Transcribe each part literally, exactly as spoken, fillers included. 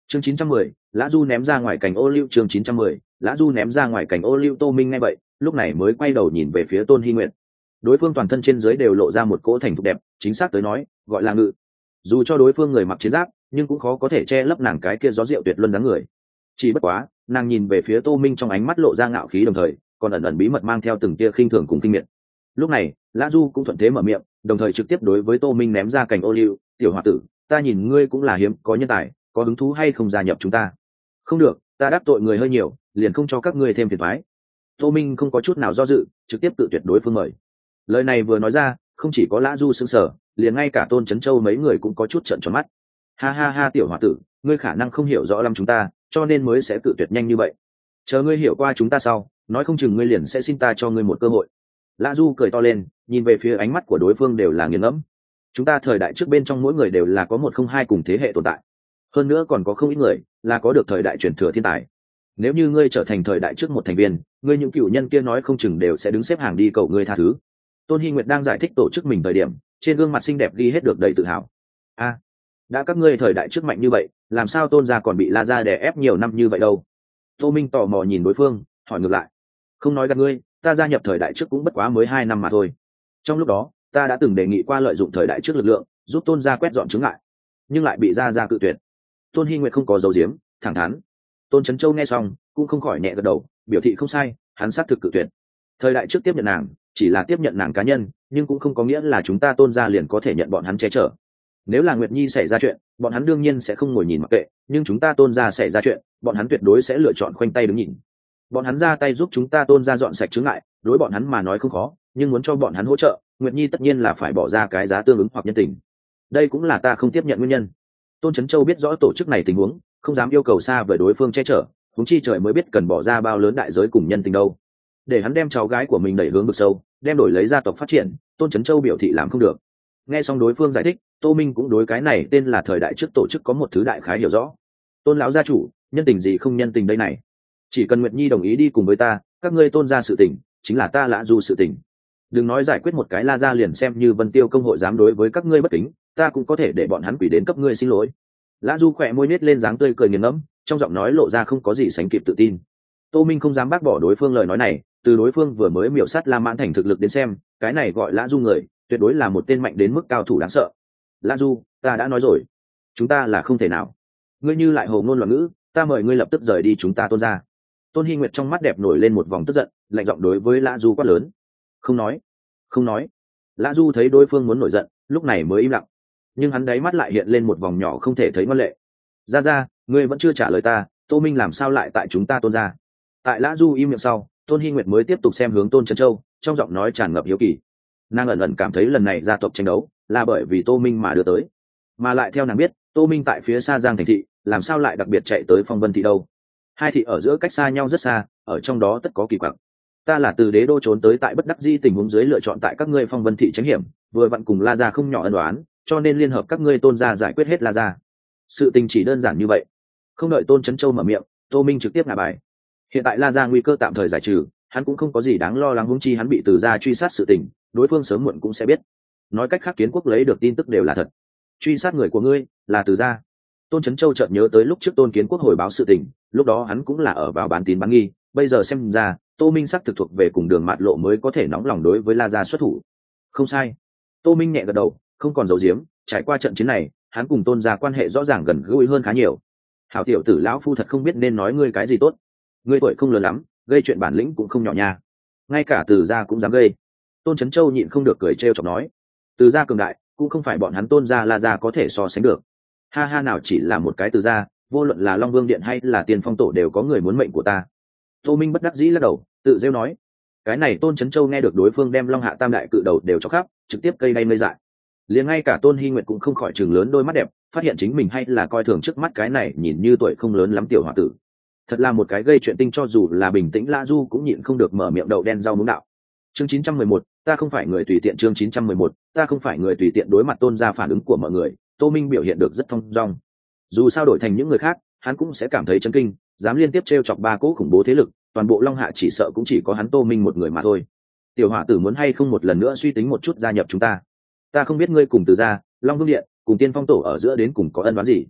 chương chín trăm mười, Lã Du ném ra ngoài cành ô liu. Chương chín trăm mười, Lã Du ném ra ngoài cành ô liu. Tô Minh nghe vậy lúc này mới quay đầu nhìn về phía Tôn Hi Nguyệt. Đối phương toàn thân trên dưới đều lộ ra một cỗ thành thục đẹp, chính xác tới nói gọi là ngự. Dù cho đối phương người mặc chiến giáp nhưng cũng khó có thể che lấp nàng cái kia gió rượu tuyệt luân dáng người. Chỉ bất quá nàng nhìn về phía Tô Minh trong ánh mắt lộ ra ngạo khí, đồng thời còn ẩn ẩn bí mật mang theo từng tia khinh thường cùng kinh miệt. Lúc này Lã Du cũng thuận thế mở miệng, đồng thời trực tiếp đối với Tô Minh ném ra cành ô liu. Tiểu hòa tử, ta nhìn ngươi cũng là hiếm có nhân tài, có hứng thú hay không gia nhập chúng ta? Không được, ta đáp tội người hơi nhiều, liền không cho các ngươi thêm phiền toái. Tô Minh không có chút nào do dự, trực tiếp tự tuyệt đối phương mời. Lời này vừa nói ra, không chỉ có Lã Du sững sờ, liền ngay cả Tôn Chấn Châu mấy người cũng có chút trợn tròn mắt. Ha ha ha, tiểu hòa tử, ngươi khả năng không hiểu rõ lắm chúng ta, cho nên mới sẽ tự tuyệt nhanh như vậy. Chờ ngươi hiểu qua chúng ta sau, nói không chừng ngươi liền sẽ xin ta cho ngươi một cơ hội. Lã Du cười to lên, nhìn về phía ánh mắt của đối phương đều là nghiền ngẫm. Chúng ta thời đại trước bên trong mỗi người đều là có một không hai cùng thế hệ tồn tại, hơn nữa còn có không ít người là có được thời đại truyền thừa thiên tài. Nếu như ngươi trở thành thời đại trước một thành viên, ngươi những cựu nhân kia nói không chừng đều sẽ đứng xếp hàng đi cầu ngươi tha thứ. Tôn Hi Nguyệt đang giải thích tổ chức mình thời điểm, trên gương mặt xinh đẹp ghi hết được đầy tự hào. A, đã các ngươi thời đại trước mạnh như vậy, làm sao Tôn gia còn bị La gia đè ép nhiều năm như vậy đâu? Tô Minh tò mò nhìn đối phương, hỏi ngược lại. Không nói gạt ngươi, ta gia nhập thời đại trước cũng bất quá mới hai năm mà thôi. Trong lúc đó, ta đã từng đề nghị qua lợi dụng thời đại trước lực lượng, giúp Tôn gia quét dọn chướng ngại, nhưng lại bị gia gia cự tuyệt. Tôn Hi Nguyệt không có dấu diếm, thẳng thắn. Tôn Chấn Châu nghe xong cũng không khỏi nhẹ gật đầu, biểu thị không sai, hắn xác thực cự tuyệt. Thời đại trước tiếp nhận nàng chỉ là tiếp nhận nàng cá nhân, nhưng cũng không có nghĩa là chúng ta Tôn gia liền có thể nhận bọn hắn che chở. Nếu là Nguyệt Nhi xảy ra chuyện, bọn hắn đương nhiên sẽ không ngồi nhìn mặc kệ, nhưng chúng ta Tôn gia xảy ra chuyện, bọn hắn tuyệt đối sẽ lựa chọn khoanh tay đứng nhìn. Bọn hắn ra tay giúp chúng ta Tôn gia dọn sạch chướng ngại, đối bọn hắn mà nói không khó, nhưng muốn cho bọn hắn hỗ trợ, Nguyệt Nhi tất nhiên là phải bỏ ra cái giá tương ứng hoặc nhân tình. Đây cũng là ta không tiếp nhận nguyên nhân. Tôn Chấn Châu biết rõ tổ chức này tình huống, không dám yêu cầu xa với đối phương che chở, huống chi trời mới biết cần bỏ ra bao lớn đại giới cùng nhân tình đâu. Để hắn đem cháu gái của mình đẩy hướng vực sâu, đem đổi lấy gia tộc phát triển, Tôn Chấn Châu biểu thị làm không được. Nghe xong đối phương giải thích, Tô Minh cũng đối cái này tên là thời đại trước tổ chức có một thứ đại khái hiểu rõ. Tôn lão gia chủ, nhân tình gì không nhân tình đây này? Chỉ cần Nguyệt Nhi đồng ý đi cùng với ta, các ngươi Tôn gia sự tình, chính là ta Lã Du sự tình. Đừng nói giải quyết một cái La gia liền xem như Vân Tiêu công hội dám đối với các ngươi bất kính, ta cũng có thể để bọn hắn quỷ đến cấp ngươi xin lỗi. Lã Du khỏe môi nết lên dáng tươi cười nghiền ngẫm, trong giọng nói lộ ra không có gì sánh kịp tự tin. Tô Minh không dám bác bỏ đối phương lời nói này, từ đối phương vừa mới miểu sát La Mãn Thành thực lực đến xem, cái này gọi Lã Du người, tuyệt đối là một tên mạnh đến mức cao thủ đáng sợ. Lã Du, ta đã nói rồi, chúng ta là không thể nào. Ngươi như lại hồ ngôn loạn ngữ, ta mời ngươi lập tức rời đi chúng ta Tôn gia. Tôn Hi Nguyệt trong mắt đẹp nổi lên một vòng tức giận, lạnh giọng đối với Lã Du quát lớn. Không nói, không nói. Lã Du thấy đối phương muốn nổi giận, lúc này mới im lặng, nhưng hắn đáy mắt lại hiện lên một vòng nhỏ không thể thấy ngoan lệ. Ra ra, ngươi vẫn chưa trả lời ta, Tô Minh làm sao lại tại chúng ta Tôn gia? Tại Lã Du im miệng sau, Tôn Hi Nguyệt mới tiếp tục xem hướng Tôn Chấn Châu, trong giọng nói tràn ngập hiếu kỳ. Nàng ẩn ẩn cảm thấy lần này gia tộc tranh đấu là bởi vì Tô Minh mà đưa tới, mà lại theo nàng biết, Tô Minh tại phía xa Giang thành thị, làm sao lại đặc biệt chạy tới Phong Vân thị đâu? Hai thị ở giữa cách xa nhau rất xa, ở trong đó tất có kỳ quặc. Ta là từ đế đô trốn tới, tại bất đắc dĩ tình huống dưới lựa chọn tại các ngươi Phong Vân thị tránh hiểm, vừa vặn cùng La gia không nhỏ ân oán, cho nên liên hợp các ngươi Tôn gia giải quyết hết La gia. Sự tình chỉ đơn giản như vậy. Không đợi Tôn Chấn Châu mở miệng, Tô Minh trực tiếp ngả bài. Hiện tại La gia nguy cơ tạm thời giải trừ, hắn cũng không có gì đáng lo lắng, huống chi hắn bị Từ gia truy sát sự tình, đối phương sớm muộn cũng sẽ biết. Nói cách khác, Kiến Quốc lấy được tin tức đều là thật. Truy sát người của ngươi là Từ gia. Tôn Chấn Châu chợt nhớ tới lúc trước Tôn Kiến Quốc hồi báo sự tình, lúc đó hắn cũng là ở vào bán tín bán nghi, bây giờ xem ra, Tô Minh xác thực thuộc về cùng đường mạt lộ mới có thể nóng lòng đối với La gia xuất thủ. Không sai. Tô Minh nhẹ gật đầu, không còn giấu giếm, trải qua trận chiến này, hắn cùng Tôn gia quan hệ rõ ràng gần gũi hơn khá nhiều. Hảo tiểu tử, lão phu thật không biết nên nói ngươi cái gì tốt. Ngươi tuổi không lớn lắm, gây chuyện bản lĩnh cũng không nhỏ nha. Ngay cả Từ gia cũng dám gây. Tôn Chấn Châu nhịn không được cười trêu chọc nói, Từ gia cường đại, cũng không phải bọn hắn Tôn gia La gia có thể so sánh được. Ha ha, nào chỉ là một cái Từ gia, vô luận là Long Vương điện hay là Tiên Phong tổ đều có người muốn mệnh của ta. Tô Minh bất đắc dĩ lắc đầu, tự rêu nói. Cái này Tôn Chấn Châu nghe được đối phương đem Long Hạ Tam đại cự đầu đều cho khắp, trực tiếp cây đay mây dại. Liền ngay cả Tôn Hi Nguyệt cũng không khỏi chừng lớn đôi mắt đẹp, phát hiện chính mình hay là coi thường trước mắt cái này nhìn như tuổi không lớn lắm tiểu hòa tử. Thật là một cái gây chuyện tinh, cho dù là bình tĩnh Lã Du cũng nhịn không được mở miệng đậu đen rau muống đạo. Chương chín trăm mười một, ta không phải người tùy tiện. Chương chín trăm mười một, ta không phải người tùy tiện. Đối mặt Tôn gia phản ứng của mọi người, Tô Minh biểu hiện được rất thông dong. Dù sao đổi thành những người khác, hắn cũng sẽ cảm thấy chấn kinh, dám liên tiếp trêu chọc ba cỗ khủng bố thế lực, toàn bộ Long Hạ chỉ sợ cũng chỉ có hắn Tô Minh một người mà thôi. Tiểu hỏa tử muốn hay không một lần nữa suy tính một chút gia nhập chúng ta? Ta không biết ngươi cùng Từ gia, Long Vương điện cùng Tiên Phong tổ ở giữa đến cùng có ân oán gì.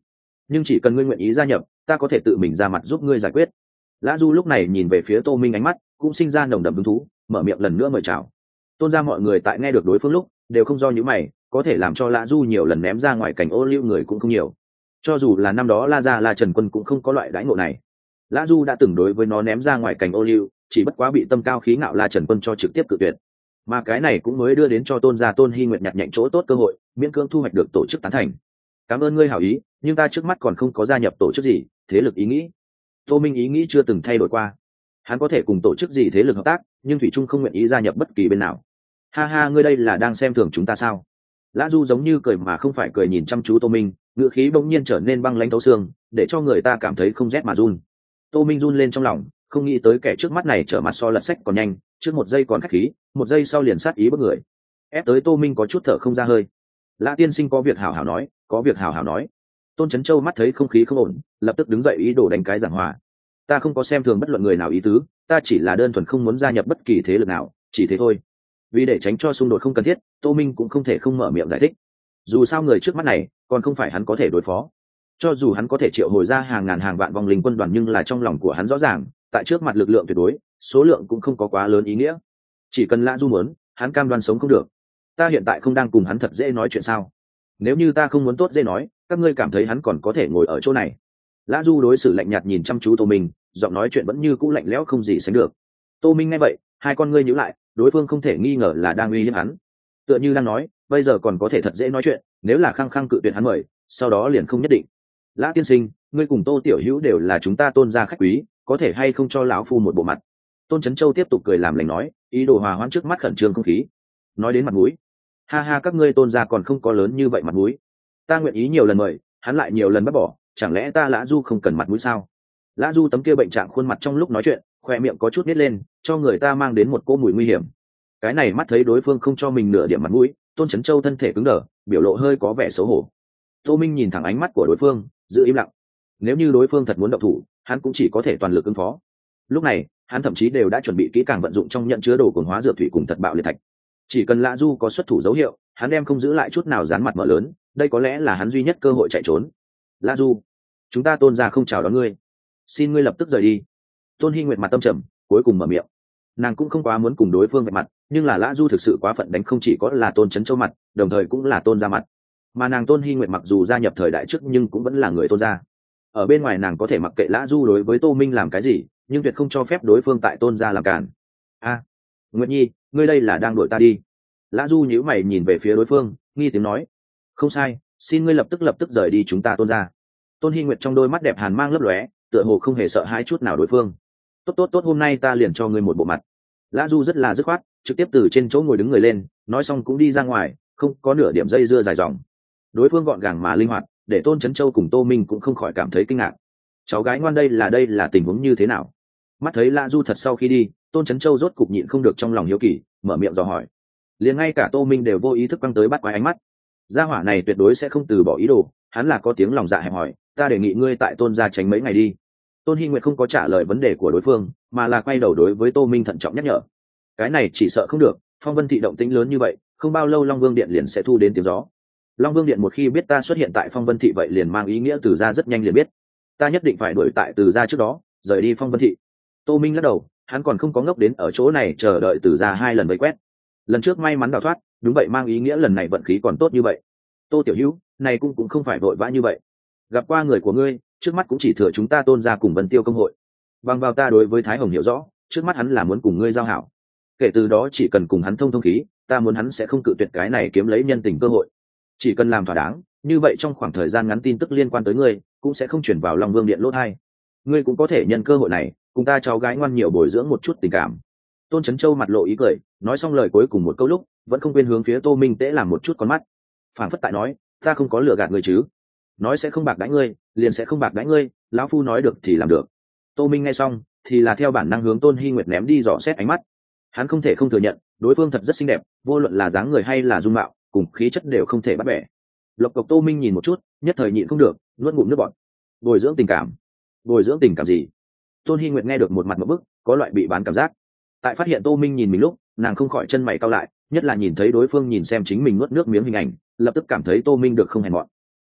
nhưng chỉ cần ngươi nguyện ý gia nhập ta có thể tự mình ra mặt giúp ngươi giải quyết. Lã Du lúc này nhìn về phía Tô Minh, ánh mắt cũng sinh ra nồng đậm hứng thú, mở miệng lần nữa mời chào. Tôn ra mọi người tại nghe được đối phương lúc đều không do những mày, có thể làm cho Lã Du nhiều lần ném ra ngoài cảnh ô liu người cũng không nhiều. Cho dù là năm đó La Gia La Trần Quân cũng không có loại đãi ngộ này. Lã Du đã từng đối với nó ném ra ngoài cảnh ô liu, chỉ bất quá bị tâm cao khí ngạo La Trần Quân cho trực tiếp cự tuyệt. Mà cái này cũng mới đưa đến cho Tôn gia Tôn Hi Nguyệt nhặt nhạnh chỗ tốt cơ hội, miễn cưỡng thu hoạch được tổ chức tán thành. Cảm ơn ngươi hảo ý, nhưng ta trước mắt còn không có gia nhập tổ chức gì, thế lực ý nghĩ. Tô Minh ý nghĩ chưa từng thay đổi qua. Hắn có thể cùng tổ chức gì thế lực hợp tác, nhưng thủy trung không nguyện ý gia nhập bất kỳ bên nào. Ha ha, ngươi đây là đang xem thường chúng ta sao? Lã Du giống như cười mà không phải cười nhìn chăm chú Tô Minh, ngữ khí bỗng nhiên trở nên băng lãnh thấu xương, để cho người ta cảm thấy không rét mà run. Tô Minh run lên trong lòng, không nghĩ tới kẻ trước mắt này trở mặt so lật sách còn nhanh, trước một giây còn khách khí, một giây sau liền sát ý bức người, ép tới Tô Minh có chút thở không ra hơi. Lã tiên sinh có việc hảo hảo nói, có việc hảo hảo nói. Tôn Chấn Châu mắt thấy không khí không ổn, lập tức đứng dậy ý đồ đánh cái giảng hòa. Ta không có xem thường bất luận người nào ý tứ, ta chỉ là đơn thuần không muốn gia nhập bất kỳ thế lực nào, chỉ thế thôi. Vì để tránh cho xung đột không cần thiết, Tô Minh cũng không thể không mở miệng giải thích. Dù sao người trước mắt này còn không phải hắn có thể đối phó. Cho dù hắn có thể triệu hồi ra hàng ngàn hàng vạn vong linh quân đoàn, nhưng là trong lòng của hắn rõ ràng, tại trước mặt lực lượng tuyệt đối, số lượng cũng không có quá lớn ý nghĩa. Chỉ cần Lã Du muốn, hắn cam đoan sống không được. Ta hiện tại không đang cùng hắn thật dễ nói chuyện sao? Nếu như ta không muốn tốt dễ nói, các ngươi cảm thấy hắn còn có thể ngồi ở chỗ này? Lã Du đối xử lạnh nhạt nhìn chăm chú Tô Minh, giọng nói chuyện vẫn như cũ lạnh lẽo không gì sánh được. Tô Minh nghe vậy, hai con ngươi nhíu lại, đối phương không thể nghi ngờ là đang uy hiếp hắn, tựa như đang nói bây giờ còn có thể thật dễ nói chuyện, nếu là khăng khăng cự tuyệt hắn mời, sau đó liền không nhất định. Lã tiên sinh, ngươi cùng Tô tiểu hữu đều là chúng ta Tôn gia khách quý, có thể hay không cho lão phu một bộ mặt? Tôn Chấn Châu tiếp tục cười làm lành nói, ý đồ hòa hoãn trước mắt khẩn trương không khí. Nói đến mặt mũi, ha ha, các ngươi Tôn gia còn không có lớn như vậy mặt mũi. Ta nguyện ý nhiều lần mời, hắn lại nhiều lần bắt bỏ, chẳng lẽ ta Lã Du không cần mặt mũi sao? Lã Du tấm kia bệnh trạng khuôn mặt trong lúc nói chuyện, khoe miệng có chút nít lên, cho người ta mang đến một cỗ mùi nguy hiểm. Cái này mắt thấy đối phương không cho mình nửa điểm mặt mũi, Tôn Chấn Châu thân thể cứng đờ, biểu lộ hơi có vẻ xấu hổ. Tô Minh nhìn thẳng ánh mắt của đối phương, giữ im lặng. Nếu như đối phương thật muốn động thủ, hắn cũng chỉ có thể toàn lực ứng phó. Lúc này, hắn thậm chí đều đã chuẩn bị kỹ càng vận dụng trong nhận chứa đồ cường hóa dược thủy cùng thật bạo liệt thạch. Chỉ cần Lã Du có xuất thủ dấu hiệu, hắn đem không giữ lại chút nào dán mặt mở lớn, đây có lẽ là hắn duy nhất cơ hội chạy trốn. Lã Du, chúng ta Tôn gia không chào đón ngươi, xin ngươi lập tức rời đi. Tôn Hi Nguyệt mặt tâm trầm, cuối cùng mở miệng. Nàng cũng không quá muốn cùng đối phương vạch mặt, nhưng là Lã Du thực sự quá phận đánh không chỉ có là Tôn Chấn Châu mặt, đồng thời cũng là Tôn gia mặt. Mà nàng Tôn Hi Nguyệt mặc dù gia nhập thời đại trước nhưng cũng vẫn là người Tôn gia. Ở bên ngoài nàng có thể mặc kệ Lã Du đối với Tô Minh làm cái gì, nhưng tuyệt không cho phép đối phương tại Tôn gia làm cản. A, à, Nguyệt Nhi, ngươi đây là đang đuổi ta đi? Lã Du nhíu mày nhìn về phía đối phương, nghi tiếng nói. Không sai, xin ngươi lập tức lập tức rời đi chúng ta Tôn gia. Tôn Hi Nguyệt trong đôi mắt đẹp hàn mang lấp lóe, tựa hồ không hề sợ hãi chút nào đối phương. Tốt tốt tốt, hôm nay ta liền cho ngươi một bộ mặt. Lã Du rất là dứt khoát, trực tiếp từ trên chỗ ngồi đứng người lên, nói xong cũng đi ra ngoài, không có nửa điểm dây dưa dài dòng. Đối phương gọn gàng mà linh hoạt, để Tôn Chấn Châu cùng Tô Minh cũng không khỏi cảm thấy kinh ngạc. Cháu gái ngoan, đây là đây là tình huống như thế nào? Mắt thấy Lã Du thật sau khi đi, Tôn Chấn Châu rốt cục nhịn không được trong lòng hiếu kỳ, mở miệng dò hỏi. Liền ngay cả Tô Minh đều vô ý thức quăng tới bắt quái ánh mắt. Gia hỏa này tuyệt đối sẽ không từ bỏ ý đồ, hắn là có tiếng lòng dạ hẹp hỏi, ta đề nghị ngươi tại Tôn gia tránh mấy ngày đi. Tôn Hi Nguyệt không có trả lời vấn đề của đối phương, mà là quay đầu đối với Tô Minh thận trọng nhắc nhở. Cái này chỉ sợ không được, Phong Vân thị động tĩnh lớn như vậy, không bao lâu Long Vương điện liền sẽ thu đến tiếng gió. Long Vương điện một khi biết ta xuất hiện tại Phong Vân thị, vậy liền mang ý nghĩa Từ gia rất nhanh liền biết. Ta nhất định phải đuổi tại Từ gia trước đó, rời đi Phong Vân thị. Tô Minh lắc đầu, hắn còn không có ngốc đến ở chỗ này chờ đợi Từ gia hai lần vây quét. Lần trước may mắn đào thoát, đúng vậy mang ý nghĩa lần này vận khí còn tốt như vậy. Tô tiểu hữu, này cũng cũng không phải vội vã như vậy. Gặp qua người của ngươi, trước mắt cũng chỉ thừa chúng ta Tôn gia cùng Vân Tiêu công hội. Bằng vào ta đối với Thái Hồng hiểu rõ, trước mắt hắn là muốn cùng ngươi giao hảo. Kể từ đó chỉ cần cùng hắn thông thông khí, ta muốn hắn sẽ không cự tuyệt cái này kiếm lấy nhân tình cơ hội. Chỉ cần làm thỏa đáng, như vậy trong khoảng thời gian ngắn tin tức liên quan tới ngươi cũng sẽ không chuyển vào Long Vương điện lỗ tai. Ngươi cũng có thể nhân cơ hội này, cùng ta cháu gái ngoan nhiều bồi dưỡng một chút tình cảm. Tôn Chấn Châu mặt lộ ý cười, nói xong lời cuối cùng một câu lúc, vẫn không quên hướng phía Tô Minh Tế làm một chút con mắt. Phản phất tại nói, ta không có lừa gạt ngươi chứ? Nói sẽ không bạc đãi ngươi, liền sẽ không bạc đãi ngươi, lão phu nói được thì làm được. Tô Minh nghe xong, thì là theo bản năng hướng Tôn Hi Nguyệt ném đi dò xét ánh mắt. Hắn không thể không thừa nhận, đối phương thật rất xinh đẹp, vô luận là dáng người hay là dung mạo, cùng khí chất đều không thể bắt bẻ. Lộc Cộc Tô Minh nhìn một chút, nhất thời nhịn không được, nuốt ngụm nước bọt. Bồi dưỡng tình cảm? Bồi dưỡng tình cảm gì? Tôn Hi Nguyệt nghe được một mặt một bức, có loại bị bán cảm giác. Tại phát hiện Tô Minh nhìn mình lúc, nàng không khỏi chân mày cau lại, nhất là nhìn thấy đối phương nhìn xem chính mình nuốt nước miếng hình ảnh, lập tức cảm thấy Tô Minh được không hèn mọn.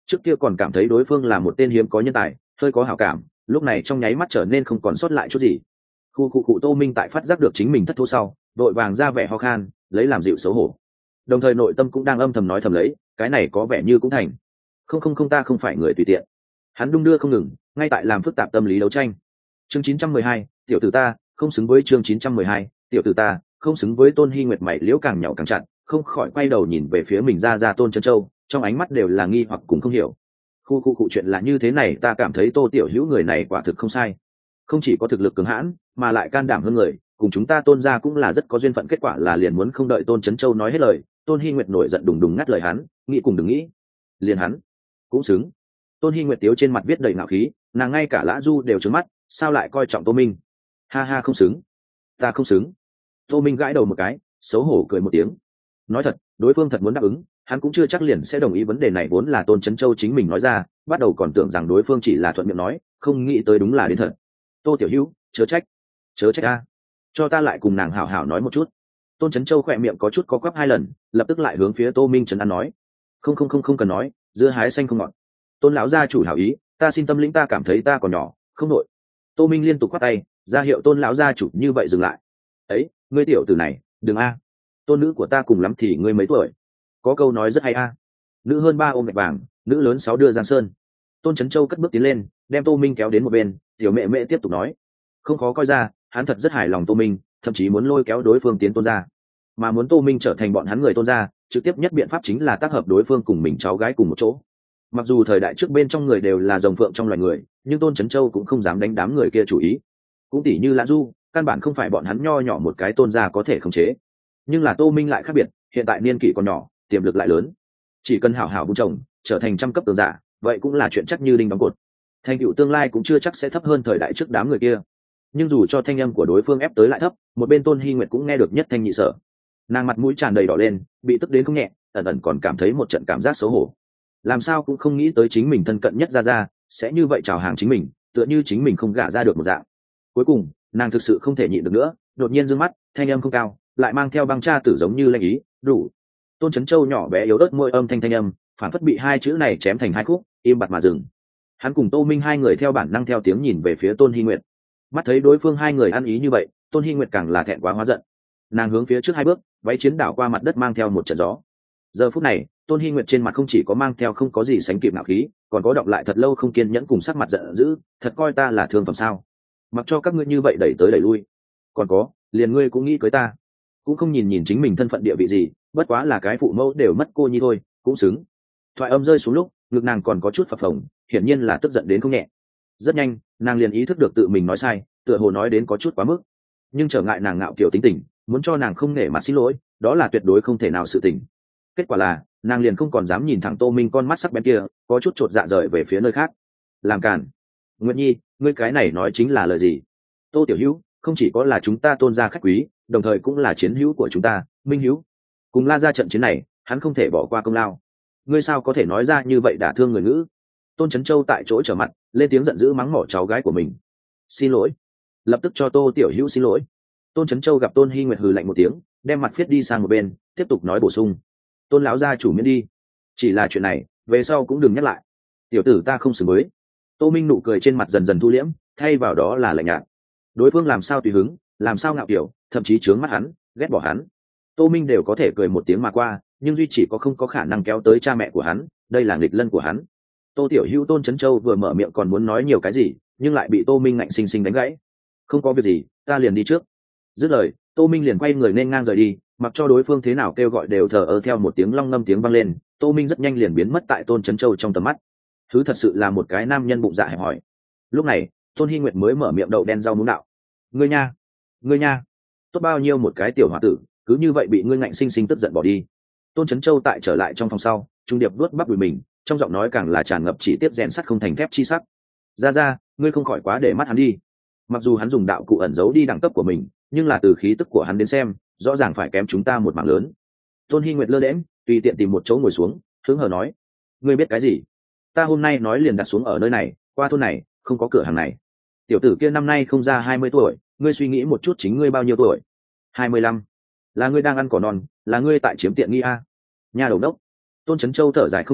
trước kia còn cảm thấy đối phương là một tên hiếm có nhân tài, hơi có hảo cảm, lúc này trong nháy mắt trở nên không còn sót lại chút gì. Khu khu cụ Tô Minh tại phát giác được chính mình thất thố sau, đội vàng ra vẻ ho khan, lấy làm dịu xấu hổ, đồng thời nội tâm cũng đang âm thầm nói thầm lấy, cái này có vẻ như cũng thành. Không không không, ta không phải người tùy tiện. Hắn đung đưa không ngừng, ngay tại làm phức tạp tâm lý đấu tranh. Chương chín trăm mười hai, tiểu tử ta không xứng với chương chín trăm mười hai, tiểu tử ta không xứng với. Tôn Hi Nguyệt mày liễu càng nhỏ càng chặt, không khỏi quay đầu nhìn về phía mình ra ra Tôn Trấn Châu, trong ánh mắt đều là nghi hoặc cũng không hiểu. Khu khu cụ chuyện là như thế này, ta cảm thấy Tô tiểu hữu người này quả thực không sai, không chỉ có thực lực cường hãn mà lại can đảm hơn người, cùng chúng ta Tôn gia cũng là rất có duyên phận. Kết quả là liền muốn không đợi Tôn Trấn Châu nói hết lời, Tôn Hi Nguyệt nổi giận đùng đùng ngắt lời hắn, nghĩ cùng đừng nghĩ, liền hắn cũng xứng. Tôn Hi Nguyệt tiếu trên mặt viết đầy ngạo khí, nàng ngay cả Lã Du đều trướng mắt, sao lại coi trọng Tô Minh? Ha ha, không xứng, ta không xứng. Tô Minh gãi đầu một cái, xấu hổ cười một tiếng. Nói thật, đối phương thật muốn đáp ứng, hắn cũng chưa chắc liền sẽ đồng ý. Vấn đề này vốn là Tôn Trấn Châu chính mình nói ra, bắt đầu còn tưởng rằng đối phương chỉ là thuận miệng nói, không nghĩ tới đúng là đến thật. Tô tiểu hữu, chớ trách, chớ trách ta, cho ta lại cùng nàng hảo hảo nói một chút. Tôn Trấn Châu khỏe miệng có chút có quắp hai lần, lập tức lại hướng phía Tô Minh trấn an nói, không không không không cần nói, dưa hái xanh không ngọt. Tôn lão gia chủ hảo ý, ta xin tâm lĩnh, ta cảm thấy ta còn nhỏ, không nội. Tô Minh liên tục quát tay ra hiệu Tôn lão gia chủ như vậy dừng lại. Ấy, ngươi tiểu tử này, đừng a. Tôn nữ của ta cùng lắm thì ngươi mấy tuổi? Có câu nói rất hay a, nữ hơn ba ôm gạch vàng, nữ lớn sáu đưa giang sơn. Tôn Trấn Châu cất bước tiến lên, đem Tô Minh kéo đến một bên, tiểu mẹ mẹ tiếp tục nói, không khó coi ra, hắn thật rất hài lòng Tô Minh, thậm chí muốn lôi kéo đối phương tiến Tôn gia, mà muốn Tô Minh trở thành bọn hắn người Tôn gia, trực tiếp nhất biện pháp chính là tác hợp đối phương cùng mình cháu gái cùng một chỗ. Mặc dù thời đại trước bên trong người đều là rồng phượng trong loài người, nhưng Tôn Trấn Châu cũng không dám đánh đám người kia chủ ý. Cũng tỉ như Lã Du, căn bản không phải bọn hắn nho nhỏ một cái Tôn gia có thể khống chế. Nhưng là Tô Minh lại khác biệt, hiện tại niên kỷ còn nhỏ, tiềm lực lại lớn, chỉ cần hảo hảo vun trồng, trở thành trăm cấp tường giả, vậy cũng là chuyện chắc như đinh đóng cột. Thành tựu tương lai cũng chưa chắc sẽ thấp hơn thời đại trước đám người kia. Nhưng dù cho thanh âm của đối phương ép tới lại thấp, một bên Tôn Hi Nguyệt cũng nghe được nhất thanh nhị sở. Nàng mặt mũi tràn đầy đỏ lên, bị tức đến không nhẹ, ẩn ẩn còn cảm thấy một trận cảm giác xấu hổ. Làm sao cũng không nghĩ tới chính mình thân cận nhất ra ra sẽ như vậy chào hàng chính mình, tựa như chính mình không gả ra được một dạng. Cuối cùng nàng thực sự không thể nhịn được nữa, đột nhiên giương mắt, thanh âm không cao, lại mang theo băng cha tử giống như lanh ý, đủ. Tôn Trấn Châu nhỏ bé yếu ớt môi âm thanh thanh âm phản phất bị hai chữ này chém thành hai khúc, im bặt mà dừng. Hắn cùng Tô Minh hai người theo bản năng theo tiếng nhìn về phía Tôn Hi Nguyệt. Mắt thấy đối phương hai người ăn ý như vậy, Tôn Hi Nguyệt càng là thẹn quá hóa giận. Nàng hướng phía trước hai bước, váy chiến đảo qua mặt đất mang theo một trận gió. Giờ phút này, Tôn Hi Nguyệt trên mặt không chỉ có mang theo không có gì sánh kịp nạo khí, còn có đọng lại thật lâu không kiên nhẫn cùng sắc mặt giận dữ, thật coi ta là thương phẩm sao? Mặc cho các ngươi như vậy đẩy tới đẩy lui, còn có, liền ngươi cũng nghĩ cưới ta, cũng không nhìn nhìn chính mình thân phận địa vị gì, bất quá là cái phụ mẫu đều mất cô nhi thôi, cũng xứng. Thoại âm rơi xuống lúc, ngực nàng còn có chút phập phồng, hiển nhiên là tức giận đến không nhẹ. Rất nhanh, nàng liền ý thức được tự mình nói sai, tựa hồ nói đến có chút quá mức. Nhưng trở ngại nàng ngạo kiều tính tình, muốn cho nàng không nể mặt xin lỗi, đó là tuyệt đối không thể nào sự tình. Kết quả là, nàng liền không còn dám nhìn thẳng Tô Minh con mắt sắc bén kia, có chút chột dạ rời về phía nơi khác. Làm cản. Nguyệt Nhi, ngươi cái này nói chính là lời gì? Tô tiểu hữu, không chỉ có là chúng ta Tôn gia khách quý, đồng thời cũng là chiến hữu của chúng ta, minh hữu. Cùng La ra trận chiến này, hắn không thể bỏ qua công lao. Ngươi sao có thể nói ra như vậy đả thương người ngữ? Tôn Trấn Châu tại chỗ trở mặt, lên tiếng giận dữ mắng mỏ cháu gái của mình. Xin lỗi. Lập tức cho Tô tiểu hữu xin lỗi. Tôn Trấn Châu gặp Tôn Hi Nguyệt hừ lạnh một tiếng, đem mặt phiết đi sang một bên, tiếp tục nói bổ sung. Tôn lão gia chủ miễn đi, chỉ là chuyện này về sau cũng đừng nhắc lại. Tiểu tử ta không xử mới. Tô Minh nụ cười trên mặt dần dần thu liễm, thay vào đó là lạnh nhạt. Đối phương làm sao tùy hứng, làm sao ngạo kiểu, thậm chí trướng mắt hắn, ghét bỏ hắn, Tô Minh đều có thể cười một tiếng mà qua, nhưng duy chỉ có không có khả năng kéo tới cha mẹ của hắn, đây là nghịch lân của hắn. Tô tiểu hữu Tôn Trấn Châu vừa mở miệng còn muốn nói nhiều cái gì, nhưng lại bị Tô Minh ngạnh sinh sinh đánh gãy. Không có việc gì, ta liền đi trước. Dứt lời, Tô Minh liền quay người nên ngang rời đi, mặc cho đối phương thế nào kêu gọi đều thờ ơ theo một tiếng long ngâm tiếng vang lên. Tô Minh rất nhanh liền biến mất tại Tôn Trấn Châu trong tầm mắt. Thứ thật sự là một cái nam nhân bụng dạ hẹp hòi. Lúc này, Tôn Hi Nguyệt mới mở miệng đậu đen rau muống đạo: ngươi nha, ngươi nha, tốt bao nhiêu một cái tiểu hòa tử, cứ như vậy bị ngươi ngạnh sinh sinh tức giận bỏ đi. Tôn Trấn Châu tại trở lại trong phòng sau, trung điệp vuốt bắp đùi mình, trong giọng nói càng là tràn ngập chỉ tiếp rèn sắt không thành thép chi sắc. Ra ra, ngươi không khỏi quá để mắt hắn đi. Mặc dù hắn dùng đạo cụ ẩn giấu đi đẳng cấp của mình, nhưng là từ khí tức của hắn đến xem, rõ ràng phải kém chúng ta một mảng lớn. Tôn Hi Nguyệt lơ đễnh, tùy tiện tìm một chỗ ngồi xuống, hứng hờ nói: ngươi biết cái gì? Ta hôm nay nói liền đặt xuống ở nơi này, qua thôn này không có cửa hàng này. Tiểu tử kia năm nay không ra hai mươi tuổi, ngươi suy nghĩ một chút chính ngươi bao nhiêu tuổi? Hai mươi lăm. Là ngươi đang ăn cỏ non, là ngươi tại chiếm tiện nghi a. Nhà đầu đốc. Tôn Trấn Châu thở dài không chỉ,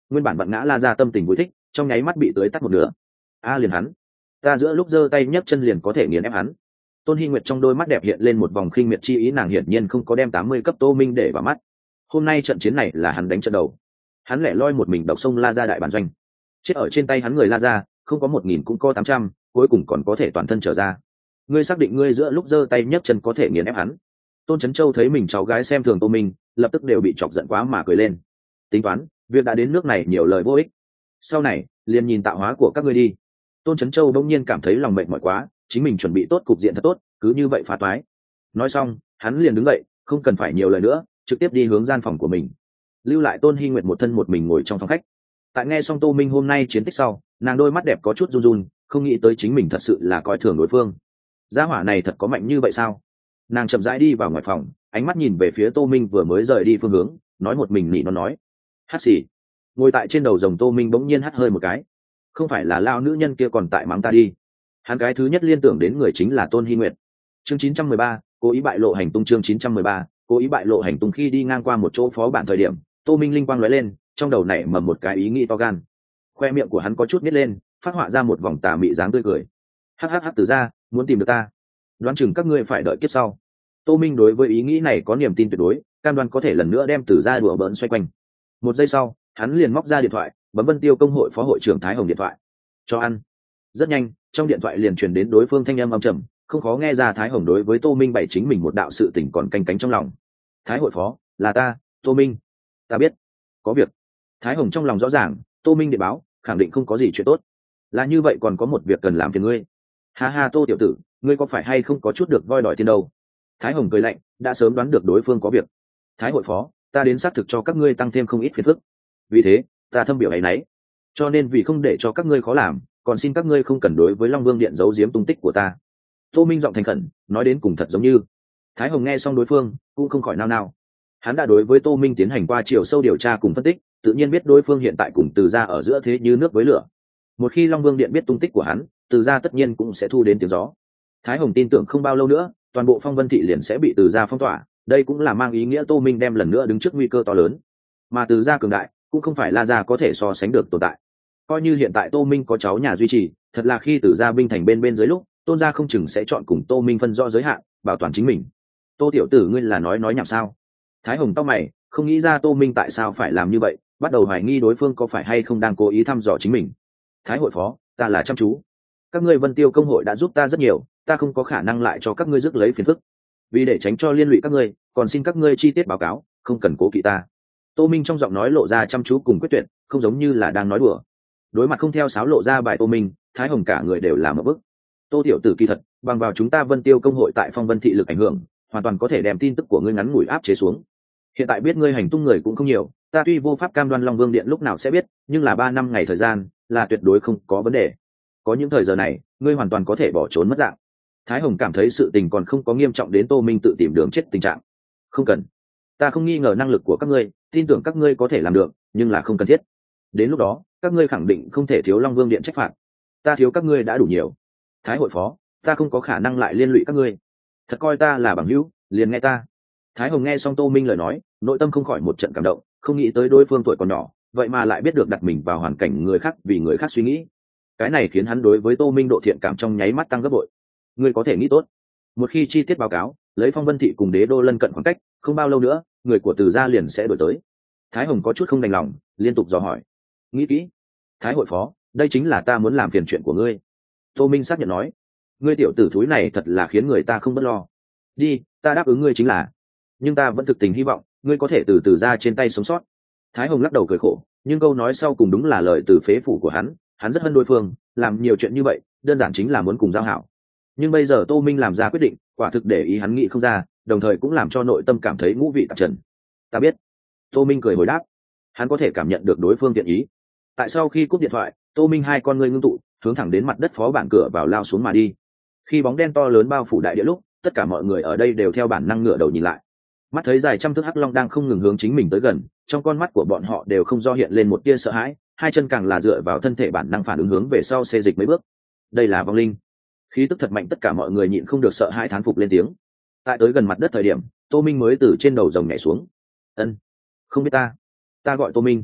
nguyên bản bạn ngã la ra tâm tình vui thích trong nháy mắt bị tưới tắt một nửa. A liền hắn, ta giữa lúc giơ tay nhấc chân liền có thể nghiền ép hắn. Tôn Hi Nguyệt trong đôi mắt đẹp hiện lên một vòng khinh miệt chi ý, nàng hiển nhiên không có đem tám mươi cấp Tô Minh để vào mắt. Hôm nay trận chiến này là hắn đánh trận đầu, hắn lẻ loi một mình độc sông la ra đại bản doanh, chết ở trên tay hắn người la ra không có một nghìn cũng có tám trăm, cuối cùng còn có thể toàn thân trở ra. Ngươi xác định ngươi giữa lúc giơ tay nhấc chân có thể nghiền ép hắn? Tôn Chấn Châu thấy mình cháu gái xem thường Tô Minh, lập tức đều bị chọc giận quá mà cười lên. Tính toán, việc đã đến nước này nhiều lời vô ích, sau này liền nhìn tạo hóa của các ngươi đi. Tôn Chấn Châu bỗng nhiên cảm thấy lòng mệt mỏi quá, chính mình chuẩn bị tốt cục diện thật tốt, cứ như vậy phá toái. Nói xong, hắn liền đứng dậy, không cần phải nhiều lời nữa, trực tiếp đi hướng gian phòng của mình, lưu lại Tôn Hi Nguyệt một thân một mình ngồi trong phòng khách. Tại nghe xong Tô Minh hôm nay chiến tích sau, nàng đôi mắt đẹp có chút run run, không nghĩ tới chính mình thật sự là coi thường đối phương. Gia hỏa này thật có mạnh như vậy sao? Nàng chậm rãi đi vào ngoài phòng, ánh mắt nhìn về phía Tô Minh vừa mới rời đi phương hướng, nói một mình nỉ nó nói: "Hắt xì." Ngồi tại trên đầu rồng Tô Minh bỗng nhiên hắt hơi một cái. Không phải là lao nữ nhân kia còn tại mắng ta đi? Hắn cái thứ nhất liên tưởng đến người chính là Tôn Hi Nguyệt. Chương chín trăm mười ba, cố ý bại lộ hành tung. Chương chín trăm mười ba, cố ý bại lộ hành tung. Khi đi ngang qua một chỗ phó bản thời điểm, Tô Minh linh quang lóe lên, trong đầu nảy mầm một cái ý nghĩ to gan. Khoe miệng của hắn có chút nhếch lên, phát họa ra một vòng tà mị dáng tươi cười. Hắc hắc hắc, từ ra, muốn tìm được ta, đoán chừng các ngươi phải đợi kiếp sau. Tô Minh đối với ý nghĩ này có niềm tin tuyệt đối, cam đoan có thể lần nữa đem từ ra đùa bỡn xoay quanh. Một giây sau, hắn liền móc ra điện thoại, bấm Vân Tiêu công hội phó hội trưởng Thái Hồng điện thoại. Cho ăn. Rất nhanh, trong điện thoại liền truyền đến đối phương thanh âm âm trầm, không khó nghe ra Thái Hồng đối với Tô Minh bày chính mình một đạo sự tình còn canh cánh trong lòng. Thái hội phó, là ta, Tô Minh. Ta biết, có việc. Thái Hồng trong lòng rõ ràng, Tô Minh điện báo, khẳng định không có gì chuyện tốt. Là như vậy, còn có một việc cần làm phiền ngươi. Ha ha, Tô tiểu tử, ngươi có phải hay không có chút được voi đòi tiền đâu? Thái Hồng cười lạnh, đã sớm đoán được đối phương có việc. Thái hội phó, ta đến xác thực cho các ngươi tăng thêm không ít phiền phức, vì thế ta thâm biểu áy náy, cho nên vì không để cho các ngươi khó làm, còn xin các ngươi không cần đối với Long Vương điện giấu giếm tung tích của ta. Tô Minh giọng thành khẩn, nói đến cùng thật giống như. Thái Hồng nghe xong đối phương cũng không khỏi nao nao. Hắn đã đối với Tô Minh tiến hành qua chiều sâu điều tra cùng phân tích, tự nhiên biết đối phương hiện tại cùng Từ gia ở giữa thế như nước với lửa. Một khi Long Vương điện biết tung tích của hắn, Từ gia tất nhiên cũng sẽ thu đến tiếng gió. Thái Hồng tin tưởng không bao lâu nữa, toàn bộ Phong Vân thị liền sẽ bị Từ gia phong tỏa, đây cũng là mang ý nghĩa Tô Minh đem lần nữa đứng trước nguy cơ to lớn. Mà Từ gia cường đại, cũng không phải La gia có thể so sánh được tồn tại. Coi như hiện tại Tô Minh có cháu nhà duy trì, thật là khi Từ gia binh thành bên bên dưới lúc, Tôn gia không chừng sẽ chọn cùng Tô Minh phân rõ giới hạn, bảo toàn chính mình. Tô tiểu tử, ngươi là nói nói nhảm sao? Thái Hồng cau mày, không nghĩ ra Tô Minh tại sao phải làm như vậy, bắt đầu hoài nghi đối phương có phải hay không đang cố ý thăm dò chính mình. Thái hội phó, ta là chăm chú. Các ngươi Vân Tiêu công hội đã giúp ta rất nhiều, ta không có khả năng lại cho các ngươi rước lấy phiền phức. Vì để tránh cho liên lụy các ngươi, còn xin các ngươi chi tiết báo cáo, không cần cố kỵ ta. Tô Minh trong giọng nói lộ ra chăm chú cùng quyết tuyệt, không giống như là đang nói đùa. Đối mặt không theo sáo lộ ra bài Tô Minh, Thái Hồng cả người đều làm một bức. Tô tiểu tử, kỳ thật, bằng vào chúng ta Vân Tiêu công hội tại Phong Vân thị lực ảnh hưởng, hoàn toàn có thể đem tin tức của ngươi ngắn ngủi áp chế xuống. Hiện tại biết ngươi hành tung người cũng không nhiều, ta tuy vô pháp cam đoan Long Vương điện lúc nào sẽ biết, nhưng là ba năm ngày thời gian là tuyệt đối không có vấn đề. Có những thời giờ này, ngươi hoàn toàn có thể bỏ trốn mất dạng. Thái Hồng cảm thấy sự tình còn không có nghiêm trọng đến Tô Minh tự tìm đường chết tình trạng. Không cần, ta không nghi ngờ năng lực của các ngươi, tin tưởng các ngươi có thể làm được, nhưng là không cần thiết. Đến lúc đó, các ngươi khẳng định không thể thiếu Long Vương điện trách phạt. Ta thiếu các ngươi đã đủ nhiều. Thái hội phó, ta không có khả năng lại liên lụy các ngươi. Thật coi ta là bằng hữu, liền nghe ta. Thái Hồng nghe xong Tô Minh lời nói, nội tâm không khỏi một trận cảm động, không nghĩ tới đối phương tuổi còn nhỏ, vậy mà lại biết được đặt mình vào hoàn cảnh người khác vì người khác suy nghĩ. Cái này khiến hắn đối với Tô Minh độ thiện cảm trong nháy mắt tăng gấp bội. Ngươi có thể nghĩ tốt, một khi chi tiết báo cáo, lấy Phong Vân thị cùng Đế đô lân cận khoảng cách, không bao lâu nữa, người của Từ gia liền sẽ đổi tới. Thái Hồng có chút không đành lòng, liên tục dò hỏi. Nghĩ kỹ. Thái hội phó, đây chính là ta muốn làm phiền chuyện của ngươi. Tô Minh xác nhận nói. Ngươi tiểu tử thúi này thật là khiến người ta không bất lo. Đi, ta đáp ứng ngươi chính là. Nhưng ta vẫn thực tình hy vọng ngươi có thể từ Từ gia trên tay sống sót. Thái Hồng lắc đầu cười khổ, nhưng câu nói sau cùng đúng là lời từ phế phủ của hắn. Hắn rất hân đối phương, làm nhiều chuyện như vậy, đơn giản chính là muốn cùng giao hảo. Nhưng bây giờ Tô Minh làm ra quyết định, quả thực để ý hắn nghĩ không ra, đồng thời cũng làm cho nội tâm cảm thấy ngũ vị tạp trần. Ta biết. Tô Minh cười hồi đáp. Hắn có thể cảm nhận được đối phương thiện ý. Tại sau khi cúp điện thoại, Tô Minh hai con ngươi ngưng tụ, hướng thẳng đến mặt đất phó bản cửa vào lao xuống mà đi. Khi bóng đen to lớn bao phủ đại địa lúc, tất cả mọi người ở đây đều theo bản năng ngửa đầu nhìn lại. Mắt thấy dài trăm thước hắc long đang không ngừng hướng chính mình tới gần, trong con mắt của bọn họ đều không do hiện lên một tia sợ hãi, hai chân càng là dựa vào thân thể bản năng phản ứng hướng về sau xê dịch mấy bước. Đây là vong linh. Khí tức thật mạnh, tất cả mọi người nhịn không được sợ hãi thán phục lên tiếng. Tại tới gần mặt đất thời điểm, Tô Minh mới từ trên đầu rồng nhảy xuống. Ân, không biết ta, ta gọi Tô Minh.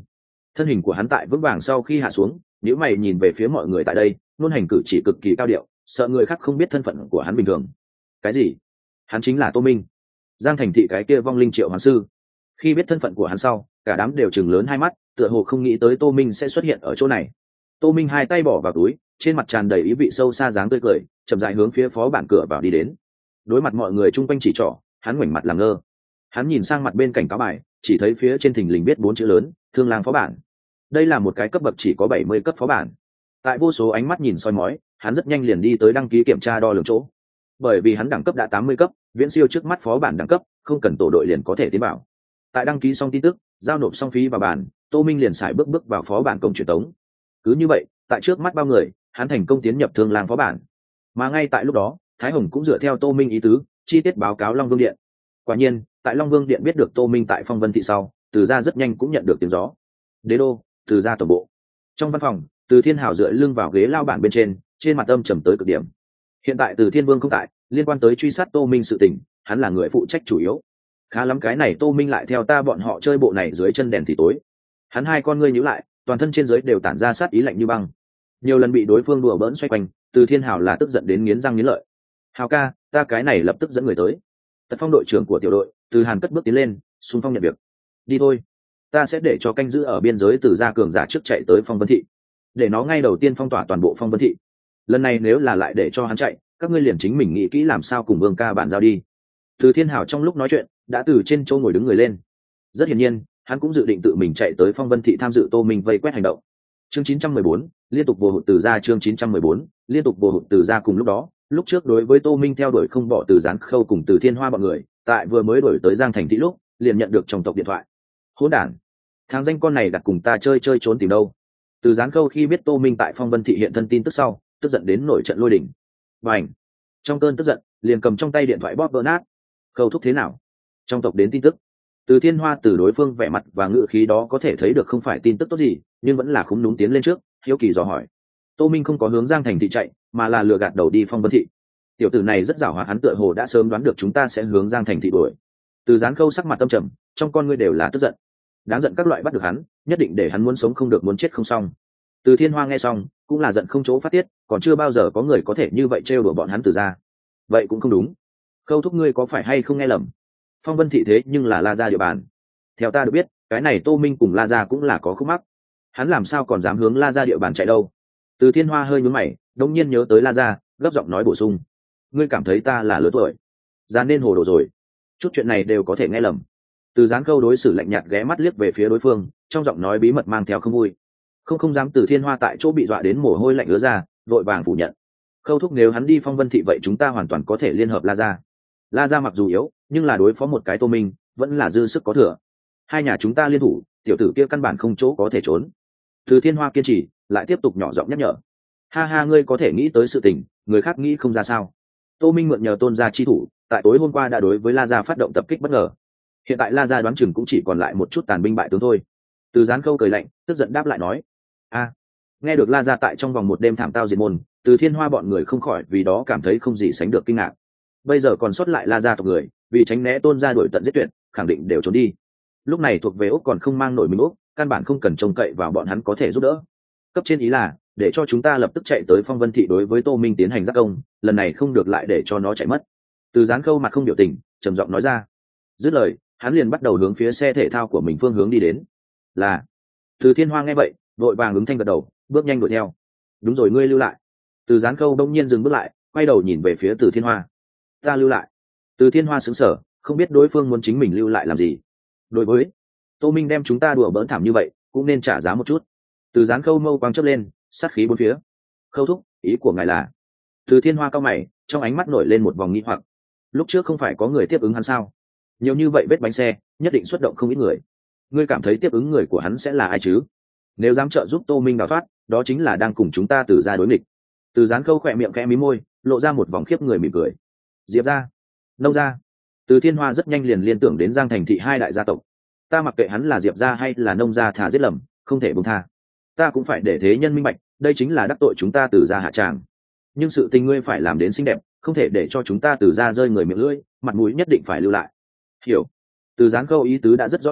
thân hình của hắn tại vững vàng sau khi hạ xuống, nếu mày nhìn về phía mọi người tại đây, luôn hành cử chỉ cực kỳ cao điệu, sợ người khác không biết thân phận của hắn bình thường. Cái gì? Hắn chính là Tô Minh, Giang Thành Thị cái kia vong linh triệu hoàng sư. Khi biết thân phận của hắn sau, cả đám đều chừng lớn hai mắt, tựa hồ không nghĩ tới Tô Minh sẽ xuất hiện ở chỗ này. Tô Minh hai tay bỏ vào túi, trên mặt tràn đầy ý vị sâu xa dáng tươi cười, chậm rãi hướng phía phó bản cửa vào đi đến. Đối mặt mọi người chung quanh chỉ trỏ, hắn ngoảnh mặt làm ngơ. Hắn nhìn sang mặt bên cảnh cáo bài, chỉ thấy phía trên thình lình viết bốn chữ lớn: Thương Lang phó bản. Đây là một cái cấp bậc chỉ có bảy mươi cấp phó bản. Tại vô số ánh mắt nhìn soi mói, hắn rất nhanh liền đi tới đăng ký kiểm tra đo lường chỗ. Bởi vì hắn đẳng cấp đã tám mươi cấp, viễn siêu trước mắt phó bản đẳng cấp, không cần tổ đội liền có thể tiến vào. Tại đăng ký xong tin tức, giao nộp xong phí vào bản, Tô Minh liền xài bước bước vào phó bản công truyền tống. Cứ như vậy, tại trước mắt bao người, hắn thành công tiến nhập Thương Lang phó bản. Mà ngay tại lúc đó, Thái Hồng cũng dựa theo Tô Minh ý tứ, chi tiết báo cáo Long Vương Điện. Quả nhiên, tại Long Vương Điện biết được Tô Minh tại Phong Vân Thị sau, Từ gia rất nhanh cũng nhận được tiếng gió. Đế đô, Từ gia tổng bộ. Trong văn phòng, Từ Thiên Hảo dựa lưng vào ghế lao bản bên trên, trên mặt âm trầm tới cực điểm. Hiện tại Từ Thiên Vương không tại, liên quan tới truy sát Tô Minh sự tình, hắn là người phụ trách chủ yếu. Khá lắm cái này Tô Minh lại theo ta bọn họ chơi bộ này dưới chân đèn thì tối. Hắn hai con ngươi nhíu lại, toàn thân trên dưới đều tản ra sát ý lạnh như băng. Nhiều lần bị đối phương đùa bỡn xoay quanh, Từ Thiên Hảo là tức giận đến nghiến răng nghiến lợi. Hào ca, ta cái này lập tức dẫn người tới. Tật Phong đội trưởng của tiểu đội, Từ Hàn cất bước tiến lên, xung phong nhận việc. Đi thôi, ta sẽ để cho canh giữ ở biên giới Từ gia cường giả trước chạy tới Phong Vân Thị, để nó ngay đầu tiên phong tỏa toàn bộ Phong Vân Thị. Lần này nếu là lại để cho hắn chạy, các ngươi liền chính mình nghĩ kỹ làm sao cùng Vương ca bản giao đi. Từ Thiên Hảo trong lúc nói chuyện, đã từ trên chỗ ngồi đứng người lên. Rất hiển nhiên, hắn cũng dự định tự mình chạy tới Phong Vân Thị tham dự Tô Minh vây quét hành động. Chương chín trăm mười bốn, liên tục vô hụt Từ gia. Chương chín trăm mười bốn, liên tục vô hụt Từ gia. Cùng lúc đó, lúc trước đối với Tô Minh theo đuổi không bỏ Từ Gián Khâu cùng Từ Thiên Hoa bọn người, tại vừa mới đổi tới Giang Thành Thị lúc, liền nhận được trong tộc điện thoại. Hỗn đản, thằng danh con này đặt cùng ta chơi chơi trốn tìm đâu? Từ Gián Khâu khi biết Tô Minh tại Phong Vân Thị hiện thân tin tức sau, tức giận đến nổi trận lôi đình. Bành! Trong cơn tức giận, liền cầm trong tay điện thoại bóp vỡ nát. Khâu thúc thế nào? Trong tộc đến tin tức. Từ Thiên Hoa từ đối phương vẻ mặt và ngữ khí đó có thể thấy được không phải tin tức tốt gì, nhưng vẫn là khúm núm tiến lên trước, hiếu kỳ dò hỏi. Tô Minh không có hướng Giang Thành Thị chạy, mà là lừa gạt đầu đi Phong Vân Thị. Tiểu tử này rất giàu hoạt, hắn tựa hồ đã sớm đoán được chúng ta sẽ hướng Giang Thành Thị đuổi. Từ Gián Khâu sắc mặt tâm trầm, trong con ngươi đều là tức giận. Đáng giận các loại bắt được hắn, nhất định để hắn muốn sống không được muốn chết không xong. Từ Thiên Hoa nghe xong, cũng là giận không chỗ phát tiết, còn chưa bao giờ có người có thể như vậy trêu đùa bọn hắn Từ gia. Vậy cũng không đúng. Khâu thúc ngươi có phải hay không nghe lầm? Phong Vân Thị thế nhưng là La gia địa bàn. Theo ta được biết, cái này Tô Minh cùng La gia cũng là có khúc mắc. Hắn làm sao còn dám hướng La gia địa bàn chạy đâu? Từ Thiên Hoa hơi nhướng mày, đống nhiên nhớ tới La gia, gấp giọng nói bổ sung: ngươi cảm thấy ta là lớn tuổi, ra nên hồ đồ rồi. Chút chuyện này đều có thể nghe lầm. Từ Gián Khâu đối xử lạnh nhạt ghé mắt liếc về phía đối phương, trong giọng nói bí mật mang theo không vui. Không không dám. Từ Thiên Hoa tại chỗ bị dọa đến mồ hôi lạnh ứa ra, vội vàng phủ nhận. Khâu thúc nếu hắn đi Phong Vân Thị vậy chúng ta hoàn toàn có thể liên hợp La gia. La gia mặc dù yếu, nhưng là đối phó một cái Tô Minh, vẫn là dư sức có thừa. Hai nhà chúng ta liên thủ, tiểu tử kia căn bản không chỗ có thể trốn. Từ Thiên Hoa kiên trì, lại tiếp tục nhỏ giọng nhắc nhở. Ha ha, ngươi có thể nghĩ tới sự tình, người khác nghĩ không ra sao? Tô Minh mượn nhờ Tôn gia chi thủ, tại tối hôm qua đã đối với La gia phát động tập kích bất ngờ. Hiện tại La gia đoán chừng cũng chỉ còn lại một chút tàn binh bại tướng thôi. Từ Gián Khâu cười lạnh, tức giận đáp lại nói: a, nghe được La gia tại trong vòng một đêm thảm tao diệt môn, Từ Thiên Hoa bọn người không khỏi vì đó cảm thấy không gì sánh được kinh ngạc. Bây giờ còn sót lại La gia tộc người, vì tránh né Tôn gia đuổi tận giết tuyệt, khẳng định đều trốn đi. Lúc này thuộc về Úc còn không mang nổi mình Úc, căn bản không cần trông cậy vào bọn hắn có thể giúp đỡ. Cấp trên ý là để cho chúng ta lập tức chạy tới Phong Vân Thị đối với Tô Minh tiến hành giác công, lần này không được lại để cho nó chạy mất. Từ Gián Khâu mặt không biểu tình, trầm giọng nói ra. Dứt lời, hắn liền bắt đầu hướng phía xe thể thao của mình phương hướng đi đến. Là. Từ Thiên Hoa nghe vậy, vội vàng ứng thanh gật đầu, bước nhanh đuổi theo. Đúng rồi, ngươi lưu lại. Từ Gián Khâu đông nhiên dừng bước lại, quay đầu nhìn về phía Từ Thiên Hoa. Ta lưu lại. Từ Thiên Hoa sững sờ, không biết đối phương muốn chính mình lưu lại làm gì. Đối với Tô Minh đem chúng ta đùa bỡn thảm như vậy, cũng nên trả giá một chút. Từ Gián Khâu mâu quang chớp lên, sát khí bốn phía. Khâu thúc, ý của ngài là? Từ Thiên Hoa cao mày, trong ánh mắt nổi lên một vòng nghi hoặc. Lúc trước không phải có người tiếp ứng hắn sao? Nhiều như vậy vết bánh xe, nhất định xuất động không ít người. Ngươi cảm thấy tiếp ứng người của hắn sẽ là ai chứ? Nếu dám trợ giúp Tô Minh đào thoát, đó chính là đang cùng chúng ta Từ gia đối nghịch. Từ Gián Khâu khỏe miệng khẽ mí môi, lộ ra một vòng khiếp người mỉm cười. Diệp gia, Nông gia. Từ Thiên Hoa rất nhanh liền liên tưởng đến Giang Thành Thị hai đại gia tộc. Ta mặc kệ hắn là Diệp gia hay là Nông gia, thả giết lầm, không thể buông tha. Ta cũng phải để thế nhân minh bạch, đây chính là đắc tội chúng ta Từ gia hạ tràng. Nhưng sự tình ngươi phải làm đến xinh đẹp, không thể để cho chúng ta Từ gia rơi người miệng lưỡi, mặt mũi nhất định phải lưu lại. Hiểu. Từ Gián Khâu ý tứ đã rất rõ ràng,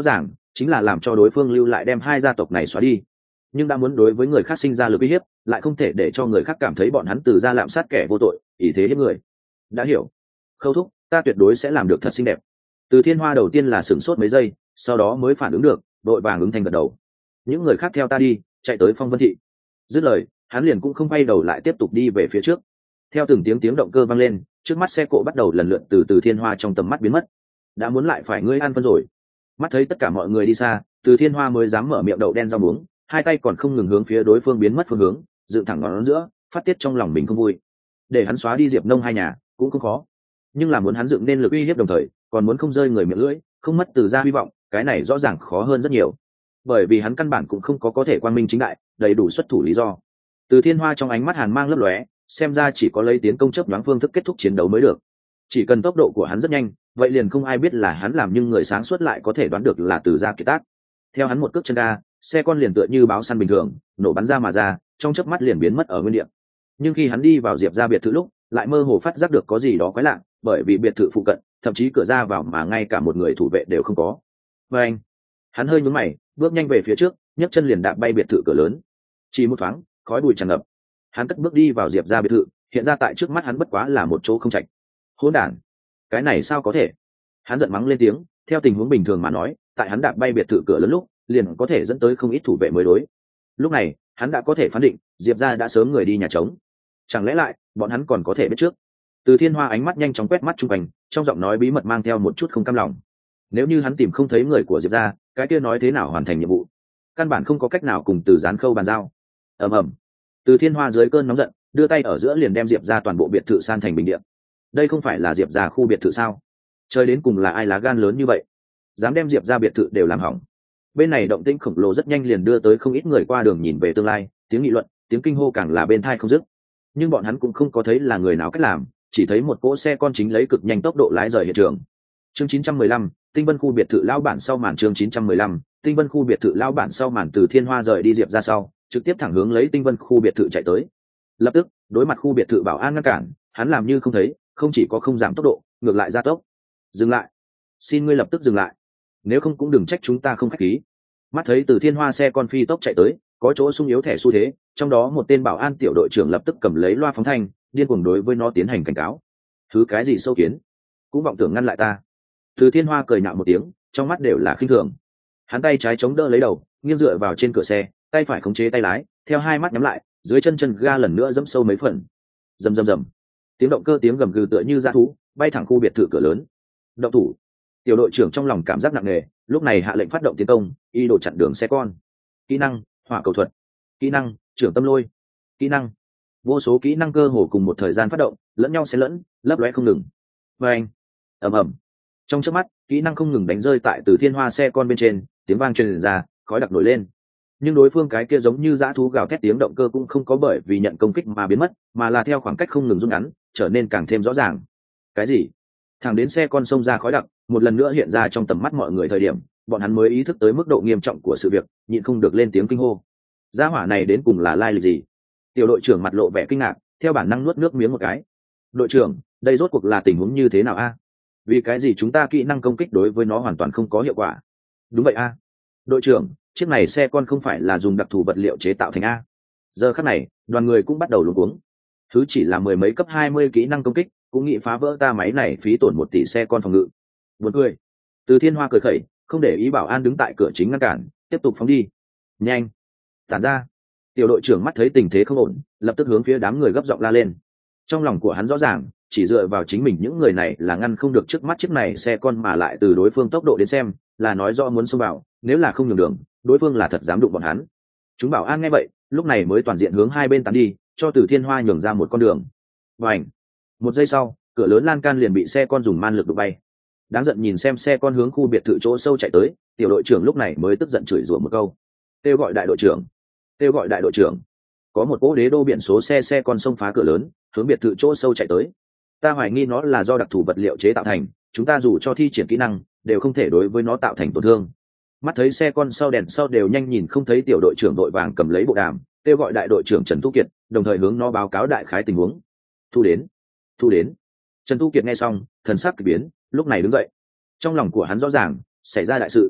chính là làm cho đối phương lưu lại đem hai gia tộc này xóa đi. Nhưng đã muốn đối với người khác sinh ra lực uy hiếp, lại không thể để cho người khác cảm thấy bọn hắn từ gia lạm sát kẻ vô tội, ý thế hiếp người. Đã hiểu. Khâu thúc, ta tuyệt đối sẽ làm được thật xinh đẹp. Từ Thiên Hoa đầu tiên là sửng sốt mấy giây, sau đó mới phản ứng được, đội vàng ứng thành gật đầu. Những người khác theo ta đi, chạy tới Phong Vân Thị. Dứt lời, hắn liền cũng không quay đầu lại tiếp tục đi về phía trước. Theo từng tiếng tiếng động cơ vang lên, trước mắt xe cộ bắt đầu lần lượt từ Từ Thiên Hoa trong tầm mắt biến mất. Đã muốn lại phải ngươi ăn phân rồi. Mắt thấy tất cả mọi người đi xa, Từ Thiên Hoa mới dám mở miệng đậu đen rau muống, hai tay còn không ngừng hướng phía đối phương biến mất phương hướng, dựng thẳng ngón giữa, phát tiết trong lòng mình không vui. Để hắn xóa đi Diệp Nông hai nhà, cũng không khó. Nhưng là muốn hắn dựng nên lực uy hiếp đồng thời, còn muốn không rơi người miệng lưỡi, không mất Từ gia hy vọng, cái này rõ ràng khó hơn rất nhiều. Bởi vì hắn căn bản cũng không có có thể quang minh chính đại, đầy đủ xuất thủ lý do. Từ Thiên Hoa trong ánh mắt hàn mang lấp lóe, xem ra chỉ có lấy tiến công chớp nhoáng phương thức kết thúc chiến đấu mới được. Chỉ cần tốc độ của hắn rất nhanh, vậy liền không ai biết là hắn làm, nhưng người sáng suốt lại có thể đoán được là Từ gia kiệt tác. Theo hắn một cước chân ga, xe con liền tựa như báo săn bình thường, nổ bắn ra mà ra, trong chớp mắt liền biến mất ở nguyên địa. Nhưng khi hắn đi vào Diệp gia biệt thự lúc, lại mơ hồ phát giác được có gì đó quái lạ, bởi vì biệt thự phụ cận, thậm chí cửa ra vào mà ngay cả một người thủ vệ đều không có. Và anh, hắn hơi nhướng mày, bước nhanh về phía trước, nhấc chân liền đạp bay biệt thự cửa lớn. Chỉ một thoáng, khói bụi tràn ngập. Hắn cất bước đi vào Diệp gia biệt thự, hiện ra tại trước mắt hắn bất quá là một chỗ không trạch. Hỗn đản, cái này sao có thể? Hắn giận mắng lên tiếng, theo tình huống bình thường mà nói, tại hắn đạp bay biệt thự cửa lớn lúc, liền có thể dẫn tới không ít thủ vệ mới đối. Lúc này, hắn đã có thể phán định, Diệp gia đã sớm người đi nhà trống. Chẳng lẽ lại, bọn hắn còn có thể biết trước? Từ Thiên Hoa ánh mắt nhanh chóng quét mắt chung quanh, trong giọng nói bí mật mang theo một chút không cam lòng. Nếu như hắn tìm không thấy người của Diệp gia, cái kia nói thế nào hoàn thành nhiệm vụ? Căn bản không có cách nào cùng Từ Gián Khâu bàn giao. Ầm ầm. Từ Thiên Hoa dưới cơn nóng giận, đưa tay ở giữa liền đem Diệp gia toàn bộ biệt thự san thành bình địa. Đây không phải là Diệp gia khu biệt thự sao? Chơi đến cùng là ai lá gan lớn như vậy, dám đem Diệp gia biệt thự đều làm hỏng? Bên này động tĩnh khổng lồ rất nhanh liền đưa tới không ít người qua đường nhìn về tương lai, tiếng nghị luận, tiếng kinh hô càng là bên tai không dứt. Nhưng bọn hắn cũng không có thấy là người nào cách làm, chỉ thấy một cỗ xe con chính lấy cực nhanh tốc độ lái rời hiện trường. Chương chín trăm mười lăm, Tinh Vân khu biệt thự lão bản sau màn. Chương chín trăm mười lăm, Tinh Vân khu biệt thự lão bản sau màn. Từ Thiên Hoa rời đi Diệp ra sau, trực tiếp thẳng hướng lấy Tinh Vân khu biệt thự chạy tới. Lập tức, đối mặt khu biệt thự bảo an ngăn cản, hắn làm như không thấy, không chỉ có không giảm tốc độ, ngược lại gia tốc. Dừng lại, xin ngươi lập tức dừng lại, nếu không cũng đừng trách chúng ta không khách khí. Mắt thấy Từ Thiên Hoa xe con phi tốc chạy tới, có chỗ sung yếu thẻ xu thế, trong đó một tên bảo an tiểu đội trưởng lập tức cầm lấy loa phóng thanh, điên cuồng đối với nó tiến hành cảnh cáo. Thứ cái gì sâu kiến, cũng vọng tưởng ngăn lại ta? Từ Thiên Hoa cười nhạo một tiếng, trong mắt đều là khinh thường. Hắn tay trái chống đỡ lấy đầu, nghiêng dựa vào trên cửa xe, tay phải khống chế tay lái, theo hai mắt nhắm lại, dưới chân chân ga lần nữa dẫm sâu mấy phần. Rầm rầm rầm, tiếng động cơ tiếng gầm gừ tựa như dã thú, bay thẳng khu biệt thự cửa lớn. Động thủ! Tiểu đội trưởng trong lòng cảm giác nặng nề, lúc này hạ lệnh phát động tiến công, y đồ chặn đường xe con. Kỹ năng: hỏa cầu thuật. Kỹ năng: trưởng tâm lôi. Kỹ năng: vô số kỹ năng cơ hồ cùng một thời gian phát động, lẫn nhau xen lẫn, lấp lóe không ngừng. Và anh, ầm ầm, trong chớp mắt, kỹ năng không ngừng đánh rơi tại Từ Thiên Hoa xe con bên trên, tiếng vang truyền ra, khói đặc nổi lên. Nhưng đối phương cái kia giống như dã thú gào thét tiếng động cơ cũng không có bởi vì nhận công kích mà biến mất, mà là theo khoảng cách không ngừng rút ngắn, trở nên càng thêm rõ ràng. Cái gì? Thẳng đến xe con xông ra khói đặc, một lần nữa hiện ra trong tầm mắt mọi người thời điểm, bọn hắn mới ý thức tới mức độ nghiêm trọng của sự việc, nhịn không được lên tiếng kinh hô. Gia hỏa này đến cùng là lai lịch gì? Tiểu đội trưởng mặt lộ vẻ kinh ngạc, theo bản năng nuốt nước miếng một cái. Đội trưởng, đây rốt cuộc là tình huống như thế nào a? Vì cái gì chúng ta kỹ năng công kích đối với nó hoàn toàn không có hiệu quả? Đúng vậy a. Đội trưởng, chiếc này xe con không phải là dùng đặc thù vật liệu chế tạo thành a? Giờ khắc này, đoàn người cũng bắt đầu luống cuống. Thứ chỉ là mười mấy cấp hai mươi kỹ năng công kích, cũng nghĩ phá vỡ ta máy này phí tổn một tỷ xe con phòng ngự. Buồn cười. Từ Thiên Hoa cười khẩy, không để ý bảo an đứng tại cửa chính ngăn cản, tiếp tục phóng đi. Nhanh, tản ra! Tiểu đội trưởng mắt thấy tình thế không ổn, lập tức hướng phía đám người gấp giọng la lên. Trong lòng của hắn rõ ràng, chỉ dựa vào chính mình những người này là ngăn không được trước mắt chiếc này xe con, mà lại từ đối phương tốc độ đến xem, là nói rõ muốn xông vào, nếu là không nhường đường, đối phương là thật dám đụng bọn hắn. Chúng bảo an nghe vậy, lúc này mới toàn diện hướng hai bên tán đi, cho Từ Thiên Hoa nhường ra một con đường. Bành! Một giây sau, cửa lớn lan can liền bị xe con dùng man lực đụng bay. Đáng giận nhìn xem xe con hướng khu biệt thự chỗ sâu chạy tới, tiểu đội trưởng lúc này mới tức giận chửi rủa một câu. Kêu gọi đại đội trưởng! Kêu gọi đại đội trưởng! Có một cỗ đế đô biển số xe xe con xông phá cửa lớn, hướng biệt thự chỗ sâu chạy tới. Ta hoài nghi nó là do đặc thù vật liệu chế tạo thành, chúng ta dù cho thi triển kỹ năng, đều không thể đối với nó tạo thành tổn thương. Mắt thấy xe con sau đèn sau đều nhanh nhìn không thấy, tiểu đội trưởng đội vàng cầm lấy bộ đàm, kêu gọi đại đội trưởng Trần Thu Kiệt, đồng thời hướng nó báo cáo đại khái tình huống. Thu đến, thu đến. Trần Thu Kiệt nghe xong, thần sắc kỳ biến, lúc này đứng dậy. Trong lòng của hắn rõ ràng, xảy ra đại sự.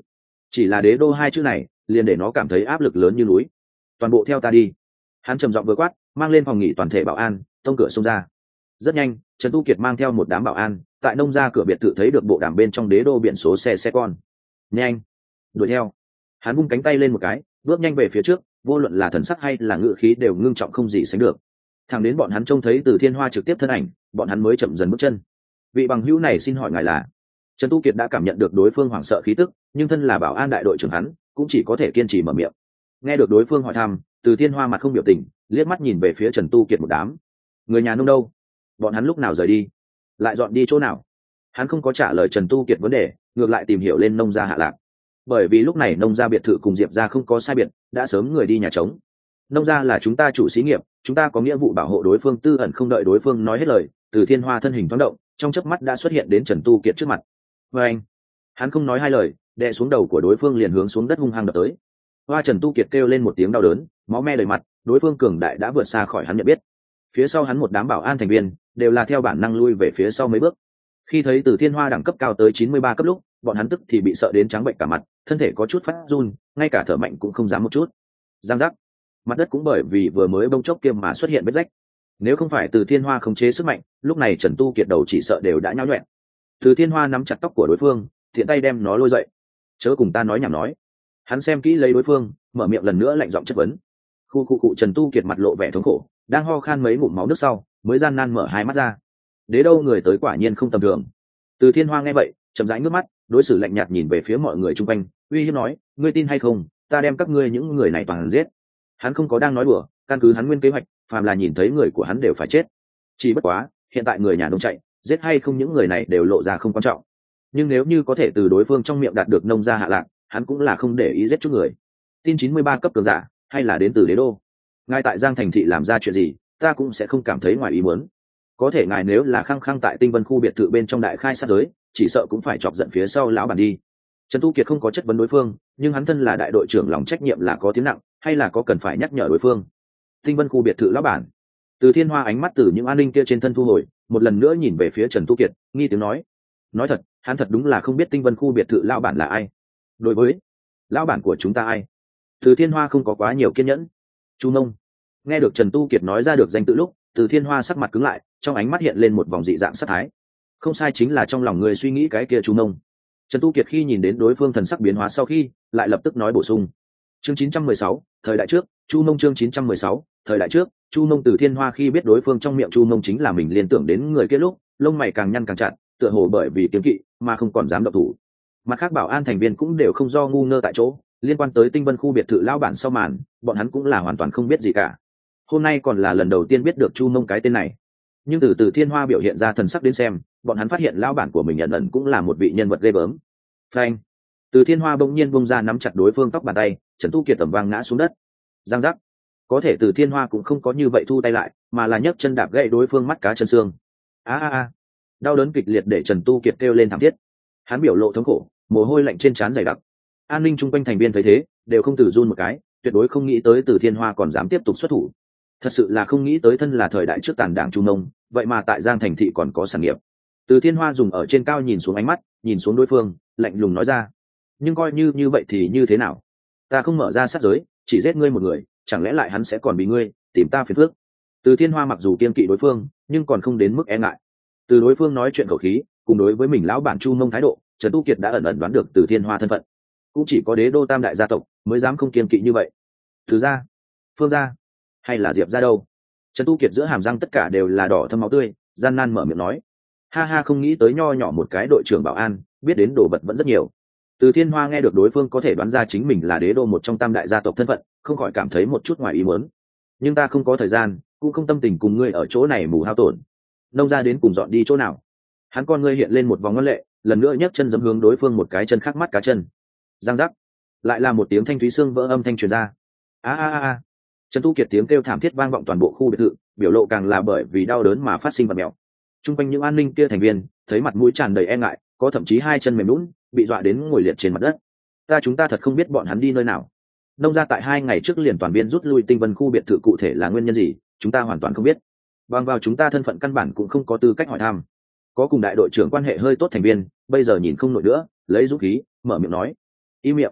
chỉ là đế đô hai chữ này liền để nó cảm thấy áp lực lớn như núi. Toàn bộ theo ta đi. Hắn trầm giọng vừa quát, mang lên phòng nghỉ toàn thể bảo an, tông cửa xông ra. Rất nhanh, Trần Tu Kiệt mang theo một đám bảo an tại nông ra cửa biệt thự thấy được bộ đàm bên trong đế đô biển số xe xe con. Nhanh, đuổi theo. Hắn vung cánh tay lên một cái, bước nhanh về phía trước, vô luận là thần sắc hay là ngự khí đều ngưng trọng không gì sánh được. Thẳng đến bọn hắn trông thấy Từ Thiên Hoa trực tiếp thân ảnh, bọn hắn mới chậm dần bước chân. Vị bằng hữu này xin hỏi ngài là? Trần Tu Kiệt đã cảm nhận được đối phương hoảng sợ khí tức, nhưng thân là bảo an đại đội trưởng hắn cũng chỉ có thể kiên trì mở miệng. Nghe được đối phương hỏi thăm, Từ Thiên Hoa mặt không biểu tình, liếc mắt nhìn về phía Trần Tu Kiệt một đám. Người nhà nông đâu? Bọn hắn lúc nào rời đi? Lại dọn đi chỗ nào? Hắn không có trả lời Trần Tu Kiệt vấn đề, ngược lại tìm hiểu lên nông gia hạ lạc. Bởi vì lúc này nông gia biệt thự cùng Diệp gia không có sai biệt, đã sớm người đi nhà trống. Nông gia là chúng ta chủ xí nghiệp, chúng ta có nghĩa vụ bảo hộ đối phương tư ẩn. Không đợi đối phương nói hết lời, Từ Thiên Hoa thân hình thoáng động, trong chớp mắt đã xuất hiện đến Trần Tu Kiệt trước mặt. Và anh, hắn không nói hai lời, đè xuống đầu của đối phương liền hướng xuống đất hung hăng đập tới. Hoa Trần Tu Kiệt kêu lên một tiếng đau đớn, máu me đầy mặt, đối phương cường đại đã vượt xa khỏi hắn nhận biết. Phía sau hắn một đám bảo an thành viên đều là theo bản năng lui về phía sau mấy bước. Khi thấy Từ Thiên Hoa đẳng cấp cao tới chín mươi ba cấp lúc, bọn hắn tức thì bị sợ đến trắng bệnh cả mặt, thân thể có chút phát run, ngay cả thở mạnh cũng không dám một chút. Giang giác, mặt đất cũng bởi vì vừa mới bông chốc kia mà xuất hiện vết rách. Nếu không phải Từ Thiên Hoa khống chế sức mạnh, lúc này Trần Tu Kiệt đầu chỉ sợ đều đã nhão nhọẹn. Từ Thiên Hoa nắm chặt tóc của đối phương, thiện tay đem nó lôi dậy. Chớ cùng ta nói nhảm nói. Hắn xem kỹ lấy đối phương, mở miệng lần nữa lạnh giọng chất vấn. Khu khu cụ Trần Tu Kiệt mặt lộ vẻ thống khổ, đang ho khan mấy ngụm máu nước sau, mới gian nan mở hai mắt ra. Đế đâu người tới quả nhiên không tầm thường. Từ Thiên Hoa nghe vậy, chậm rãi ngước mắt, đối xử lạnh nhạt nhìn về phía mọi người chung quanh, uy hiếp nói, ngươi tin hay không, ta đem các ngươi những người này toàn giết. Hắn không có đang nói đùa, căn cứ hắn nguyên kế hoạch, phàm là nhìn thấy người của hắn đều phải chết. Chỉ bất quá, hiện tại người nhà nông chạy, giết hay không những người này đều lộ ra không quan trọng. Nhưng nếu như có thể từ đối phương trong miệng đạt được nông gia hạ lạc, hắn cũng là không để ý giết chút người. Tin chín mươi ba cấp cường giả, hay là đến từ đế đô. Ngài tại Giang Thành thị làm ra chuyện gì, ta cũng sẽ không cảm thấy ngoài ý muốn. Có thể ngài nếu là khăng khăng tại Tinh Vân khu biệt thự bên trong đại khai sát giới, chỉ sợ cũng phải chọc giận phía sau lão bản đi. Trần Tu Kiệt không có chất vấn đối phương, nhưng hắn thân là đại đội trưởng, lòng trách nhiệm là có tiếng nặng, hay là có cần phải nhắc nhở đối phương. Tinh Vân khu biệt thự lão bản. Từ Thiên Hoa ánh mắt từ những an ninh kia trên thân thu hồi, một lần nữa nhìn về phía Trần Tu Kiệt, nghi tiếng nói: nói thật, hắn thật đúng là không biết Tinh Vân khu biệt thự lão bản là ai. Đối với lão bản của chúng ta ai? Từ Thiên Hoa không có quá nhiều kiên nhẫn. Chu Nông. Nghe được Trần Tu Kiệt nói ra được danh tự lúc, Từ Thiên Hoa sắc mặt cứng lại, trong ánh mắt hiện lên một vòng dị dạng sát thái. Không sai, chính là trong lòng người suy nghĩ cái kia Chu Nông. Trần Tu Kiệt khi nhìn đến đối phương thần sắc biến hóa sau khi, lại lập tức nói bổ sung: chương chín trăm mười sáu, thời đại trước, Chu Nông. Chương chín trăm mười sáu, thời đại trước, Chu Nông. Từ Thiên Hoa khi biết đối phương trong miệng Chu Nông chính là mình liên tưởng đến người kia lúc, lông mày càng nhăn càng chặt, tựa hồ bởi vì kiêng kỵ mà không còn dám động thủ. Mặt khác bảo an thành viên cũng đều không do ngu ngơ tại chỗ, liên quan tới Tinh Vân khu biệt thự lão bản sau màn, bọn hắn cũng là hoàn toàn không biết gì cả. Hôm nay còn là lần đầu tiên biết được Chu Nông cái tên này. Nhưng từ Từ Thiên Hoa biểu hiện ra thần sắc đến xem, bọn hắn phát hiện lão bản của mình ẩn ẩn cũng là một vị nhân vật ghê gớm. Phanh! Từ Thiên Hoa bỗng nhiên bung ra nắm chặt đối phương tóc bàn tay, Trần Tu Kiệt tầm vang ngã xuống đất. Giang giác! Có thể Từ Thiên Hoa cũng không có như vậy thu tay lại, mà là nhấc chân đạp gãy đối phương mắt cá chân xương. A a a! Đau đớn kịch liệt để Trần Tu Kiệt kêu lên thảm thiết. Hắn biểu lộ thống khổ, mồ hôi lạnh trên trán dày đặc. An ninh chung quanh thành viên thấy thế, đều không từ run một cái, tuyệt đối không nghĩ tới Từ Thiên Hoa còn dám tiếp tục xuất thủ. Thật sự là không nghĩ tới thân là thời đại trước tàn đảng Chu Nông, vậy mà tại Giang Thành thị còn có sản nghiệp. Từ Thiên Hoa dùng ở trên cao nhìn xuống ánh mắt, nhìn xuống đối phương, lạnh lùng nói ra: nhưng coi như như vậy thì như thế nào? Ta không mở ra sát giới, chỉ giết ngươi một người, chẳng lẽ lại hắn sẽ còn bị ngươi tìm ta phiền phức? Từ Thiên Hoa mặc dù kiêng kỵ đối phương, nhưng còn không đến mức e ngại. Từ đối phương nói chuyện khẩu khí, cùng đối với mình lão bản Chu Nông thái độ, Trần Tu Kiệt đã ẩn ẩn đoán được Từ Thiên Hoa thân phận. Cũng chỉ có đế đô tam đại gia tộc mới dám không kiêng kỵ như vậy. Từ gia, Phương gia, hay là Diệp gia đâu? Trần Tu Kiệt giữa hàm răng tất cả đều là đỏ thâm máu tươi, gian nan mở miệng nói: ha ha, không nghĩ tới nho nhỏ một cái đội trưởng bảo an, biết đến đồ vật vẫn rất nhiều. Từ Thiên Hoa nghe được đối phương có thể đoán ra chính mình là đế đô một trong tam đại gia tộc thân phận, không khỏi cảm thấy một chút ngoài ý muốn. Nhưng ta không có thời gian, cũng không tâm tình cùng ngươi ở chỗ này mù hao tổn. Nông gia đến cùng dọn đi chỗ nào? Hắn con ngươi hiện lên một vòng ngân lệ, lần nữa nhấc chân giẫm hướng đối phương một cái chân khác mắt cá chân. Giang giác, lại là một tiếng thanh thúy xương vỡ âm thanh truyền ra. A a a a! Trần Tu Kiệt tiếng kêu thảm thiết vang vọng toàn bộ khu biệt thự, biểu lộ càng là bởi vì đau đớn mà phát sinh vật mèo. Trung quanh những an ninh kia thành viên thấy mặt mũi tràn đầy e ngại, có thậm chí hai chân mềm nhũn, bị dọa đến ngồi liệt trên mặt đất. Ta chúng ta thật không biết bọn hắn đi nơi nào. Nông gia tại hai ngày trước liền toàn viên rút lui Tinh Vân khu biệt thự, cụ thể là nguyên nhân gì, chúng ta hoàn toàn không biết. Bằng vào chúng ta thân phận căn bản cũng không có tư cách hỏi thăm. Có cùng đại đội trưởng quan hệ hơi tốt thành viên, bây giờ nhìn không nổi nữa, lấy dũng khí mở miệng nói: im miệng.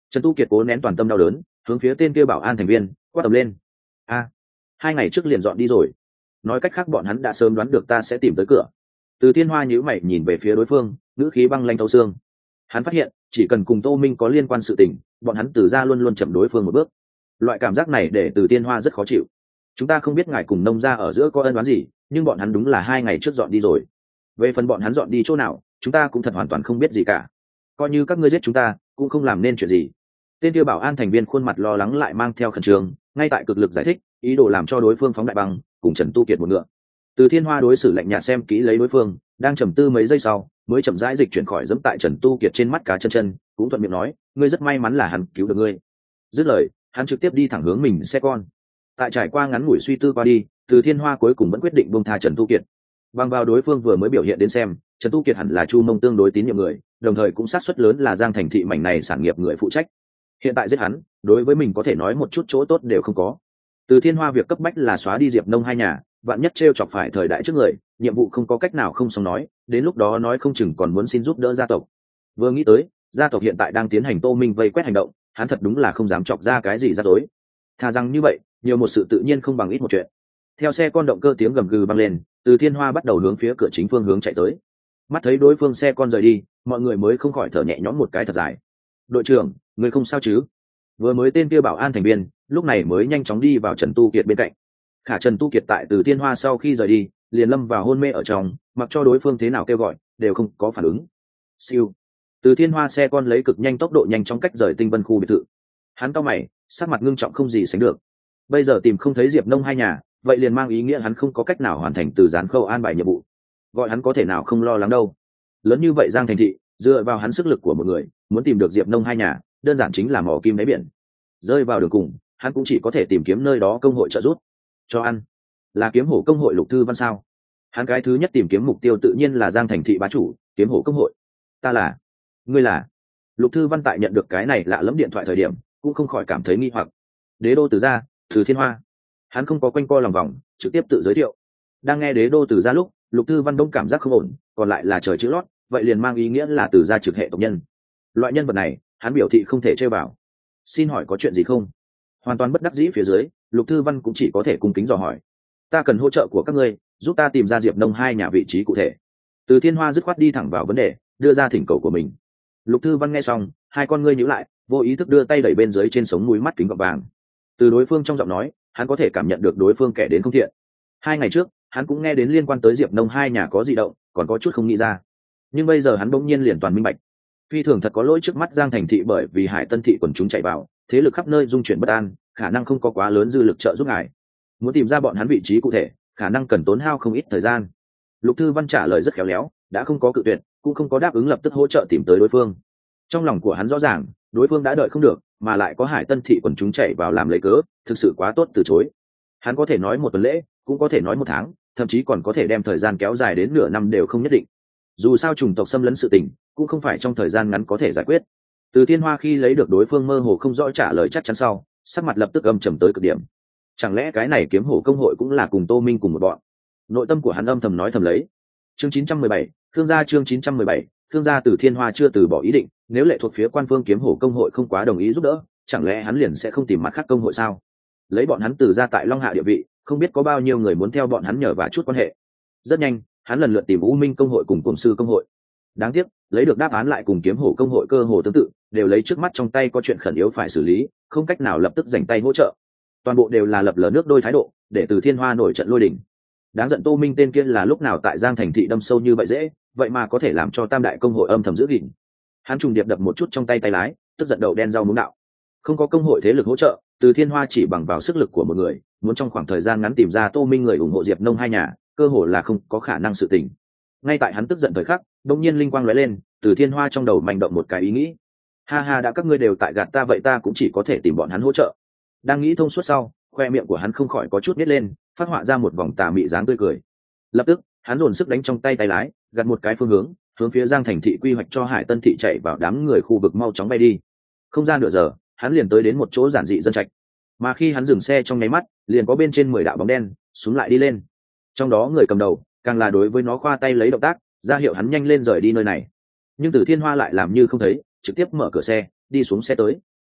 Trần Tu Kiệt cố nén toàn tâm đau đớn, hướng phía tên kia bảo an thành viên quát tầm lên. A, hai ngày trước liền dọn đi rồi. Nói cách khác bọn hắn đã sớm đoán được ta sẽ tìm tới cửa. Từ Thiên Hoa nhíu mày nhìn về phía đối phương, ngữ khí băng lãnh thấu xương. Hắn phát hiện chỉ cần cùng Tô Minh có liên quan sự tình, bọn hắn Từ gia luôn luôn chậm đối phương một bước. Loại cảm giác này để Từ Thiên Hoa rất khó chịu. Chúng ta không biết ngài cùng nông gia ở giữa có ân oán gì, nhưng bọn hắn đúng là hai ngày trước dọn đi rồi. Về phần bọn hắn dọn đi chỗ nào, chúng ta cũng thật hoàn toàn không biết gì cả. Coi như các ngươi giết chúng ta, cũng không làm nên chuyện gì. Tên kia bảo an thành viên khuôn mặt lo lắng lại mang theo khẩn trương, ngay tại cực lực giải thích, ý đồ làm cho đối phương phóng đại băng, cùng Trần Tu Kiệt một ngựa. Từ Thiên Hoa đối xử lạnh nhạt xem kỹ lấy đối phương, đang trầm tư mấy giây sau, mới chậm rãi dịch chuyển khỏi dẫm tại Trần Tu Kiệt trên mắt cá chân chân, cũng thuận miệng nói, ngươi rất may mắn là hắn cứu được ngươi. Dứt lời, hắn trực tiếp đi thẳng hướng mình xe con. Tại trải qua ngắn ngủi suy tư qua đi, Từ Thiên Hoa cuối cùng vẫn quyết định buông tha Trần Tu Kiệt. Bằng vào đối phương vừa mới biểu hiện đến xem, Trần Tu Kiệt hẳn là Chu Mông tương đối tín nhiệm người, đồng thời cũng xác suất lớn là Giang Thành thị mảnh này sản nghiệp người phụ trách. Hiện tại giết hắn, đối với mình có thể nói một chút chỗ tốt đều không có. Từ Thiên Hoa việc cấp bách là xóa đi Diệp Nông hai nhà, vạn nhất trêu chọc phải thời đại trước người, nhiệm vụ không có cách nào không xong nói, đến lúc đó nói không chừng còn muốn xin giúp đỡ gia tộc. Vừa nghĩ tới, gia tộc hiện tại đang tiến hành Tô Minh vây quét hành động, hắn thật đúng là không dám chọc ra cái gì ra tối. Thà rằng như vậy, nhiều một sự tự nhiên không bằng ít một chuyện. Theo xe con động cơ tiếng gầm gừ vang lên, Từ Thiên Hoa bắt đầu hướng phía cửa chính phương hướng chạy tới. Mắt thấy đối phương xe con rời đi, mọi người mới không khỏi thở nhẹ nhõm một cái thật dài. Đội trưởng, người không sao chứ? Vừa mới tên kia bảo an thành viên, lúc này mới nhanh chóng đi vào Trần Tu Kiệt bên cạnh. Khả Trần Tu Kiệt tại Từ Thiên Hoa sau khi rời đi, liền lâm vào hôn mê ở trong, mặc cho đối phương thế nào kêu gọi, đều không có phản ứng. Siêu. Từ Thiên Hoa xe con lấy cực nhanh tốc độ nhanh chóng cách rời Tinh Vân khu biệt thự. Hắn cau mày, sắc mặt ngưng trọng không gì sánh được. Bây giờ tìm không thấy Diệp Nông hai nhà, vậy liền mang ý nghĩa hắn không có cách nào hoàn thành từ gián khâu an bài nhiệm vụ. Gọi hắn có thể nào không lo lắng đâu. Lớn như vậy Giang Thành thị, dựa vào hắn sức lực của một người, muốn tìm được Diệp Nông hai nhà, đơn giản chính là mò kim đáy biển. Rơi vào đường cùng, hắn cũng chỉ có thể tìm kiếm nơi đó công hội trợ giúp. Cho ăn. Là kiếm hổ công hội Lục Thư Văn sao? Hắn cái thứ nhất tìm kiếm mục tiêu tự nhiên là Giang Thành thị bá chủ, kiếm hổ công hội. Ta là? Ngươi là? Lục Thư Văn tại nhận được cái này lạ lẫm điện thoại thời điểm, cũng không khỏi cảm thấy nghi hoặc. Đế đô Từ gia, Từ Thiên Hoa. Hắn không có quanh co lòng vòng, trực tiếp tự giới thiệu. Đang nghe Đế đô Từ gia lúc, Lục Thư Văn đông cảm giác không ổn, còn lại là trời chữ lót, vậy liền mang ý nghĩa là Từ gia trực hệ tộc nhân. Loại nhân vật này, hắn biểu thị không thể chơi vào. Xin hỏi có chuyện gì không? Hoàn toàn bất đắc dĩ phía dưới, Lục Thư Văn cũng chỉ có thể cung kính dò hỏi. Ta cần hỗ trợ của các ngươi, giúp ta tìm ra Diệp Nông hai nhà vị trí cụ thể. Từ Thiên Hoa dứt khoát đi thẳng vào vấn đề, đưa ra thỉnh cầu của mình. Lục Thư Văn nghe xong, hai con ngươi nhíu lại, vô ý thức đưa tay đẩy bên dưới trên sống mũi mắt kính gọng vàng. Từ đối phương trong giọng nói, hắn có thể cảm nhận được đối phương kẻ đến không thiện. Hai ngày trước, hắn cũng nghe đến liên quan tới Diệp Nông hai nhà có dị động, còn có chút không nghĩ ra. Nhưng bây giờ hắn bỗng nhiên liền toàn minh bạch. Phi thường thật có lỗi trước mắt Giang Thành thị bởi vì Hải Tân thị quần chúng chạy vào, thế lực khắp nơi dung chuyển bất an, khả năng không có quá lớn dư lực trợ giúp ngài. Muốn tìm ra bọn hắn vị trí cụ thể, khả năng cần tốn hao không ít thời gian. Lục Thư Văn trả lời rất khéo léo, đã không có cự tuyệt, cũng không có đáp ứng lập tức hỗ trợ tìm tới đối phương. Trong lòng của hắn rõ ràng, đối phương đã đợi không được, mà lại có Hải Tân thị quần chúng chạy vào làm lấy cớ, thực sự quá tốt từ chối. Hắn có thể nói một tuần lễ, cũng có thể nói một tháng, thậm chí còn có thể đem thời gian kéo dài đến nửa năm đều không nhất định. Dù sao chủng tộc xâm lấn sự tình, cũng không phải trong thời gian ngắn có thể giải quyết. Từ Thiên Hoa khi lấy được đối phương mơ hồ không rõ trả lời chắc chắn sau, sắc mặt lập tức âm trầm tới cực điểm. Chẳng lẽ cái này kiếm hổ công hội cũng là cùng Tô Minh cùng một bọn? Nội tâm của hắn âm thầm nói thầm lấy. Chương chín trăm mười bảy, Thương gia chương chín trăm mười bảy, Thương gia Từ Thiên Hoa chưa từ bỏ ý định, nếu lệ thuộc phía quan phương kiếm hổ công hội không quá đồng ý giúp đỡ, chẳng lẽ hắn liền sẽ không tìm mặt khác công hội sao? Lấy bọn hắn Từ gia tại Long Hạ địa vị, không biết có bao nhiêu người muốn theo bọn hắn nhờ và chút quan hệ. Rất nhanh, hắn lần lượt tìm U Minh công hội cùng Cổn sư công hội. Đáng tiếc, lấy được đáp án lại cùng kiếm hổ công hội cơ hồ tương tự, đều lấy trước mắt trong tay có chuyện khẩn yếu phải xử lý, không cách nào lập tức dành tay hỗ trợ. Toàn bộ đều là lập lờ nước đôi thái độ, để Từ Thiên Hoa nổi trận lôi đình. Đáng giận Tô Minh tên kia là lúc nào tại Giang Thành thị đâm sâu như vậy dễ, vậy mà có thể làm cho Tam đại công hội âm thầm giữ gìn. Hắn trùng điệp đập một chút trong tay tay lái, tức giận đầu đen rau muống đạo. Không có công hội thế lực hỗ trợ, Từ Thiên Hoa chỉ bằng vào sức lực của một người, muốn trong khoảng thời gian ngắn tìm ra Tô Minh người ủng hộ Diệp Nông hai nhà, cơ hồ là không có khả năng sự tình. Ngay tại hắn tức giận thời khắc, đột nhiên linh quang lóe lên, Từ Thiên Hoa trong đầu manh động một cái ý nghĩ. Ha ha, đã các ngươi đều tại gạt ta vậy ta cũng chỉ có thể tìm bọn hắn hỗ trợ. Đang nghĩ thông suốt sau, khoe miệng của hắn không khỏi có chút nhếch lên, phát họa ra một vòng tà mị dáng tươi cười. Lập tức, hắn dồn sức đánh trong tay tay lái, gạt một cái phương hướng, hướng phía Giang Thành thị quy hoạch cho Hải Tân thị chạy vào đám người khu vực mau chóng bay đi. Không gian nửa giờ, hắn liền tới đến một chỗ giản dị dân trạch. Mà khi hắn dừng xe trong nháy mắt, liền có bên trên mười đạo bóng đen xuống lại đi lên. Trong đó người cầm đầu, càng là đối với nó khoa tay lấy động tác, ra hiệu hắn nhanh lên rời đi nơi này. Nhưng Từ Thiên Hoa lại làm như không thấy, trực tiếp mở cửa xe, đi xuống xe tới.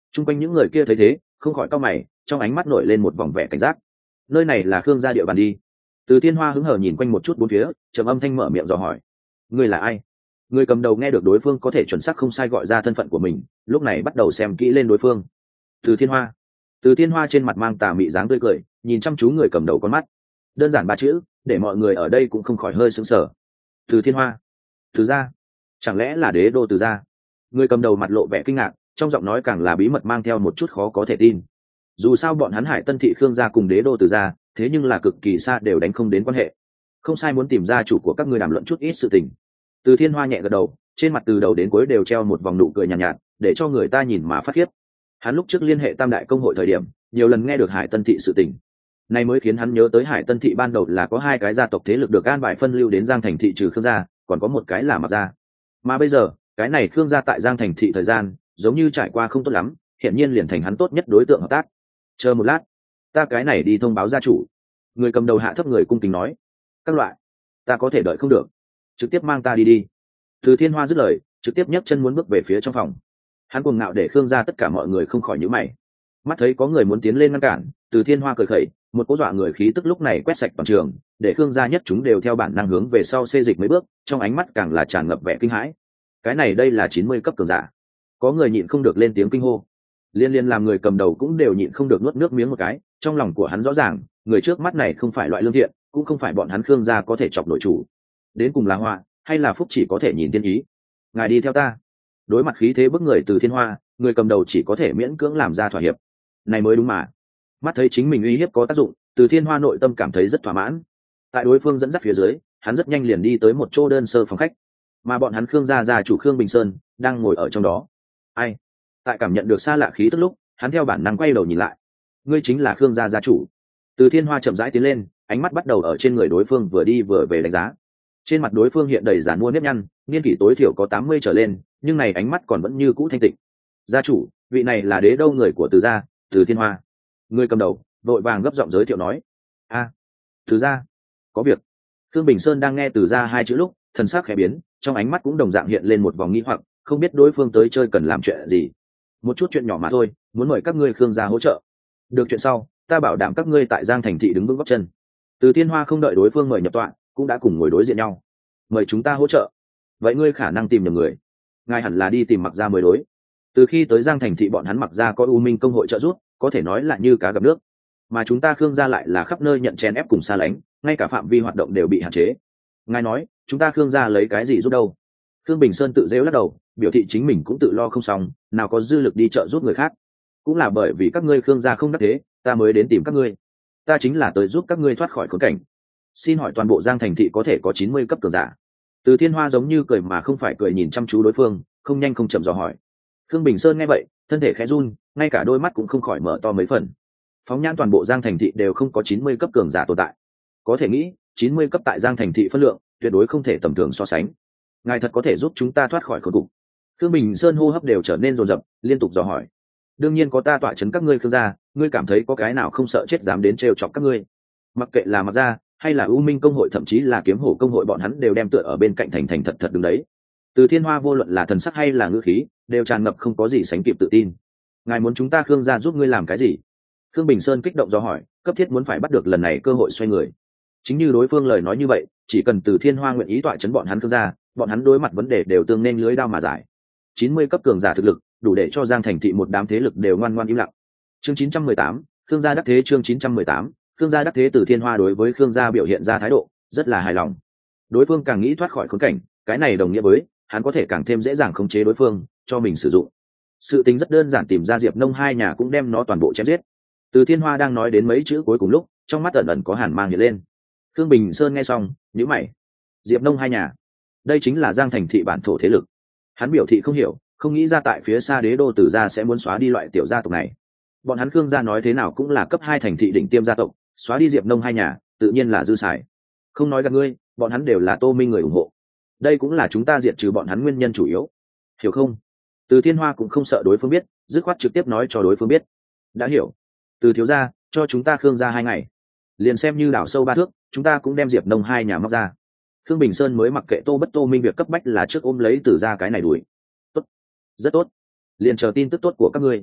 Chung quanh những người kia thấy thế không khỏi cau mày, trong ánh mắt nổi lên một vòng vẻ cảnh giác. Nơi này là Khương gia địa bàn đi. Từ Thiên Hoa hứng hờ nhìn quanh một chút bốn phía, trầm âm thanh mở miệng dò hỏi: ngươi là ai? Người cầm đầu nghe được đối phương có thể chuẩn xác không sai gọi ra thân phận của mình, lúc này bắt đầu xem kỹ lên đối phương. Từ Thiên Hoa. Từ Thiên Hoa trên mặt mang tà mị dáng tươi cười, nhìn chăm chú người cầm đầu con mắt. Đơn giản ba chữ, để mọi người ở đây cũng không khỏi hơi sững sờ. Từ Thiên Hoa. Từ gia. Chẳng lẽ là đế đô Từ gia? Người cầm đầu mặt lộ vẻ kinh ngạc, trong giọng nói càng là bí mật mang theo một chút khó có thể tin. Dù sao bọn hắn Hải Tân thị Khương gia cùng đế đô Từ gia, thế nhưng là cực kỳ xa, đều đánh không đến quan hệ. Không sai, muốn tìm gia chủ của các ngươi đàm luận chút ít sự tình. Từ Thiên Hoa nhẹ gật đầu, trên mặt từ đầu đến cuối đều treo một vòng nụ cười nhàn nhạt, nhạt, để cho người ta nhìn mà phát khiếp. Hắn lúc trước liên hệ Tam đại công hội thời điểm, nhiều lần nghe được Hải Tân thị sự tình, này mới khiến hắn nhớ tới Hải Tân thị ban đầu là có hai cái gia tộc thế lực được an bài phân lưu đến Giang Thành thị trừ Khương gia, còn có một cái là Mạc gia. Mà bây giờ, cái này Khương gia tại Giang Thành thị thời gian, giống như trải qua không tốt lắm, hiện nhiên liền thành hắn tốt nhất đối tượng hợp tác. Chờ một lát, ta cái này đi thông báo gia chủ. Người cầm đầu hạ thấp người cung kính nói: các loại, ta có thể đợi không được, trực tiếp mang ta đi đi. Từ Thiên Hoa dứt lời, trực tiếp nhấc chân muốn bước về phía trong phòng. Hắn cuồng ngạo để Khương gia tất cả mọi người không khỏi nhíu mày. Mắt thấy có người muốn tiến lên ngăn cản, Từ Thiên Hoa cười khẩy, một cỗ dọa người khí tức lúc này quét sạch toàn trường, để Khương gia nhất chúng đều theo bản năng hướng về sau xê dịch mấy bước, trong ánh mắt càng là tràn ngập vẻ kinh hãi. Cái này đây là chín mươi cấp cường giả. Có người nhịn không được lên tiếng kinh hô. Liên liên làm người cầm đầu cũng đều nhịn không được nuốt nước miếng một cái, trong lòng của hắn rõ ràng, người trước mắt này không phải loại lương thiện, cũng không phải bọn hắn Khương gia có thể chọc nội chủ. Đến cùng là họa hay là phúc chỉ có thể nhìn tiên ý. Ngài đi theo ta. Đối mặt khí thế bức người Từ Thiên Hoa, người cầm đầu chỉ có thể miễn cưỡng làm ra thỏa hiệp. Này mới đúng mà. Mắt thấy chính mình uy hiếp có tác dụng, Từ Thiên Hoa nội tâm cảm thấy rất thỏa mãn. Tại đối phương dẫn dắt phía dưới, hắn rất nhanh liền đi tới một chỗ đơn sơ phòng khách, mà bọn hắn Khương gia gia chủ Khương Bình Sơn đang ngồi ở trong đó. Ai? Tại cảm nhận được xa lạ khí tức lúc, hắn theo bản năng quay đầu nhìn lại. Ngươi chính là Khương gia gia chủ. Từ Thiên Hoa chậm rãi tiến lên, ánh mắt bắt đầu ở trên người đối phương vừa đi vừa về đánh giá. Trên mặt đối phương hiện đầy giàn mua nếp nhăn, niên kỷ tối thiểu có tám mươi trở lên, nhưng này ánh mắt còn vẫn như cũ thanh tịnh. Gia chủ, vị này là đế đâu người của Từ gia, Từ Thiên Hoa. Người cầm đầu vội vàng gấp giọng giới thiệu nói: a, Từ gia, có việc. Khương Bình Sơn đang nghe Từ gia hai chữ lúc, thần sắc khẽ biến, trong ánh mắt cũng đồng dạng hiện lên một vòng nghi hoặc, không biết đối phương tới chơi cần làm chuyện gì. Một chút chuyện nhỏ mà thôi, muốn mời các ngươi Khương gia hỗ trợ. Được chuyện sau, ta bảo đảm các ngươi tại Giang Thành thị đứng vững gót chân. Từ Thiên Hoa không đợi đối phương mời nhập tọa, cũng đã cùng ngồi đối diện nhau. Mời chúng ta hỗ trợ. Vậy ngươi khả năng tìm nhầm người, ngài hẳn là đi tìm Mặc gia mới đối. Từ khi tới Giang Thành thị bọn hắn Mặc gia có U Minh công hội trợ giúp, có thể nói là như cá gặp nước, mà chúng ta Khương gia lại là khắp nơi nhận chen ép cùng xa lánh, ngay cả phạm vi hoạt động đều bị hạn chế. Ngài nói chúng ta Khương gia lấy cái gì giúp đâu? Khương Bình Sơn tự rêu lắc đầu, biểu thị chính mình cũng tự lo không xong, nào có dư lực đi trợ giúp người khác. Cũng là bởi vì các ngươi Khương gia không đắc thế, ta mới đến tìm các ngươi. Ta chính là tới giúp các ngươi thoát khỏi khốn cảnh. Xin hỏi toàn bộ Giang Thành thị có thể có chín mươi cấp cường giả? Từ Thiên Hoa giống như cười mà không phải cười nhìn chăm chú đối phương, không nhanh không chậm dò hỏi. Khương Bình Sơn nghe vậy, thân thể khẽ run, ngay cả đôi mắt cũng không khỏi mở to mấy phần. Phóng nhãn toàn bộ Giang Thành thị đều không có chín mươi cấp cường giả tồn tại. Có thể nghĩ, chín mươi cấp tại Giang Thành thị phân lượng, tuyệt đối không thể tầm thường so sánh. Ngài thật có thể giúp chúng ta thoát khỏi khốn cục? Khương Bình Sơn hô hấp đều trở nên rồn rập, liên tục dò hỏi. Đương nhiên có ta tọa chấn các ngươi Khương gia, ngươi cảm thấy có cái nào không sợ chết dám đến trêu chọc các ngươi? Mặc kệ là Mặc gia hay là U Minh công hội, thậm chí là Kiếm Hổ công hội, bọn hắn đều đem tựa ở bên cạnh thành thành thật thật đứng đấy. Từ Thiên Hoa vô luận là thần sắc hay là ngữ khí, đều tràn ngập không có gì sánh kịp tự tin. Ngài muốn chúng ta Khương gia giúp ngươi làm cái gì? Khương Bình Sơn kích động do hỏi, cấp thiết muốn phải bắt được lần này cơ hội xoay người. Chính như đối phương lời nói như vậy, chỉ cần Từ Thiên Hoa nguyện ý tọa chấn bọn hắn Khương gia, bọn hắn đối mặt vấn đề đều tương nên lưới đao mà giải. chín mươi cấp cường giả thực lực, đủ để cho Giang Thành thị một đám thế lực đều ngoan ngoan im lặng. Chương chín trăm mười tám, Khương gia đắc thế. Chương chín trăm mười tám, Khương gia đắc thế. Từ Thiên Hoa đối với Khương gia biểu hiện ra thái độ rất là hài lòng. Đối phương càng nghĩ thoát khỏi khốn cảnh, cái này đồng nghĩa với hắn có thể càng thêm dễ dàng khống chế đối phương cho mình sử dụng. Sự tính rất đơn giản, tìm ra Diệp Nông hai nhà cũng đem nó toàn bộ chém giết. Từ Thiên Hoa đang nói đến mấy chữ cuối cùng lúc, trong mắt ẩn ẩn có hàn mang hiện lên. Khương Bình Sơn nghe xong, nhíu mày. Diệp Nông hai nhà, đây chính là Giang Thành thị bản thổ thế lực. Hắn biểu thị không hiểu, không nghĩ ra tại phía xa đế đô Từ gia sẽ muốn xóa đi loại tiểu gia tộc này. Bọn hắn Khương gia nói thế nào cũng là cấp hai thành thị đỉnh tiêm gia tộc, xóa đi Diệp Nông hai nhà, tự nhiên là dư xài. Không nói gặp ngươi, bọn hắn đều là Tô Minh người ủng hộ. Đây cũng là chúng ta diệt trừ bọn hắn nguyên nhân chủ yếu. Hiểu không? Từ Thiên Hoa cũng không sợ đối phương biết, dứt khoát trực tiếp nói cho đối phương biết. Đã hiểu. Từ thiếu gia, cho chúng ta Khương gia hai ngày. Liền xem như đảo sâu ba thước, chúng ta cũng đem Diệp Nông hai nhà móc ra. Khương Bình Sơn mới mặc kệ Tô Bất Tô Minh việc cấp bách là trước ôm lấy Từ gia cái này đuổi. Tốt, rất tốt. Liền chờ tin tức tốt của các ngươi.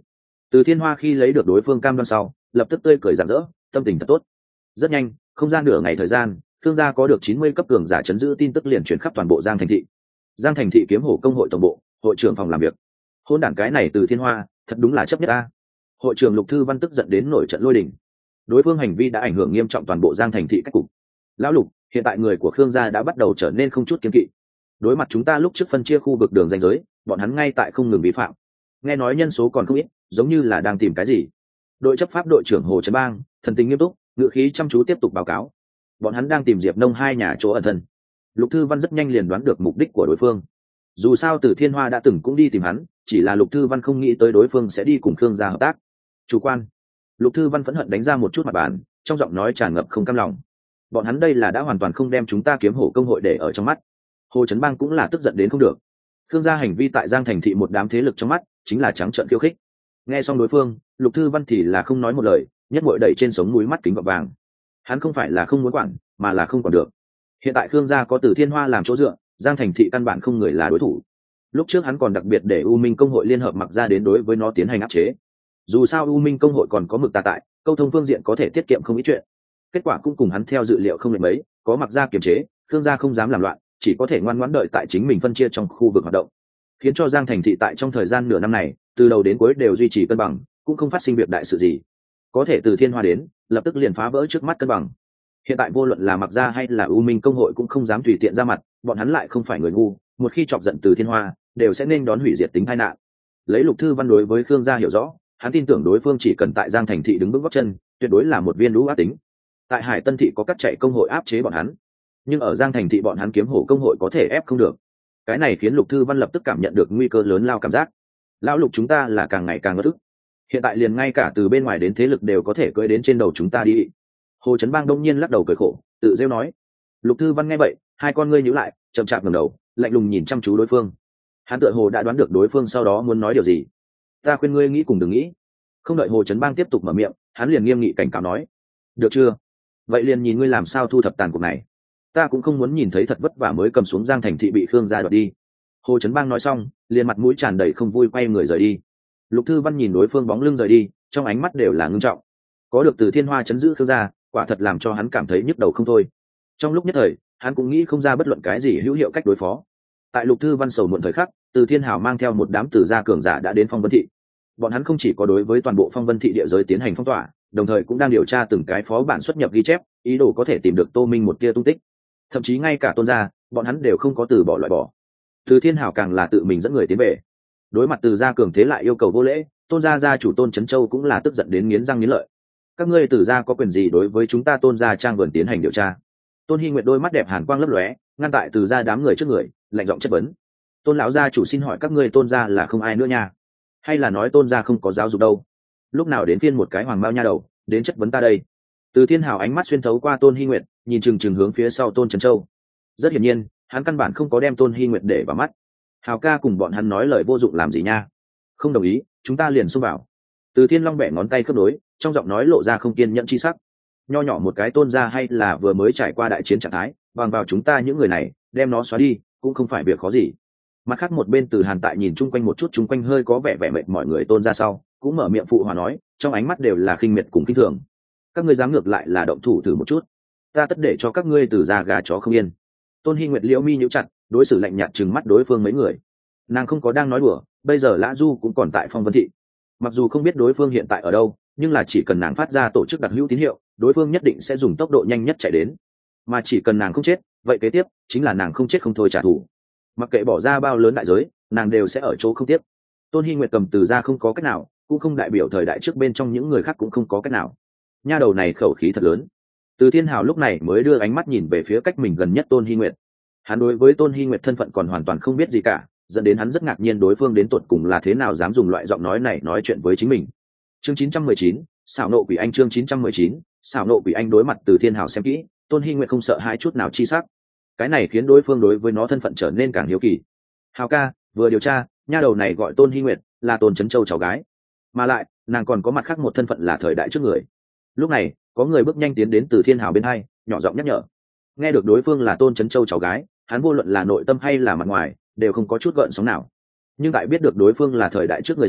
Từ Thiên Hoa khi lấy được đối phương cam đoan sau lập tức tươi cười rạng rỡ, tâm tình thật tốt. Rất nhanh, không gian nửa ngày thời gian, Thương gia có được chín mươi cấp cường giả chấn giữ tin tức liền truyền khắp toàn bộ Giang Thành thị. Giang Thành thị kiếm hổ công hội tổng bộ, hội trưởng phòng làm việc. Hôn đản cái này Từ Thiên Hoa, thật đúng là chấp nhất a. Hội trưởng Lục Thư Văn tức giận đến nổi trận lôi đình. Đối phương hành vi đã ảnh hưởng nghiêm trọng toàn bộ Giang Thành thị cách cục. Lão Lục, hiện tại người của Khương gia đã bắt đầu trở nên không chút kiêng kỵ. Đối mặt chúng ta lúc trước phân chia khu vực đường ranh giới, bọn hắn ngay tại không ngừng vi phạm. Nghe nói nhân số còn không ít, giống như là đang tìm cái gì. Đội chấp pháp đội trưởng Hồ Trấn Bang, thần tình nghiêm túc, ngữ khí chăm chú tiếp tục báo cáo. Bọn hắn đang tìm Diệp Nông hai nhà chỗ ẩn thân. Lục Thư Văn rất nhanh liền đoán được mục đích của đối phương. Dù sao Từ Thiên Hoa đã từng cũng đi tìm hắn, chỉ là Lục Thư Văn không nghĩ tới đối phương sẽ đi cùng Khương gia hợp tác. Chủ quan. Lục Thư Văn phẫn hận đánh ra một chút mặt bàn, trong giọng nói tràn ngập không cam lòng. Bọn hắn đây là đã hoàn toàn không đem chúng ta kiếm hổ công hội để ở trong mắt. Hồ Trấn Bang cũng là tức giận đến không được. Khương gia hành vi tại Giang Thành thị một đám thế lực trong mắt chính là trắng trợn khiêu khích. Nghe xong đối phương, Lục Thư Văn thì là không nói một lời, nhất ngồi đẩy trên sống mũi mắt kính gọt vàng. Hắn không phải là không muốn quản, mà là không còn được. Hiện tại Khương gia có Từ Thiên Hoa làm chỗ dựa, Giang Thành thị căn bản không người là đối thủ. Lúc trước hắn còn đặc biệt để U Minh công hội liên hợp mặc ra đến đối với nó tiến hành áp chế. Dù sao U Minh công hội còn có mực tà tại, câu thông phương diện có thể tiết kiệm không ít chuyện. Kết quả cũng cùng hắn theo dự liệu không lệch mấy, có mặc ra kiềm chế, Khương gia không dám làm loạn, chỉ có thể ngoan ngoãn đợi tại chính mình phân chia trong khu vực hoạt động, khiến cho Giang Thành thị tại trong thời gian nửa năm này, từ đầu đến cuối đều duy trì cân bằng, cũng không phát sinh việc đại sự gì. Có thể Từ Thiên Hoa đến, lập tức liền phá vỡ trước mắt cân bằng. Hiện tại vô luận là mặc ra hay là U Minh công hội cũng không dám tùy tiện ra mặt, bọn hắn lại không phải người ngu, một khi chọc giận Từ Thiên Hoa, đều sẽ nên đón hủy diệt tính tai nạn. Lấy Lục Thư Văn đối với Khương gia hiểu rõ, hắn tin tưởng đối phương chỉ cần tại Giang Thành thị đứng vững gót chân, tuyệt đối là một viên lũ ác tính. Tại Hải Tân thị có cắt chạy công hội áp chế bọn hắn, nhưng ở Giang Thành thị bọn hắn kiếm hổ công hội có thể ép không được. Cái này khiến Lục Thư Văn lập tức cảm nhận được nguy cơ lớn lao cảm giác. Lão Lục, chúng ta là càng ngày càng ngất ức. Hiện tại liền ngay cả từ bên ngoài đến thế lực đều có thể cưỡi đến trên đầu chúng ta đi. Hồ Trấn Bang đông nhiên lắc đầu cười khổ, tự rêu nói. Lục Thư Văn nghe vậy, hai con ngươi nhíu lại, chậm chạp ngẩng đầu, lạnh lùng nhìn chăm chú đối phương. Hắn tựa hồ đã đoán được đối phương sau đó muốn nói điều gì. Ta khuyên ngươi nghĩ cùng đừng nghĩ. Không đợi Hồ Trấn Bang tiếp tục mở miệng, hắn liền nghiêm nghị cảnh cáo nói. Được chưa? Vậy liền nhìn ngươi làm sao thu thập tàn cuộc này. Ta cũng không muốn nhìn thấy thật vất vả mới cầm xuống Giang Thành thị bị Khương gia đoạt đi. Hồ Trấn Bang nói xong, liền mặt mũi tràn đầy không vui quay người rời đi. Lục Thư Văn nhìn đối phương bóng lưng rời đi, trong ánh mắt đều là ngưng trọng. Có được Từ Thiên Hoa chấn giữ Khương gia, quả thật làm cho hắn cảm thấy nhức đầu không thôi. Trong lúc nhất thời, hắn cũng nghĩ không ra bất luận cái gì hữu hiệu cách đối phó. Tại Lục Thư Văn sầu muộn thời khắc, Từ Thiên Hào mang theo một đám Từ gia cường giả đã đến Phong Vân thị. Bọn hắn không chỉ có đối với toàn bộ Phong Vân thị địa giới tiến hành phong tỏa, đồng thời cũng đang điều tra từng cái phó bản xuất nhập ghi chép, ý đồ có thể tìm được Tô Minh một tia tung tích. Thậm chí ngay cả Tôn gia, bọn hắn đều không có từ bỏ loại bỏ. Từ Thiên Hào càng là tự mình dẫn người tiến về. Đối mặt Từ gia cường thế lại yêu cầu vô lễ, Tôn gia gia chủ Tôn Chấn Châu cũng là tức giận đến nghiến răng nghiến lợi. Các ngươi Từ gia có quyền gì đối với chúng ta Tôn gia trang vườn tiến hành điều tra? Tôn Hi Nguyệt đôi mắt đẹp hàn quang lấp lóe, ngăn tại Từ gia đám người trước người, lạnh giọng chất vấn. Tôn lão gia chủ xin hỏi các ngươi Tôn gia là không ai nữa nha? Hay là nói Tôn gia không có giáo dục đâu? Lúc nào đến phiên một cái hoàng bao nha đầu đến chất vấn ta đây? Từ Thiên Hào ánh mắt xuyên thấu qua Tôn Hi Nguyệt, nhìn chừng chừng hướng phía sau Tôn Trấn Châu. Rất hiển nhiên, hắn căn bản không có đem Tôn Hi Nguyệt để vào mắt. Hào ca cùng bọn hắn nói lời vô dụng làm gì nha? Không đồng ý, chúng ta liền xông vào. Từ Thiên Long bẻ ngón tay khớp nối, trong giọng nói lộ ra không kiên nhẫn chi sắc. Nho nhỏ một cái Tôn gia hay là vừa mới trải qua đại chiến trạng thái, bằng vào chúng ta những người này, đem nó xóa đi, cũng không phải việc khó gì. Mặt khác một bên Từ Hàn tại nhìn chung quanh một chút, chung quanh hơi có vẻ vẻ mệt mọi người Tôn gia sau, cũng mở miệng phụ hòa nói, trong ánh mắt đều là khinh miệt cùng khinh thường. Các ngươi dám ngược lại là động thủ thử một chút, ta tất để cho các ngươi từ già gà chó không yên. Tôn Hi Nguyệt liễu mi nhíu chặt, đối xử lạnh nhạt trừng mắt đối phương mấy người. Nàng không có đang nói đùa, bây giờ Lã Du cũng còn tại Phong Vân thị. Mặc dù không biết đối phương hiện tại ở đâu, nhưng là chỉ cần nàng phát ra tổ chức đặc hữu tín hiệu, đối phương nhất định sẽ dùng tốc độ nhanh nhất chạy đến. Mà chỉ cần nàng không chết, vậy kế tiếp chính là nàng không chết không thôi trả thù. Mặc kệ bỏ ra bao lớn đại giới, nàng đều sẽ ở chỗ không tiếp. Tôn Hi Nguyệt cầm từ ra không có cách nào, cũng không đại biểu thời đại trước bên trong những người khác cũng không có cách nào. Nha đầu này khẩu khí thật lớn. Từ Thiên Hào lúc này mới đưa ánh mắt nhìn về phía cách mình gần nhất Tôn Hi Nguyệt. Hắn đối với Tôn Hi Nguyệt thân phận còn hoàn toàn không biết gì cả, dẫn đến hắn rất ngạc nhiên đối phương đến tột cùng là thế nào dám dùng loại giọng nói này nói chuyện với chính mình. Chương chín trăm mười chín, xảo nộ quỷ anh. Chương chín trăm mười chín, xảo nộ quỷ anh. Đối mặt Từ Thiên Hào xem kỹ, Tôn Hi Nguyệt không sợ hãi chút nào chi sắc. Cái này khiến đối phương đối với nó thân phận trở nên càng hiếu kỳ. Hào ca, vừa điều tra, nha đầu này gọi Tôn Hi Nguyệt, là Tôn Trấn Châu cháu gái, mà lại nàng còn có mặt khác một thân phận là thời đại trước người. Lúc này, có người bước nhanh tiến đến Từ Thiên Hào bên hai, nhỏ giọng nhắc nhở. Nghe được đối phương là Tôn Trấn Châu cháu gái, hắn vô luận là nội tâm hay là mặt ngoài, đều không có chút gợn sóng nào. Nhưng tại biết được đối phương là thời đại trước người sau,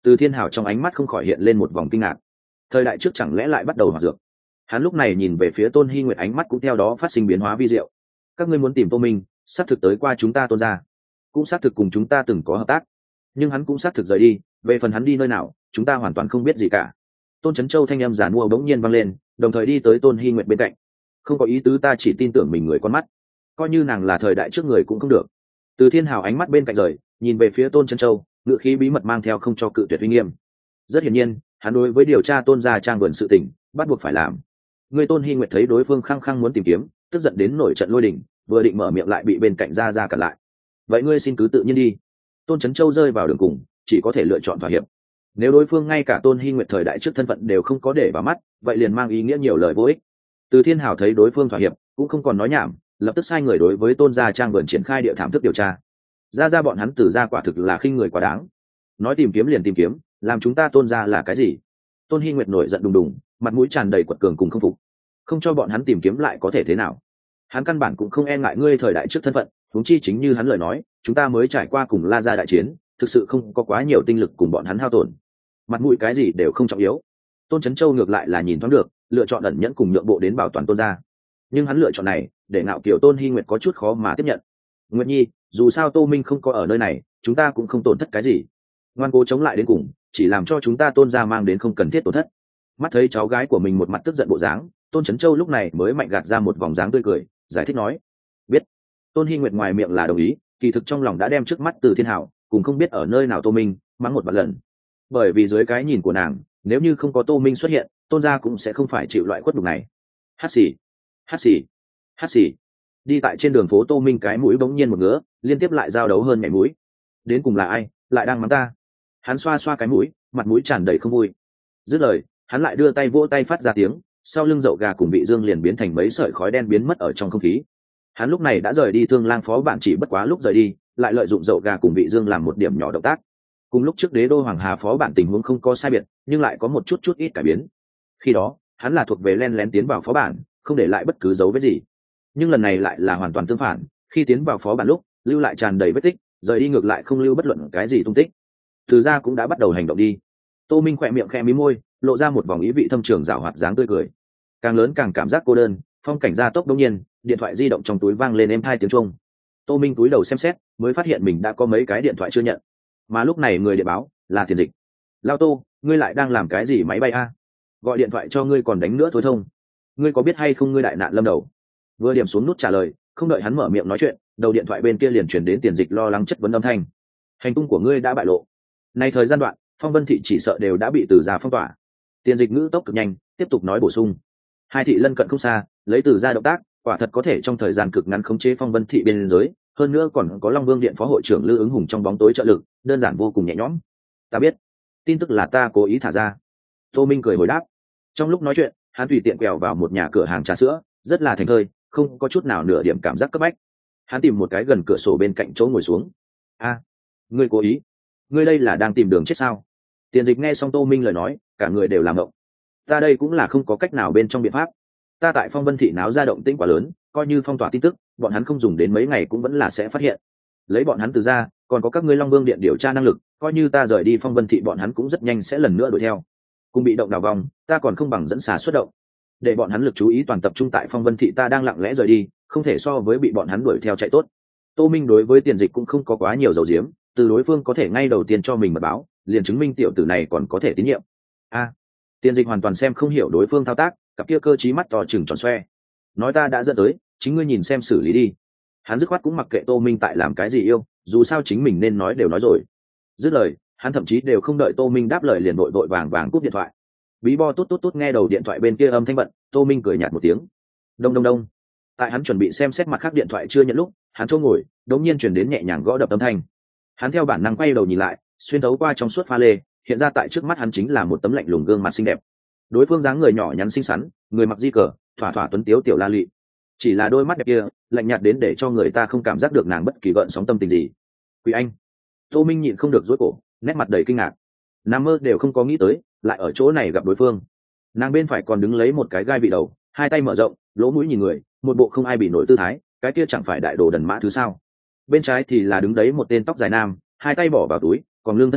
Từ Thiên Hào trong ánh mắt không khỏi hiện lên một vòng kinh ngạc. Thời đại trước chẳng lẽ lại bắt đầu hoạt dược? Hắn lúc này nhìn về phía Tôn Hi Nguyệt, ánh mắt cũng theo đó phát sinh biến hóa vi diệu. Các ngươi muốn tìm Tô Minh, xác thực tới qua chúng ta Tôn gia, cũng xác thực cùng chúng ta từng có hợp tác, nhưng hắn cũng xác thực rời đi. Về phần hắn đi nơi nào, chúng ta hoàn toàn không biết gì cả. Tôn Chấn Châu thanh âm giản mua bỗng nhiên vang lên, đồng thời đi tới Tôn Hi Nguyệt bên cạnh. Không có ý tứ, ta chỉ tin tưởng mình người con mắt, coi như nàng là thời đại trước người cũng không được. Từ Thiên Hào ánh mắt bên cạnh rời, nhìn về phía Tôn Chấn Châu, ngựa khí bí mật mang theo không cho cự tuyệt uy nghiêm. Rất hiển nhiên, hắn đối với điều tra Tôn gia trang vườn sự tình bắt buộc phải làm. Người Tôn Hi Nguyệt thấy đối phương khăng khăng muốn tìm kiếm, tức giận đến nổi trận lôi đình, vừa định mở miệng lại bị bên cạnh ra ra cản lại. Vậy ngươi xin cứ tự nhiên đi. Tôn Chấn Châu rơi vào đường cùng, chỉ có thể lựa chọn thỏa hiệp. Nếu đối phương ngay cả Tôn Hi Nguyệt thời đại trước thân phận đều không có để vào mắt, vậy liền mang ý nghĩa nhiều lời vô ích. Từ Thiên Hào thấy đối phương thỏa hiệp, cũng không còn nói nhảm, lập tức sai người đối với Tôn gia trang vườn triển khai địa thảm thức điều tra. Ra ra bọn hắn từ gia quả thực là khinh người quá đáng, nói tìm kiếm liền tìm kiếm, làm chúng ta Tôn gia là cái gì? Tôn Hi Nguyệt nổi giận đùng đùng, mặt mũi tràn đầy quật cường cùng không phục. Không cho bọn hắn tìm kiếm lại có thể thế nào? Hắn căn bản cũng không e ngại ngươi thời đại trước thân phận, huống chi chính như hắn lời nói, chúng ta mới trải qua cùng La gia đại chiến, thực sự không có quá nhiều tinh lực cùng bọn hắn hao tổn. Mặt mũi cái gì đều không trọng yếu. Tôn Chấn Châu ngược lại là nhìn thoáng được, lựa chọn ẩn nhẫn cùng nhượng bộ đến bảo toàn Tôn gia. Nhưng hắn lựa chọn này, để ngạo kiểu Tôn Hi Nguyệt có chút khó mà tiếp nhận. Nguyệt Nhi, dù sao Tô Minh không có ở nơi này, chúng ta cũng không tổn thất cái gì. Ngoan cố chống lại đến cùng, chỉ làm cho chúng ta Tôn gia mang đến không cần thiết tổn thất. Mắt thấy cháu gái của mình một mặt tức giận bộ dáng, Tôn Chấn Châu lúc này mới mạnh gạt ra một vòng dáng tươi cười, giải thích nói: biết. Tôn Hi Nguyệt ngoài miệng là đồng ý, kỳ thực trong lòng đã đem trước mắt Từ Thiên Hào cùng không biết ở nơi nào Tô Minh mắng một vạn lần. Bởi vì dưới cái nhìn của nàng, nếu như không có Tô Minh xuất hiện, Tôn gia cũng sẽ không phải chịu loại khuất nhục này. Hát xì, hát xì, hát xì. Đi tại trên đường phố, Tô Minh cái mũi bỗng nhiên một ngứa, liên tiếp lại giao đấu hơn nhảy mũi. Đến cùng là ai lại đang mắng ta? Hắn xoa xoa cái mũi, mặt mũi tràn đầy không vui. Dứt lời, hắn lại đưa tay vỗ tay phát ra tiếng, sau lưng dậu gà cùng vị dương liền biến thành mấy sợi khói đen biến mất ở trong không khí. Hắn lúc này đã rời đi Thương Lang phó bản, chỉ bất quá lúc rời đi lại lợi dụng dậu gà cùng vị dương làm một điểm nhỏ động tác. Cùng lúc trước Đế đô Hoàng Hà phó bản tình huống không có sai biệt, nhưng lại có một chút chút ít cải biến. Khi đó hắn là thuộc về len lén tiến vào phó bản, không để lại bất cứ dấu vết gì. Nhưng lần này lại là hoàn toàn tương phản, khi tiến vào phó bản lúc lưu lại tràn đầy vết tích, rời đi ngược lại không lưu bất luận cái gì tung tích. Từ gia cũng đã bắt đầu hành động đi. Tô Minh khỏe miệng khẽ mí môi, lộ ra một vòng ý vị thâm trường giảo hoạt dáng tươi cười. Càng lớn càng cảm giác cô đơn, phong cảnh gia tốc đống nhiên, điện thoại di động trong túi vang lên êm hai tiếng chuông. Tô Minh túi đầu xem xét, mới phát hiện mình đã có mấy cái điện thoại chưa nhận. Mà lúc này người điện báo là Tiền Dịch. Lao Tô, ngươi lại đang làm cái gì máy bay a? Gọi điện thoại cho ngươi còn đánh nữa thôi thông. Ngươi có biết hay không ngươi đại nạn lâm đầu? Vừa điểm xuống nút trả lời, không đợi hắn mở miệng nói chuyện, đầu điện thoại bên kia liền truyền đến Tiền Dịch lo lắng chất vấn âm thanh. Hành tung của ngươi đã bại lộ. Nay thời gian đoạn, Phong Vân thị chỉ sợ đều đã bị Từ gia phong tỏa. Tiền Dịch ngữ tốc cực nhanh, tiếp tục nói bổ sung. Hai thị lân cận không xa, lấy Từ gia động tác, quả thật có thể trong thời gian cực ngắn khống chế Phong Vân thị biên giới, hơn nữa còn có Long Vương điện phó hội trưởng Lư Ứng Hùng trong bóng tối trợ lực, đơn giản vô cùng nhẹ nhõm. Ta biết, tin tức là ta cố ý thả ra. Tô Minh cười hồi đáp. Trong lúc nói chuyện, hắn tùy tiện quẹo vào một nhà cửa hàng trà sữa, rất là thành thơi, không có chút nào nửa điểm cảm giác cấp bách. Hắn tìm một cái gần cửa sổ bên cạnh chỗ ngồi xuống. A, ngươi cố ý? Ngươi đây là đang tìm đường chết sao? Tiền Dịch nghe xong Tô Minh lời nói, cả người đều làm ngộng. Ta đây cũng là không có cách nào bên trong biện pháp. Ta tại Phong Vân thị náo ra động tĩnh quá lớn, coi như phong tỏa tin tức, bọn hắn không dùng đến mấy ngày cũng vẫn là sẽ phát hiện. Lấy bọn hắn Từ gia, còn có các ngươi Long Vương điện điều tra năng lực, coi như ta rời đi Phong Vân thị, bọn hắn cũng rất nhanh sẽ lần nữa đuổi theo. Cùng bị động đào vòng, ta còn không bằng dẫn xà xuất động. Để bọn hắn lực chú ý toàn tập trung tại Phong Vân thị, ta đang lặng lẽ rời đi, không thể so với bị bọn hắn đuổi theo chạy tốt. Tô Minh đối với Tiền Dịch cũng không có quá nhiều dầu diếm, từ đối phương có thể ngay đầu tiên cho mình mật báo, liền chứng minh tiểu tử này còn có thể tín nhiệm. A, Tiền Dịch hoàn toàn xem không hiểu đối phương thao tác, cặp kia cơ trí mắt to trừng tròn xoe. Nói ta đã dẫn tới, chính ngươi nhìn xem xử lý đi. Hắn dứt khoát cũng mặc kệ Tô Minh tại làm cái gì yêu, dù sao chính mình nên nói đều nói rồi. Dứt lời, hắn thậm chí đều không đợi Tô Minh đáp lời liền vội vội vàng vàng cúp điện thoại. Bí bo tốt tốt tốt nghe đầu điện thoại bên kia âm thanh bận, Tô Minh cười nhạt một tiếng. Đông đông đông. Tại hắn chuẩn bị xem xét mặt khác điện thoại chưa nhận lúc, hắn chỗ ngồi đống nhiên truyền đến nhẹ nhàng gõ đập âm thanh. Hắn theo bản năng quay đầu nhìn lại, xuyên thấu qua trong suốt pha lê, hiện ra tại trước mắt hắn chính là một tấm lạnh lùng gương mặt xinh đẹp. Đối phương dáng người nhỏ nhắn xinh xắn, người mặc di cờ, thỏa thỏa tuấn tiếu tiểu la lị. Chỉ là đôi mắt đẹp kia, lạnh nhạt đến để cho người ta không cảm giác được nàng bất kỳ gợn sóng tâm tình gì. Quý anh. Tô Minh nhịn không được rối cổ, nét mặt đầy kinh ngạc. Nam mơ đều không có nghĩ tới, lại ở chỗ này gặp đối phương. Nàng bên phải còn đứng lấy một cái gai vị đầu, hai tay mở rộng, lỗ mũi nhìn người, một bộ không ai bị nổi tư thái, cái kia chẳng phải đại đồ đần mã thứ sao? Bên trái thì là đứng đấy một tên tóc dài nam, hai tay bỏ vào túi, còn lưng thân thể,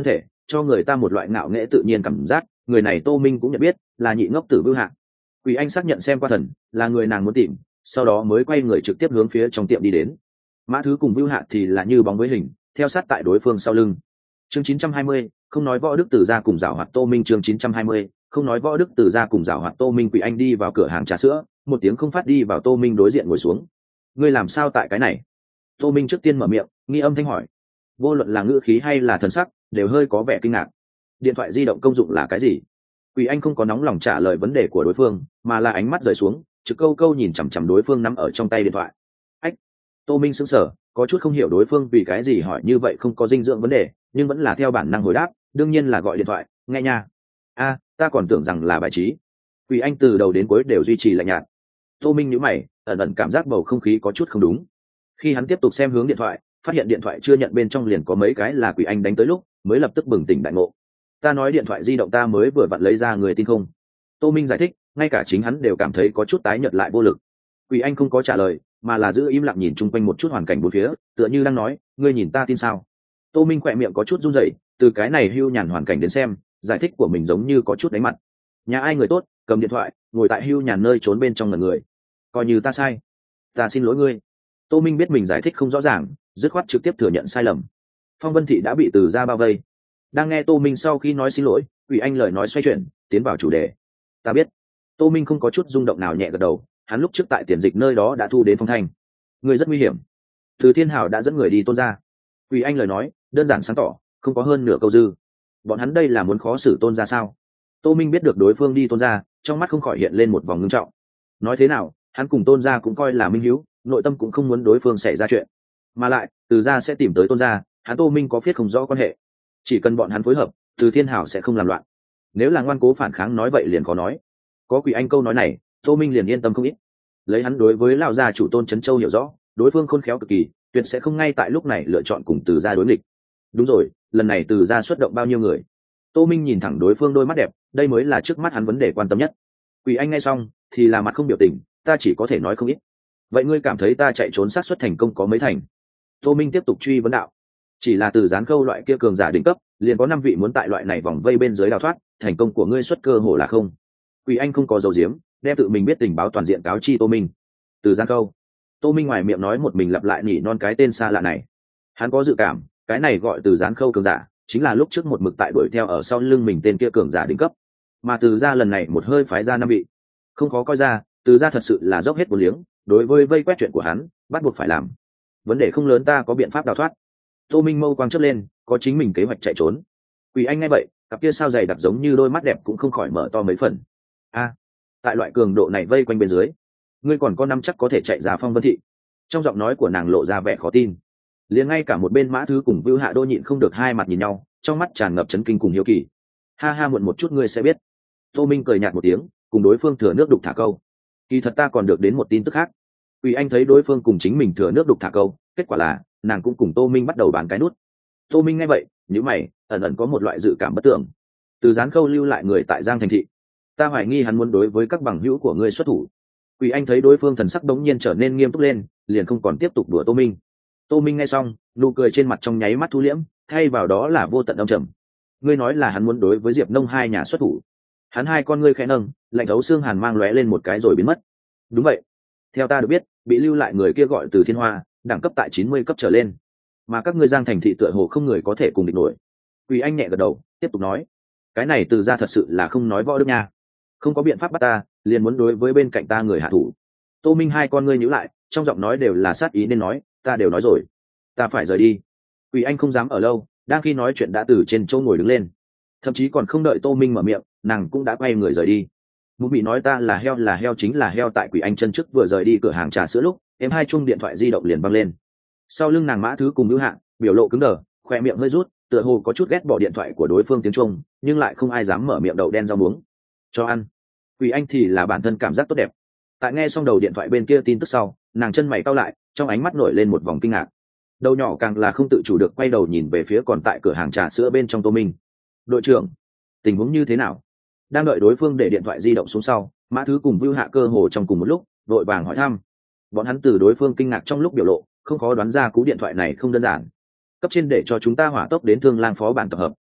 cho người ta một loại ngạo nghễ tự nhiên cảm giác. Người này Tô Minh cũng nhận biết, là nhị ngốc tử Vưu Hạ. Quỷ Anh xác nhận xem qua thần là người nàng muốn tìm, sau đó mới quay người trực tiếp hướng phía trong tiệm đi đến. Mã Thứ cùng Vưu Hạ thì là như bóng với hình, theo sát tại đối phương sau lưng. Chương chín trăm hai mươi, không nói võ đức từ gia cùng giảo hoạt Tô Minh. Chương chín trăm hai mươi, không nói võ đức từ gia cùng giảo hoạt Tô Minh. Quỷ Anh đi vào cửa hàng trà sữa, một tiếng không phát đi vào Tô Minh đối diện ngồi xuống. Ngươi làm sao tại cái này? Tô Minh trước tiên mở miệng, nghi âm thanh hỏi. Vô luận là ngữ khí hay là thần sắc, đều hơi có vẻ kinh ngạc. Điện thoại di động công dụng là cái gì? Quỷ Anh không có nóng lòng trả lời vấn đề của đối phương, mà là ánh mắt rời xuống, trực câu câu nhìn chằm chằm đối phương nắm ở trong tay điện thoại. Ách! Tô Minh sững sờ, có chút không hiểu đối phương vì cái gì hỏi như vậy không có dinh dưỡng vấn đề, nhưng vẫn là theo bản năng hồi đáp, đương nhiên là gọi điện thoại, nghe nha. A, ta còn tưởng rằng là bài trí. Quỷ Anh từ đầu đến cuối đều duy trì lạnh nhạt. Tô Minh nhíu mày, ẩn ẩn cảm giác bầu không khí có chút không đúng. Khi hắn tiếp tục xem hướng điện thoại, phát hiện điện thoại chưa nhận bên trong liền có mấy cái là Quỷ Anh đánh tới lúc, mới lập tức bừng tỉnh đại ngộ. Ta nói điện thoại di động ta mới vừa vặn lấy ra, người tin không? Tô Minh giải thích, ngay cả chính hắn đều cảm thấy có chút tái nhợt lại vô lực. Quỷ Anh không có trả lời, mà là giữ im lặng nhìn chung quanh một chút hoàn cảnh bốn phía, tựa như đang nói, ngươi nhìn ta tin sao? Tô Minh khỏe miệng có chút run rẩy, từ cái này hưu nhàn hoàn cảnh đến xem, giải thích của mình giống như có chút đánh mặt. Nhà ai người tốt, cầm điện thoại, ngồi tại hưu nhàn nơi trốn bên trong ngẩn người. Coi như ta sai, ta xin lỗi ngươi. Tô Minh biết mình giải thích không rõ ràng, dứt khoát trực tiếp thừa nhận sai lầm. Phong Vân Thị đã bị Từ gia bao vây. Đang nghe Tô Minh sau khi nói xin lỗi, Quỷ Anh lời nói xoay chuyển, tiến vào chủ đề. Ta biết. Tô Minh không có chút rung động nào, nhẹ gật đầu. Hắn lúc trước tại tiền dịch nơi đó đã thu đến phong thanh. Người rất nguy hiểm. Từ Thiên Hảo đã dẫn người đi Tôn gia. Quỷ Anh lời nói đơn giản sáng tỏ, không có hơn nửa câu dư. Bọn hắn đây là muốn khó xử Tôn gia sao? Tô Minh biết được đối phương đi Tôn gia, trong mắt không khỏi hiện lên một vòng ngưng trọng. Nói thế nào, hắn cùng Tôn gia cũng coi là minh hữu, nội tâm cũng không muốn đối phương xảy ra chuyện. Mà lại, Từ gia sẽ tìm tới Tôn gia, hắn Tô Minh có biết không rõ quan hệ. Chỉ cần bọn hắn phối hợp, Từ Thiên Hảo sẽ không làm loạn. Nếu là ngoan cố phản kháng nói vậy liền khó nói. Có Quỷ Anh câu nói này, Tô Minh liền yên tâm không ít. Lấy hắn đối với lão gia chủ Tôn Trấn Châu hiểu rõ, đối phương khôn khéo cực kỳ, tuyệt sẽ không ngay tại lúc này lựa chọn cùng Từ gia đối nghịch. Đúng rồi, lần này Từ gia xuất động bao nhiêu người? Tô Minh nhìn thẳng đối phương đôi mắt đẹp, đây mới là trước mắt hắn vấn đề quan tâm nhất. Quỷ Anh nghe xong thì là mặt không biểu tình, ta chỉ có thể nói không ít. Vậy ngươi cảm thấy ta chạy trốn xác suất thành công có mấy thành? Tô Minh tiếp tục truy vấn đạo. Chỉ là từ gián khâu loại kia cường giả đỉnh cấp, liền có năm vị muốn tại loại này vòng vây bên dưới đào thoát, thành công của ngươi xuất cơ hồ là không. Quỷ Anh không có dầu diếm, đem tự mình biết tình báo toàn diện cáo chi Tô Minh. Từ gián khâu. Tô Minh ngoài miệng nói một mình lặp lại nhỉ non cái tên xa lạ này. Hắn có dự cảm, cái này gọi từ gián khâu cường giả, chính là lúc trước một mực tại đuổi theo ở sau lưng mình tên kia cường giả đỉnh cấp. Mà từ gia lần này một hơi phái ra năm vị. Không khó coi ra, từ gia thật sự là dốc hết một liếng, đối với vây quét chuyện của hắn, bắt buộc phải làm. Vấn đề không lớn, ta có biện pháp đào thoát. Tô Minh mâu quang chớp lên, có chính mình kế hoạch chạy trốn. Quỷ Anh nghe vậy, cặp kia sao dày đặc giống như đôi mắt đẹp cũng không khỏi mở to mấy phần. A, tại loại cường độ này vây quanh bên dưới, ngươi còn có năm chắc có thể chạy ra Phong Vân Thị? Trong giọng nói của nàng lộ ra vẻ khó tin. Liền ngay cả một bên Mã Thứ cùng Vưu Hạ Đô nhịn không được hai mặt nhìn nhau, trong mắt tràn ngập chấn kinh cùng hiếu kỳ. Ha ha, muộn một chút ngươi sẽ biết. Tô Minh cười nhạt một tiếng, cùng đối phương thừa nước đục thả câu. Kỳ thật ta còn được đến một tin tức khác. Quỷ Anh thấy đối phương cùng chính mình thừa nước đục thả câu, kết quả là nàng cũng cùng Tô Minh bắt đầu bàn cái nút. Tô Minh nghe vậy, nhíu mày, ẩn ẩn có một loại dự cảm bất tưởng. Từ gián khâu lưu lại người tại Giang Thành Thị, ta hoài nghi hắn muốn đối với các bằng hữu của ngươi xuất thủ. Quỷ Anh thấy đối phương thần sắc đống nhiên trở nên nghiêm túc lên, liền không còn tiếp tục đùa Tô Minh. Tô Minh nghe xong, nụ cười trên mặt trong nháy mắt thu liễm, thay vào đó là vô tận âm trầm. Ngươi nói là hắn muốn đối với Diệp Nông hai nhà xuất thủ? Hắn hai con ngươi khẽ nâng, lạnh thấu xương hàn mang lóe lên một cái rồi biến mất. Đúng vậy. Theo ta được biết, bị lưu lại người kia gọi Từ Thiên Hoa, đẳng cấp tại chín mươi cấp trở lên. Mà các ngươi Giang Thành Thị tựa hồ không người có thể cùng địch nổi. Quỷ Anh nhẹ gật đầu, tiếp tục nói, cái này Từ gia thật sự là không nói võ đức nha. Không có biện pháp bắt ta, liền muốn đối với bên cạnh ta người hạ thủ. Tô Minh hai con ngươi nhíu lại, trong giọng nói đều là sát ý nên nói, ta đều nói rồi, ta phải rời đi. Quỷ Anh không dám ở lâu, đang khi nói chuyện đã từ trên chỗ ngồi đứng lên, thậm chí còn không đợi Tô Minh mở miệng, nàng cũng đã quay người rời đi. Mụ bị nói ta là heo là heo chính là heo. Tại Quỷ Anh chân trước vừa rời đi cửa hàng trà sữa lúc, em hai chung điện thoại di động liền văng lên. Sau lưng nàng Mã Thứ cùng Hữu Hạ biểu lộ cứng đờ, khoe miệng hơi rút, tựa hồ có chút ghét bỏ điện thoại của đối phương tiếng Trung, nhưng lại không ai dám mở miệng đậu đen rau muống cho ăn. Quỷ Anh thì là bản thân cảm giác tốt đẹp. Tại nghe xong đầu điện thoại bên kia tin tức sau, nàng chân mày cau lại, trong ánh mắt nổi lên một vòng kinh ngạc. Đầu nhỏ càng là không tự chủ được quay đầu nhìn về phía còn tại cửa hàng trà sữa bên trong Tô Minh. Đội trưởng, tình huống như thế nào? Đang đợi đối phương để điện thoại di động xuống sau, Mã Thứ cùng Vưu Hạ cơ hồ trong cùng một lúc vội vàng hỏi thăm. Bọn hắn từ đối phương kinh ngạc trong lúc biểu lộ, không khó đoán ra cú điện thoại này không đơn giản. Cấp trên để cho chúng ta hỏa tốc đến Thương Lang phó bản tập hợp.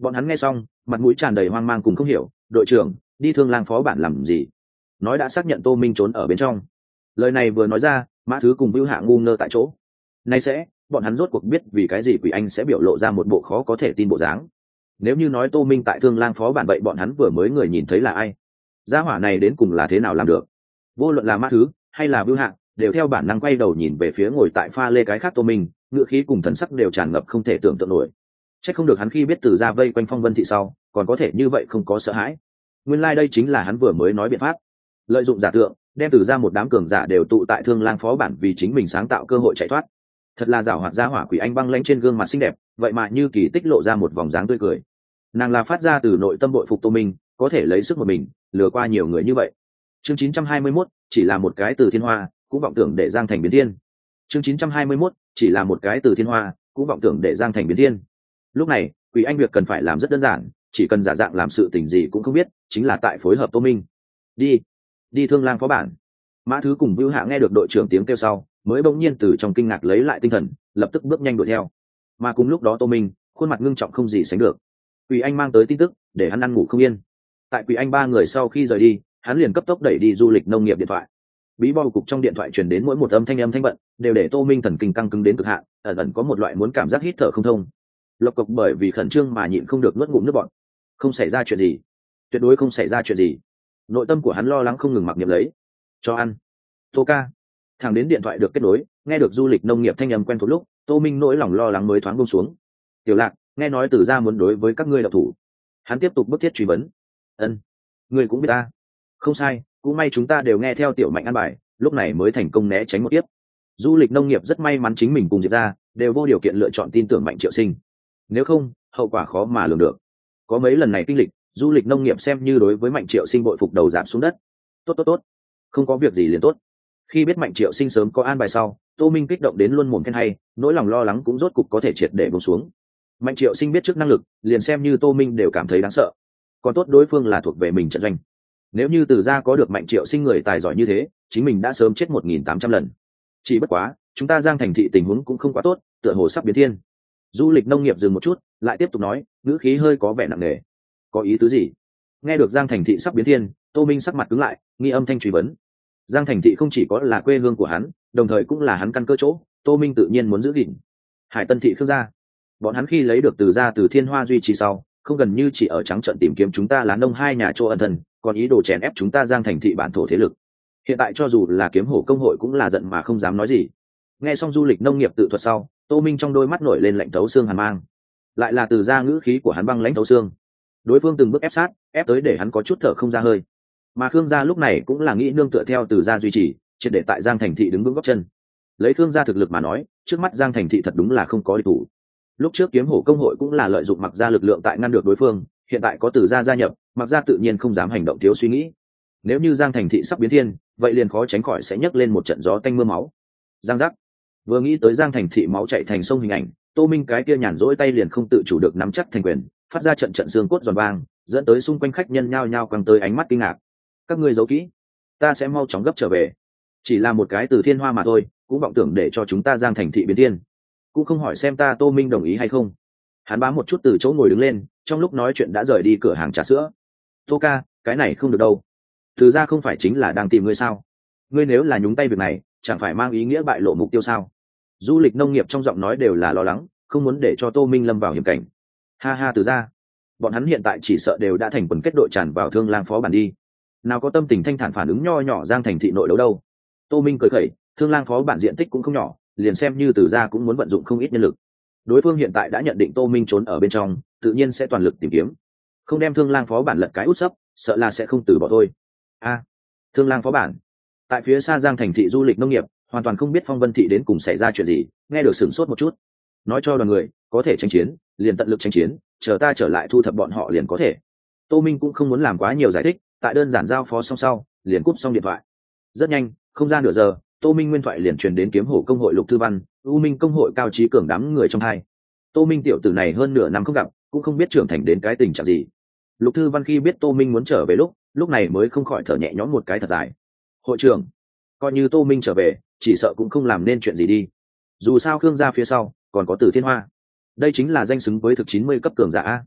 Bọn hắn nghe xong mặt mũi tràn đầy hoang mang cùng không hiểu. Đội trưởng, đi Thương Lang phó bản làm gì? Nói đã xác nhận Tô Minh trốn ở bên trong. Lời này vừa nói ra, Mã Thứ cùng Bưu Hạ ngu ngơ tại chỗ. Nay sẽ bọn hắn rốt cuộc biết vì cái gì Quỷ Anh sẽ biểu lộ ra một bộ khó có thể tin bộ dáng. Nếu như nói Tô Minh tại Thương Lang phó bản vậy bọn hắn vừa mới người nhìn thấy là ai? Gia hỏa này đến cùng là thế nào làm được? Vô luận là Mã Thứ hay là Bưu Hạ đều theo bản năng quay đầu nhìn về phía ngồi tại pha lê cái khác Tô Minh, ngựa khí cùng thần sắc đều tràn ngập không thể tưởng tượng nổi. Chắc không được hắn khi biết Từ Gia vây quanh Phong Vân thị sau, còn có thể như vậy không có sợ hãi. Nguyên lai like đây chính là hắn vừa mới nói biện pháp, lợi dụng giả tượng, đem Từ Gia một đám cường giả đều tụ tại Thương Lang phó bản vì chính mình sáng tạo cơ hội chạy thoát. Thật là giảo hoạt. Gia hỏa Quỷ Anh băng lãnh trên gương mặt xinh đẹp, vậy mà như kỳ tích lộ ra một vòng dáng tươi cười. Nàng là phát ra từ nội tâm bội phục Tô Minh, có thể lấy sức một mình lừa qua nhiều người như vậy. Chương chín trăm hai mươi mốt, chỉ là một cái Từ Thiên Hoa, cũng vọng tưởng để Giang Thành biến thiên. Chương chín trăm hai mươi mốt, chỉ là một cái Từ Thiên Hoa, cũng vọng tưởng để Giang Thành biến thiên. Lúc này, Quỷ Anh việc cần phải làm rất đơn giản, chỉ cần giả dạng làm sự tình gì cũng không biết, chính là tại phối hợp Tô Minh. Đi, đi Thương Lang phó bản. Mã Thứ cùng Vưu Hạ nghe được đội trưởng tiếng kêu sau, mới bỗng nhiên từ trong kinh ngạc lấy lại tinh thần, lập tức bước nhanh đuổi theo. Mà cùng lúc đó Tô Minh, khuôn mặt ngưng trọng không gì sánh được. Quỷ Anh mang tới tin tức, để hắn ăn ngủ không yên. Tại Quỷ Anh ba người sau khi rời đi, hắn liền cấp tốc đẩy đi du lịch nông nghiệp điện thoại. Bí bò cục trong điện thoại truyền đến mỗi một âm thanh âm thanh bận, đều để Tô Minh thần kinh căng cứng đến cực hạn, ẩn ẩn có một loại muốn cảm giác hít thở không thông. Lộc cộc bởi vì khẩn trương mà nhịn không được nuốt ngụm nước bọt. Không xảy ra chuyện gì, tuyệt đối không xảy ra chuyện gì. Nội tâm của hắn lo lắng không ngừng mặc niệm lấy. Cho ăn. Tô ca. Thằng đến điện thoại được kết nối, nghe được du lịch nông nghiệp thanh âm quen thuộc lúc, Tô Minh nỗi lòng lo lắng mới thoáng buông xuống. Tiểu Lạc, nghe nói Từ Gia muốn đối với các ngươi độc thủ. Hắn tiếp tục bức thiết truy vấn. Ân, ngươi cũng biết ta. Không sai, cũng may chúng ta đều nghe theo Tiểu Mạnh ăn bài, lúc này mới thành công né tránh một tiếp. Du lịch nông nghiệp rất may mắn chính mình cùng Diệp Gia đều vô điều kiện lựa chọn tin tưởng Mạnh Triệu Sinh. Nếu không, hậu quả khó mà lường được. Có mấy lần này kinh lịch, du lịch nông nghiệp xem như đối với Mạnh Triệu Sinh bội phục đầu giảm xuống đất. Tốt tốt tốt, không có việc gì liền tốt. Khi biết Mạnh Triệu Sinh sớm có an bài sau, Tô Minh kích động đến luôn mồm khen hay, nỗi lòng lo lắng cũng rốt cục có thể triệt để buông xuống. Mạnh Triệu Sinh biết trước năng lực, liền xem như Tô Minh đều cảm thấy đáng sợ. Còn tốt đối phương là thuộc về mình trận doanh. Nếu như Từ Gia có được Mạnh Triệu Sinh người tài giỏi như thế, chính mình đã sớm chết một nghìn tám trăm lần. Chỉ bất quá, chúng ta Giang Thành thị tình huống cũng không quá tốt, tựa hồ sắp biến thiên. Du lịch nông nghiệp dừng một chút, lại tiếp tục nói, ngữ khí hơi có vẻ nặng nề. Có ý tứ gì? Nghe được Giang Thành thị sắp biến thiên, Tô Minh sắc mặt cứng lại, nghi âm thanh truy vấn. Giang Thành thị không chỉ có là quê hương của hắn, đồng thời cũng là hắn căn cơ chỗ, Tô Minh tự nhiên muốn giữ gìn. Hải Tân thị Khương gia, bọn hắn khi lấy được Từ Gia từ Thiên Hoa duy trì sau, không gần như chỉ ở trắng trận tìm kiếm chúng ta Lán Đông hai nhà chỗ ẩn thân, còn ý đồ chèn ép chúng ta Giang Thành thị bản thổ thế lực. Hiện tại cho dù là kiếm hổ công hội cũng là giận mà không dám nói gì. Nghe xong du lịch nông nghiệp tự thuật sau, Tô Minh trong đôi mắt nổi lên lạnh thấu xương hàn mang. Lại là Từ Gia ngữ khí của hắn băng lãnh thấu xương. Đối phương từng bước ép sát, ép tới để hắn có chút thở không ra hơi. Mà Khương gia lúc này cũng là nghĩ nương tựa theo Từ Gia duy trì, triệt để tại Giang Thành thị đứng vững gót chân. Lấy Khương gia thực lực mà nói, trước mắt Giang Thành thị thật đúng là không có địch thủ. Lúc trước kiếm hổ công hội cũng là lợi dụng Mặc gia lực lượng tại ngăn được đối phương, hiện tại có Từ Gia gia nhập, Mặc gia tự nhiên không dám hành động thiếu suy nghĩ. Nếu như Giang Thành thị sắp biến thiên, vậy liền khó tránh khỏi sẽ nhấc lên một trận gió tanh mưa máu. Giang giác. Vừa nghĩ tới Giang Thành thị máu chảy thành sông hình ảnh, Tô Minh cái kia nhàn rỗi tay liền không tự chủ được nắm chắc thành quyền, phát ra trận trận xương cốt giòn vang, dẫn tới xung quanh khách nhân nhao nhao quăng tới ánh mắt kinh ngạc. Các ngươi giấu kỹ, ta sẽ mau chóng gấp trở về. Chỉ là một cái Từ Thiên Hoa mà thôi, cũng vọng tưởng để cho chúng ta Giang Thành thị biến thiên, cũng không hỏi xem ta Tô Minh đồng ý hay không. Hắn bám một chút từ chỗ ngồi đứng lên, trong lúc nói chuyện đã rời đi cửa hàng trà sữa. Tô ca, cái này không được đâu. Từ Gia không phải chính là đang tìm ngươi sao? Ngươi nếu là nhúng tay việc này, chẳng phải mang ý nghĩa bại lộ mục tiêu sao? Du lịch nông nghiệp trong giọng nói đều là lo lắng, không muốn để cho Tô Minh lâm vào hiểm cảnh. Ha ha, Từ Gia, bọn hắn hiện tại chỉ sợ đều đã thành quần kết đội tràn vào Thương Lang phó bản đi. Nào có tâm tình thanh thản phản ứng nho nhỏ Giang Thành thị nội đấu đâu. Tô Minh cười khẩy, Thương Lang phó bản diện tích cũng không nhỏ, liền xem như Từ Gia cũng muốn vận dụng không ít nhân lực. Đối phương hiện tại đã nhận định Tô Minh trốn ở bên trong, tự nhiên sẽ toàn lực tìm kiếm. Không đem Thương Lang phó bản lật cái út sấp, sợ là sẽ không từ bỏ thôi. A, Thương Lang phó bản. Tại phía xa Giang Thành thị du lịch nông nghiệp, hoàn toàn không biết Phong Vân thị đến cùng xảy ra chuyện gì, nghe được sửng sốt một chút. Nói cho đoàn người, có thể tranh chiến, liền tận lực tranh chiến, chờ ta trở lại thu thập bọn họ liền có thể. Tô Minh cũng không muốn làm quá nhiều giải thích, tại đơn giản giao phó xong sau, liền cúp xong điện thoại. Rất nhanh, không ra nửa giờ, Tô Minh nguyên thoại liền truyền đến kiếm hổ công hội Lục Thư Văn, U Minh công hội Cao Chí Cường đám người trong hai. Tô Minh tiểu tử này hơn nửa năm không gặp, cũng không biết trưởng thành đến cái tình trạng gì. Lục Thư Văn khi biết Tô Minh muốn trở về lúc, lúc này mới không khỏi thở nhẹ nhõm một cái thật dài. Hội trưởng, coi như Tô Minh trở về, chỉ sợ cũng không làm nên chuyện gì đi. Dù sao Khương gia phía sau còn có Từ Thiên Hoa, đây chính là danh xứng với thực chín mươi cấp cường giả a.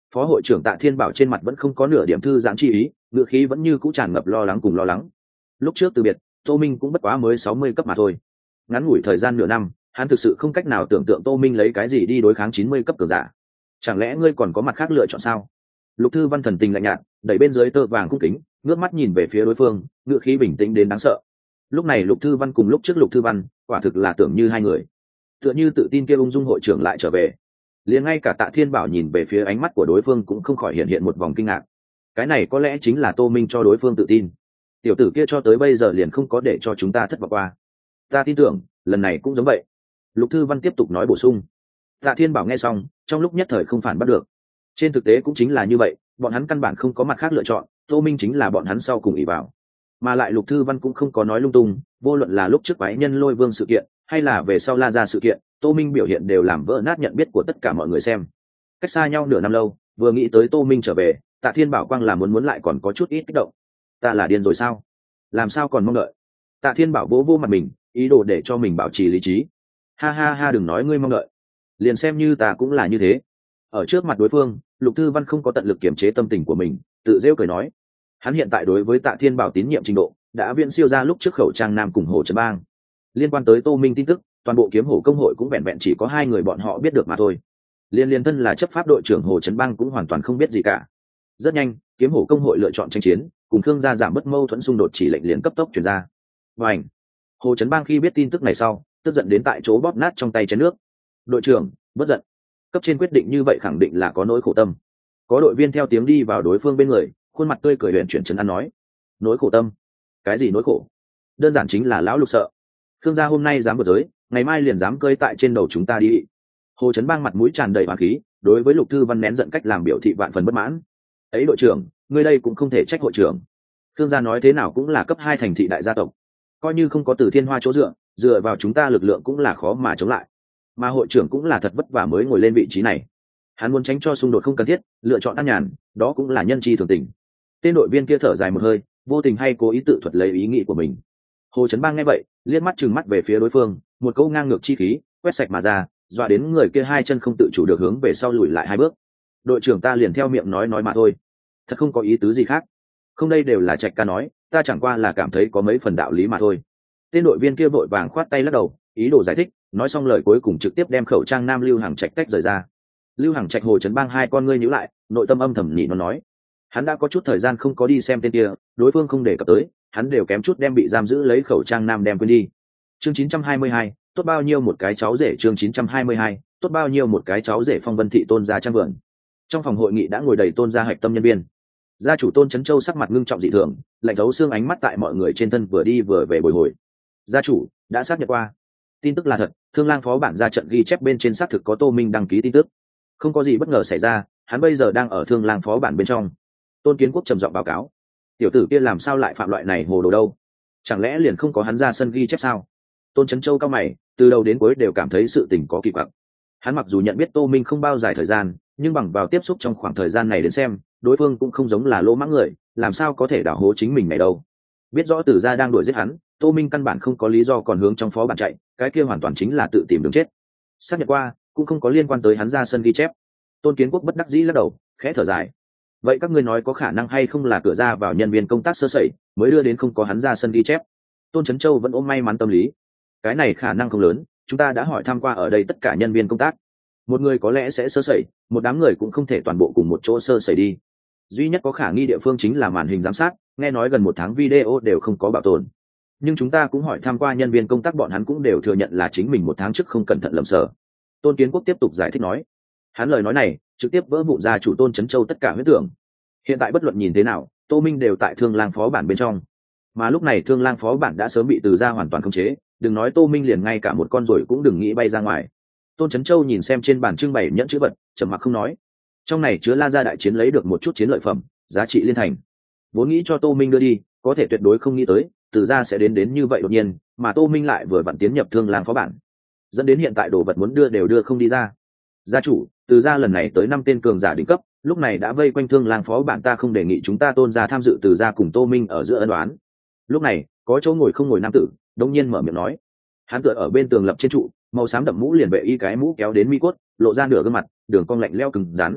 Phó hội trưởng Tạ Thiên Bảo trên mặt vẫn không có nửa điểm thư giãn chi ý, ngựa khí vẫn như cũ tràn ngập lo lắng cùng lo lắng. Lúc trước từ biệt, Tô Minh cũng bất quá mới sáu mươi cấp mà thôi. Ngắn ngủi thời gian nửa năm, hắn thực sự không cách nào tưởng tượng Tô Minh lấy cái gì đi đối kháng chín mươi cấp cường giả. Chẳng lẽ ngươi còn có mặt khác lựa chọn sao? Lục Thư Văn thần tình lạnh nhạt, đẩy bên dưới tơ vàng cung kính, ngước mắt nhìn về phía đối phương, ngựa khí bình tĩnh đến đáng sợ. Lúc này Lục Thư Văn cùng lúc trước Lục Thư Văn, quả thực là tưởng như hai người. Tựa như tự tin kia ung dung hội trưởng lại trở về. Liền ngay cả Tạ Thiên Bảo nhìn về phía ánh mắt của đối phương cũng không khỏi hiện hiện một vòng kinh ngạc. Cái này có lẽ chính là Tô Minh cho đối phương tự tin. Tiểu tử kia cho tới bây giờ liền không có để cho chúng ta thất vọng qua. Ta tin tưởng, lần này cũng giống vậy. Lục Thư Văn tiếp tục nói bổ sung. Tạ Thiên Bảo nghe xong, trong lúc nhất thời không phản bắt được. Trên thực tế cũng chính là như vậy, bọn hắn căn bản không có mặt khác lựa chọn, Tô Minh chính là bọn hắn sau cùng ỷ vào. Mà lại Lục Thư Văn cũng không có nói lung tung, vô luận là lúc trước quái nhân Lôi Vương sự kiện, hay là về sau La Gia sự kiện, Tô Minh biểu hiện đều làm vỡ nát nhận biết của tất cả mọi người xem. Cách xa nhau nửa năm lâu, vừa nghĩ tới Tô Minh trở về, Tạ Thiên Bảo quang là muốn muốn lại còn có chút ít kích động. Ta là điên rồi sao? Làm sao còn mong đợi? Tạ Thiên Bảo vỗ vô mặt mình, ý đồ để cho mình bảo trì lý trí. Ha ha ha, đừng nói ngươi mong đợi, liền xem như ta cũng là như thế. Ở trước mặt đối phương, Lục Thư Văn không có tận lực kiềm chế tâm tình của mình, tự rêu cười nói. Hắn hiện tại đối với Tạ Thiên Bảo tín nhiệm trình độ đã viễn siêu ra lúc trước khẩu trang nam cùng Hồ Trấn Bang. Liên quan tới Tô Minh tin tức, toàn bộ kiếm hổ công hội cũng vẹn vẹn chỉ có hai người bọn họ biết được mà thôi. Liên liên thân là chấp pháp đội trưởng Hồ Trấn Bang cũng hoàn toàn không biết gì cả. Rất nhanh, kiếm hổ công hội lựa chọn tranh chiến, cùng Khương gia giảm bớt mâu thuẫn xung đột chỉ lệnh liền cấp tốc truyền ra. Và ảnh, Hồ Trấn Bang khi biết tin tức này sau, tức giận đến tại chỗ bóp nát trong tay chén nước. Đội trưởng, bất giận. Cấp trên quyết định như vậy khẳng định là có nỗi khổ tâm. Có đội viên theo tiếng đi vào đối phương bên người, khuôn mặt tươi cười huyền chuyển trấn an nói. Nỗi khổ tâm? Cái gì nỗi khổ? Đơn giản chính là lão Lục sợ. Khương gia hôm nay dám vượt giới, ngày mai liền dám cơi tại trên đầu chúng ta đi. Hồ Trấn Bang mặt mũi tràn đầy oán khí, đối với Lục Thư Văn nén giận cách làm biểu thị vạn phần bất mãn. Ấy đội trưởng, ngươi đây cũng không thể trách hội trưởng. Khương gia nói thế nào cũng là cấp hai thành thị đại gia tộc, coi như không có Từ Thiên Hoa chỗ dựa, dựa vào chúng ta lực lượng cũng là khó mà chống lại. Mà hội trưởng cũng là thật vất vả mới ngồi lên vị trí này. Hắn muốn tránh cho xung đột không cần thiết, lựa chọn an nhàn, đó cũng là nhân chi thường tình. Tên đội viên kia thở dài một hơi, vô tình hay cố ý tự thuật lấy ý nghĩ của mình. Hồ Trấn Bang nghe vậy, liếc mắt trừng mắt về phía đối phương, một câu ngang ngược chi khí quét sạch mà ra, dọa đến người kia hai chân không tự chủ được hướng về sau lùi lại hai bước. Đội trưởng ta liền theo miệng nói nói mà thôi, thật không có ý tứ gì khác. Không, đây đều là Trạch ca nói, ta chẳng qua là cảm thấy có mấy phần đạo lý mà thôi. Tên đội viên kia vội vàng khoát tay lắc đầu, ý đồ giải thích, nói xong lời cuối cùng trực tiếp đem khẩu trang nam Lưu Hằng Trạch tách rời ra. Lưu Hằng Trạch Hồ Trấn Bang hai con ngươi nhíu lại, nội tâm âm thầm nhị nó nói, hắn đã có chút thời gian không có đi xem tên kia, đối phương không để cập tới, hắn đều kém chút đem bị giam giữ lấy khẩu trang nam đem quên đi. Chương chín trăm hai mươi hai, tốt bao nhiêu một cái cháu rể. Chương chín trăm hai mươi hai, tốt bao nhiêu một cái cháu rể. Phong Vân thị Tôn gia trang vườn. Trong phòng hội nghị đã ngồi đầy Tôn gia hạch tâm nhân viên. Gia chủ Tôn Chấn Châu sắc mặt ngưng trọng dị thường, lạnh thấu xương ánh mắt tại mọi người trên thân vừa đi vừa về bồi hồi. Gia chủ đã xác nhận qua, tin tức là thật, Thương Lang phó bản ra trận ghi chép bên trên xác thực có Tô Minh đăng ký tin tức, không có gì bất ngờ xảy ra, hắn bây giờ đang ở Thương Lang phó bản bên trong. Tôn Kiến Quốc trầm giọng báo cáo. Tiểu tử kia làm sao lại phạm loại này hồ đồ đâu? Chẳng lẽ liền không có hắn ra sân ghi chép sao? Tôn Chấn Châu cao mày, từ đầu đến cuối đều cảm thấy sự tình có kỳ quặc. Hắn mặc dù nhận biết Tô Minh không bao dài thời gian, nhưng bằng vào tiếp xúc trong khoảng thời gian này đến xem, đối phương cũng không giống là lỗ mãng người, làm sao có thể đảo hố chính mình này đâu? Biết rõ Từ gia đang đuổi giết hắn, Tô Minh căn bản không có lý do còn hướng trong phó bản chạy, cái kia hoàn toàn chính là tự tìm đường chết. Xác nhận qua, cũng không có liên quan tới hắn ra sân ghi chép. Tôn Kiến Quốc bất đắc dĩ lắc đầu, khẽ thở dài. Vậy các ngươi nói có khả năng hay không là cửa ra vào nhân viên công tác sơ sẩy, mới đưa đến không có hắn ra sân ghi chép? Tôn Chấn Châu vẫn ôm may mắn tâm lý. Cái này khả năng không lớn, chúng ta đã hỏi tham qua ở đây tất cả nhân viên công tác. Một người có lẽ sẽ sơ sẩy, một đám người cũng không thể toàn bộ cùng một chỗ sơ sẩy đi. Duy nhất có khả nghi địa phương chính là màn hình giám sát, nghe nói gần một tháng video đều không có bảo tồn. Nhưng chúng ta cũng hỏi tham qua nhân viên công tác, bọn hắn cũng đều thừa nhận là chính mình một tháng trước không cẩn thận lầm sở. Tôn Kiến Quốc tiếp tục giải thích nói. Hắn lời nói này trực tiếp vỡ vụn ra chủ Tôn Chấn Châu tất cả huyết tưởng. Hiện tại bất luận nhìn thế nào, Tô Minh đều tại Thương Lang phó bản bên trong, mà lúc này Thương Lang phó bản đã sớm bị Từ gia hoàn toàn khống chế, đừng nói Tô Minh, liền ngay cả một con ruồi cũng đừng nghĩ bay ra ngoài. Tôn Chấn Châu nhìn xem trên bàn trưng bày nhẫn chữ vật, trầm mặc không nói. Trong này chứa La gia đại chiến lấy được một chút chiến lợi phẩm, giá trị liên thành. Vốn nghĩ cho Tô Minh đưa đi, có thể tuyệt đối không nghĩ tới Từ gia sẽ đến đến như vậy đột nhiên, mà Tô Minh lại vừa vặn tiến nhập Thương Lang phó bản, dẫn đến hiện tại đồ vật muốn đưa đều đưa không đi ra. Gia chủ, Từ gia lần này tới năm tên cường giả đỉnh cấp, lúc này đã vây quanh Thương Lang phó bản, ta không đề nghị chúng ta Tôn gia tham dự Từ gia cùng Tô Minh ở giữa ân đoán. Lúc này, có chỗ ngồi không ngồi nam tử đông nhiên mở miệng nói. Hắn tựa ở bên tường lập trên trụ, màu xám đậm mũ liền vệ y cái mũ kéo đến mi cốt, lộ ra nửa gương mặt, đường cong lạnh lẽo cứng rắn.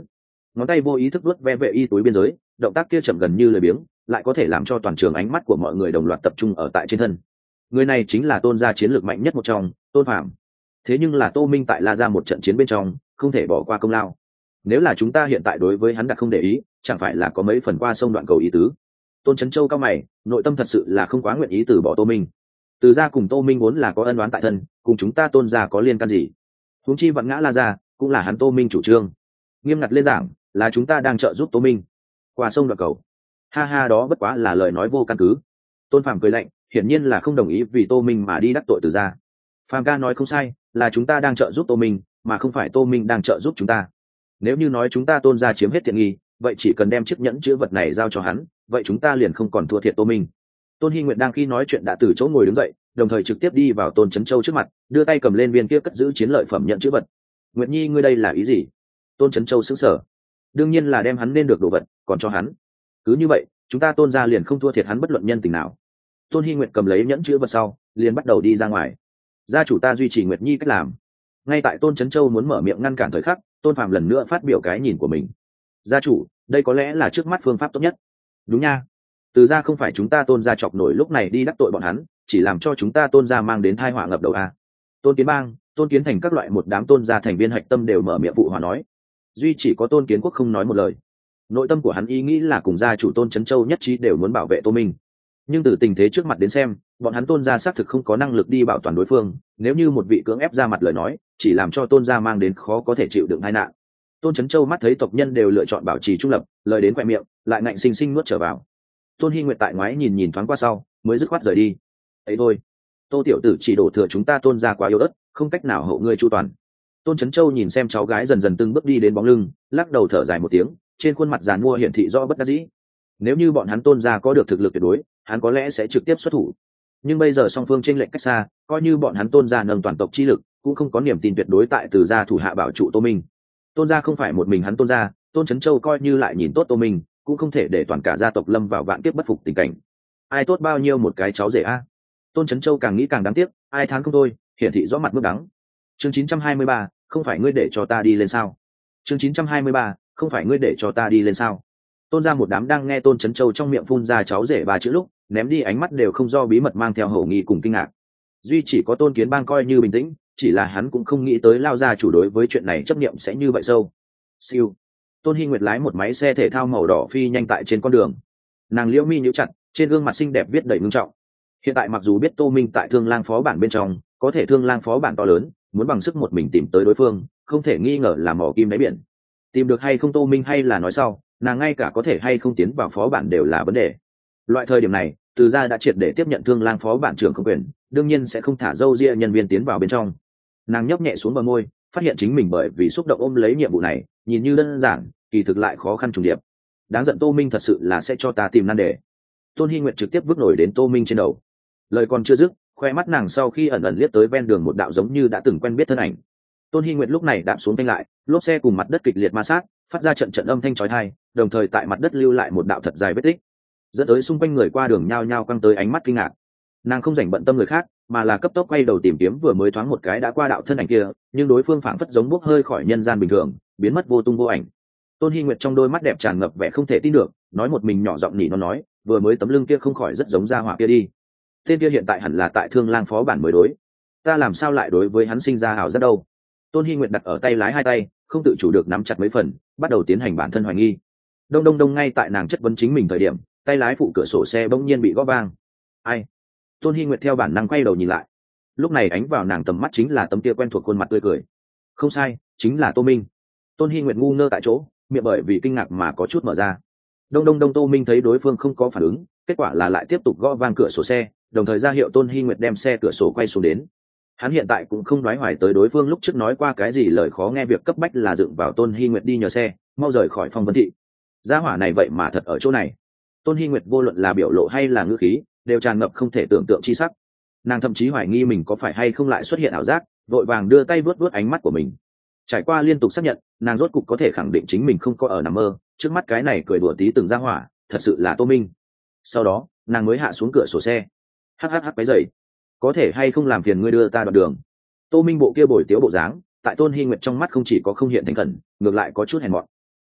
ngón tay vô ý thức vuốt ve vệ y túi biên giới, động tác kia chậm gần như lười biếng, lại có thể làm cho toàn trường ánh mắt của mọi người đồng loạt tập trung ở tại trên thân. Người này chính là tôn gia chiến lược mạnh nhất một trong, Tôn Phàm. Thế nhưng là Tô Minh tại La Gia một trận chiến bên trong, không thể bỏ qua công lao. Nếu là chúng ta hiện tại đối với hắn đặt không để ý, chẳng phải là có mấy phần qua sông đoạn cầu ý tứ. Tôn Chấn Châu cao mày, nội tâm thật sự là không quá nguyện ý từ bỏ Tô Minh. Từ gia cùng Tô Minh vốn là có ân oán tại thân, cùng chúng ta Tôn gia có liên can gì? Huống chi vạn ngã La Gia, cũng là hắn Tô Minh chủ trương. Nghiêm ngặt lên giảng, là chúng ta đang trợ giúp Tô Minh qua sông đoạn cầu. Ha ha, đó bất quá là lời nói vô căn cứ. Tôn Phàm cười lạnh, hiển nhiên là không đồng ý vì Tô Minh mà đi đắc tội Từ gia. Phàm ca nói không sai, là chúng ta đang trợ giúp Tô Minh, mà không phải Tô Minh đang trợ giúp chúng ta. Nếu như nói chúng ta Tôn gia chiếm hết tiện nghi, vậy chỉ cần đem chiếc nhẫn chữ vật này giao cho hắn, vậy chúng ta liền không còn thua thiệt Tô Minh. Tôn Hi Nguyệt đang khi nói chuyện đã từ chỗ ngồi đứng dậy, đồng thời trực tiếp đi vào Tôn Chấn Châu trước mặt, đưa tay cầm lên viên kia cất giữ chiến lợi phẩm nhận chữ vật. Nguyệt Nhi, ngươi đây là ý gì? Tôn Chấn Châu sững sờ. Đương nhiên là đem hắn nên được đồ vật còn cho hắn. Cứ như vậy, chúng ta Tôn gia liền không thua thiệt hắn bất luận nhân tình nào. Tôn Hi Nguyệt cầm lấy nhẫn chữ vật sau, liền bắt đầu đi ra ngoài. Gia chủ ta duy trì Nguyệt Nhi cách làm. Ngay tại Tôn Chấn Châu muốn mở miệng ngăn cản thời khắc, Tôn Phàm lần nữa phát biểu cái nhìn của mình. Gia chủ, đây có lẽ là trước mắt phương pháp tốt nhất. Đúng nha. Từ gia không phải chúng ta Tôn gia chọc nổi lúc này đi đắc tội bọn hắn, chỉ làm cho chúng ta Tôn gia mang đến tai họa ngập đầu a. Tôn Kiến Bang, Tôn Kiến Thành các loại một đám Tôn gia thành viên hạch tâm đều mở miệng phụ hòa nói. Duy chỉ có Tôn Kiến Quốc không nói một lời. Nội tâm của hắn ý nghĩ là cùng gia chủ Tôn Chấn Châu nhất trí đều muốn bảo vệ Tô Minh. Nhưng từ tình thế trước mặt đến xem, bọn hắn Tôn gia xác thực không có năng lực đi bảo toàn đối phương, nếu như một vị cưỡng ép ra mặt lời nói, chỉ làm cho Tôn gia mang đến khó có thể chịu đựng tai nạn. Tôn Chấn Châu mắt thấy tộc nhân đều lựa chọn bảo trì trung lập, lời đến quẹt miệng, lại ngạnh sinh sinh nuốt trở vào. Tôn Hi Nguyệt tại ngoái nhìn nhìn thoáng qua sau, mới dứt khoát rời đi. Ấy thôi, Tô tiểu tử chỉ đổ thừa chúng ta Tôn gia quá yếu ớt, không cách nào hộ ngươi chu toàn. Tôn Chấn Châu nhìn xem cháu gái dần dần từng bước đi đến bóng lưng, lắc đầu thở dài một tiếng, trên khuôn mặt giàn mua hiển thị rõ bất đắc dĩ. Nếu như bọn hắn Tôn gia có được thực lực tuyệt đối, hắn có lẽ sẽ trực tiếp xuất thủ. Nhưng bây giờ song phương chênh lệch cách xa, coi như bọn hắn Tôn gia nâng toàn tộc chi lực, cũng không có niềm tin tuyệt đối tại từ gia thủ hạ bảo trụ Tô Minh. Tôn gia không phải một mình hắn Tôn gia, Tôn Chấn Châu coi như lại nhìn tốt Tô Minh, cũng không thể để toàn cả gia tộc lâm vào vạn kiếp bất phục tình cảnh. Ai tốt bao nhiêu một cái cháu rể a? Tôn Chấn Châu càng nghĩ càng đáng tiếc, ai thán không thôi, hiển thị rõ mặt mức đắng. Chương chín trăm hai mươi ba, không phải ngươi để cho ta đi lên sao? Chương chín trăm hai mươi ba, không phải ngươi để cho ta đi lên sao? Tôn gia một đám đang nghe Tôn Chấn Châu trong miệng phun ra cháu rể ba chữ lúc, ném đi ánh mắt đều không do bí mật mang theo hổ nghi cùng kinh ngạc. Duy chỉ có Tôn Kiến Bang coi như bình tĩnh, chỉ là hắn cũng không nghĩ tới lao ra chủ đối với chuyện này chấp niệm sẽ như vậy sâu. Siêu. Tôn Hi Nguyệt lái một máy xe thể thao màu đỏ phi nhanh tại trên con đường. Nàng liễu mi nhíu chặt, trên gương mặt xinh đẹp viết đầy ngưng trọng. Hiện tại mặc dù biết Tô Minh tại Thương Lang phó bản bên trong, có thể Thương Lang phó bản to lớn, muốn bằng sức một mình tìm tới đối phương, không thể nghi ngờ là mỏ kim đáy biển. Tìm được hay không Tô Minh hay là nói sau, nàng ngay cả có thể hay không tiến vào phó bản đều là vấn đề. Loại thời điểm này, Từ gia đã triệt để tiếp nhận Thương Lang phó bản trưởng không quyền, đương nhiên sẽ không thả dâu ria nhân viên tiến vào bên trong. Nàng nhấp nhẹ xuống bờ môi, phát hiện chính mình bởi vì xúc động ôm lấy nhiệm vụ này, nhìn như đơn giản, kỳ thực lại khó khăn trùng điệp. Đáng giận, Tô Minh thật sự là sẽ cho ta tìm nan đề. Tôn Hi Nguyệt trực tiếp vứt nổi đến Tô Minh trên đầu. Lời còn chưa dứt, khoe mắt nàng sau khi ẩn ẩn liếc tới ven đường một đạo giống như đã từng quen biết thân ảnh. Tôn Hi Nguyệt lúc này đạp xuống phanh lại, lốp xe cùng mặt đất kịch liệt ma sát, phát ra trận trận âm thanh chói tai, đồng thời tại mặt đất lưu lại một đạo thật dài vết tích, dẫn tới xung quanh người qua đường nhao nhao quăng tới ánh mắt kinh ngạc. Nàng không rảnh bận tâm người khác, mà là cấp tốc quay đầu tìm kiếm vừa mới thoáng một cái đã qua đạo thân ảnh kia, nhưng đối phương phảng phất giống bốc hơi khỏi nhân gian bình thường, biến mất vô tung vô ảnh. Tôn Hi Nguyệt trong đôi mắt đẹp tràn ngập vẻ không thể tin được, nói một mình nhỏ giọng nỉ nó nói, vừa mới tấm lưng kia không khỏi rất giống gia hỏa kia đi. Tên kia hiện tại hẳn là tại Thương Lang phó bản mới đối. Ta làm sao lại đối với hắn sinh ra hảo rất đâu? Tôn Hi Nguyệt đặt ở tay lái hai tay, không tự chủ được nắm chặt mấy phần, bắt đầu tiến hành bản thân hoài nghi. Đông đông đông, ngay tại nàng chất vấn chính mình thời điểm, tay lái phụ cửa sổ xe bỗng nhiên bị gõ vang. Ai? Tôn Hi Nguyệt theo bản năng quay đầu nhìn lại. Lúc này ánh vào nàng tầm mắt chính là tấm kia quen thuộc khuôn mặt tươi cười. Không sai, chính là Tô Minh. Tôn Hi Nguyệt ngu ngơ tại chỗ, miệng bởi vì kinh ngạc mà có chút mở ra. Đông đông đông, Tô Minh thấy đối phương không có phản ứng, kết quả là lại tiếp tục gõ vang cửa sổ xe, đồng thời ra hiệu Tôn Hi Nguyệt đem xe cửa sổ quay xuống đến. Hắn hiện tại cũng không đoái hoài tới đối phương lúc trước nói qua cái gì lời khó nghe, việc cấp bách là dựng vào Tôn Hi Nguyệt đi nhờ xe, mau rời khỏi Phong Vân thị. Gia hỏa này vậy mà thật ở chỗ này. Tôn Hi Nguyệt vô luận là biểu lộ hay là ngữ khí, đều tràn ngập không thể tưởng tượng chi sắc. Nàng thậm chí hoài nghi mình có phải hay không lại xuất hiện ảo giác, vội vàng đưa tay vuốt vuốt ánh mắt của mình. Trải qua liên tục xác nhận, nàng rốt cục có thể khẳng định chính mình không có ở nằm mơ, trước mắt cái này cười đùa tí từng gia hỏa, thật sự là Tô Minh. Sau đó, nàng mới hạ xuống cửa sổ xe. Hắc hắc hắc cái giày, có thể hay không làm phiền ngươi đưa ta đoạn đường? Tô Minh bộ kia bồi tiếu bộ dáng, tại Tôn Hi Nguyệt trong mắt không chỉ có không hiện thành khẩn, ngược lại có chút hèn mọn.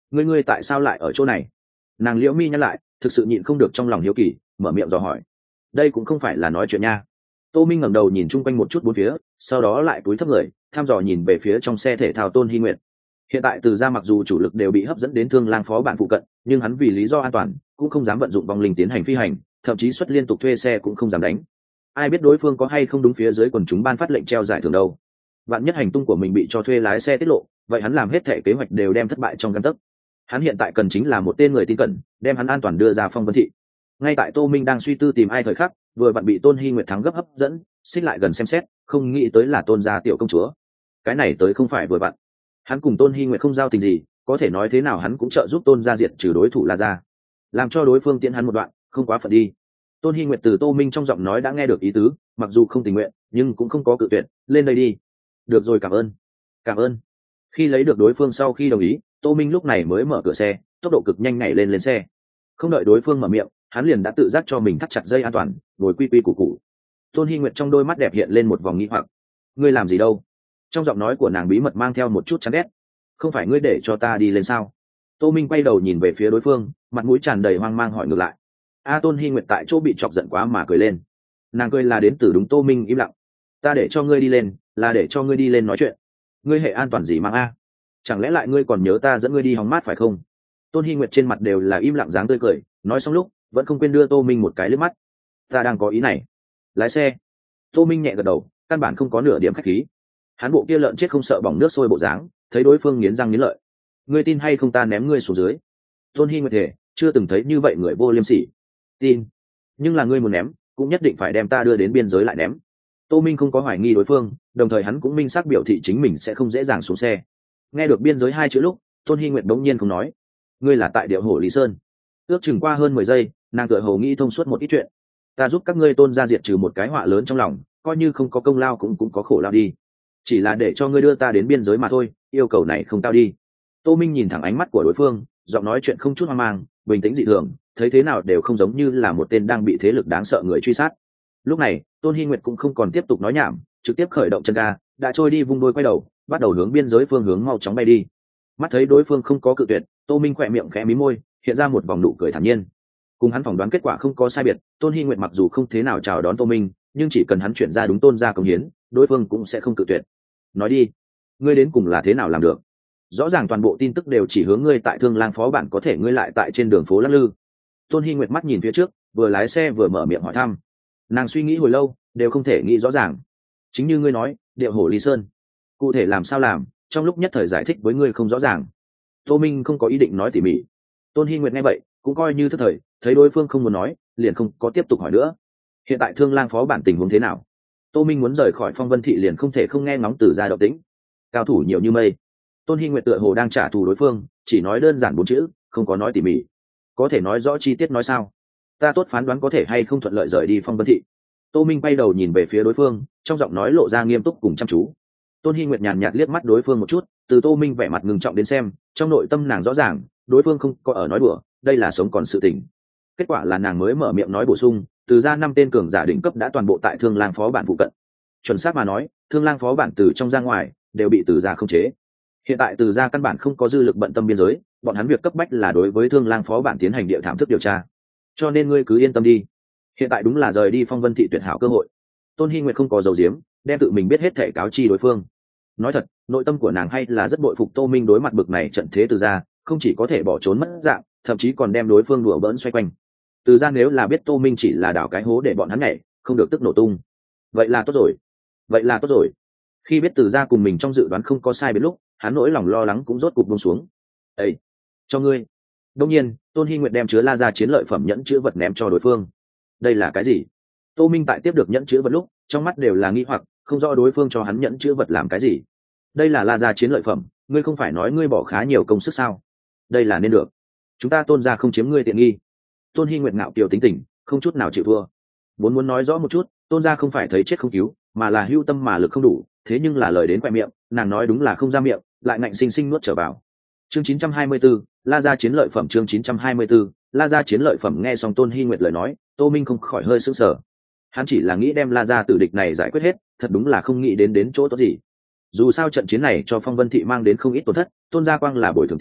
ngươi ngươi tại sao lại ở chỗ này? Nàng liễu mi nhăn lại, thực sự nhịn không được trong lòng hiếu kỳ, mở miệng dò hỏi. Đây cũng không phải là nói chuyện nha. Tô Minh ngẩng đầu nhìn chung quanh một chút bốn phía, sau đó lại cúi thấp người, thăm dò nhìn về phía trong xe thể thao Tôn Hi Nguyệt. Hiện tại Từ gia mặc dù chủ lực đều bị hấp dẫn đến Thương Lang phó bản phụ cận, nhưng hắn vì lý do an toàn, cũng không dám vận dụng vong linh tiến hành phi hành, thậm chí xuất liên tục thuê xe cũng không dám đánh. Ai biết đối phương có hay không đúng phía dưới quần chúng ban phát lệnh treo giải thưởng đâu. Vạn nhất hành tung của mình bị cho thuê lái xe tiết lộ, vậy hắn làm hết thể kế hoạch đều đem thất bại trong gang tấc. Hắn hiện tại cần chính là một tên người tin cẩn, đem hắn an toàn đưa ra Phong Vân thị. Ngay tại Tô Minh đang suy tư tìm ai thời khắc, vừa vặn bị Tôn Hi Nguyệt thắng gấp hấp dẫn, xích lại gần xem xét, không nghĩ tới là Tôn gia tiểu công chúa. Cái này tới không phải vừa vặn. Hắn cùng Tôn Hi Nguyệt không giao tình gì, có thể nói thế nào hắn cũng trợ giúp Tôn gia diệt trừ đối thủ La gia, làm cho đối phương tiễn hắn một đoạn, không quá phận đi. Tôn Hi Nguyệt từ Tô Minh trong giọng nói đã nghe được ý tứ, mặc dù không tình nguyện, nhưng cũng không có cự tuyệt, lên đây đi. Được rồi, cảm ơn. Cảm ơn. Khi lấy được đối phương sau khi đồng ý, Tô Minh lúc này mới mở cửa xe, tốc độ cực nhanh nhảy lên lên xe. Không đợi đối phương mở miệng, hắn liền đã tự giác cho mình thắt chặt dây an toàn, ngồi quy quy củ củ. Tôn Hi Nguyệt trong đôi mắt đẹp hiện lên một vòng nghi hoặc. Ngươi làm gì đâu? Trong giọng nói của nàng bí mật mang theo một chút chán ghét. Không phải ngươi để cho ta đi lên sao? Tô Minh quay đầu nhìn về phía đối phương, mặt mũi tràn đầy hoang mang hỏi ngược lại. A Tôn Hi Nguyệt tại chỗ bị chọc giận quá mà cười lên. Nàng cười là đến từ đúng Tô Minh im lặng. Ta để cho ngươi đi lên, là để cho ngươi đi lên nói chuyện. Ngươi hệ an toàn gì mang a? Chẳng lẽ lại ngươi còn nhớ ta dẫn ngươi đi hóng mát phải không? Tôn Hi Nguyệt trên mặt đều là im lặng dáng tươi cười, nói xong lúc vẫn không quên đưa Tô Minh một cái liếc mắt. Ta đang có ý này. Lái xe. Tô Minh nhẹ gật đầu, căn bản không có nửa điểm khách khí. Hắn bộ kia lợn chết không sợ bỏng nước sôi bộ dáng, thấy đối phương nghiến răng nghiến lợi. Ngươi tin hay không ta ném ngươi xuống dưới? Tôn Hi Nguyệt thề, chưa từng thấy như vậy người vô liêm sỉ. Tin. Nhưng là ngươi muốn ném, cũng nhất định phải đem ta đưa đến biên giới lại ném. Tô Minh không có hoài nghi đối phương, đồng thời hắn cũng minh xác biểu thị chính mình sẽ không dễ dàng xuống xe. Nghe được biên giới hai chữ lúc, Tôn Hi Nguyệt đống nhiên không nói. Ngươi là tại Điệu Hổ Lý Sơn. Ước chừng qua hơn mười giây, nàng tựa hồ nghĩ thông suốt một ít chuyện. Ta giúp các ngươi Tôn gia diệt trừ một cái họa lớn trong lòng, coi như không có công lao cũng cũng có khổ lao đi. Chỉ là để cho ngươi đưa ta đến biên giới mà thôi, yêu cầu này không cao đi. Tô Minh nhìn thẳng ánh mắt của đối phương, giọng nói chuyện không chút hoang mang, bình tĩnh dị thường, thấy thế nào đều không giống như là một tên đang bị thế lực đáng sợ người truy sát. Lúc này, Tôn Hi Nguyệt cũng không còn tiếp tục nói nhảm, trực tiếp khởi động chân ga, đã trôi đi vung đôi quay đầu, bắt đầu hướng biên giới phương hướng mau chóng bay đi. Mắt thấy đối phương không có cự tuyệt, Tô Minh khỏe miệng khẽ mí môi, hiện ra một vòng nụ cười thản nhiên. Cùng hắn phỏng đoán kết quả không có sai biệt, Tôn Hi Nguyệt mặc dù không thế nào chào đón Tô Minh, nhưng chỉ cần hắn chuyển ra đúng Tôn gia công hiến, đối phương cũng sẽ không cự tuyệt. Nói đi, ngươi đến cùng là thế nào làm được? Rõ ràng toàn bộ tin tức đều chỉ hướng ngươi tại Thương Lang phó bản, có thể ngươi lại tại trên đường phố lắc lư. Tôn Hi Nguyệt mắt nhìn phía trước, vừa lái xe vừa mở miệng hỏi thăm. Nàng suy nghĩ hồi lâu, đều không thể nghĩ rõ ràng. Chính như ngươi nói, Điệu Hổ Lý Sơn, cụ thể làm sao làm, trong lúc nhất thời giải thích với ngươi không rõ ràng. Tô Minh không có ý định nói tỉ mỉ. Tôn Hi Nguyệt nghe vậy, cũng coi như thất thời, thấy đối phương không muốn nói, liền không có tiếp tục hỏi nữa. Hiện tại Thương Lang phó bản tình huống thế nào? Tô Minh muốn rời khỏi Phong Vân thị liền không thể không nghe ngóng Từ gia động tĩnh. Cao thủ nhiều như mây. Tôn Hi Nguyệt tựa hồ đang trả thù đối phương, chỉ nói đơn giản bốn chữ, không có nói tỉ mỉ. Có thể nói rõ chi tiết nói sao? Ta tốt phán đoán có thể hay không thuận lợi rời đi Phong Vân thị. Tô Minh quay đầu nhìn về phía đối phương, trong giọng nói lộ ra nghiêm túc cùng chăm chú. Tôn Hi Nguyệt nhàn nhạt liếc mắt đối phương một chút, từ Tô Minh vẻ mặt ngưng trọng đến xem, trong nội tâm nàng rõ ràng, đối phương không có ở nói đùa, đây là sống còn sự tình. Kết quả là nàng mới mở miệng nói bổ sung, Từ gia năm tên cường giả đỉnh cấp đã toàn bộ tại Thương Lang phó bản phụ cận. Chuẩn xác mà nói, Thương Lang phó bản từ trong ra ngoài đều bị Từ gia khống chế. Hiện tại Từ gia căn bản không có dư lực bận tâm biên giới, bọn hắn việc cấp bách là đối với Thương Lang phó bản tiến hành địa thảm thức điều tra. Cho nên ngươi cứ yên tâm đi, hiện tại đúng là rời đi Phong Vân thị tuyệt hảo cơ hội. Tôn Hi Nguyệt không có dầu diếm, đem tự mình biết hết thể cáo chi đối phương. Nói thật, nội tâm của nàng hay là rất bội phục Tô Minh đối mặt bực này trận thế Từ gia, không chỉ có thể bỏ trốn mất dạng, thậm chí còn đem đối phương đùa bỡn xoay quanh. Từ gia nếu là biết Tô Minh chỉ là đào cái hố để bọn hắn nhảy, không được tức nổ tung. Vậy là tốt rồi. Vậy là tốt rồi. Khi biết Từ gia cùng mình trong dự đoán không có sai biệt lúc, hắn nỗi lòng lo lắng cũng rốt cục buông xuống. "Ê, cho ngươi." Đương nhiên, Tôn Hi Nguyệt đem chứa La gia chiến lợi phẩm nhẫn chữ vật ném cho đối phương. "Đây là cái gì?" Tô Minh tại tiếp được nhẫn chữ vật lúc, trong mắt đều là nghi hoặc, không rõ đối phương cho hắn nhẫn chữ vật làm cái gì. "Đây là La gia chiến lợi phẩm, ngươi không phải nói ngươi bỏ khá nhiều công sức sao? Đây là nên được. Chúng ta Tôn gia không chiếm ngươi tiện nghi." Tôn Hi Nguyệt ngạo kiều tính tình, không chút nào chịu thua. Muốn muốn nói rõ một chút, Tôn gia không phải thấy chết không cứu, mà là hưu tâm mà lực không đủ, thế nhưng là lời đến quẹ miệng, nàng nói đúng là không ra miệng, lại ngạnh sinh sinh nuốt trở vào. Chương chín trăm hai mươi tư, La gia chiến lợi phẩm. Chương chín trăm hai mươi tư, La gia chiến lợi phẩm. Nghe xong Tôn Hi Nguyệt lời nói, Tô Minh không khỏi hơi sững sờ. Hắn chỉ là nghĩ đem La gia tử địch này giải quyết hết, thật đúng là không nghĩ đến đến chỗ tốt gì. Dù sao trận chiến này cho Phong Vân thị mang đến không ít tổn thất, Tôn gia quang là bồi thường tiền,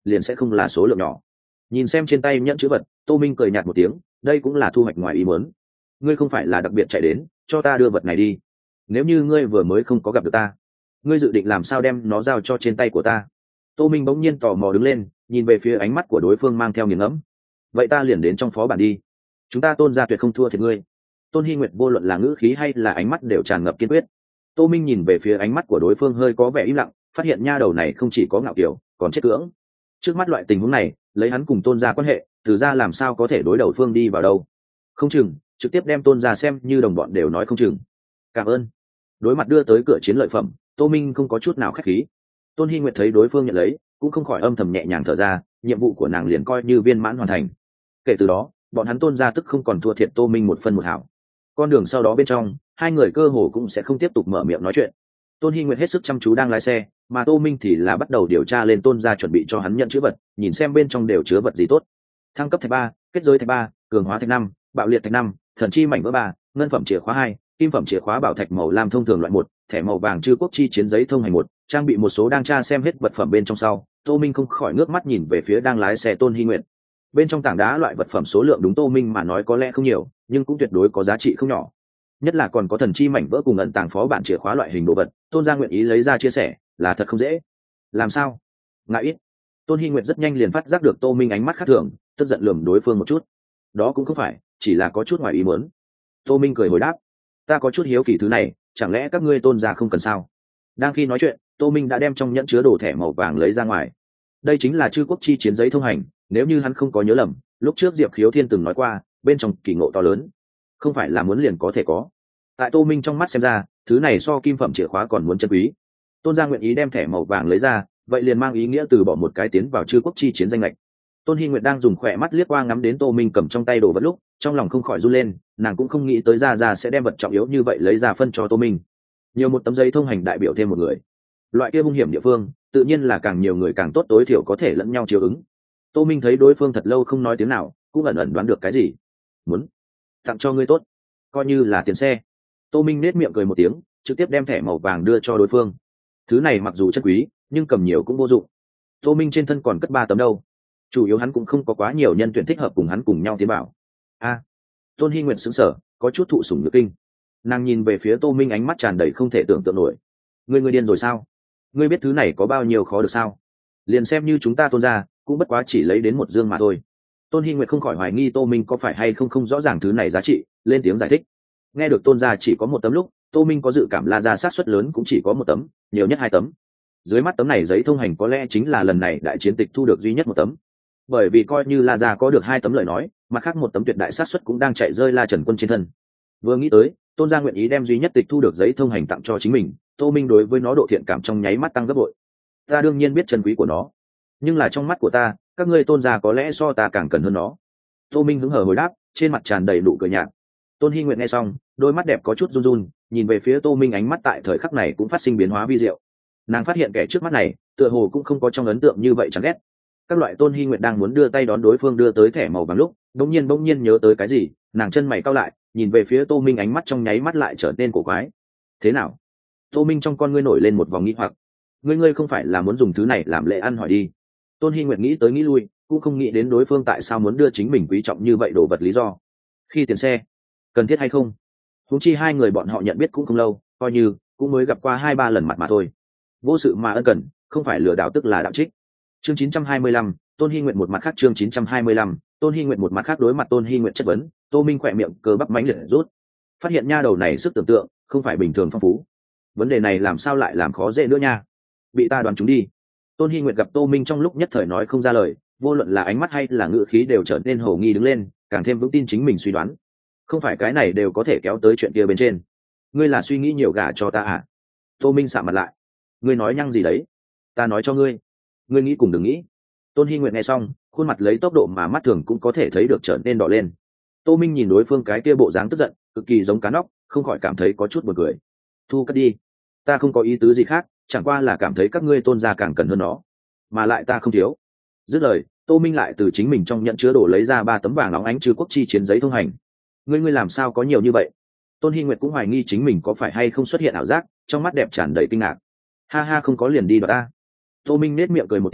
liền sẽ không là số lượng nhỏ. Nhìn xem trên tay nhẫn chữ vật, Tô Minh cười nhạt một tiếng, đây cũng là thu hoạch ngoài ý muốn. Ngươi không phải là đặc biệt chạy đến cho ta đưa vật này đi? Nếu như ngươi vừa mới không có gặp được ta, ngươi dự định làm sao đem nó giao cho trên tay của ta? Tô Minh bỗng nhiên tò mò đứng lên, nhìn về phía ánh mắt của đối phương mang theo nghiền ngẫm. Vậy ta liền đến trong phó bản đi, chúng ta Tôn gia tuyệt không thua thiệt ngươi. Tôn Hi Nguyệt vô luận là ngữ khí hay là ánh mắt đều tràn ngập kiên quyết. Tô Minh nhìn về phía ánh mắt của đối phương hơi có vẻ im lặng, phát hiện nha đầu này không chỉ có ngạo kiều, còn chết cưỡng. Trước mắt loại tình huống này, lấy hắn cùng Tôn gia quan hệ, từ ra làm sao có thể đối đầu phương đi vào đâu? Không chừng trực tiếp đem Tôn gia xem như đồng bọn đều nói không chừng. Cảm ơn. Đối mặt đưa tới cửa chiến lợi phẩm, Tô Minh không có chút nào khách khí. Tôn Hi Nguyệt thấy đối phương nhận lấy, cũng không khỏi âm thầm nhẹ nhàng thở ra, nhiệm vụ của nàng liền coi như viên mãn hoàn thành. Kể từ đó, bọn hắn Tôn gia tức không còn thua thiệt Tô Minh một phân một hảo. Con đường sau đó bên trong, hai người cơ hồ cũng sẽ không tiếp tục mở miệng nói chuyện. Tôn Hi Nguyệt hết sức chăm chú đang lái xe, mà Tô Minh thì là bắt đầu điều tra lên Tôn gia chuẩn bị cho hắn nhận chữ vật, nhìn xem bên trong đều chứa vật gì tốt. Thăng cấp thạch ba, kết giới thạch ba, cường hóa thạch năm, bạo liệt thạch năm, thần chi mảnh vỡ ba, ngân phẩm chìa khóa hai, kim phẩm chìa khóa bảo thạch màu lam thông thường loại một, thẻ màu vàng chư quốc chi chiến giấy thông hành một, trang bị một số đang tra xem hết vật phẩm bên trong sau, Tô Minh không khỏi ngước mắt nhìn về phía đang lái xe Tôn Hi Nguyệt. Bên trong tảng đá loại vật phẩm số lượng đúng Tô Minh mà nói có lẽ không nhiều, nhưng cũng tuyệt đối có giá trị không nhỏ. Nhất là còn có thần chi mảnh vỡ cùng ẩn tàng phó bản chìa khóa loại hình đồ vật, Tôn gia nguyện ý lấy ra chia sẻ, là thật không dễ. Làm sao? Ngại ít. Tôn Hi Nguyệt rất nhanh liền phát giác được Tô Minh ánh mắt khác thường, tức giận lườm đối phương một chút. Đó cũng không phải, chỉ là có chút ngoài ý muốn. Tô Minh cười hồi đáp, ta có chút hiếu kỳ thứ này, chẳng lẽ các ngươi Tôn gia không cần sao? Đang khi nói chuyện, Tô Minh đã đem trong nhẫn chứa đồ thẻ màu vàng lấy ra ngoài. Đây chính là chư quốc chi chiến giấy thông hành, nếu như hắn không có nhớ lầm, lúc trước Diệp Khiếu Thiên từng nói qua, bên trong kỳ ngộ to lớn, không phải là muốn liền có thể có. Tại Tô Minh trong mắt xem ra, thứ này so kim phẩm chìa khóa còn muốn chân quý. Tôn gia nguyện ý đem thẻ màu vàng lấy ra, vậy liền mang ý nghĩa từ bỏ một cái tiến vào chư quốc chi chiến danh lệch. Tôn Hi Nguyệt đang dùng khỏe mắt liếc qua ngắm đến Tô Minh cầm trong tay đồ vật lúc, trong lòng không khỏi run lên, nàng cũng không nghĩ tới Gia Gia sẽ đem vật trọng yếu như vậy lấy ra phân cho Tô Minh. Nhiều một tấm giấy thông hành đại biểu thêm một người, loại kia hung hiểm địa phương, tự nhiên là càng nhiều người càng tốt, tối thiểu có thể lẫn nhau chiếu ứng. Tô Minh thấy đối phương thật lâu không nói tiếng nào, cũng ẩn ẩn đoán được cái gì. Muốn tặng cho ngươi tốt, coi như là tiền xe. Tô Minh nết miệng cười một tiếng, trực tiếp đem thẻ màu vàng đưa cho đối phương. Thứ này mặc dù chân quý, nhưng cầm nhiều cũng vô dụng. Tô Minh trên thân còn cất ba tấm đâu, chủ yếu hắn cũng không có quá nhiều nhân tuyển thích hợp cùng hắn cùng nhau tiến bảo. A, Tôn Hi Nguyệt sững sờ, có chút thụ sủng nhược kinh. Nàng nhìn về phía Tô Minh ánh mắt tràn đầy không thể tưởng tượng nổi. Ngươi ngươi điên rồi sao? Ngươi biết thứ này có bao nhiêu khó được sao? Liền xem như chúng ta Tôn gia, cũng bất quá chỉ lấy đến một dương mà thôi. Tôn Hi Nguyệt không khỏi hoài nghi Tô Minh có phải hay không không rõ ràng thứ này giá trị, lên tiếng giải thích. Nghe được Tôn gia chỉ có một tấm lúc, Tô Minh có dự cảm La gia sát suất lớn cũng chỉ có một tấm, nhiều nhất hai tấm. Dưới mắt tấm này giấy thông hành có lẽ chính là lần này đại chiến tịch thu được duy nhất một tấm. Bởi vì coi như La gia có được hai tấm lời nói, mặt khác một tấm tuyệt đại sát suất cũng đang chạy rơi La Trần Quân trên thân. Vừa nghĩ tới, Tôn gia nguyện ý đem duy nhất tịch thu được giấy thông hành tặng cho chính mình, Tô Minh đối với nó độ thiện cảm trong nháy mắt tăng gấp bội. Ta đương nhiên biết trân quý của nó, nhưng là trong mắt của ta, các ngươi Tôn gia có lẽ so ta càng cần hơn nó. Tô Minh hứng hờ hồi đáp, trên mặt tràn đầy nụ cười nhạt. Tôn Hi Nguyệt nghe xong, đôi mắt đẹp có chút run run, nhìn về phía Tô Minh, ánh mắt tại thời khắc này cũng phát sinh biến hóa vi diệu. Nàng phát hiện kẻ trước mắt này, tựa hồ cũng không có trong ấn tượng như vậy chẳng ghét. Các loại Tôn Hi Nguyệt đang muốn đưa tay đón đối phương đưa tới thẻ màu vàng lúc, bỗng nhiên bỗng nhiên nhớ tới cái gì, nàng chân mày cau lại, nhìn về phía Tô Minh, ánh mắt trong nháy mắt lại trở nên cổ quái. Thế nào? Tô Minh trong con ngươi nổi lên một vòng nghi hoặc. Ngươi ngươi không phải là muốn dùng thứ này làm lễ ăn hỏi đi? Tôn Hi Nguyệt nghĩ tới nghĩ lui, cũng không nghĩ đến đối phương tại sao muốn đưa chính mình quý trọng như vậy đồ vật lý do. Khi tiền xe, cần thiết hay không? Huống chi hai người bọn họ nhận biết cũng không lâu, coi như cũng mới gặp qua hai ba lần mặt mà thôi. Vô sự mà ân cần, không phải lừa đảo tức là đạo trích. Chương chín trăm hai mươi lăm, Tôn Hi Nguyệt một mặt khác. Chương chín trăm hai mươi lăm, Tôn Hi Nguyệt một mặt khác. Đối mặt Tôn Hi Nguyệt chất vấn, Tô Minh khỏe miệng cơ bắp mãnh liệt rút, phát hiện nha đầu này sức tưởng tượng không phải bình thường phong phú. Vấn đề này làm sao lại làm khó dễ nữa nha? Bị ta đoán chúng đi. Tôn Hi Nguyệt gặp Tô Minh trong lúc nhất thời nói không ra lời, vô luận là ánh mắt hay là ngữ khí đều trở nên hồ nghi đứng lên, càng thêm vững tin chính mình suy đoán. Không phải cái này đều có thể kéo tới chuyện kia bên trên. Ngươi là suy nghĩ nhiều gả cho ta à? Tô Minh sạm mặt lại. Ngươi nói nhăng gì đấy? Ta nói cho ngươi, ngươi nghĩ cùng đừng nghĩ. Tôn Hi Nguyệt nghe xong, khuôn mặt lấy tốc độ mà mắt thường cũng có thể thấy được trở nên đỏ lên. Tô Minh nhìn đối phương cái kia bộ dáng tức giận, cực kỳ giống cá nóc, không khỏi cảm thấy có chút buồn cười. Thu cất đi, ta không có ý tứ gì khác, chẳng qua là cảm thấy các ngươi Tôn gia càng cần hơn nó, mà lại ta không thiếu. Dứt lời, Tô Minh lại từ chính mình trong nhận chứa đồ lấy ra ba tấm vàng óng ánh trừ quốc chi chiến giấy thông hành. Ngươi ngươi làm sao có nhiều như vậy? Tôn Hi Nguyệt cũng hoài nghi chính mình có phải hay không xuất hiện ảo giác, trong mắt đẹp tràn đầy kinh ngạc. Ha ha, không có liền đi đoạt ta. Tô Minh nét miệng cười một tiếng,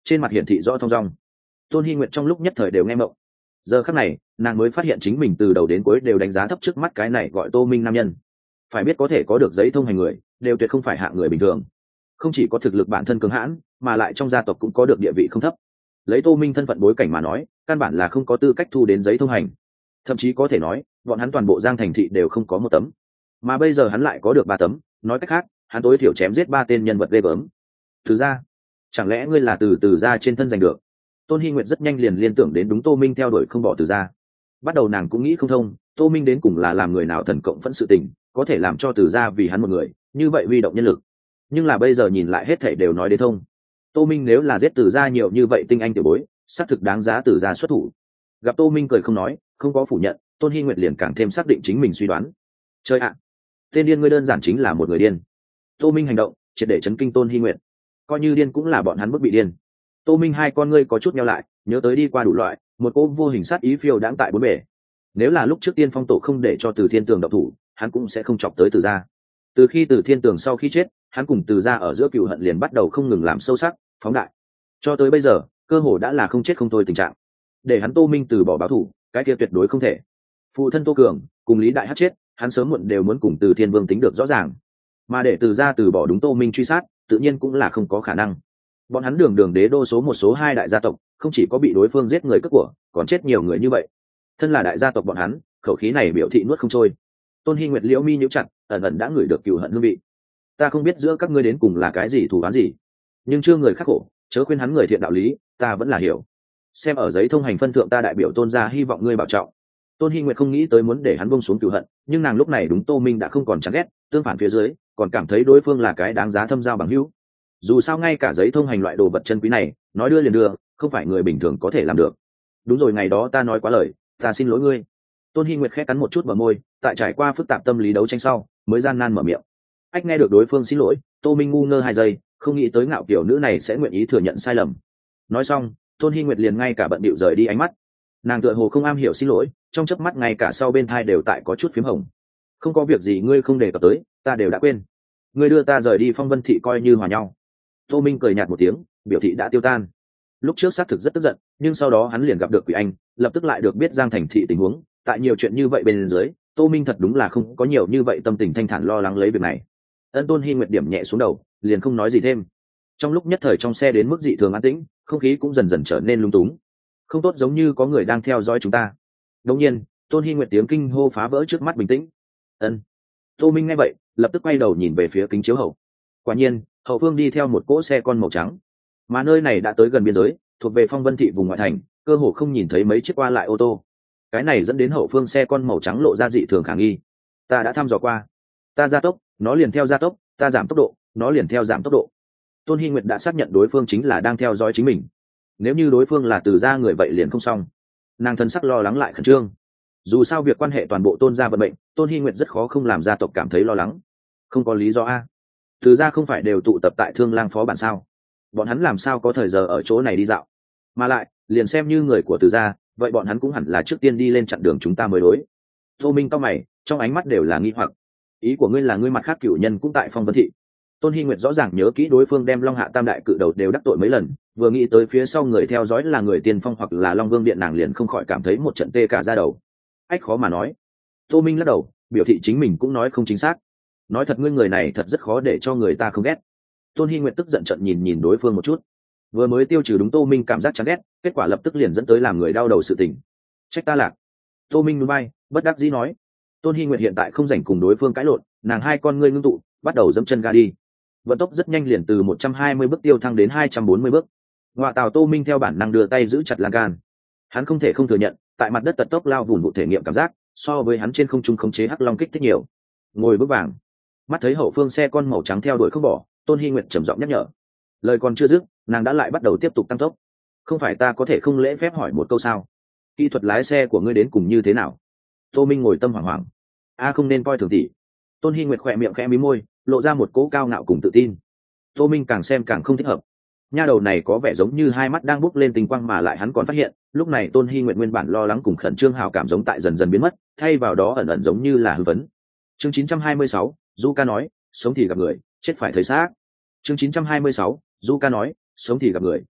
trên mặt hiển thị rõ thong dong. Tôn Hi Nguyệt trong lúc nhất thời đều nghe mộng. Giờ khắc này nàng mới phát hiện chính mình từ đầu đến cuối đều đánh giá thấp trước mắt cái này gọi Tô Minh nam nhân. Phải biết có thể có được giấy thông hành người đều tuyệt không phải hạng người bình thường, không chỉ có thực lực bản thân cường hãn mà lại trong gia tộc cũng có được địa vị không thấp. Lấy Tô Minh thân phận bối cảnh mà nói, căn bản là không có tư cách thu đến giấy thông hành, thậm chí có thể nói bọn hắn toàn bộ Giang thành thị đều không có một tấm, mà bây giờ hắn lại có được ba tấm. Nói cách khác, hắn tối thiểu chém giết ba tên nhân vật ghê gớm. Từ gia, chẳng lẽ ngươi là từ từ gia trên thân giành được? Tôn Hi Nguyệt rất nhanh liền liên tưởng đến đúng Tô Minh theo đuổi không bỏ từ gia. Bắt đầu nàng cũng nghĩ không thông, Tô Minh đến cùng là làm người nào thần cộng phẫn sự tình, có thể làm cho từ gia vì hắn một người như vậy huy động nhân lực. Nhưng là bây giờ nhìn lại hết thảy đều nói đến thông. Tô Minh nếu là giết từ gia nhiều như vậy tinh anh tiểu bối, xác thực đáng giá từ gia xuất thủ. Gặp Tô Minh cười không nói, không có phủ nhận, Tôn Hi Nguyệt liền càng thêm xác định chính mình suy đoán. Chơi ạ, tên điên ngươi đơn giản chính là một người điên. Tô Minh hành động triệt để chấn kinh Tôn Hi Nguyệt, coi như điên cũng là bọn hắn bức bị điên. Tô Minh hai con ngươi có chút nheo lại, nhớ tới đi qua đủ loại, một cỗ vô hình sát ý phiêu đãng tại bốn bể. Nếu là lúc trước Tiên Phong tổ không để cho Từ Thiên Tường động thủ, hắn cũng sẽ không chọc tới Từ gia. Từ khi Từ Thiên Tường sau khi chết, hắn cùng Từ gia ở giữa cựu hận liền bắt đầu không ngừng làm sâu sắc, phóng đại. Cho tới bây giờ, cơ hồ đã là không chết không thôi tình trạng. Để hắn Tô Minh từ bỏ báo thù, cái kia tuyệt đối không thể. Phụ thân Tô Cường cùng Lý Đại Hắc chết, hắn sớm muộn đều muốn cùng Từ Thiên Vương tính được rõ ràng. Mà để Từ gia từ bỏ đúng Tô Minh truy sát, tự nhiên cũng là không có khả năng. Bọn hắn đường đường đế đô số một số hai đại gia tộc, không chỉ có bị đối phương giết người cướp của, còn chết nhiều người như vậy. Thân là đại gia tộc bọn hắn, khẩu khí này biểu thị nuốt không trôi. Tôn Hi Nguyệt liễu mi nhíu chặt, ẩn ẩn đã ngửi được cừu hận hương vị. Ta không biết giữa các ngươi đến cùng là cái gì thù oán gì, nhưng chưa người khắc khổ, chớ khuyên hắn người thiện đạo lý, ta vẫn là hiểu. Xem ở giấy thông hành phân thượng, ta đại biểu Tôn gia hy vọng ngươi bảo trọng. Tôn Hi Nguyệt không nghĩ tới muốn để hắn buông xuống cừu hận, nhưng nàng lúc này đúng Tô Minh đã không còn chán ghét, tương phản phía dưới, còn cảm thấy đối phương là cái đáng giá thâm giao bằng hữu. Dù sao ngay cả giấy thông hành loại đồ vật chân quý này, nói đưa liền đưa, không phải người bình thường có thể làm được. Đúng rồi, ngày đó ta nói quá lời, ta xin lỗi ngươi. Tôn Hi Nguyệt khẽ cắn một chút bờ môi, tại trải qua phức tạp tâm lý đấu tranh sau, mới gian nan mở miệng. Ách nghe được đối phương xin lỗi, Tô Minh ngu ngơ hai giây, không nghĩ tới ngạo kiểu nữ này sẽ nguyện ý thừa nhận sai lầm. Nói xong, Tôn Hi Nguyệt liền ngay cả bận bịu rời đi ánh mắt. Nàng tựa hồ không am hiểu xin lỗi, trong chớp mắt ngay cả sau bên thai đều tại có chút phím hồng. Không có việc gì ngươi không đề cập tới, ta đều đã quên. Ngươi đưa ta rời đi Phong Vân thị coi như hòa nhau. Tô Minh cười nhạt một tiếng, biểu thị đã tiêu tan. Lúc trước xác thực rất tức giận, nhưng sau đó hắn liền gặp được Quỷ Anh, lập tức lại được biết Giang thành thị tình huống. Tại nhiều chuyện như vậy bên dưới, Tô Minh thật đúng là không có nhiều như vậy tâm tình thanh thản lo lắng lấy việc này. Ân Tôn Hi Nguyệt điểm nhẹ xuống đầu, liền không nói gì thêm. Trong lúc nhất thời trong xe đến mức dị thường an tĩnh, không khí cũng dần dần trở nên lung túng. Không tốt, giống như có người đang theo dõi chúng ta. Đột nhiên, Tôn Hi Nguyệt tiếng kinh hô phá vỡ trước mắt bình tĩnh. Ân. Tô Minh nghe vậy, lập tức quay đầu nhìn về phía kính chiếu hậu. Quả nhiên, hậu phương đi theo một cỗ xe con màu trắng, mà nơi này đã tới gần biên giới, thuộc về Phong Vân thị vùng ngoại thành, cơ hồ không nhìn thấy mấy chiếc qua lại ô tô. Cái này dẫn đến hậu phương xe con màu trắng lộ ra dị thường khả nghi. Ta đã thăm dò qua, ta gia tốc, nó liền theo gia tốc, ta giảm tốc độ, nó liền theo giảm tốc độ. Tôn Hi Nguyệt đã xác nhận đối phương chính là đang theo dõi chính mình. Nếu như đối phương là Từ gia người vậy liền không xong. Nàng thân sắc lo lắng lại khẩn trương. Dù sao việc quan hệ toàn bộ Tôn gia vận mệnh, Tôn Hi Nguyệt rất khó không làm gia tộc cảm thấy lo lắng. Không có lý do a. Từ gia không phải đều tụ tập tại Thương Lang phó bản sao? Bọn hắn làm sao có thời giờ ở chỗ này đi dạo? Mà lại, liền xem như người của Từ gia, vậy bọn hắn cũng hẳn là trước tiên đi lên chặn đường chúng ta mới đối. Tô Minh cau mày, trong ánh mắt đều là nghi hoặc. Ý của ngươi là ngươi mặt khác cửu nhân cũng tại Phong Vân thị? Tôn Hi Nguyệt rõ ràng nhớ kỹ đối phương đem Long Hạ Tam đại cự đầu đều đắc tội mấy lần, vừa nghĩ tới phía sau người theo dõi là người Tiên Phong hoặc là Long Vương điện, nàng liền không khỏi cảm thấy một trận tê cả da đầu. Ách khó mà nói. Tô Minh lắc đầu, biểu thị chính mình cũng nói không chính xác. Nói thật, ngươi người này thật rất khó để cho người ta không ghét. Tôn Hi Nguyệt tức giận trận nhìn nhìn đối phương một chút, vừa mới tiêu trừ đúng Tô Minh cảm giác chán ghét, kết quả lập tức liền dẫn tới làm người đau đầu sự tình. Trách ta lạc. Tô Minh núi bay, bất đắc dĩ nói. Tôn Hi Nguyệt hiện tại không rảnh cùng đối phương cãi lộn, nàng hai con ngươi ngưng tụ, bắt đầu dẫm chân ga đi. Vận tốc rất nhanh, liền từ một trăm hai mươi bước tiêu thăng đến hai trăm bốn mươi bước. Ngoại tào Tô Minh theo bản năng đưa tay giữ chặt lan can. Hắn không thể không thừa nhận, tại mặt đất tật tốc lao vùn vụ thể nghiệm cảm giác, so với hắn trên không trung khống chế hắc long kích thích nhiều. Ngồi bước vàng. Mắt thấy hậu phương xe con màu trắng theo đuổi không bỏ, Tôn Hi Nguyệt trầm giọng nhắc nhở. Lời còn chưa dứt, nàng đã lại bắt đầu tiếp tục tăng tốc. Không phải ta có thể không lễ phép hỏi một câu sao? Kỹ thuật lái xe của ngươi đến cùng như thế nào? Tô Minh ngồi tâm hoảng hoảng. A không nên coi thường tỷ. Tôn Hi Nguyệt khẽ miệng khẽ mím môi, lộ ra một cỗ cao ngạo cùng tự tin. Tô Minh càng xem càng không thích hợp. Nha đầu này có vẻ giống như hai mắt đang bốc lên tinh quang, mà lại hắn còn phát hiện, lúc này Tôn Hi Nguyệt nguyên bản lo lắng cùng khẩn trương hào cảm giống tại dần dần biến mất, thay vào đó ẩn ẩn giống như là hư vấn. Chương chín trăm hai mươi sáu, Du Ca nói, sống thì gặp người, chết phải thấy xác. Chương chín trăm hai mươi sáu, Du Ca nói, sống thì gặp người,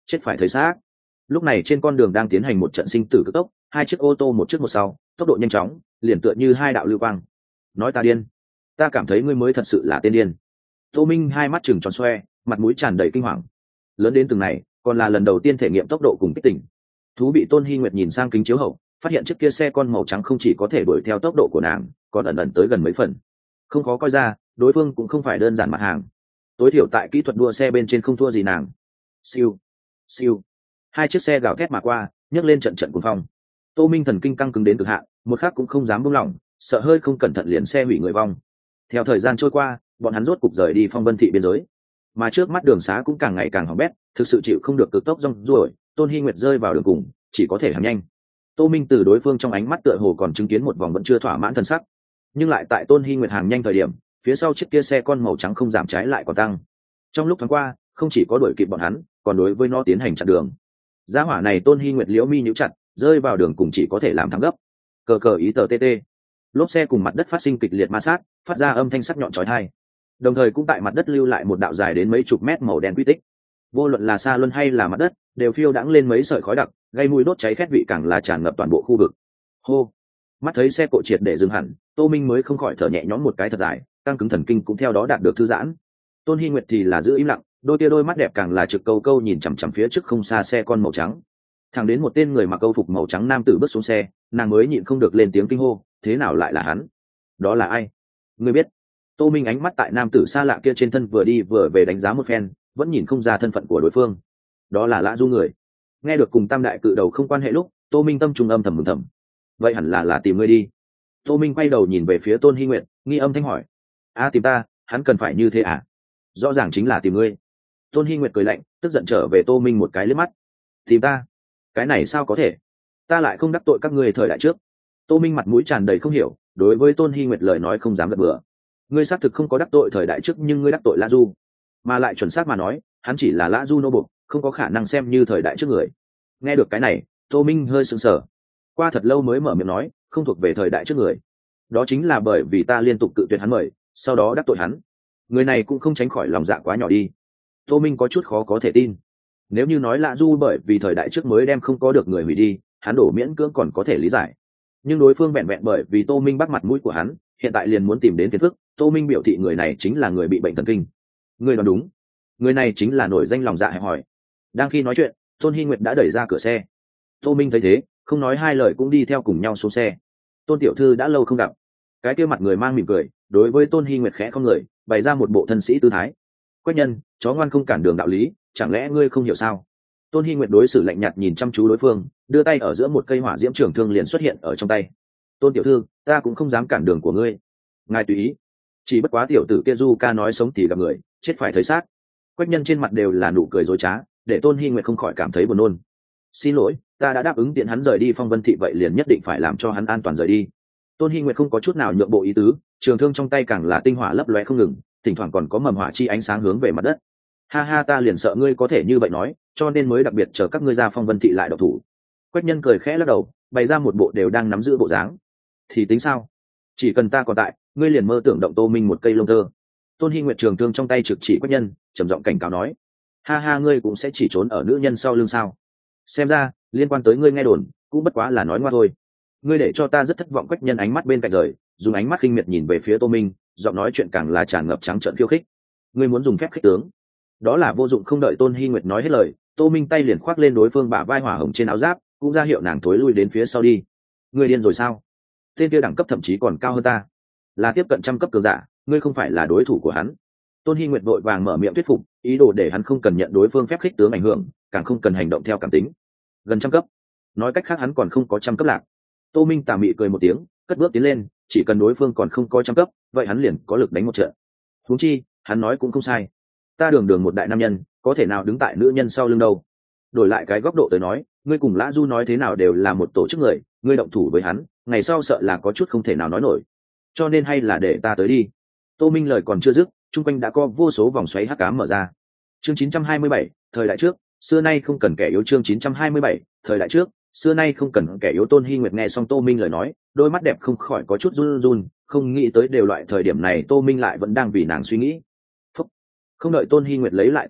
chết phải thấy xác. Lúc này trên con đường đang tiến hành một trận sinh tử cực tốc, hai chiếc ô tô một trước một sau, tốc độ nhanh chóng, liền tựa như hai đạo lưu quang. Nói ta điên, ta cảm thấy ngươi mới thật sự là tên điên. Tô Minh hai mắt trừng tròn xoe, mặt mũi tràn đầy kinh hoàng. Lớn đến từng này, còn là lần đầu tiên thể nghiệm tốc độ cùng kích tỉnh. Thú bị Tôn Hi Nguyệt nhìn sang kính chiếu hậu, phát hiện chiếc kia xe con màu trắng không chỉ có thể đuổi theo tốc độ của nàng, còn ẩn ẩn tới gần mấy phần. Không khó coi ra, đối phương cũng không phải đơn giản mặt hàng. Tối thiểu tại kỹ thuật đua xe bên trên không thua gì nàng. Siêu, siêu. Hai chiếc xe gào thét mà qua, nhấc lên trận trận cuồng phong. Tô Minh thần kinh căng cứng đến cực hạn, một khắc cũng không dám buông lỏng, sợ hơi không cẩn thận liền xe hủy người vong. Theo thời gian trôi qua, bọn hắn rốt cục rời đi Phong Vân thị biên giới, mà trước mắt đường xá cũng càng ngày càng hỏng bét, thực sự chịu không được cực tốc rong ruổi. Tôn Hi Nguyệt rơi vào đường cùng, chỉ có thể hàng nhanh. Tô Minh từ đối phương trong ánh mắt tựa hồ còn chứng kiến một vòng vẫn chưa thỏa mãn thần sắc, nhưng lại tại Tôn Hi Nguyệt hàng nhanh thời điểm, phía sau chiếc kia xe con màu trắng không giảm trái lại còn tăng. Trong lúc thoáng qua, không chỉ có đuổi kịp bọn hắn, còn đối với nó tiến hành chặn đường. Giá hỏa này Tôn Hi Nguyệt liễu mi nhíu chặt, rơi vào đường cùng chỉ có thể làm thắng gấp. Cờ cờ ý tờ tê tê. Lốp xe cùng mặt đất phát sinh kịch liệt ma sát, phát ra âm thanh sắc nhọn chói tai. Đồng thời cũng tại mặt đất lưu lại một đạo dài đến mấy chục mét màu đen quy tích. Vô luận là xa luân hay là mặt đất, đều phiêu đãng lên mấy sợi khói đặc, gây mùi đốt cháy khét vị càng là tràn ngập toàn bộ khu vực. Hô. Mắt thấy xe cộ triệt để dừng hẳn, Tô Minh mới không khỏi thở nhẹ nhõm một cái thật dài, căng cứng thần kinh cũng theo đó đạt được thư giãn. Tôn Hi Nguyệt thì là giữ im lặng, đôi tia đôi mắt đẹp càng là trực câu câu nhìn chằm chằm phía trước không xa xe con màu trắng. Thẳng đến một tên người mặc câu phục màu trắng nam tử bước xuống xe, nàng mới nhịn không được lên tiếng kinh hô, thế nào lại là hắn? Đó là ai? Ngươi biết? Tô Minh ánh mắt tại nam tử xa lạ kia trên thân vừa đi vừa về đánh giá một phen, vẫn nhìn không ra thân phận của đối phương. Đó là Lã Du người. Nghe được cùng Tam đại cự đầu không quan hệ lúc, Tô Minh tâm trung âm thầm mừng thầm. Vậy hẳn là là tìm ngươi đi. Tô Minh quay đầu nhìn về phía Tôn Hi Nguyệt, nghi âm thanh hỏi: "A tìm ta, hắn cần phải như thế à?" Rõ ràng chính là tìm ngươi. Tôn Hi Nguyệt cười lạnh, tức giận trở về Tô Minh một cái liếc mắt. Tìm ta? Cái này sao có thể? Ta lại không đắc tội các ngươi thời đại trước. Tô Minh mặt mũi tràn đầy không hiểu, đối với Tôn Hi Nguyệt lời nói không dám gật bừa. Ngươi xác thực không có đắc tội thời đại trước, nhưng ngươi đắc tội Lã Du, mà lại chuẩn xác mà nói, hắn chỉ là Lã Du nô bộc, không có khả năng xem như thời đại trước người. Nghe được cái này, Tô Minh hơi sững sờ. Qua thật lâu mới mở miệng nói, không thuộc về thời đại trước người. Đó chính là bởi vì ta liên tục cự tuyệt hắn mời, sau đó đắc tội hắn. Người này cũng không tránh khỏi lòng dạ quá nhỏ đi. Tô Minh có chút khó có thể tin. Nếu như nói Lã Du bởi vì thời đại trước mới đem không có được người hủy đi, hắn đổ miễn cưỡng còn có thể lý giải. Nhưng đối phương vẹn vẹn bởi vì Tô Minh bắt mặt mũi của hắn, hiện tại liền muốn tìm đến phiền phức. Tô Minh biểu thị người này chính là người bị bệnh thần kinh. Người nói đúng, người này chính là nổi danh lòng dạ hẹp hòi. Đang khi nói chuyện, Tôn Hi Nguyệt đã đẩy ra cửa xe. Tô Minh thấy thế, không nói hai lời cũng đi theo cùng nhau xuống xe. Tôn tiểu thư đã lâu không gặp. Cái kia mặt người mang mỉm cười, đối với Tôn Hi Nguyệt khẽ không người, bày ra một bộ thân sĩ tư thái. Quách nhân, chó ngoan không cản đường đạo lý, chẳng lẽ ngươi không hiểu sao? Tôn Hi Nguyệt đối xử lạnh nhạt nhìn chăm chú đối phương, đưa tay ở giữa một cây hỏa diễm trường thương liền xuất hiện ở trong tay. Tôn tiểu thư, ta cũng không dám cản đường của ngươi. Ngài tùy ý. Chỉ bất quá tiểu tử kia Du Ca nói sống thì gặp người, chết phải thấy xác. Quách nhân trên mặt đều là nụ cười dối trá, để Tôn Hi Nguyệt không khỏi cảm thấy buồn nôn. Xin lỗi, ta đã đáp ứng tiện hắn rời đi Phong Vân thị, vậy liền nhất định phải làm cho hắn an toàn rời đi. Tôn Hi Nguyệt không có chút nào nhượng bộ ý tứ, trường thương trong tay càng là tinh hỏa lấp lóe không ngừng, thỉnh thoảng còn có mầm hỏa chi ánh sáng hướng về mặt đất. Ha ha, ta liền sợ ngươi có thể như vậy nói, cho nên mới đặc biệt chờ các ngươi ra Phong Vân thị lại độc thủ. Quách nhân cười khẽ lắc đầu, bày ra một bộ đều đang nắm giữ bộ dáng. Thì tính sao? Chỉ cần ta còn tại, ngươi liền mơ tưởng động Tô Minh một cây lông tơ. Tôn Hi Nguyệt trường thương trong tay trực chỉ Quách nhân, trầm giọng cảnh cáo nói: ha ha, ngươi cũng sẽ chỉ trốn ở nữ nhân sau lưng sao? Xem ra liên quan tới ngươi nghe đồn cũng bất quá là nói ngoa thôi. Ngươi để cho ta rất thất vọng. Quách nhân ánh mắt bên cạnh rời, dùng ánh mắt khinh miệt nhìn về phía Tô Minh, giọng nói chuyện càng là tràn ngập trắng trợn khiêu khích. Ngươi muốn dùng phép khích tướng? Đó là vô dụng. Không đợi Tôn Hi Nguyệt nói hết lời, Tô Minh tay liền khoác lên đối phương bả vai hỏa hồng trên áo giáp, cũng ra hiệu nàng thối lui đến phía sau đi. Ngươi điên rồi sao? Tên kia đẳng cấp thậm chí còn cao hơn ta, là tiếp cận trăm cấp cường giả, ngươi không phải là đối thủ của hắn. Tôn Hi Nguyệt vội vàng mở miệng thuyết phục, ý đồ để hắn không cần nhận đối phương phép khích tướng ảnh hưởng, càng không cần hành động theo cảm tính. Gần trăm cấp, nói cách khác hắn còn không có trăm cấp lạc. Tô Minh tà mị cười một tiếng, cất bước tiến lên, chỉ cần đối phương còn không có trăm cấp, vậy hắn liền có lực đánh một trận. Huống chi, hắn nói cũng không sai, ta đường đường một đại nam nhân, có thể nào đứng tại nữ nhân sau lưng đâu. Đổi lại cái góc độ tới nói, ngươi cùng Lã Du nói thế nào đều là một tổ chức người, ngươi động thủ với hắn, ngày sau sợ là có chút không thể nào nói nổi. Cho nên hay là để ta tới đi. Tô Minh lời còn chưa dứt, chung quanh đã có vô số vòng xoáy hắc ám mở ra. Chương chín trăm hai mươi bảy, thời đại trước, xưa nay không cần kẻ yếu. Chương chín trăm hai mươi bảy, thời đại trước, xưa nay không cần kẻ yếu. Tôn Hi Nguyệt nghe xong Tô Minh lời nói, đôi mắt đẹp không khỏi có chút run run, không nghĩ tới đều loại thời điểm này Tô Minh lại vẫn đang vì nàng suy nghĩ. Phúc. Không đợi Tôn Hi Nguyệt lấy lại tinh thần,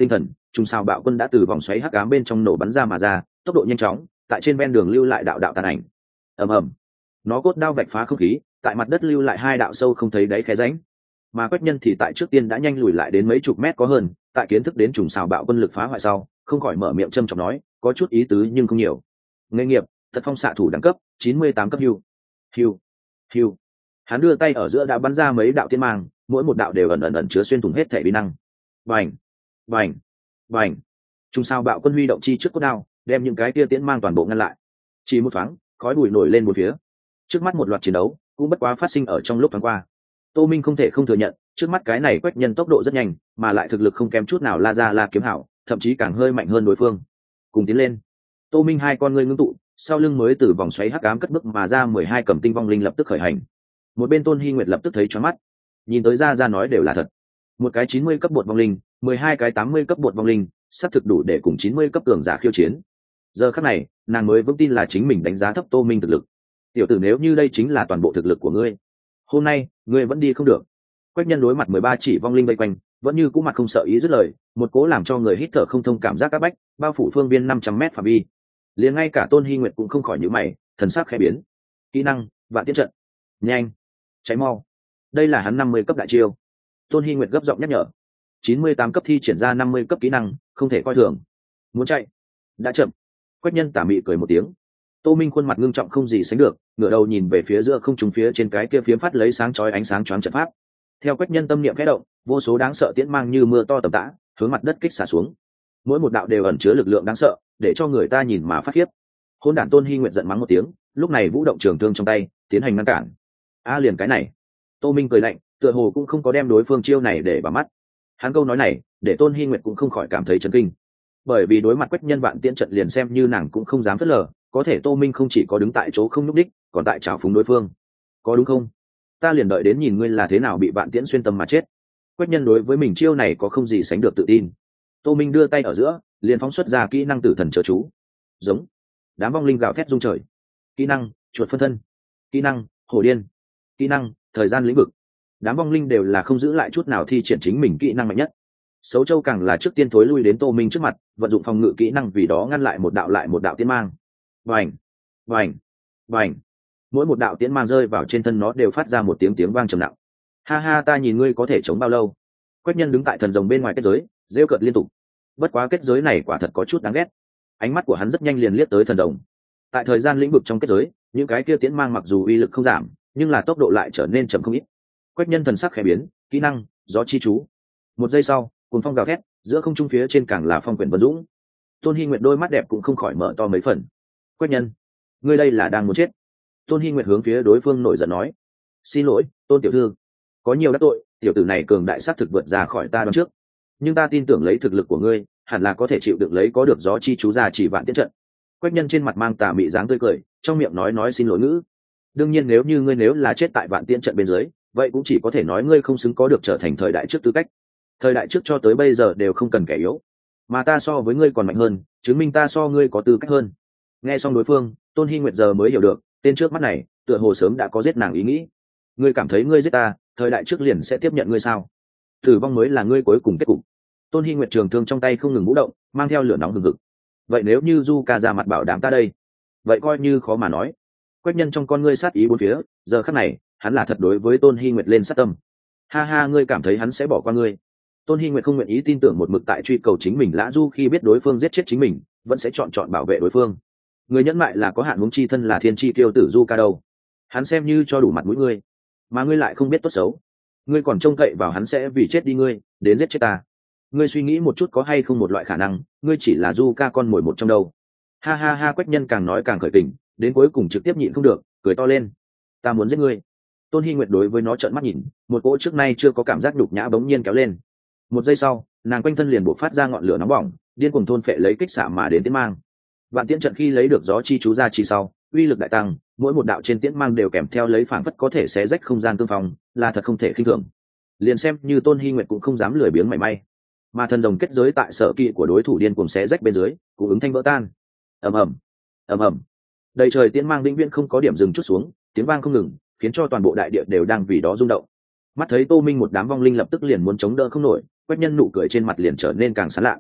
trùng sao bạo quân đã từ vòng xoáy hắc ám bên trong nổ bắn ra mà ra, tốc độ nhanh chóng, tại trên ven đường lưu lại đạo đạo tàn ảnh. ầm ầm, nó cốt đao vạch phá không khí, tại mặt đất lưu lại hai đạo sâu không thấy đáy khe rãnh. Mà Quách Nhân thì tại trước tiên đã nhanh lùi lại đến mấy chục mét có hơn, tại kiến thức đến trùng sao bạo quân lực phá hoại sau, không khỏi mở miệng châm chọc nói, có chút ý tứ nhưng không nhiều. Nghề nghiệp, Thật Phong xạ thủ đẳng cấp chín mươi tám cấp hưu. Hưu. Hưu. Hắn đưa tay ở giữa đã bắn ra mấy đạo tiên mang, mỗi một đạo đều ẩn ẩn ẩn chứa xuyên thủng hết thể vi năng. Bành, bành, bành. Trùng sao bạo quân huy động chi trước cốt đao, đem những cái tia tiễn mang toàn bộ ngăn lại. Chỉ một thoáng, khói bụi nổi lên một phía. Trước mắt một loạt chiến đấu cũng bất quá phát sinh ở trong lúc thoáng qua. Tô Minh không thể không thừa nhận, trước mắt cái này Quách Nhân tốc độ rất nhanh, mà lại thực lực không kém chút nào La Gia La kiếm hảo, thậm chí càng hơi mạnh hơn đối phương. Cùng tiến lên. Tô Minh hai con ngươi ngưng tụ, sau lưng mới từ vòng xoáy hắc ám cất bước mà ra mười hai cầm tinh vong linh lập tức khởi hành. Một bên Tôn Hi Nguyệt lập tức thấy choáng mắt. Nhìn tới Gia Gia nói đều là thật. Một cái chín mươi cấp bột vong linh, mười hai cái tám mươi cấp bột vong linh, sắp thực đủ để cùng chín mươi cấp cường giả khiêu chiến. Giờ khắc này, nàng mới vững tin là chính mình đánh giá thấp Tô Minh thực lực. Tiểu tử, nếu như đây chính là toàn bộ thực lực của ngươi, hôm nay ngươi vẫn đi không được. Quách Nhân đối mặt mười ba chỉ vong linh vây quanh, vẫn như cũ mặt không sợ ý dứt lời, một cố làm cho người hít thở không thông cảm giác áp bách, bao phủ phương viên năm trăm mét phạm vi. Liền ngay cả Tôn Hi Nguyệt cũng không khỏi nhíu mày, thần sắc khẽ biến. Kỹ năng, Vạn Tiễn trận. Nhanh, cháy mau. Đây là hắn năm mươi cấp đại chiêu. Tôn Hi Nguyệt gấp giọng nhắc nhở. chín mươi tám cấp thi triển ra năm mươi cấp kỹ năng, không thể coi thường. Muốn chạy, đã chậm. Quách Nhân tà mị cười một tiếng. Tô Minh khuôn mặt ngưng trọng không gì sánh được, ngửa đầu nhìn về phía giữa không trung phía trên cái kia phiếm phát lấy sáng chói ánh sáng choáng trận pháp. Theo Quách Nhân tâm niệm khẽ động, vô số đáng sợ tiễn mang như mưa to tầm tã, hướng mặt đất kích xả xuống. Mỗi một đạo đều ẩn chứa lực lượng đáng sợ, để cho người ta nhìn mà phát khiếp. Hôn đản Tôn Hi Nguyệt giận mắng một tiếng, lúc này vũ động trường thương trong tay, tiến hành ngăn cản. A liền cái này. Tô Minh cười lạnh, tựa hồ cũng không có đem đối phương chiêu này để vào mắt. Hắn câu nói này, để Tôn Hi Nguyệt cũng không khỏi cảm thấy chấn kinh. Bởi vì đối mặt Quách Nhân Vạn Tiễn trận liền xem như nàng cũng không dám phớt lờ, có thể Tô Minh không chỉ có đứng tại chỗ không nhúc đích, còn tại trào phúng đối phương. Có đúng không? Ta liền đợi đến nhìn ngươi là thế nào bị Vạn Tiễn xuyên tâm mà chết. Quách Nhân đối với mình chiêu này có không gì sánh được tự tin. Tô Minh đưa tay ở giữa, liền phóng xuất ra kỹ năng Tử Thần Chớ Chú. Giống. Đám vong linh gào thét rung trời. Kỹ năng, Chuột phân thân. Kỹ năng, Hổ điên. Kỹ năng, Thời gian lĩnh vực. Đám vong linh đều là không giữ lại chút nào thi triển chính mình kỹ năng mạnh nhất. Sấu Châu càng là trước tiên thối lui đến Tô Minh trước mặt, vận dụng phòng ngự kỹ năng vì đó ngăn lại một đạo lại một đạo tiên mang. Vành, vành, vành. Mỗi một đạo tiễn mang rơi vào trên thân nó đều phát ra một tiếng tiếng vang trầm nặng. Ha ha, ta nhìn ngươi có thể chống bao lâu. Quách Nhân đứng tại thần rồng bên ngoài kết giới, rêu cợt liên tục. Bất quá kết giới này quả thật có chút đáng ghét. Ánh mắt của hắn rất nhanh liền liếc tới thần rồng. Tại thời gian lĩnh vực trong kết giới, những cái kia tiễn mang mặc dù uy lực không giảm, nhưng là tốc độ lại trở nên chậm không ít. Quách Nhân thần sắc khẽ biến, kỹ năng, Gió chi chú. Một giây sau, cuồng phong gào thét, giữa không trung phía trên càng là phong quyển vân dũng. Tôn Hi Nguyệt đôi mắt đẹp cũng không khỏi mở to mấy phần. Quách Nhân, ngươi đây là đang muốn chết. Tôn Hi Nguyệt hướng phía đối phương nổi giận nói. Xin lỗi, Tôn tiểu thư, có nhiều đắc tội, tiểu tử này cường đại sát thực vượt ra khỏi ta đoán trước, nhưng ta tin tưởng lấy thực lực của ngươi, hẳn là có thể chịu được lấy có được gió chi chú ra chỉ Vạn Tiễn trận. Quách Nhân trên mặt mang tà mị dáng tươi cười, trong miệng nói nói xin lỗi ngữ. Đương nhiên nếu như ngươi nếu là chết tại Vạn Tiễn trận bên dưới, vậy cũng chỉ có thể nói ngươi không xứng có được trở thành thời đại trước tư cách. Thời đại trước cho tới bây giờ đều không cần kẻ yếu, mà ta so với ngươi còn mạnh hơn, chứng minh ta so ngươi có tư cách hơn. Nghe xong đối phương, Tôn Hi Nguyệt giờ mới hiểu được, tên trước mắt này tựa hồ sớm đã có giết nàng ý nghĩ. Ngươi cảm thấy ngươi giết ta, thời đại trước liền sẽ tiếp nhận ngươi sao? Tử vong mới là ngươi cuối cùng kết cục. Tôn Hi Nguyệt trường thương trong tay không ngừng vũ động, mang theo lửa nóng hừng hực. Vậy nếu như Du Ca ra mặt bảo đảm ta đây, vậy coi như khó mà nói. Quách Nhân trong con ngươi sát ý bốn phía, giờ khắc này, hắn là thật đối với Tôn Hi Nguyệt lên sát tâm. Ha ha, ngươi cảm thấy hắn sẽ bỏ qua ngươi? Tôn Hi Nguyệt không nguyện ý tin tưởng một mực tại truy cầu chính mình Lã Du khi biết đối phương giết chết chính mình, vẫn sẽ chọn chọn bảo vệ đối phương. Người nhẫn mại là có hạn, huống chi thân là thiên chi tiêu tử Du Ca đâu. Hắn xem như cho đủ mặt mũi ngươi, mà ngươi lại không biết tốt xấu. Ngươi còn trông cậy vào hắn sẽ vì chết đi ngươi, đến giết chết ta. Ngươi suy nghĩ một chút có hay không một loại khả năng, ngươi chỉ là Du Ca con mồi một trong đâu. Ha ha ha, Quách Nhân càng nói càng khởi kình, đến cuối cùng trực tiếp nhịn không được, cười to lên. Ta muốn giết ngươi. Tôn Hi Nguyệt đối với nó trợn mắt nhìn, một cỗ trước nay chưa có cảm giác nhục nhã bỗng nhiên kéo lên. Một giây sau, nàng quanh thân liền bộc phát ra ngọn lửa nóng bỏng, điên cuồng thôn phệ lấy kích xạ mà đến tiễn mang. Vạn Tiễn trận khi lấy được gió chi chú ra chỉ sau, uy lực đại tăng, mỗi một đạo trên tiễn mang đều kèm theo lấy phảng phất có thể xé rách không gian tương phòng, là thật không thể khinh thường. Liền xem như Tôn Hi Nguyệt cũng không dám lười biếng mảy may. Mà thần rồng kết giới tại sở kỵ của đối thủ điên cuồng xé rách bên dưới, cũng ứng thanh vỡ tan. Ầm ầm, ầm ầm. Đầy trời tiễn mang vĩnh viễn không có điểm dừng chút xuống, tiếng vang không ngừng, khiến cho toàn bộ đại địa đều đang vì đó rung động. Mắt thấy Tô Minh một đám vong linh lập tức liền muốn chống đỡ không nổi, Quách Nhân nụ cười trên mặt liền trở nên càng sán lạ.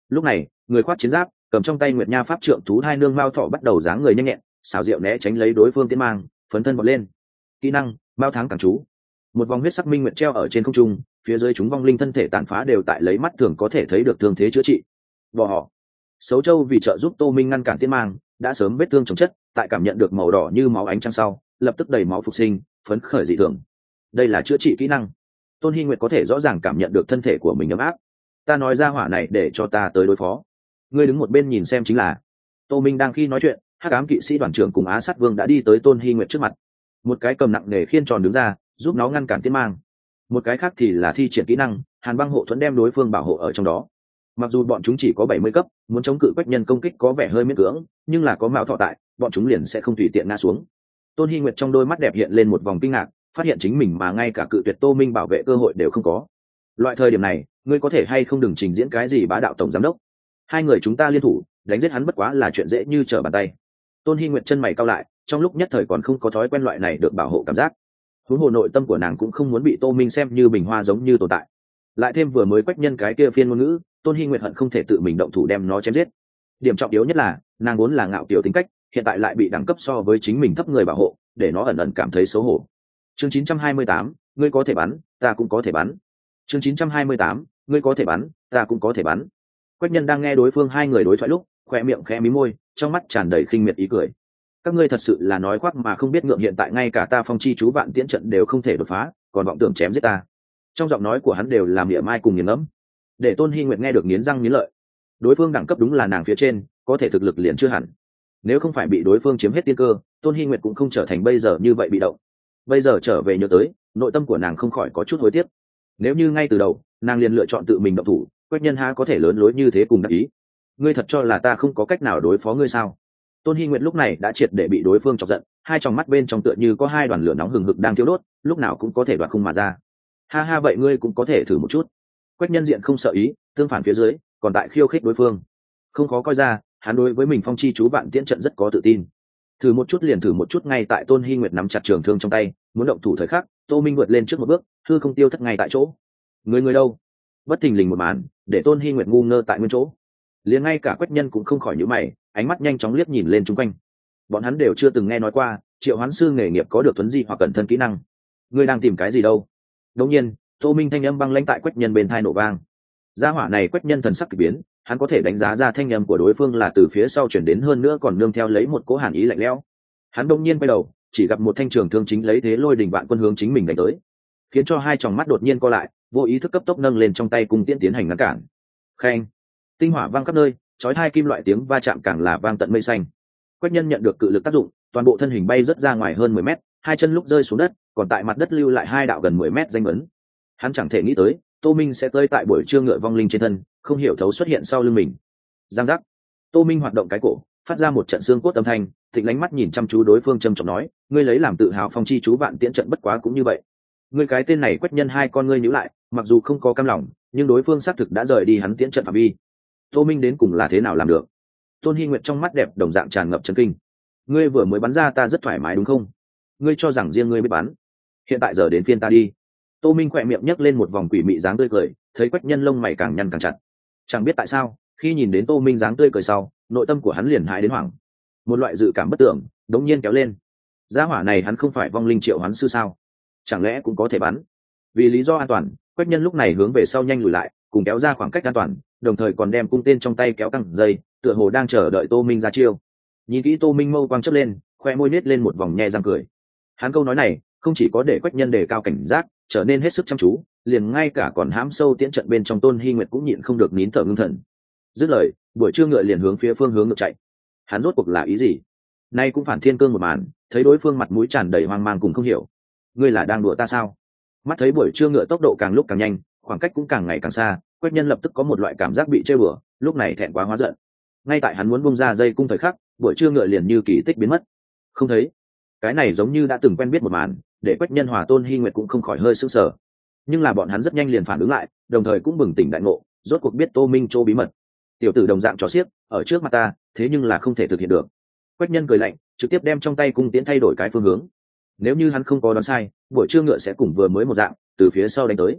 lúc này người khoác chiến giáp cầm trong tay nguyệt nha pháp trượng thú hai nương mao thọ bắt đầu dáng người nhanh nhẹn xảo diệu né tránh lấy đối phương tiến mang phấn thân bật lên. Kỹ năng mao tháng càng chú, một vòng huyết sắc minh nguyệt treo ở trên không trung, phía dưới chúng vong linh thân thể tàn phá đều tại lấy mắt thường có thể thấy được thương thế chữa trị. Bỏ họ xấu châu vì trợ giúp tô minh ngăn cản tiên mang đã sớm vết thương chồng chất, tại cảm nhận được màu đỏ như máu ánh trăng sau lập tức đầy máu phục sinh phấn khởi dị thường. Đây là chữa trị kỹ năng. Tôn Hi Nguyệt có thể rõ ràng cảm nhận được thân thể của mình ấm áp. Ta nói ra hỏa này để cho ta tới đối phó, ngươi đứng một bên nhìn xem chính là. Tô Minh đang khi nói chuyện, hắc ám kỵ sĩ đoàn trưởng cùng Á Sát Vương đã đi tới Tôn Hi Nguyệt trước mặt. Một cái cầm nặng nề khiên tròn đứng ra giúp nó ngăn cản tiên mang, một cái khác thì là thi triển kỹ năng hàn băng hộ thuẫn đem đối phương bảo hộ ở trong đó. Mặc dù bọn chúng chỉ có bảy mươi cấp, muốn chống cự quách nhân công kích có vẻ hơi miễn cưỡng, nhưng là có mão thọ tại, bọn chúng liền sẽ không tùy tiện ngã xuống. Tôn Hi Nguyệt trong đôi mắt đẹp hiện lên một vòng kinh ngạc, phát hiện chính mình mà ngay cả cự tuyệt Tô Minh bảo vệ cơ hội đều không có. Loại thời điểm này, ngươi có thể hay không đừng trình diễn cái gì bá đạo tổng giám đốc. Hai người chúng ta liên thủ, đánh giết hắn bất quá là chuyện dễ như trở bàn tay. Tôn Hi Nguyệt chân mày cau lại, trong lúc nhất thời còn không có thói quen loại này được bảo hộ cảm giác. Huống hồ nội tâm của nàng cũng không muốn bị Tô Minh xem như bình hoa giống như tồn tại. Lại thêm vừa mới quách nhân cái kia phiên ngôn ngữ, Tôn Hi Nguyệt hận không thể tự mình động thủ đem nó chém giết. Điểm trọng yếu nhất là, nàng vốn là ngạo kiều tính cách, hiện tại lại bị đẳng cấp so với chính mình thấp người bảo hộ, để nó ẩn ẩn cảm thấy xấu hổ. Chương chín trăm hai mươi tám, ngươi có thể bắn, ta cũng có thể bắn. Chương chín trăm hai mươi tám, ngươi có thể bắn, ta cũng có thể bắn. Quách nhân đang nghe đối phương hai người đối thoại lúc, khóe miệng khẽ mí môi, trong mắt tràn đầy khinh miệt ý cười. Các ngươi thật sự là nói khoác mà không biết ngượng, hiện tại ngay cả ta phong chi chú vạn tiễn trận đều không thể đột phá, còn vọng tưởng chém giết ta. Trong giọng nói của hắn đều làm mỉa mai cùng nghiền ngẫm, để Tôn Hi Nguyệt nghe được nghiến răng nghiến lợi. Đối phương đẳng cấp đúng là nàng phía trên, có thể thực lực liền chưa hẳn. Nếu không phải bị đối phương chiếm hết tiên cơ, Tôn Hi Nguyệt cũng không trở thành bây giờ như vậy bị động. Bây giờ trở về nhớ tới, nội tâm của nàng không khỏi có chút hối tiếc. Nếu như ngay từ đầu, nàng liền lựa chọn tự mình động thủ, quách nhân há có thể lớn lối như thế cùng đắc ý. Ngươi thật cho là ta không có cách nào đối phó ngươi sao? Tôn Hi Nguyệt lúc này đã triệt để bị đối phương chọc giận, hai tròng mắt bên trong tựa như có hai đoàn lửa nóng hừng hực đang thiêu đốt, lúc nào cũng có thể đoạt khung mà ra. Ha ha, vậy ngươi cũng có thể thử một chút. Quách nhân diện không sợ ý, tương phản phía dưới còn tại khiêu khích đối phương. Không khó coi ra, hắn đối với mình phong chi chú vạn tiễn trận rất có tự tin. Thử một chút liền thử một chút. Ngay tại Tôn Hi Nguyệt nắm chặt trường thương trong tay, muốn động thủ thời khắc, Tô Minh vượt lên trước một bước, hư không tiêu thất ngay tại chỗ. Người người đâu? Bất thình lình một màn, để Tôn Hi Nguyệt ngu ngơ tại nguyên chỗ. Liền ngay cả quách nhân cũng không khỏi nhíu mày, ánh mắt nhanh chóng liếc nhìn lên xung quanh. Bọn hắn đều chưa từng nghe nói qua triệu hoán sư nghề nghiệp có được thuấn di hoặc cẩn thân kỹ năng. Ngươi đang tìm cái gì đâu? Đột nhiên, Tô Minh thanh âm băng lãnh tại quách nhân bên tai nổ vang. Gia hỏa này quách nhân thần sắc kỳ biến, hắn có thể đánh giá ra thanh âm của đối phương là từ phía sau chuyển đến, hơn nữa còn nương theo lấy một cỗ hàn ý lạnh lẽo. Hắn đông nhiên quay đầu, chỉ gặp một thanh trường thương chính lấy thế lôi đình vạn quân hướng chính mình đánh tới, khiến cho hai tròng mắt đột nhiên co lại, vô ý thức cấp tốc nâng lên trong tay cùng tiễn tiến hành ngăn cản. Khen, tinh hỏa vang khắp nơi, chói hai kim loại tiếng va chạm càng là vang tận mây xanh. Quách nhân nhận được cự lực tác dụng, toàn bộ thân hình bay rất ra ngoài hơn mười mét, hai chân lúc rơi xuống đất, còn tại mặt đất lưu lại hai đạo gần mười mét danh ấn. Hắn chẳng thể nghĩ tới, Tô Minh sẽ tới tại buổi trưa ngựa vong linh trên thân, không hiểu thấu xuất hiện sau lưng mình. Giang giác. Tô Minh hoạt động cái cổ, phát ra một trận xương cốt âm thanh, thịnh lánh mắt nhìn chăm chú đối phương trầm trọng nói, ngươi lấy làm tự hào phong chi chú vạn tiễn trận bất quá cũng như vậy. Ngươi cái tên này quách nhân hai con ngươi nhíu lại, mặc dù không có cam lòng, nhưng đối phương xác thực đã rời đi hắn tiễn trận phạm vi. Tô Minh đến cùng là thế nào làm được? Tôn Hi Nguyệt trong mắt đẹp đồng dạng tràn ngập chấn kinh. Ngươi vừa mới bắn ra ta rất thoải mái đúng không? Ngươi cho rằng riêng ngươi biết bắn, hiện tại giờ đến phiên ta đi. Tô Minh khỏe miệng nhấc lên một vòng quỷ mị dáng tươi cười, thấy quách nhân lông mày càng nhăn càng chặt. Chẳng biết tại sao, khi nhìn đến Tô Minh dáng tươi cười sau, nội tâm của hắn liền hãi đến hoảng. Một loại dự cảm bất tưởng đống nhiên kéo lên. Gia hỏa này hắn không phải vong linh triệu hoán sư sao? Chẳng lẽ cũng có thể bắn? Vì lý do an toàn, quách nhân lúc này hướng về sau nhanh lùi lại, cùng kéo ra khoảng cách an toàn, đồng thời còn đem cung tên trong tay kéo căng dây, tựa hồ đang chờ đợi Tô Minh ra chiêu. Nhìn kỹ Tô Minh mâu quang chớp lên, khoe môi nết lên một vòng nhe răng cười. Hắn câu nói này không chỉ có để quách nhân đề cao cảnh giác, trở nên hết sức chăm chú, liền ngay cả còn hãm sâu tiễn trận bên trong Tôn Hi Nguyệt cũng nhịn không được nín thở ngưng thần. Dứt lời, buổi trưa ngựa liền hướng phía phương hướng ngược chạy. Hắn rốt cuộc là ý gì? Nay cũng phản thiên cương một màn, thấy đối phương mặt mũi tràn đầy hoang mang cùng không hiểu. Ngươi là đang đùa ta sao? Mắt thấy buổi trưa ngựa tốc độ càng lúc càng nhanh, khoảng cách cũng càng ngày càng xa, quách nhân lập tức có một loại cảm giác bị trêu bừa, lúc này thẹn quá hóa giận. Ngay tại hắn muốn bung ra dây cung thời khắc, buổi trưa ngựa liền như kỳ tích biến mất, không thấy. Cái này giống như đã từng quen biết một màn, để quách nhân hòa Tôn Hi Nguyệt cũng không khỏi hơi sững sờ. Nhưng là bọn hắn rất nhanh liền phản ứng lại, đồng thời cũng bừng tỉnh đại ngộ, rốt cuộc biết Tô Minh chỗ bí mật. Tiểu tử đồng dạng trò xiếc, ở trước mặt ta, thế nhưng là không thể thực hiện được. Quách nhân cười lạnh, trực tiếp đem trong tay cung tiễn thay đổi cái phương hướng. Nếu như hắn không có đoán sai, buổi trưa ngựa sẽ cùng vừa mới một dạng, từ phía sau đánh tới.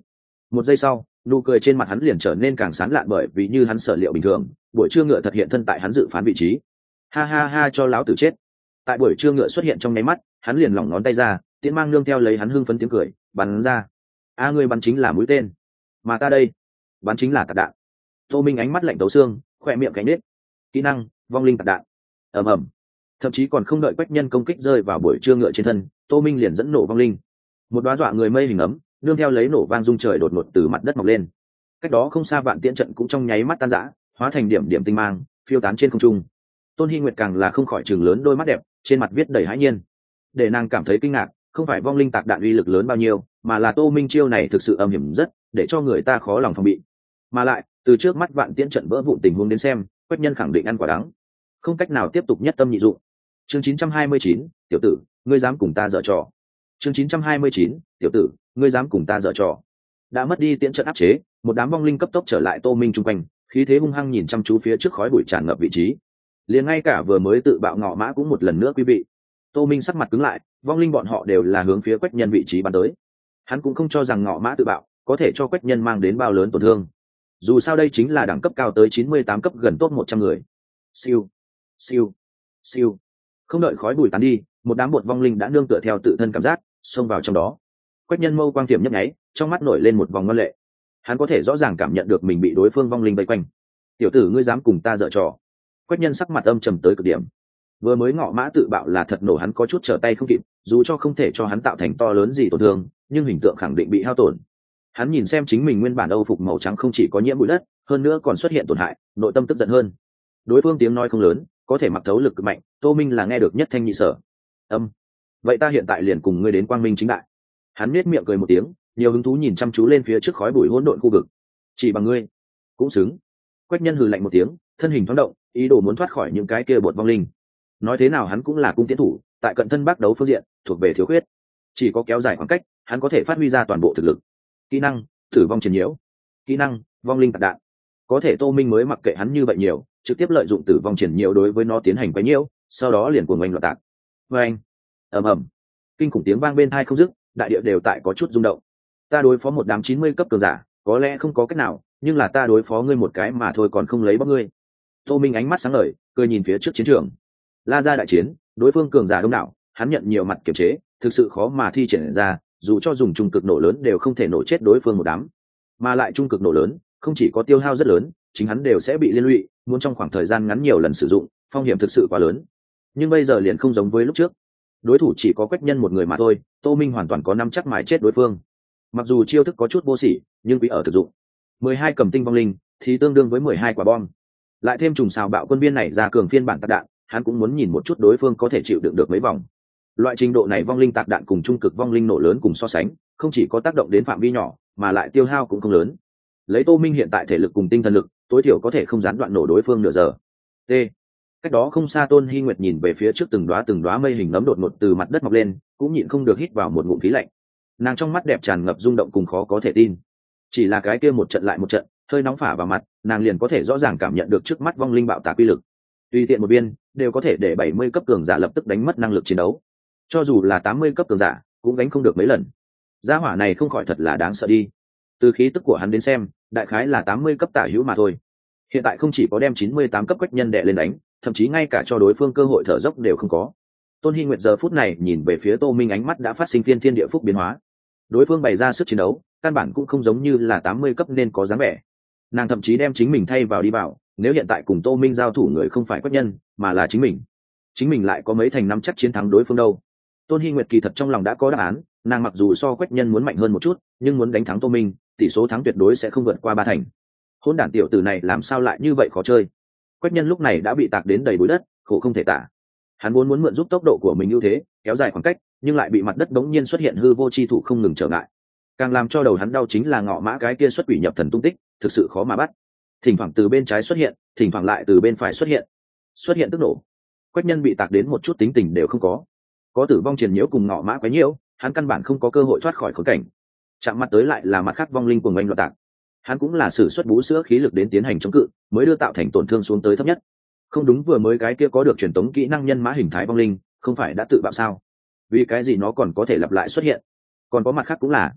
Một giây sau, nụ cười trên mặt hắn liền trở nên càng sán lạn, bởi vì như hắn sở liệu bình thường, buổi trưa ngựa thật hiện thân tại hắn dự phán vị trí. Ha ha ha, cho láo tử chết. Tại buổi trưa ngựa xuất hiện trong nháy mắt, hắn liền lỏng ngón tay ra, tiễn mang nương theo lấy hắn hưng phấn tiếng cười, bắn ra. A ngươi bắn chính là mũi tên, mà ta đây, bắn chính là tạc đạn. Tô Minh ánh mắt lạnh tấu xương, khỏe miệng cánh nết. Kỹ năng, vong linh tạc đạn. Ầm ầm. Thậm chí còn không đợi Quách Nhân công kích rơi vào buổi trưa ngựa trên thân, Tô Minh liền dẫn nổ vong linh. Một đóa dọa người mây hình ấm, nương theo lấy nổ vang rung trời đột ngột từ mặt đất mọc lên. Cách đó không xa vạn tiễn trận cũng trong nháy mắt tan rã, hóa thành điểm điểm tinh mang, phiêu tán trên không trung. Tôn Hi Nguyệt càng là không khỏi trừng lớn đôi mắt đẹp, trên mặt viết đầy hãi nhiên. Để nàng cảm thấy kinh ngạc, không phải vong linh tạc đạn uy lực lớn bao nhiêu, mà là Tô Minh chiêu này thực sự âm hiểm rất, để cho người ta khó lòng phòng bị. Mà lại, từ trước mắt vạn tiễn trận vỡ vụn tình huống đến xem, Quách Nhân khẳng định ăn quả đắng, không cách nào tiếp tục nhất tâm nhị dụng. Chương chín trăm hai mươi chín, tiểu tử, ngươi dám cùng ta giở trò. Chương chín trăm hai mươi chín, tiểu tử, ngươi dám cùng ta giở trò. Đã mất đi tiễn trận áp chế, một đám vong linh cấp tốc trở lại Tô Minh trung quanh, khí thế hung hăng nhìn chăm chú phía trước khói bụi tràn ngập vị trí. Liền ngay cả vừa mới tự bạo ngọ mã cũng một lần nữa quý vị. Tô Minh sắc mặt cứng lại, vong linh bọn họ đều là hướng phía Quách Nhân vị trí bắn tới. Hắn cũng không cho rằng ngọ mã tự bạo có thể cho Quách Nhân mang đến bao lớn tổn thương. Dù sao đây chính là đẳng cấp cao tới chín mươi tám cấp, gần top một trăm người. Siêu, siêu, siêu. Không đợi khói bụi tán đi, một đám bột vong linh đã nương tựa theo tự thân cảm giác, xông vào trong đó. Quách Nhân mâu quang tiệm nhấp nháy, trong mắt nổi lên một vòng ngoan lệ. Hắn có thể rõ ràng cảm nhận được mình bị đối phương vong linh vây quanh. Tiểu tử, ngươi dám cùng ta giở trò. Quách Nhân sắc mặt âm trầm tới cực điểm. Vừa mới ngọ mã tự bạo là thật nổ, hắn có chút trở tay không kịp, dù cho không thể cho hắn tạo thành to lớn gì tổn thương, nhưng hình tượng khẳng định bị hao tổn. Hắn nhìn xem chính mình nguyên bản âu phục màu trắng không chỉ có nhiễm bụi đất, hơn nữa còn xuất hiện tổn hại, nội tâm tức giận hơn. Đối phương tiếng nói không lớn, có thể mặc thấu lực cực mạnh, Tô Minh là nghe được nhất thanh nhị sở. Âm, vậy ta hiện tại liền cùng ngươi đến quang minh chính đại. Hắn nhếch miệng cười một tiếng, nhiều hứng thú nhìn chăm chú lên phía trước khói bụi hỗn độn khu vực. Chỉ bằng ngươi cũng xứng. Quách Nhân hừ lạnh một tiếng, thân hình thoáng động, ý đồ muốn thoát khỏi những cái kia bột vong linh. Nói thế nào hắn cũng là cung tiến thủ, tại cận thân bác đấu phương diện thuộc về thiếu khuyết, chỉ có kéo dài khoảng cách hắn có thể phát huy ra toàn bộ thực lực. Kỹ năng, tử vong triền nhiễu. Kỹ năng, vong linh tạc đạn. Có thể Tô Minh mới mặc kệ hắn như vậy nhiều, trực tiếp lợi dụng tử vong triền nhiễu đối với nó tiến hành quấy nhiễu, sau đó liền cuồng oanh loạn tạc. Oanh, ầm ầm, kinh khủng tiếng vang bên tai không dứt, đại địa đều tại có chút rung động. Ta đối phó một đám chín mươi cấp cường giả, có lẽ không có cách nào, nhưng là ta đối phó ngươi một cái mà thôi còn không lấy bóc ngươi. Tô Minh ánh mắt sáng ngời, cười nhìn phía trước chiến trường. La ra đại chiến, đối phương cường giả đông đảo, hắn nhận nhiều mặt kiểm chế, thực sự khó mà thi triển ra, dù cho dùng trung cực nổ lớn đều không thể nổ chết đối phương một đám. Mà lại trung cực nổ lớn, không chỉ có tiêu hao rất lớn, chính hắn đều sẽ bị liên lụy, muốn trong khoảng thời gian ngắn nhiều lần sử dụng, phong hiểm thực sự quá lớn. Nhưng bây giờ liền không giống với lúc trước. Đối thủ chỉ có Quách Nhân một người mà thôi, Tô Minh hoàn toàn có nắm chắc mài chết đối phương. Mặc dù chiêu thức có chút vô sỉ, nhưng quý ở thực dụng. mười hai cầm tinh vong linh thì tương đương với mười hai quả bom. Lại thêm trùng xào bạo quân viên này ra cường phiên bản tạc đạn, hắn cũng muốn nhìn một chút đối phương có thể chịu đựng được mấy vòng. Loại trình độ này vong linh tạc đạn cùng trung cực vong linh nổ lớn cùng so sánh, không chỉ có tác động đến phạm vi nhỏ, mà lại tiêu hao cũng không lớn. Lấy Tô Minh hiện tại thể lực cùng tinh thần lực, tối thiểu có thể không gián đoạn nổ đối phương nửa giờ. T. Cách đó không xa Tôn Hi Nguyệt nhìn về phía trước, từng đóa từng đóa mây hình nấm đột ngột từ mặt đất mọc lên, cũng nhịn không được hít vào một ngụm khí lạnh. Nàng trong mắt đẹp tràn ngập rung động cùng khó có thể tin. Chỉ là cái kia một trận lại một trận, hơi nóng phả vào mặt, nàng liền có thể rõ ràng cảm nhận được trước mắt vong linh bạo tạc uy lực. Tùy tiện một viên đều có thể để bảy mươi cấp cường giả lập tức đánh mất năng lực chiến đấu. Cho dù là tám mươi cấp cường giả, cũng đánh không được mấy lần. Gia hỏa này không khỏi thật là đáng sợ đi. Từ khí tức của hắn đến xem, đại khái là tám mươi cấp tả hữu mà thôi. Hiện tại không chỉ có đem chín mươi tám cấp Quách Nhân đè lên đánh, thậm chí ngay cả cho đối phương cơ hội thở dốc đều không có. Tôn Hi Nguyệt giờ phút này nhìn về phía Tô Minh, ánh mắt đã phát sinh phiên thiên địa phúc biến hóa. Đối phương bày ra sức chiến đấu, căn bản cũng không giống như là tám mươi cấp nên có dáng vẻ. Nàng thậm chí đem chính mình thay vào đi vào, nếu hiện tại cùng Tô Minh giao thủ người không phải Quách Nhân, mà là chính mình, chính mình lại có mấy thành năm chắc chiến thắng đối phương đâu. Tôn Hi Nguyệt kỳ thật trong lòng đã có đáp án, nàng mặc dù so Quách Nhân muốn mạnh hơn một chút, nhưng muốn đánh thắng Tô Minh, tỷ số thắng tuyệt đối sẽ không vượt qua ba thành. Hỗn đản tiểu tử này làm sao lại như vậy khó chơi. Quách Nhân lúc này đã bị tạc đến đầy bụi đất, khổ không thể tả. Hắn vốn muốn mượn giúp tốc độ của mình ưu thế, kéo dài khoảng cách, nhưng lại bị mặt đất bỗng nhiên xuất hiện hư vô chi thủ không ngừng trở ngại. Càng làm cho đầu hắn đau chính là ngọ mã cái kia xuất quỷ nhập thần tung tích, thực sự khó mà bắt. Thỉnh thoảng từ bên trái xuất hiện, thỉnh thoảng lại từ bên phải xuất hiện. Xuất hiện tức nổ. Quách Nhân bị tạc đến một chút tính tình đều không có. Có tử vong triền nhiễu cùng ngọ mã quấy nhiễu, hắn căn bản không có cơ hội thoát khỏi khốn cảnh. Chạm mặt tới lại là mặt khác vong linh cuồng oanh loạn tạc. Hắn cũng là sử xuất bú sữa khí lực đến tiến hành chống cự, mới đưa tạo thành tổn thương xuống tới thấp nhất. Không đúng, vừa mới cái kia có được truyền tống kỹ năng nhân mã hình thái vong linh, không phải đã tự bạo sao? Vì cái gì nó còn có thể lặp lại xuất hiện? Còn có mặt khác cũng là,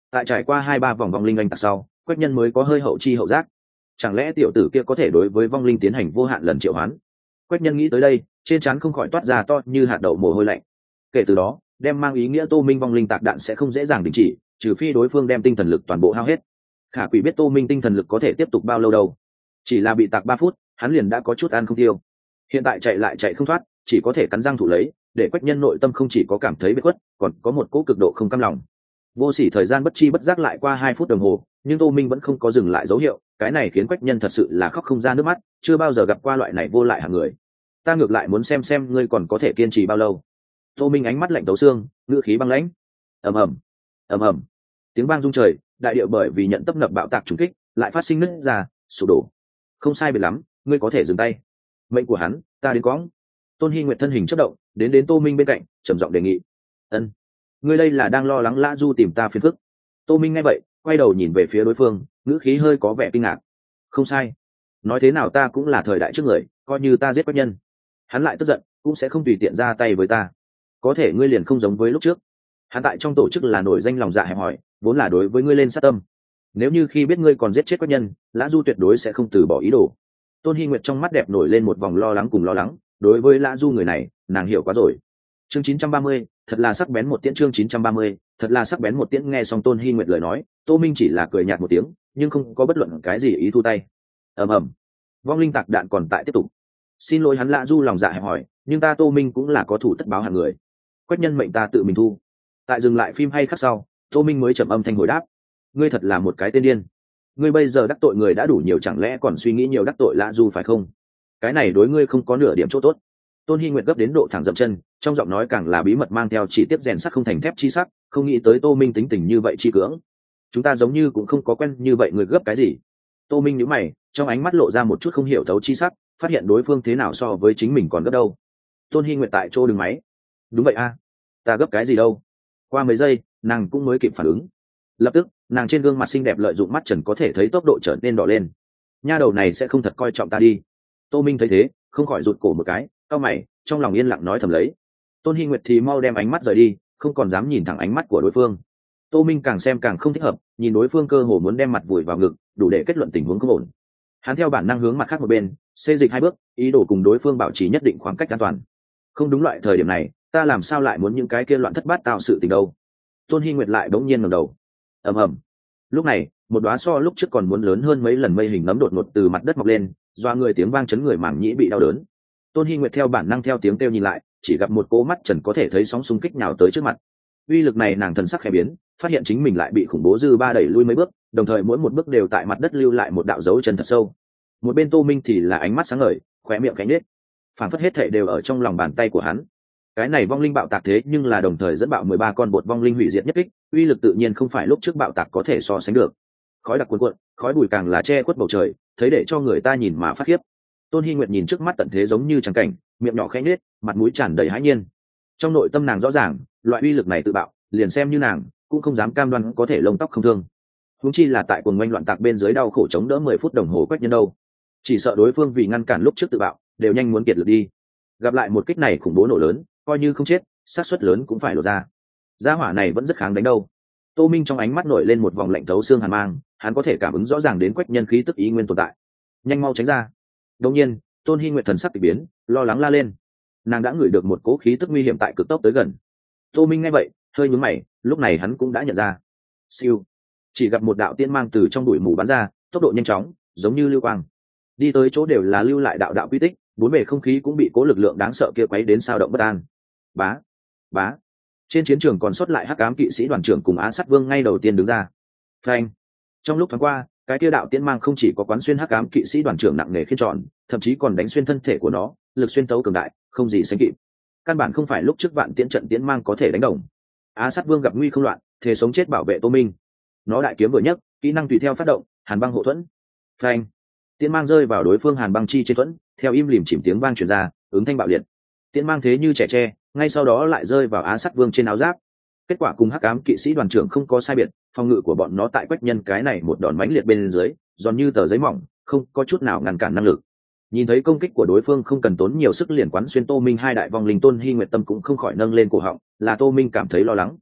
tại trải qua hai ba vòng vong linh anh tạc sau, quách nhân mới có hơi hậu chi hậu giác. Chẳng lẽ tiểu tử kia có thể đối với vong linh tiến hành vô hạn lần triệu hoán? Quách nhân nghĩ tới đây, trên trán không khỏi toát ra to như hạt đậu mồ hôi lạnh. Kể từ đó, đem mang ý nghĩa Tô Minh vong linh tạc đạn sẽ không dễ dàng đình chỉ, trừ phi đối phương đem tinh thần lực toàn bộ hao hết. Khả Quỷ biết Tô Minh tinh thần lực có thể tiếp tục bao lâu đâu, chỉ là bị tạc ba phút, hắn liền đã có chút ăn không tiêu. Hiện tại chạy lại chạy không thoát, chỉ có thể cắn răng thủ lấy, để Quách nhân nội tâm không chỉ có cảm thấy bế khuất, còn có một cỗ cực độ không cam lòng. Vô sỉ thời gian bất chi bất giác lại qua hai phút đồng hồ, nhưng Tô Minh vẫn không có dừng lại dấu hiệu, cái này khiến Quách nhân thật sự là khóc không ra nước mắt, chưa bao giờ gặp qua loại này vô lại hạng người. Ta ngược lại muốn xem xem ngươi còn có thể kiên trì bao lâu. Tô Minh ánh mắt lạnh tấu xương, ngữ khí băng lãnh. Ầm ầm, ầm ầm, tiếng vang rung trời, đại địa bởi vì nhận tấp nập bạo tạc trùng kích, lại phát sinh nứt ra, sụp đổ. Không sai biệt lắm, ngươi có thể dừng tay. Mệnh của hắn, ta đến quõng. Tôn Hi Nguyệt thân hình chớp động, đến đến Tô Minh bên cạnh, trầm giọng đề nghị. Ân, ngươi đây là đang lo lắng Lã Du tìm ta phiền phức. Tô Minh nghe vậy, quay đầu nhìn về phía đối phương, ngữ khí hơi có vẻ kinh ngạc. Không sai, nói thế nào ta cũng là thời đại trước người, coi như ta giết Quách nhân, hắn lại tức giận cũng sẽ không tùy tiện ra tay với ta. Có thể ngươi liền không giống với lúc trước, hắn tại trong tổ chức là nổi danh lòng dạ hẹp hòi, vốn là đối với ngươi lên sát tâm. Nếu như khi biết ngươi còn giết chết Quách nhân, Lã Du tuyệt đối sẽ không từ bỏ ý đồ. Tôn Hi Nguyệt trong mắt đẹp nổi lên một vòng lo lắng cùng lo lắng, đối với Lã Du người này, nàng hiểu quá rồi. Chương chín trăm ba mươi, thật là sắc bén một tiễn. Chương chín trăm ba mươi, thật là sắc bén một tiễn. Nghe xong Tôn Hi Nguyệt lời nói, Tô Minh chỉ là cười nhạt một tiếng, nhưng không có bất luận cái gì ý thu tay. Ầm ầm, vong linh tạc đạn còn tại tiếp tục. Xin lỗi hắn Lã Du lòng dạ hẹp hòi, nhưng ta Tô Minh cũng là có thủ tất báo hạng người. Quách nhân mệnh ta tự mình thu. Tại dừng lại phim hay khắc sau, Tô Minh mới trầm âm thanh hồi đáp. Ngươi thật là một cái tên điên. Ngươi bây giờ đắc tội người đã đủ nhiều, chẳng lẽ còn suy nghĩ nhiều đắc tội Lã Du phải không? Cái này đối ngươi không có nửa điểm chỗ tốt. Tôn Hi Nguyệt gấp đến độ thẳng dậm chân, trong giọng nói càng là bí mật mang theo chỉ tiếp rèn sắt không thành thép chi sắc, không nghĩ tới Tô Minh tính tình như vậy chi cưỡng. Chúng ta giống như cũng không có quen như vậy, người gấp cái gì? Tô Minh nhíu mày, trong ánh mắt lộ ra một chút không hiểu thấu chi sắc, phát hiện đối phương thế nào so với chính mình còn gấp đâu. Tôn Hi Nguyệt tại chỗ đứng máy. Đúng vậy a, ta gấp cái gì đâu? Qua mấy giây, nàng cũng mới kịp phản ứng. Lập tức, nàng trên gương mặt xinh đẹp lợi dụng mắt trần có thể thấy tốc độ trở nên đỏ lên. Nha đầu này sẽ không thật coi trọng ta đi. Tô Minh thấy thế, không khỏi rụt cổ một cái, cau mày, trong lòng yên lặng nói thầm lấy. Tôn Hi Nguyệt thì mau đem ánh mắt rời đi, không còn dám nhìn thẳng ánh mắt của đối phương. Tô Minh càng xem càng không thích hợp, nhìn đối phương cơ hồ muốn đem mặt vùi vào ngực, đủ để kết luận tình huống không ổn. Hắn theo bản năng hướng mặt khác một bên, xê dịch hai bước, ý đồ cùng đối phương bảo trì nhất định khoảng cách an toàn. Không đúng, loại thời điểm này, ta làm sao lại muốn những cái kia loạn thất bát tạo sự tình đâu? Tôn Hi Nguyệt lại bỗng nhiên ngẩng đầu. Ầm ầm. Lúc này, một đóa so lúc trước còn muốn lớn hơn mấy lần mây hình nấm đột ngột từ mặt đất mọc lên, doa người tiếng vang chấn người mảng nhĩ bị đau đớn. Tôn Hi Nguyệt theo bản năng theo tiếng kêu nhìn lại, chỉ gặp một cỗ mắt trần có thể thấy sóng xung kích nhào tới trước mặt. Uy lực này nàng thần sắc khẽ biến, phát hiện chính mình lại bị khủng bố dư ba đẩy lui mấy bước, đồng thời mỗi một bước đều tại mặt đất lưu lại một đạo dấu chân thật sâu. Một bên Tô Minh thì là ánh mắt sáng ngời, khóe miệng cánh nết, phản phất hết thảy đều ở trong lòng bàn tay của hắn. Cái này vong linh bạo tạc thế nhưng là đồng thời dẫn bạo mười ba con bột vong linh hủy diệt nhất kích, uy lực tự nhiên không phải lúc trước bạo tạc có thể so sánh được. Khói đặc cuồn cuộn, khói bụi càng là che khuất bầu trời, thấy để cho người ta nhìn mà phát khiếp. Tôn Hi Nguyệt nhìn trước mắt tận thế giống như trắng cảnh, miệng nhỏ khẽ nhếch, mặt mũi tràn đầy hãi nhiên. Trong nội tâm nàng rõ ràng, loại uy lực này tự bạo, liền xem như nàng cũng không dám cam đoan có thể lông tóc không thương. Huống chi là tại cuồng ngoanh loạn tạc bên dưới đau khổ chống đỡ mười phút đồng hồ Quách nhân đâu. Chỉ sợ đối phương vì ngăn cản lúc trước tự bạo, đều nhanh muốn kiệt lực đi. Gặp lại một kích này khủng bố nổ lớn, coi như không chết, xác suất lớn cũng phải lộ ra. Gia hỏa này vẫn rất kháng đánh đâu. Tô Minh trong ánh mắt nổi lên một vòng lạnh thấu xương hàn mang, hắn có thể cảm ứng rõ ràng đến Quách nhân khí tức ý nguyên tồn tại. Nhanh mau tránh ra. Đột nhiên, Tôn Hi Nguyệt thần sắc kỳ biến, lo lắng la lên. Nàng đã ngửi được một cỗ khí tức nguy hiểm tại cực tốc tới gần. Tô Minh nghe vậy, hơi nhướng mày, lúc này hắn cũng đã nhận ra. Siêu, chỉ gặp một đạo tiên mang từ trong bụi mù bắn ra, tốc độ nhanh chóng, giống như lưu quang. Đi tới chỗ đều là lưu lại đạo đạo quy tích, bốn bề không khí cũng bị cố lực lượng đáng sợ kia quấy đến sao động bất an. Bá, bá. Trên chiến trường còn sót lại Hắc Ám kỵ sĩ đoàn trưởng cùng Á Sát Vương ngay đầu tiên đứng ra. Phanh. Trong lúc thoáng qua, cái kia đạo tiên mang không chỉ có quán xuyên Hắc Ám kỵ sĩ đoàn trưởng nặng nề khiên tròn, thậm chí còn đánh xuyên thân thể của nó, lực xuyên tấu cường đại, không gì sánh kịp. Căn bản không phải lúc trước vạn tiễn trận tiễn mang có thể đánh đồng. Á Sát Vương gặp nguy không loạn, thề sống chết bảo vệ Tô Minh. Nó đại kiếm vừa nhấc, kỹ năng tùy theo phát động, Hàn Băng hộ thuẫn. Phanh. Tiễn mang rơi vào đối phương Hàn Băng chi trên thuẫn, theo im lìm chìm tiếng vang truyền ra, ứng thanh bạo liệt. Tiễn mang thế như trẻ tre, ngay sau đó lại rơi vào Á Sát Vương trên áo giáp. Kết quả cùng Hắc Ám kỵ sĩ đoàn trưởng không có sai biệt, phòng ngự của bọn nó tại Quách nhân cái này một đòn mãnh liệt bên dưới, giòn như tờ giấy mỏng, không có chút nào ngăn cản năng lực. Nhìn thấy công kích của đối phương không cần tốn nhiều sức liền quán xuyên Tô Minh hai đại vong linh, Tôn Hi Nguyệt tâm cũng không khỏi nâng lên cổ họng, là Tô Minh cảm thấy lo lắng.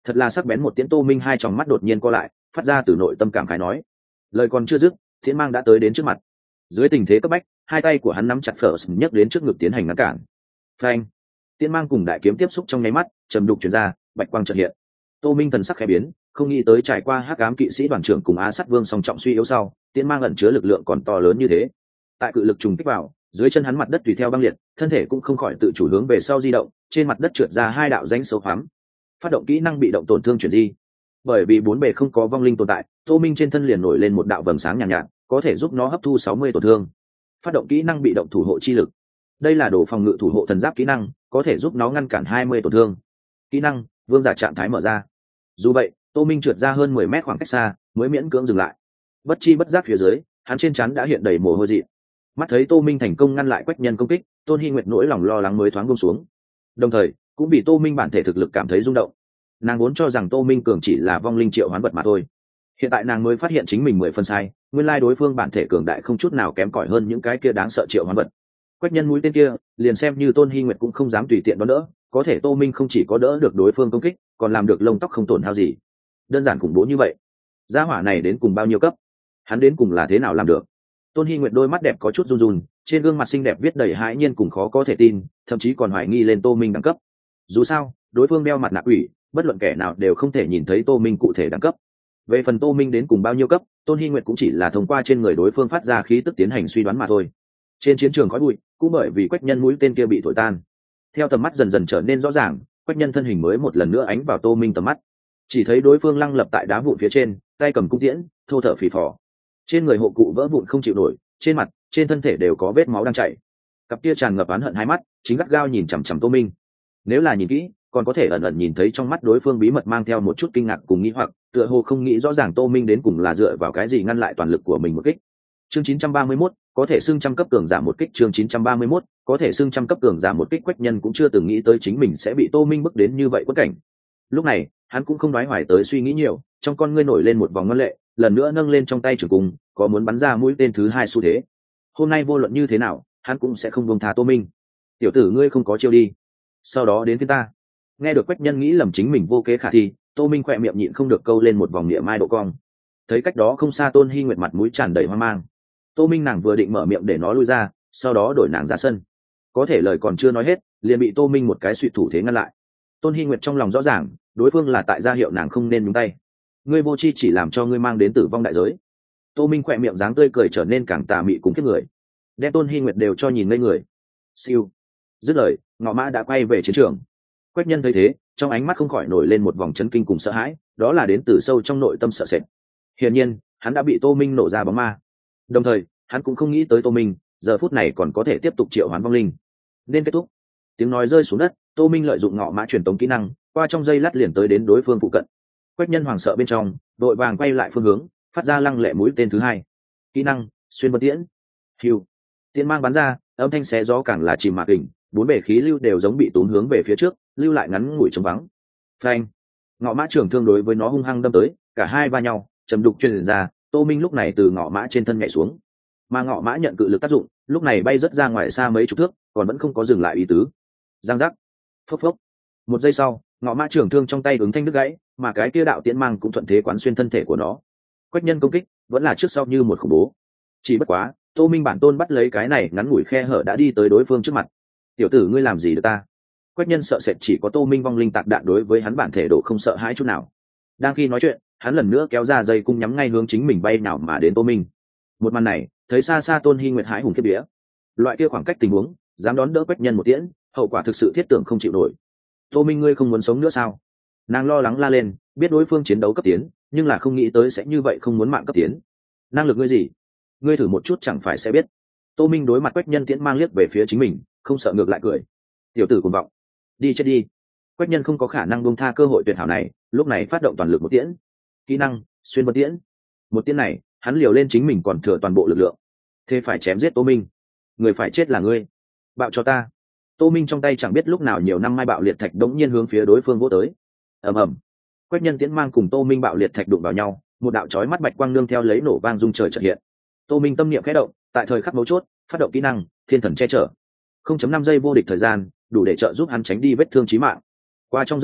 Thật là sắc bén một tiễn. Tô Minh hai tròng mắt đột nhiên co lại, phát ra từ nội tâm cảm khái nói. Lời còn chưa dứt, tiễn mang đã tới đến trước mặt. Dưới tình thế cấp bách, hai tay của hắn nắm chặt phở nhấc đến trước ngực tiến hành ngăn cản. Phanh! Tiễn mang cùng đại kiếm tiếp xúc trong nháy mắt, trầm đục truyền ra, bạch quang chợt hiện. Tô Minh thần sắc khẽ biến, không nghĩ tới trải qua hắc ám kỵ sĩ đoàn trưởng cùng Á Sắt Vương song trọng suy yếu sau, tiễn mang ẩn chứa lực lượng còn to lớn như thế. Tại cự lực trùng kích vào, dưới chân hắn mặt đất tùy theo băng liệt, thân thể cũng không khỏi tự chủ hướng về sau di động, trên mặt đất trượt ra hai đạo rãnh sâu hoắm. Phát động kỹ năng bị động tổn thương chuyển di. Bởi vì bốn bề không có vong linh tồn tại, Tô Minh trên thân liền nổi lên một đạo vầng sáng nhàn nhạt, nhạt, có thể giúp nó hấp thu sáu mươi tổn thương. Phát động kỹ năng bị động thủ hộ chi lực. Đây là đồ phòng ngự thủ hộ thần giáp kỹ năng, có thể giúp nó ngăn cản hai mươi tổn thương. Kỹ năng vương giả trạng thái mở ra. Dù vậy, Tô Minh trượt ra hơn mười mét khoảng cách xa, mới miễn cưỡng dừng lại. Bất chi bất giác phía dưới, hắn trên trán đã hiện đầy mồ hôi dị. Mắt thấy Tô Minh thành công ngăn lại quách nhân công kích, Tôn Hi Nguyệt nỗi lòng lo lắng mới thoáng buông xuống. Đồng thời, cũng vì Tô Minh bản thể thực lực cảm thấy rung động. Nàng vốn cho rằng Tô Minh cường chỉ là vong linh triệu hoán vật mà thôi. Hiện tại nàng mới phát hiện chính mình mười phần sai, nguyên lai đối phương bản thể cường đại không chút nào kém cỏi hơn những cái kia đáng sợ triệu hoán vật. Quách nhân mũi tên kia, liền xem như Tôn Hi Nguyệt cũng không dám tùy tiện đón đỡ, có thể Tô Minh không chỉ có đỡ được đối phương công kích, còn làm được lông tóc không tổn hao gì. Đơn giản khủng bố như vậy. Gia hỏa này đến cùng bao nhiêu cấp? Hắn đến cùng là thế nào làm được? Tôn Hi Nguyệt đôi mắt đẹp có chút run run, trên gương mặt xinh đẹp viết đầy hãi nhiên cùng khó có thể tin, thậm chí còn hoài nghi lên Tô Minh đẳng cấp. Dù sao, đối phương đeo mặt nạ quỷ, bất luận kẻ nào đều không thể nhìn thấy Tô Minh cụ thể đẳng cấp. Về phần Tô Minh đến cùng bao nhiêu cấp, Tôn Hi Nguyệt cũng chỉ là thông qua trên người đối phương phát ra khí tức tiến hành suy đoán mà thôi. Trên chiến trường khói bụi, cũng bởi vì quách nhân mũi tên kia bị thổi tan. Theo tầm mắt dần dần trở nên rõ ràng, quách nhân thân hình mới một lần nữa ánh vào Tô Minh tầm mắt. Chỉ thấy đối phương lăng lập tại đá vụn phía trên, tay cầm cung tiễn, thô thở phì phò. Trên người hộ cụ vỡ vụn không chịu nổi, trên mặt, trên thân thể đều có vết máu đang chảy. Cặp kia tràn ngập oán hận hai mắt, chính gắt gao nhìn chằm chằm Tô Minh. Nếu là nhìn kỹ, còn có thể ẩn ẩn nhìn thấy trong mắt đối phương bí mật mang theo một chút kinh ngạc cùng nghĩ hoặc, tựa hồ không nghĩ rõ ràng Tô Minh đến cùng là dựa vào cái gì ngăn lại toàn lực của mình một kích. Chương chín trăm ba mươi mốt, có thể xưng trăm cấp cường giả một kích. Chương chín trăm ba mươi mốt, có thể xưng trăm cấp cường giả một kích. Quách nhân cũng chưa từng nghĩ tới chính mình sẽ bị Tô Minh bức đến như vậy quất cảnh. Lúc này, hắn cũng không nói hoài tới suy nghĩ nhiều, trong con ngươi nổi lên một vòng ngân lệ, lần nữa nâng lên trong tay trường cung, có muốn bắn ra mũi tên thứ hai xu thế. Hôm nay vô luận như thế nào, hắn cũng sẽ không buông tha Tô Minh. Tiểu tử ngươi không có chiêu đi, sau đó đến phía ta. Nghe được quách nhân nghĩ lầm chính mình vô kế khả thi, Tô Minh khỏe miệng nhịn không được câu lên một vòng niệm mai độ cong. Thấy cách đó không xa Tôn Hi Nguyệt mặt mũi tràn đầy hoang mang. Tô Minh nàng vừa định mở miệng để nó lui ra, sau đó đổi nàng ra sân. Có thể lời còn chưa nói hết, liền bị Tô Minh một cái suy thủ thế ngăn lại. Tôn Hi Nguyệt trong lòng rõ ràng, đối phương là tại gia hiệu nàng không nên nhúng tay. Ngươi vô chi chỉ làm cho ngươi mang đến tử vong đại giới. Tô Minh khỏe miệng dáng tươi cười trở nên càng tà mị cùng kiếp người, đem Tôn Hi Nguyệt đều cho nhìn ngây người. Siêu. Dứt lời, Ngọ Mã đã quay về chiến trường. Quách nhân thấy thế, trong ánh mắt không khỏi nổi lên một vòng chấn kinh cùng sợ hãi, đó là đến từ sâu trong nội tâm sợ sệt. Hiển nhiên, hắn đã bị Tô Minh nổ ra bóng ma. Đồng thời, hắn cũng không nghĩ tới Tô Minh giờ phút này còn có thể tiếp tục triệu hoán vong linh. Nên kết thúc. Tiếng nói rơi xuống đất, Tô Minh lợi dụng Ngọ Mã truyền tống kỹ năng, qua trong dây lát liền tới đến đối phương phụ cận. Quách nhân hoảng sợ bên trong, đội vàng quay lại phương hướng, phát ra lăng lệ mũi tên thứ hai. Kỹ năng xuyên bật tiễn. Hưu. Tiễn mang bắn ra, âm thanh xé gió càng là chìm mạc đỉnh, bốn bề khí lưu đều giống bị tốn hướng về phía trước, lưu lại ngắn ngủi trống vắng. Phanh. Ngọ Mã trường thương đối với nó hung hăng đâm tới, cả hai va nhau, trầm đục truyền ra. Tô Minh lúc này từ Ngọ Mã trên thân nhảy xuống, mà Ngọ Mã nhận cự lực tác dụng, lúc này bay rất ra ngoài xa mấy chục thước, còn vẫn không có dừng lại ý tứ. Giang giác. Phốc phốc. Một giây sau, Ngọ Mã trường thương trong tay ứng thanh đứt gãy, mà cái kia đạo tiễn mang cũng thuận thế quán xuyên thân thể của nó. Quách nhân công kích vẫn là trước sau như một khủng bố. Chỉ bất quá, Tô Minh bản tôn bắt lấy cái này ngắn ngủi khe hở đã đi tới đối phương trước mặt. Tiểu tử ngươi làm gì được ta? Quách nhân sợ sệt chỉ có Tô Minh vong linh tạc đạn đối với hắn bản thể độ không sợ hãi chút nào. Đang khi nói chuyện, hắn lần nữa kéo ra dây cung nhắm ngay hướng chính mình bay nào mà đến Tô Minh. Một màn này, thấy xa xa Tôn Hi Nguyệt hãi hùng kiếp vía. Loại kia khoảng cách tình huống, dám đón đỡ Quách nhân một tiễn, hậu quả thực sự thiết tưởng không chịu nổi. Tô Minh ngươi không muốn sống nữa sao? Nàng lo lắng la lên, biết đối phương chiến đấu cấp tiến, nhưng là không nghĩ tới sẽ như vậy không muốn mạng cấp tiến. Năng lực ngươi gì? Ngươi thử một chút chẳng phải sẽ biết. Tô Minh đối mặt Quách nhân tiễn mang liếc về phía chính mình, không sợ ngược lại cười. Tiểu tử cuồng vọng, đi chết đi. Quách nhân không có khả năng buông tha cơ hội tuyệt hảo này, lúc này phát động toàn lực một tiễn. Kỹ năng xuyên bật tiễn. Một tiễn này, hắn liều lên chính mình còn thừa toàn bộ lực lượng, thế phải chém giết Tô Minh. Người phải chết là ngươi. Bạo cho ta. Tô Minh trong tay chẳng biết lúc nào nhiều năm mai bạo liệt thạch đống nhiên hướng phía đối phương vỗ tới. Ầm ầm. Quách nhân tiễn mang cùng Tô Minh bạo liệt thạch đụng vào nhau, một đạo chói mắt bạch quang nương theo lấy nổ vang rung trời chợt hiện. Tô Minh tâm niệm khẽ động, tại thời khắc mấu chốt, phát động kỹ năng thiên thần che chở. không chấm năm giây vô địch thời gian, đủ để trợ giúp hắn tránh đi vết thương chí mạng. Qua trong giây lát,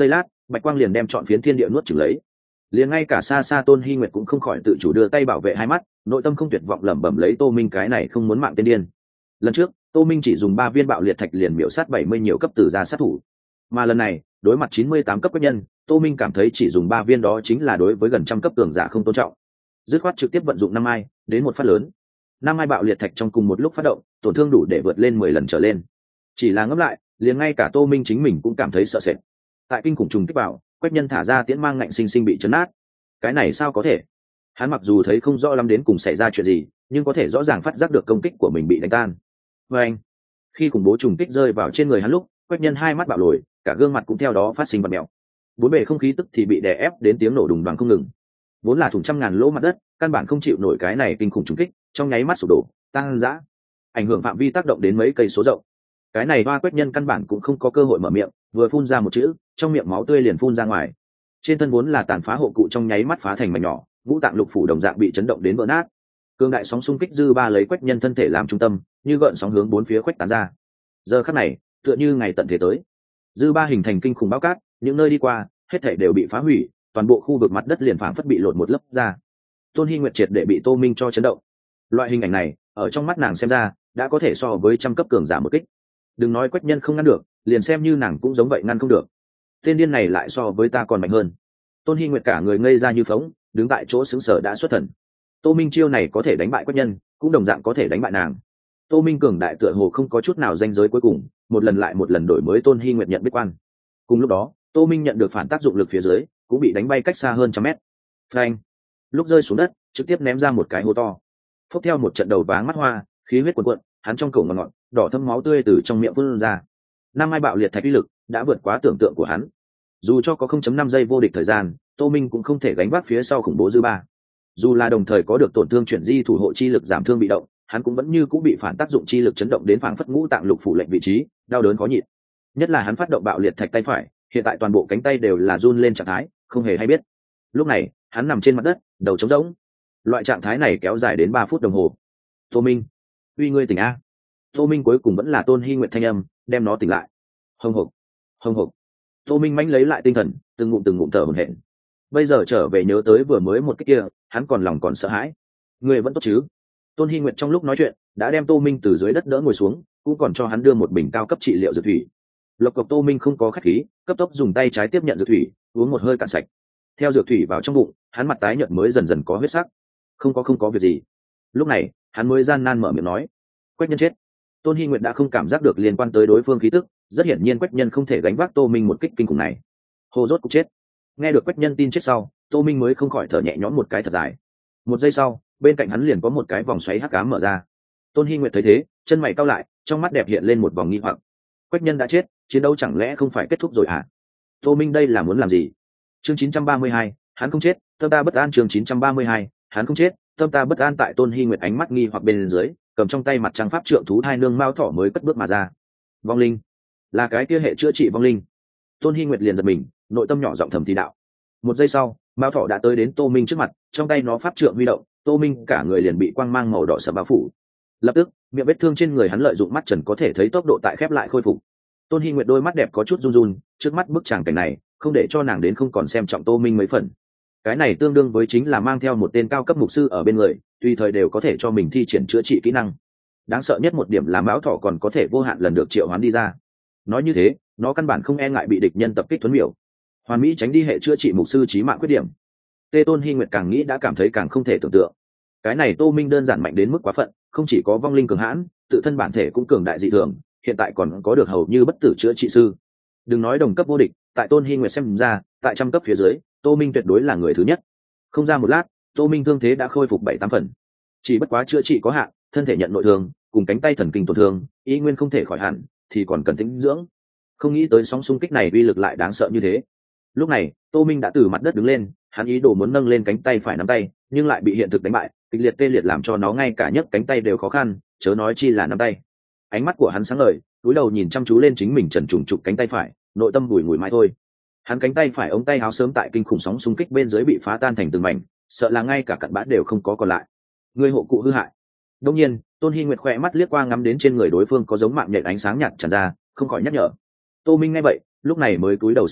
bạch quang liền đem chọn phiến thiên địa nuốt chửng lấy. Liền ngay cả xa xa Tôn Hi Nguyệt cũng không khỏi tự chủ đưa tay bảo vệ hai mắt, nội tâm không tuyệt vọng lẩm bẩm lấy Tô Minh cái này không muốn mạng tên điên. Lần trước Tô Minh chỉ dùng ba viên bạo liệt thạch liền miểu sát bảy mươi nhiều cấp tử ra sát thủ, mà lần này đối mặt chín mươi tám cấp quách nhân, Tô Minh cảm thấy chỉ dùng ba viên đó chính là đối với gần trăm cấp cường giả không tôn trọng. Dứt khoát trực tiếp vận dụng năm ai đến một phát lớn. Năm ai bạo liệt thạch trong cùng một lúc phát động, tổn thương đủ để vượt lên mười lần trở lên. Chỉ là ngẫm lại, liền ngay cả Tô Minh chính mình cũng cảm thấy sợ sệt. Tại kinh khủng trùng kích vào, quách nhân thả ra tiễn mang ngạnh sinh sinh bị chấn nát. Cái này sao có thể? Hắn mặc dù thấy không rõ lắm đến cùng xảy ra chuyện gì, nhưng có thể rõ ràng phát giác được công kích của mình bị đánh tan. Và anh, khi khủng bố trùng kích rơi vào trên người hắn lúc, quách nhân hai mắt bạo lồi, cả gương mặt cũng theo đó phát sinh bật mèo. Bốn bề không khí tức thì bị đè ép đến tiếng nổ đùng đoàng không ngừng. Vốn là thủng trăm ngàn lỗ mặt đất, căn bản không chịu nổi cái này kinh khủng trùng kích, trong nháy mắt sụp đổ, tăng dã, ảnh hưởng phạm vi tác động đến mấy cây số rộng. Cái này hoa quách nhân căn bản cũng không có cơ hội mở miệng, vừa phun ra một chữ, trong miệng máu tươi liền phun ra ngoài. Trên thân vốn là tàn phá hộ cụ trong nháy mắt phá thành mảnh nhỏ, ngũ tạng lục phủ đồng dạng bị chấn động đến vỡ nát. Cương đại sóng xung kích dư ba lấy quách nhân thân thể làm trung tâm, như gợn sóng hướng bốn phía khuếch tán ra. Giờ khắc này, tựa như ngày tận thế tới. Dư ba hình thành kinh khủng bão cát, những nơi đi qua, hết thảy đều bị phá hủy, toàn bộ khu vực mặt đất liền phảng phất bị lột một lớp ra. Tôn Hi Nguyệt triệt để bị Tô Minh cho chấn động. Loại hình ảnh này, ở trong mắt nàng xem ra, đã có thể so với trăm cấp cường giả một kích. Đừng nói quách nhân không ngăn được, liền xem như nàng cũng giống vậy ngăn không được. Tên điên này lại so với ta còn mạnh hơn. Tôn Hi Nguyệt cả người ngây ra như phóng, đứng tại chỗ sững sờ đã xuất thần. Tô Minh chiêu này có thể đánh bại quách nhân, cũng đồng dạng có thể đánh bại nàng. Tô Minh cường đại tựa hồ không có chút nào danh giới cuối cùng, một lần lại một lần đổi mới Tôn Hi Nguyệt nhận biết quan. Cùng lúc đó, Tô Minh nhận được phản tác dụng lực phía dưới, cũng bị đánh bay cách xa hơn trăm mét. Phanh! Lúc rơi xuống đất, trực tiếp ném ra một cái hố to. Phốc theo một trận đầu váng mắt hoa, khí huyết cuồn cuộn, hắn trong cổ ngọn ngọn, đỏ thâm máu tươi từ trong miệng phun ra. Năm ai bạo liệt thạch uy lực đã vượt quá tưởng tượng của hắn. Dù cho có không chấm năm giây vô địch thời gian, Tô Minh cũng không thể gánh vác phía sau khủng bố dư ba. Dù là đồng thời có được tổn thương chuyển di thủ hộ chi lực giảm thương bị động, hắn cũng vẫn như cũng bị phản tác dụng chi lực chấn động đến phảng phất ngũ tạng lục phủ lệnh vị trí, đau đớn khó nhịn. Nhất là hắn phát động bạo liệt thạch tay phải, hiện tại toàn bộ cánh tay đều là run lên trạng thái, không hề hay biết. Lúc này, hắn nằm trên mặt đất, đầu trống rỗng. Loại trạng thái này kéo dài đến ba phút đồng hồ. Tô Minh, uy ngươi tỉnh a. Tô Minh cuối cùng vẫn là Tôn Hi Nguyệt thanh âm, đem nó tỉnh lại. Hồng hộc, hồng hộc. Tô Minh mãnh lấy lại tinh thần, từng ngụm từng ngụm thở hổn hển. Bây giờ trở về nhớ tới vừa mới một cái kia, hắn còn lòng còn sợ hãi. Người vẫn tốt chứ? Tôn Hi Nguyệt trong lúc nói chuyện, đã đem Tô Minh từ dưới đất đỡ ngồi xuống, cũng còn cho hắn đưa một bình cao cấp trị liệu dược thủy. Lộc cộc Tô Minh không có khách khí, cấp tốc dùng tay trái tiếp nhận dược thủy, uống một hơi cạn sạch. Theo dược thủy vào trong bụng, hắn mặt tái nhợt mới dần dần có huyết sắc. Không có không có việc gì. Lúc này, hắn mới gian nan mở miệng nói: Quách nhân chết. Tôn Hi Nguyệt đã không cảm giác được liên quan tới đối phương khí tức, rất hiển nhiên Quách nhân không thể gánh vác Tô Minh một kích kinh khủng này. Hồ rốt cũng chết. Nghe được Quách nhân tin chết sau, Tô Minh mới không khỏi thở nhẹ nhõm một cái thật dài. Một giây sau, bên cạnh hắn liền có một cái vòng xoáy hắc ám mở ra. Tôn Hi Nguyệt thấy thế, chân mày cau lại, trong mắt đẹp hiện lên một vòng nghi hoặc. Quách nhân đã chết, chiến đấu chẳng lẽ không phải kết thúc rồi à? Tô Minh đây là muốn làm gì? Chương chín trăm ba mươi hai, hắn không chết, tâm ta bất an. Chương chín trăm ba mươi hai, hắn không chết, tâm ta bất an. Tại Tôn Hi Nguyệt ánh mắt nghi hoặc bên dưới, cầm trong tay mặt trăng pháp trượng thú hai nương mao thỏ mới cất bước mà ra. Vong linh, là cái kia hệ chữa trị vong linh. Tôn Hi Nguyệt liền giật mình, nội tâm nhỏ giọng thầm thì đạo. Một giây sau, mao thỏ đã tới đến Tô Minh trước mặt, trong tay nó pháp trượng huy động, Tô Minh cả người liền bị quang mang màu đỏ sẫm bao phủ. Lập tức, miệng vết thương trên người hắn lợi dụng mắt trần có thể thấy tốc độ tại khép lại khôi phục. Tôn Hi Nguyệt đôi mắt đẹp có chút run run, trước mắt bức tràng cảnh này, không để cho nàng đến không còn xem trọng Tô Minh mấy phần. Cái này tương đương với chính là mang theo một tên cao cấp mục sư ở bên người, tùy thời đều có thể cho mình thi triển chữa trị kỹ năng. Đáng sợ nhất một điểm là máu thỏ còn có thể vô hạn lần được triệu hoán đi ra. Nói như thế, nó căn bản không e ngại bị địch nhân tập kích tuấn miểu. Hoàn mỹ tránh đi hệ chữa trị mục sư chí mạng khuyết điểm. Tê Tôn Hi Nguyệt càng nghĩ đã cảm thấy càng không thể tưởng tượng. Cái này Tô Minh đơn giản mạnh đến mức quá phận, không chỉ có vong linh cường hãn, tự thân bản thể cũng cường đại dị thường, hiện tại còn có được hầu như bất tử chữa trị sư. Đừng nói đồng cấp vô địch, tại Tôn Hi Nguyệt xem ra, tại trăm cấp phía dưới, Tô Minh tuyệt đối là người thứ nhất. Không ra một lát, Tô Minh thương thế đã khôi phục bảy tám phần. Chỉ bất quá chữa trị có hạn, thân thể nhận nội thương, cùng cánh tay thần kinh tổn thương, ý nguyên không thể khỏi hẳn, thì còn cần tĩnh dưỡng. Không nghĩ tới sóng xung kích này uy lực lại đáng sợ như thế. Lúc này, Tô Minh đã từ mặt đất đứng lên, hắn ý đồ muốn nâng lên cánh tay phải nắm tay, nhưng lại bị hiện thực đánh bại, kịch liệt tê liệt làm cho nó ngay cả nhấc cánh tay đều khó khăn, chớ nói chi là nắm tay. Ánh mắt của hắn sáng ngời, cúi đầu nhìn chăm chú lên chính mình trần trùng trục cánh tay phải, nội tâm bùi ngùi mãi thôi. Hắn cánh tay phải ống tay áo sớm tại kinh khủng sóng xung kích bên dưới bị phá tan thành từng mảnh, sợ là ngay cả cặn bã đều không có còn lại. Người hộ cụ hư hại. Đương nhiên, Tôn Hi Nguyệt khỏe mắt liếc qua ngắm đến trên người đối phương có giống mạng nhện ánh sáng nhạt tràn ra, không khỏi nhắc nhở. Tô Minh nghe vậy, lúc này mới cúi đầu xem xét,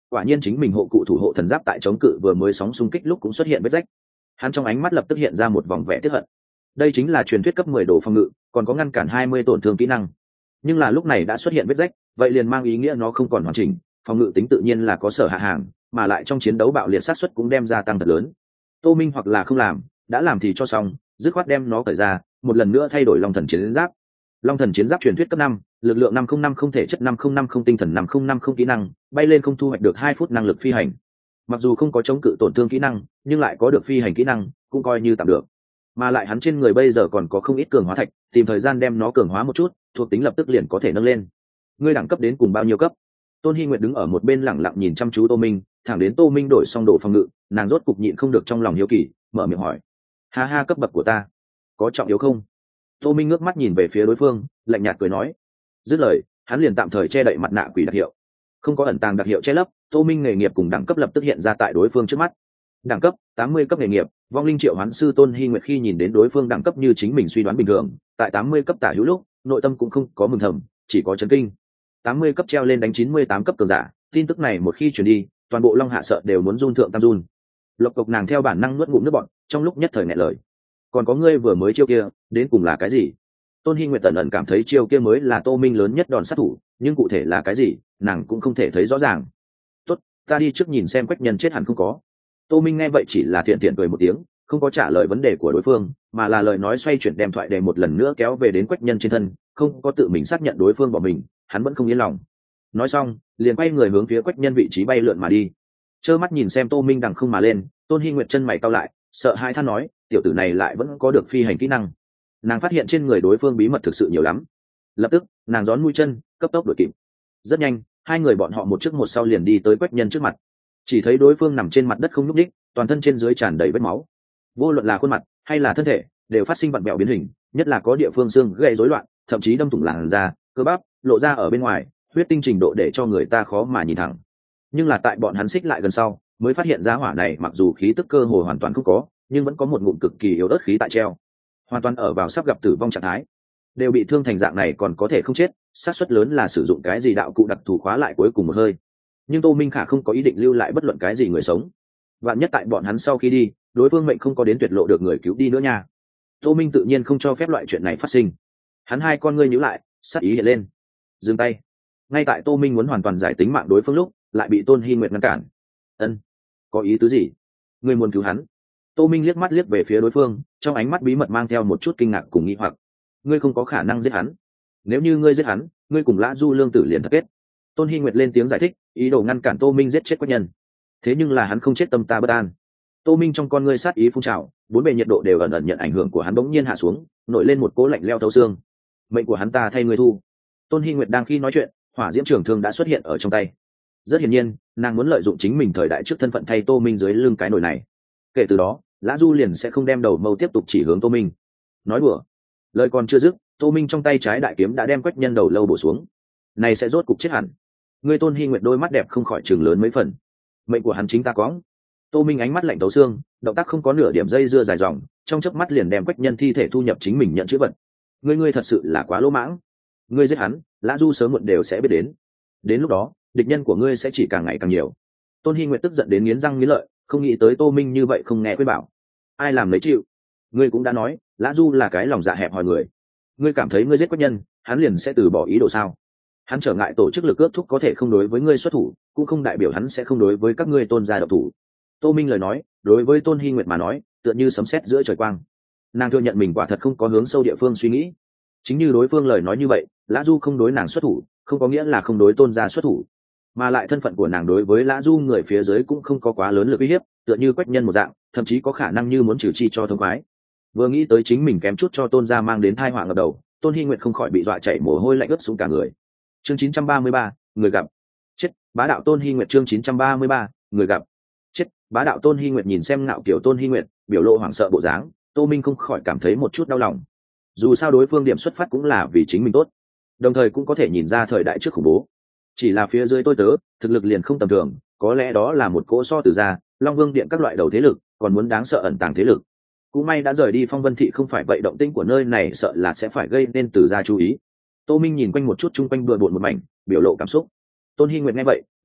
quả nhiên chính mình hộ cụ thủ hộ thần giáp tại chống cự vừa mới sóng xung kích lúc cũng xuất hiện vết rách. Hắn trong ánh mắt lập tức hiện ra một vòng vẻ tiếc hận. Đây chính là truyền thuyết cấp mười đồ phòng ngự, còn có ngăn cản hai mươi tổn thương kỹ năng. Nhưng là lúc này đã xuất hiện vết rách, vậy liền mang ý nghĩa nó không còn hoàn chỉnh, phòng ngự tính tự nhiên là có sở hạ hàng, mà lại trong chiến đấu bạo liệt sát suất cũng đem gia tăng thật lớn. Tô Minh hoặc là không làm, đã làm thì cho xong, dứt khoát đem nó cởi ra, một lần nữa thay đổi Long Thần chiến giáp. Long Thần chiến giáp truyền thuyết cấp năm, lực lượng năm không năm không thể chất năm không năm không tinh thần năm không năm không kỹ năng, bay lên không thu hoạch được hai phút năng lực phi hành. Mặc dù không có chống cự tổn thương kỹ năng, nhưng lại có được phi hành kỹ năng, cũng coi như tạm được. Mà lại hắn trên người bây giờ còn có không ít cường hóa thạch, tìm thời gian đem nó cường hóa một chút, thuộc tính lập tức liền có thể nâng lên. Ngươi đẳng cấp đến cùng bao nhiêu cấp? Tôn Hi Nguyệt đứng ở một bên lặng lặng nhìn chăm chú Tô Minh, thẳng đến Tô Minh đổi xong đồ phòng ngự, nàng rốt cục nhịn không được trong lòng hiếu kỳ, mở miệng hỏi: ha ha, cấp bậc của ta có trọng yếu không? Tô Minh ngước mắt nhìn về phía đối phương, lạnh nhạt cười nói. Dứt lời, hắn liền tạm thời che đậy mặt nạ quỷ đặc hiệu. Không có ẩn tàng đặc hiệu che lấp, Tô Minh nghề nghiệp cùng đẳng cấp lập tức hiện ra tại đối phương trước mắt. Đẳng cấp tám mươi cấp nghề nghiệp, vong linh triệu hoán sư. Tôn Hi Nguyệt khi nhìn đến đối phương đẳng cấp như chính mình suy đoán bình thường, tại tám mươi cấp tả hữu lúc, nội tâm cũng không có mừng thầm, chỉ có chấn kinh. tám mươi cấp treo lên đánh chín mươi tám cấp cường giả, tin tức này một khi truyền đi, toàn bộ Long Hạ sợ đều muốn run thượng tam run. Lộc cộc nàng theo bản năng nuốt ngụm nước bọt, trong lúc nhất thời nghẹn lời. Còn có ngươi vừa mới chiêu kia, đến cùng là cái gì? Tôn Hi Nguyệt tần ẩn cảm thấy chiêu kia mới là Tô Minh lớn nhất đòn sát thủ, nhưng cụ thể là cái gì, nàng cũng không thể thấy rõ ràng. Tốt, ta đi trước nhìn xem Quách Nhân chết hẳn không có. Tô Minh nghe vậy chỉ là thiện thiện cười một tiếng, không có trả lời vấn đề của đối phương, mà là lời nói xoay chuyển đem thoại đề một lần nữa kéo về đến Quách Nhân trên thân, không có tự mình xác nhận đối phương bỏ mình, hắn vẫn không yên lòng. Nói xong, liền quay người hướng phía Quách Nhân vị trí bay lượn mà đi. Trơ mắt nhìn xem Tô Minh đằng không mà lên, Tôn Hi Nguyệt chân mày cau lại, sợ hai than nói, tiểu tử này lại vẫn có được phi hành kỹ năng. Nàng phát hiện trên người đối phương bí mật thực sự nhiều lắm. Lập tức, nàng gión mũi chân, cấp tốc đuổi kịp. Rất nhanh, hai người bọn họ một trước một sau liền đi tới Quách Nhân trước mặt. Chỉ thấy đối phương nằm trên mặt đất không nhúc nhích, toàn thân trên dưới tràn đầy vết máu. Vô luận là khuôn mặt hay là thân thể, đều phát sinh vặn vẹo biến hình, nhất là có địa phương xương gãy rối loạn, thậm chí đâm thủng làn da, cơ bắp lộ ra ở bên ngoài, huyết tinh trình độ để cho người ta khó mà nhìn thẳng. Nhưng là tại bọn hắn xích lại gần sau, mới phát hiện ra hỏa này mặc dù khí tức cơ hồ hoàn toàn không có, nhưng vẫn có một ngụm cực kỳ yếu ớt khí tại treo, hoàn toàn ở vào sắp gặp tử vong trạng thái. Đều bị thương thành dạng này còn có thể không chết, xác suất lớn là sử dụng cái gì đạo cụ đặc thù khóa lại cuối cùng một hơi. Nhưng Tô Minh Khả không có ý định lưu lại bất luận cái gì người sống. Vạn nhất tại bọn hắn sau khi đi, đối phương mệnh không có đến tuyệt lộ được người cứu đi nữa nha. Tô Minh tự nhiên không cho phép loại chuyện này phát sinh. Hắn hai con ngươi nhíu lại, sát ý hiện lên. Dừng tay. Ngay tại Tô Minh muốn hoàn toàn giải tính mạng đối phương lúc, lại bị Tôn Hi Nguyệt ngăn cản. Ân, có ý tứ gì? Ngươi muốn cứu hắn? Tô Minh liếc mắt liếc về phía đối phương, trong ánh mắt bí mật mang theo một chút kinh ngạc cùng nghi hoặc. Ngươi không có khả năng giết hắn. Nếu như ngươi giết hắn, ngươi cùng Lã Du Lương tử liền thật kết. Tôn Hi Nguyệt lên tiếng giải thích, ý đồ ngăn cản Tô Minh giết chết Quách Nhân. Thế nhưng là hắn không chết tâm ta bất an. Tô Minh trong con ngươi sát ý phun trào, bốn bề nhiệt độ đều ẩn ẩn nhận ảnh hưởng của hắn bỗng nhiên hạ xuống, nổi lên một cỗ lạnh leo thấu xương. Mệnh của hắn ta thay ngươi thu. Tôn Hi Nguyệt đang khi nói chuyện, hỏa diễm trường thương đã xuất hiện ở trong tay. Rất hiển nhiên, nàng muốn lợi dụng chính mình thời đại trước thân phận thay Tô Minh dưới lưng cái nồi này. Kể từ đó, Lã Du liền sẽ không đem đầu mâu tiếp tục chỉ hướng Tô Minh. Nói đùa. Lời còn chưa dứt, Tô Minh trong tay trái đại kiếm đã đem Quách Nhân đầu lâu bổ xuống. Này sẽ rốt cục chết hẳn. Ngươi Tôn Hi Nguyệt đôi mắt đẹp không khỏi trừng lớn mấy phần. Mệnh của hắn chính ta quõng. Tô Minh ánh mắt lạnh tấu xương, động tác không có nửa điểm dây dưa dài dòng, trong chớp mắt liền đem Quách Nhân thi thể thu nhập chính mình nhận chữ vật. Ngươi ngươi thật sự là quá lỗ mãng. Ngươi giết hắn, Lã Du sớm muộn đều sẽ biết đến. Đến lúc đó, địch nhân của ngươi sẽ chỉ càng ngày càng nhiều. Tôn Hi Nguyệt tức giận đến nghiến răng nghiến lợi, không nghĩ tới Tô Minh như vậy không nghe khuyên bảo. Ai làm lấy chịu? Ngươi cũng đã nói, Lã Du là cái lòng dạ hẹp hòi người. Ngươi cảm thấy ngươi giết Quách Nhân, hắn liền sẽ từ bỏ ý đồ sao? Hắn trở ngại tổ chức lực ước thúc có thể không đối với ngươi xuất thủ, cũng không đại biểu hắn sẽ không đối với các ngươi Tôn gia độc thủ. Tô Minh lời nói, đối với Tôn Hi Nguyệt mà nói, tựa như sấm sét giữa trời quang. Nàng thừa nhận mình quả thật không có hướng sâu địa phương suy nghĩ. Chính như đối phương lời nói như vậy, Lã Du không đối nàng xuất thủ, không có nghĩa là không đối Tôn gia xuất thủ, mà lại thân phận của nàng đối với Lã Du người phía dưới cũng không có quá lớn lực uy hiếp, tựa như Quách Nhân một dạng, thậm chí có khả năng như muốn trừ chi cho thông khoái. Vừa nghĩ tới chính mình kém chút cho Tôn gia mang đến tai họa ngập đầu, Tôn Hi Nguyệt không khỏi bị dọa chảy mồ hôi lạnh ướt xuống cả người. Chương chín trăm ba mươi ba, người gặp chết. Bá đạo Tôn Hi Nguyệt. Chương chín trăm ba mươi ba, người gặp chết. Bá đạo Tôn Hi Nguyệt nhìn xem ngạo kiểu Tôn Hi Nguyệt, biểu lộ hoảng sợ bộ dáng, Tô Minh không khỏi cảm thấy một chút đau lòng. Dù sao đối phương điểm xuất phát cũng là vì chính mình tốt, đồng thời cũng có thể nhìn ra thời đại trước khủng bố. Chỉ là phía dưới tôi tớ, thực lực liền không tầm thường, có lẽ đó là một cỗ so từ gia, Long Vương điện các loại đầu thế lực, còn muốn đáng sợ ẩn tàng thế lực. Cũng may đã rời đi Phong Vân thị, không phải vậy động tĩnh của nơi này sợ là sẽ phải gây nên từ gia chú ý. Tô Minh nhìn quanh một chút, chung quanh bừa bộn một mảnh, biểu lộ cảm xúc. Tôn Hi Nguyệt nghe vậy,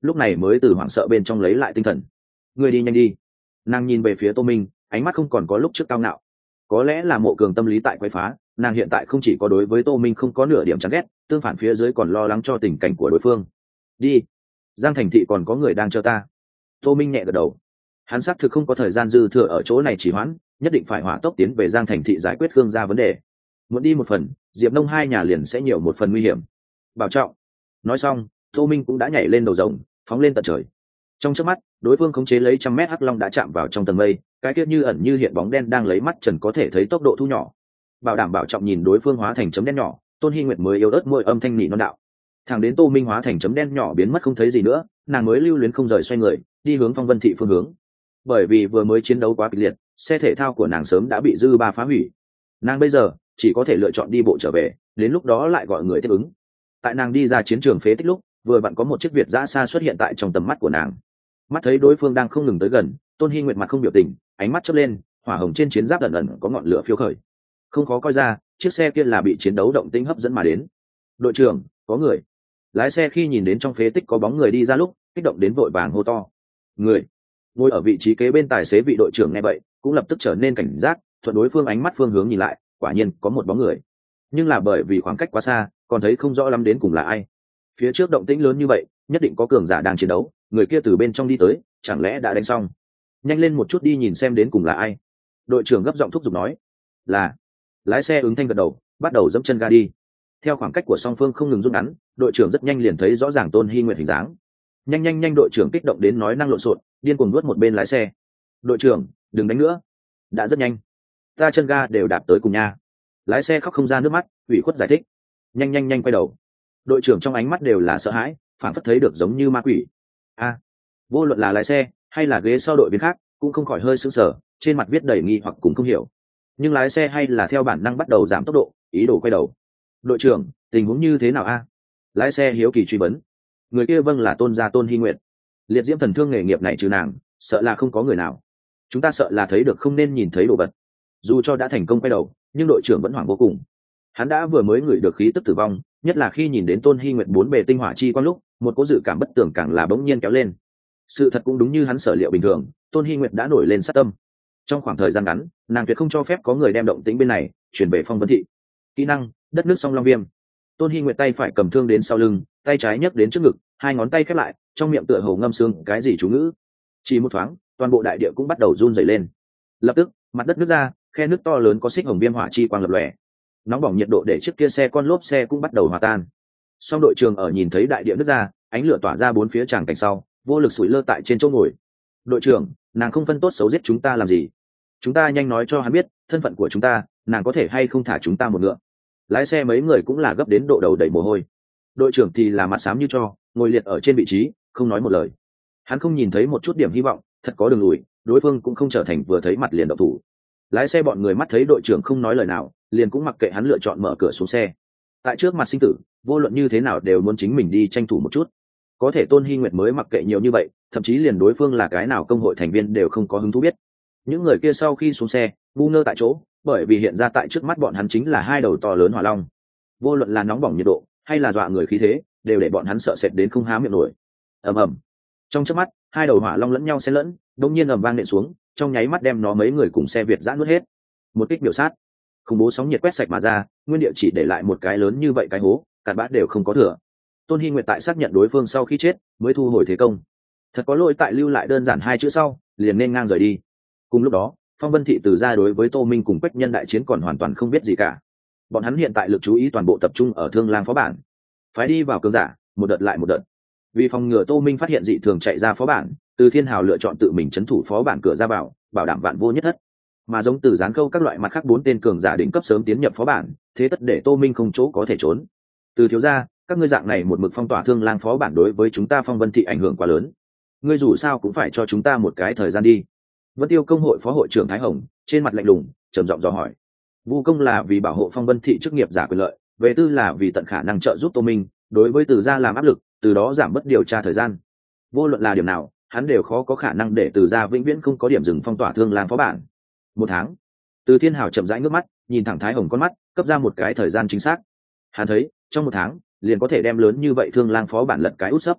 lúc này mới từ hoảng sợ bên trong lấy lại tinh thần. Người đi nhanh đi. Nàng nhìn về phía Tô Minh, ánh mắt không còn có lúc trước cao ngạo. Có lẽ là Mộ Cường tâm lý tại quấy phá, nàng hiện tại không chỉ có đối với Tô Minh không có nửa điểm chán ghét, tương phản phía dưới còn lo lắng cho tình cảnh của đối phương. Đi. Giang Thành Thị còn có người đang chờ ta. Tô Minh nhẹ gật đầu. Hắn xác thực không có thời gian dư thừa ở chỗ này trì hoãn, nhất định phải hỏa tốc tiến về Giang Thành Thị giải quyết Khương gia vấn đề. Muốn đi một phần, Diệp Nông hai nhà liền sẽ nhiều một phần nguy hiểm. Bảo trọng. Nói xong, Tô Minh cũng đã nhảy lên đầu rồng, phóng lên tận trời. Trong chớp mắt, đối phương khống chế lấy trăm mét hắc long đã chạm vào trong tầng mây, cái kia như ẩn như hiện bóng đen đang lấy mắt trần có thể thấy tốc độ thu nhỏ. Bảo đảm bảo trọng nhìn đối phương hóa thành chấm đen nhỏ, Tôn Hi Nguyệt mới yếu ớt môi âm thanh nỉ non đạo. Thẳng đến Tô Minh hóa thành chấm đen nhỏ biến mất không thấy gì nữa, nàng mới lưu luyến không rời xoay người, đi hướng Phong Vân Thị phương hướng. Bởi vì vừa mới chiến đấu quá kịch liệt, xe thể thao của nàng sớm đã bị dư ba phá hủy. Nàng bây giờ chỉ có thể lựa chọn đi bộ trở về, đến lúc đó lại gọi người tiếp ứng. Tại nàng đi ra chiến trường phế tích lúc, vừa vặn có một chiếc Việt giã xa xuất hiện tại trong tầm mắt của nàng. Mắt thấy đối phương đang không ngừng tới gần, Tôn Hi Nguyệt mặt không biểu tình, ánh mắt chớp lên, hỏa hồng trên chiến giáp ẩn ẩn có ngọn lửa phiêu khởi. Không khó coi ra, chiếc xe kia là bị chiến đấu động tĩnh hấp dẫn mà đến. Đội trưởng, có người. Lái xe khi nhìn đến trong phế tích có bóng người đi ra lúc, kích động đến vội vàng hô to. Người. Ngồi ở vị trí kế bên tài xế vị đội trưởng nghe vậy, cũng lập tức trở nên cảnh giác, thuận đối phương ánh mắt phương hướng nhìn lại, quả nhiên có một bóng người. Nhưng là bởi vì khoảng cách quá xa, còn thấy không rõ lắm đến cùng là ai. Phía trước động tĩnh lớn như vậy, nhất định có cường giả đang chiến đấu, người kia từ bên trong đi tới, chẳng lẽ đã đánh xong? Nhanh lên một chút đi nhìn xem đến cùng là ai. Đội trưởng gấp giọng thúc giục nói. Là. Lái xe ứng thanh gật đầu, bắt đầu dẫm chân ga đi. Theo khoảng cách của song phương không ngừng rút ngắn, đội trưởng rất nhanh liền thấy rõ ràng Tôn Hi Nguyệt hình dáng. Nhanh nhanh nhanh, đội trưởng kích động đến nói năng lộn xộn, điên cuồng nuốt một bên lái xe. Đội trưởng, đừng đánh nữa. Đã rất nhanh. Ta chân ga đều đạp tới cùng nha. Lái xe khóc không ra nước mắt, ủy khuất giải thích. Nhanh nhanh nhanh quay đầu. Đội trưởng trong ánh mắt đều là sợ hãi, phản phất thấy được giống như ma quỷ. A, vô luận là lái xe hay là ghế sau đội viên khác, cũng không khỏi hơi sững sờ, trên mặt viết đầy nghi hoặc cũng không hiểu. Nhưng lái xe hay là theo bản năng bắt đầu giảm tốc độ, ý đồ quay đầu. Đội trưởng, tình huống như thế nào a? Lái xe hiếu kỳ truy vấn. Người kia vâng là Tôn gia Tôn Hi Nguyệt. Liệt diễm thần thương nghề nghiệp này trừ nàng, sợ là không có người nào. Chúng ta sợ là thấy được không nên nhìn thấy đồ vật. Dù cho đã thành công quay đầu, nhưng đội trưởng vẫn hoảng vô cùng. Hắn đã vừa mới ngửi được khí tức tử vong, nhất là khi nhìn đến Tôn Hi Nguyệt bốn bề tinh hỏa chi quang lúc, một cỗ dự cảm bất tường càng là bỗng nhiên kéo lên. Sự thật cũng đúng như hắn sở liệu bình thường, Tôn Hi Nguyệt đã nổi lên sát tâm. Trong khoảng thời gian ngắn, nàng tuyệt không cho phép có người đem động tĩnh bên này chuyển về Phong Vân Thị. Kỹ năng: đất nước song long viêm. Tôn Hi Nguyệt tay phải cầm thương đến sau lưng, tay trái nhấc đến trước ngực, hai ngón tay khép lại, trong miệng tựa hồ ngâm sương cái gì chú ngữ. Chỉ một thoáng, toàn bộ đại địa cũng bắt đầu run rẩy lên. Lập tức, mặt đất nứt ra, khe nước to lớn có xích hồng viêm hỏa chi quang lập lòe. Nóng bỏng nhiệt độ để chiếc kia xe con lốp xe cũng bắt đầu hòa tan. Song đội trưởng ở nhìn thấy đại địa nứt ra, ánh lửa tỏa ra bốn phía tràng cảnh sau, vô lực sủi lơ tại trên chỗ ngồi. Đội trưởng, nàng không phân tốt xấu giết chúng ta làm gì? Chúng ta nhanh nói cho hắn biết thân phận của chúng ta, nàng có thể hay không thả chúng ta một ngựa. Lái xe mấy người cũng là gấp đến độ đầu đầy mồ hôi. Đội trưởng thì là mặt xám như tro, ngồi liệt ở trên vị trí, không nói một lời. Hắn không nhìn thấy một chút điểm hy vọng, thật có đường lùi, đối phương cũng không trở thành vừa thấy mặt liền động thủ. Lái xe bọn người mắt thấy đội trưởng không nói lời nào, liền cũng mặc kệ hắn lựa chọn mở cửa xuống xe. Tại trước mặt sinh tử, vô luận như thế nào đều muốn chính mình đi tranh thủ một chút. Có thể Tôn Hi Nguyệt mới mặc kệ nhiều như vậy, thậm chí liền đối phương là cái nào công hội thành viên đều không có hứng thú biết. Những người kia sau khi xuống xe, ngu ngơ tại chỗ, bởi vì hiện ra tại trước mắt bọn hắn chính là hai đầu to lớn hỏa long. Vô luận là nóng bỏng nhiệt độ, hay là dọa người khí thế, đều để bọn hắn sợ sệt đến không há miệng nổi. Ầm ầm. Trong chớp mắt, hai đầu hỏa long lẫn nhau xen lẫn, đột nhiên ầm vang nện xuống, trong nháy mắt đem nó mấy người cùng xe Việt giã nuốt hết. Một kích biểu sát, khủng bố sóng nhiệt quét sạch mà ra, nguyên địa chỉ để lại một cái lớn như vậy cái hố, cặn bã đều không có thừa. Tôn Hi Nguyệt tại xác nhận đối phương sau khi chết, mới thu hồi thế công. Thật có lỗi tại lưu lại đơn giản hai chữ sau, liền nên ngang rời đi. Cùng lúc đó, Phong Vân Thị từ ra đối với Tô Minh cùng Quách Nhân đại chiến còn hoàn toàn không biết gì cả. Bọn hắn hiện tại lực chú ý toàn bộ tập trung ở Thương Lang phó bản, phái đi vào cường giả, một đợt lại một đợt. Vì phòng ngừa Tô Minh phát hiện dị thường chạy ra phó bản, Từ Thiên Hào lựa chọn tự mình trấn thủ phó bản cửa ra vào, bảo đảm vạn vô nhất thất. Mà giống Từ Gián Câu các loại mặt khác bốn tên cường giả đỉnh cấp sớm tiến nhập phó bản, thế tất để Tô Minh không chỗ có thể trốn. Từ thiếu gia, các ngươi dạng này một mực phong tỏa Thương Lang phó bản đối với chúng ta Phong Vân Thị ảnh hưởng quá lớn. Ngươi dù sao cũng phải cho chúng ta một cái thời gian đi. Vân Tiêu công hội phó hội trưởng Thái Hồng trên mặt lạnh lùng trầm giọng dò hỏi. Vu công là vì bảo hộ Phong Vân Thị chức nghiệp giả quyền lợi, về tư là vì tận khả năng trợ giúp Tô Minh, đối với Từ gia làm áp lực, từ đó giảm bớt điều tra thời gian. Vô luận là điểm nào, hắn đều khó có khả năng để Từ gia vĩnh viễn không có điểm dừng phong tỏa Thương Lang phó bản. Một tháng. Từ Thiên Hào chậm rãi ngước mắt, nhìn thẳng Thái Hồng con mắt, cấp ra một cái thời gian chính xác. Hắn thấy, trong một tháng, liền có thể đem lớn như vậy Thương Lang phó bản lật cái út sấp.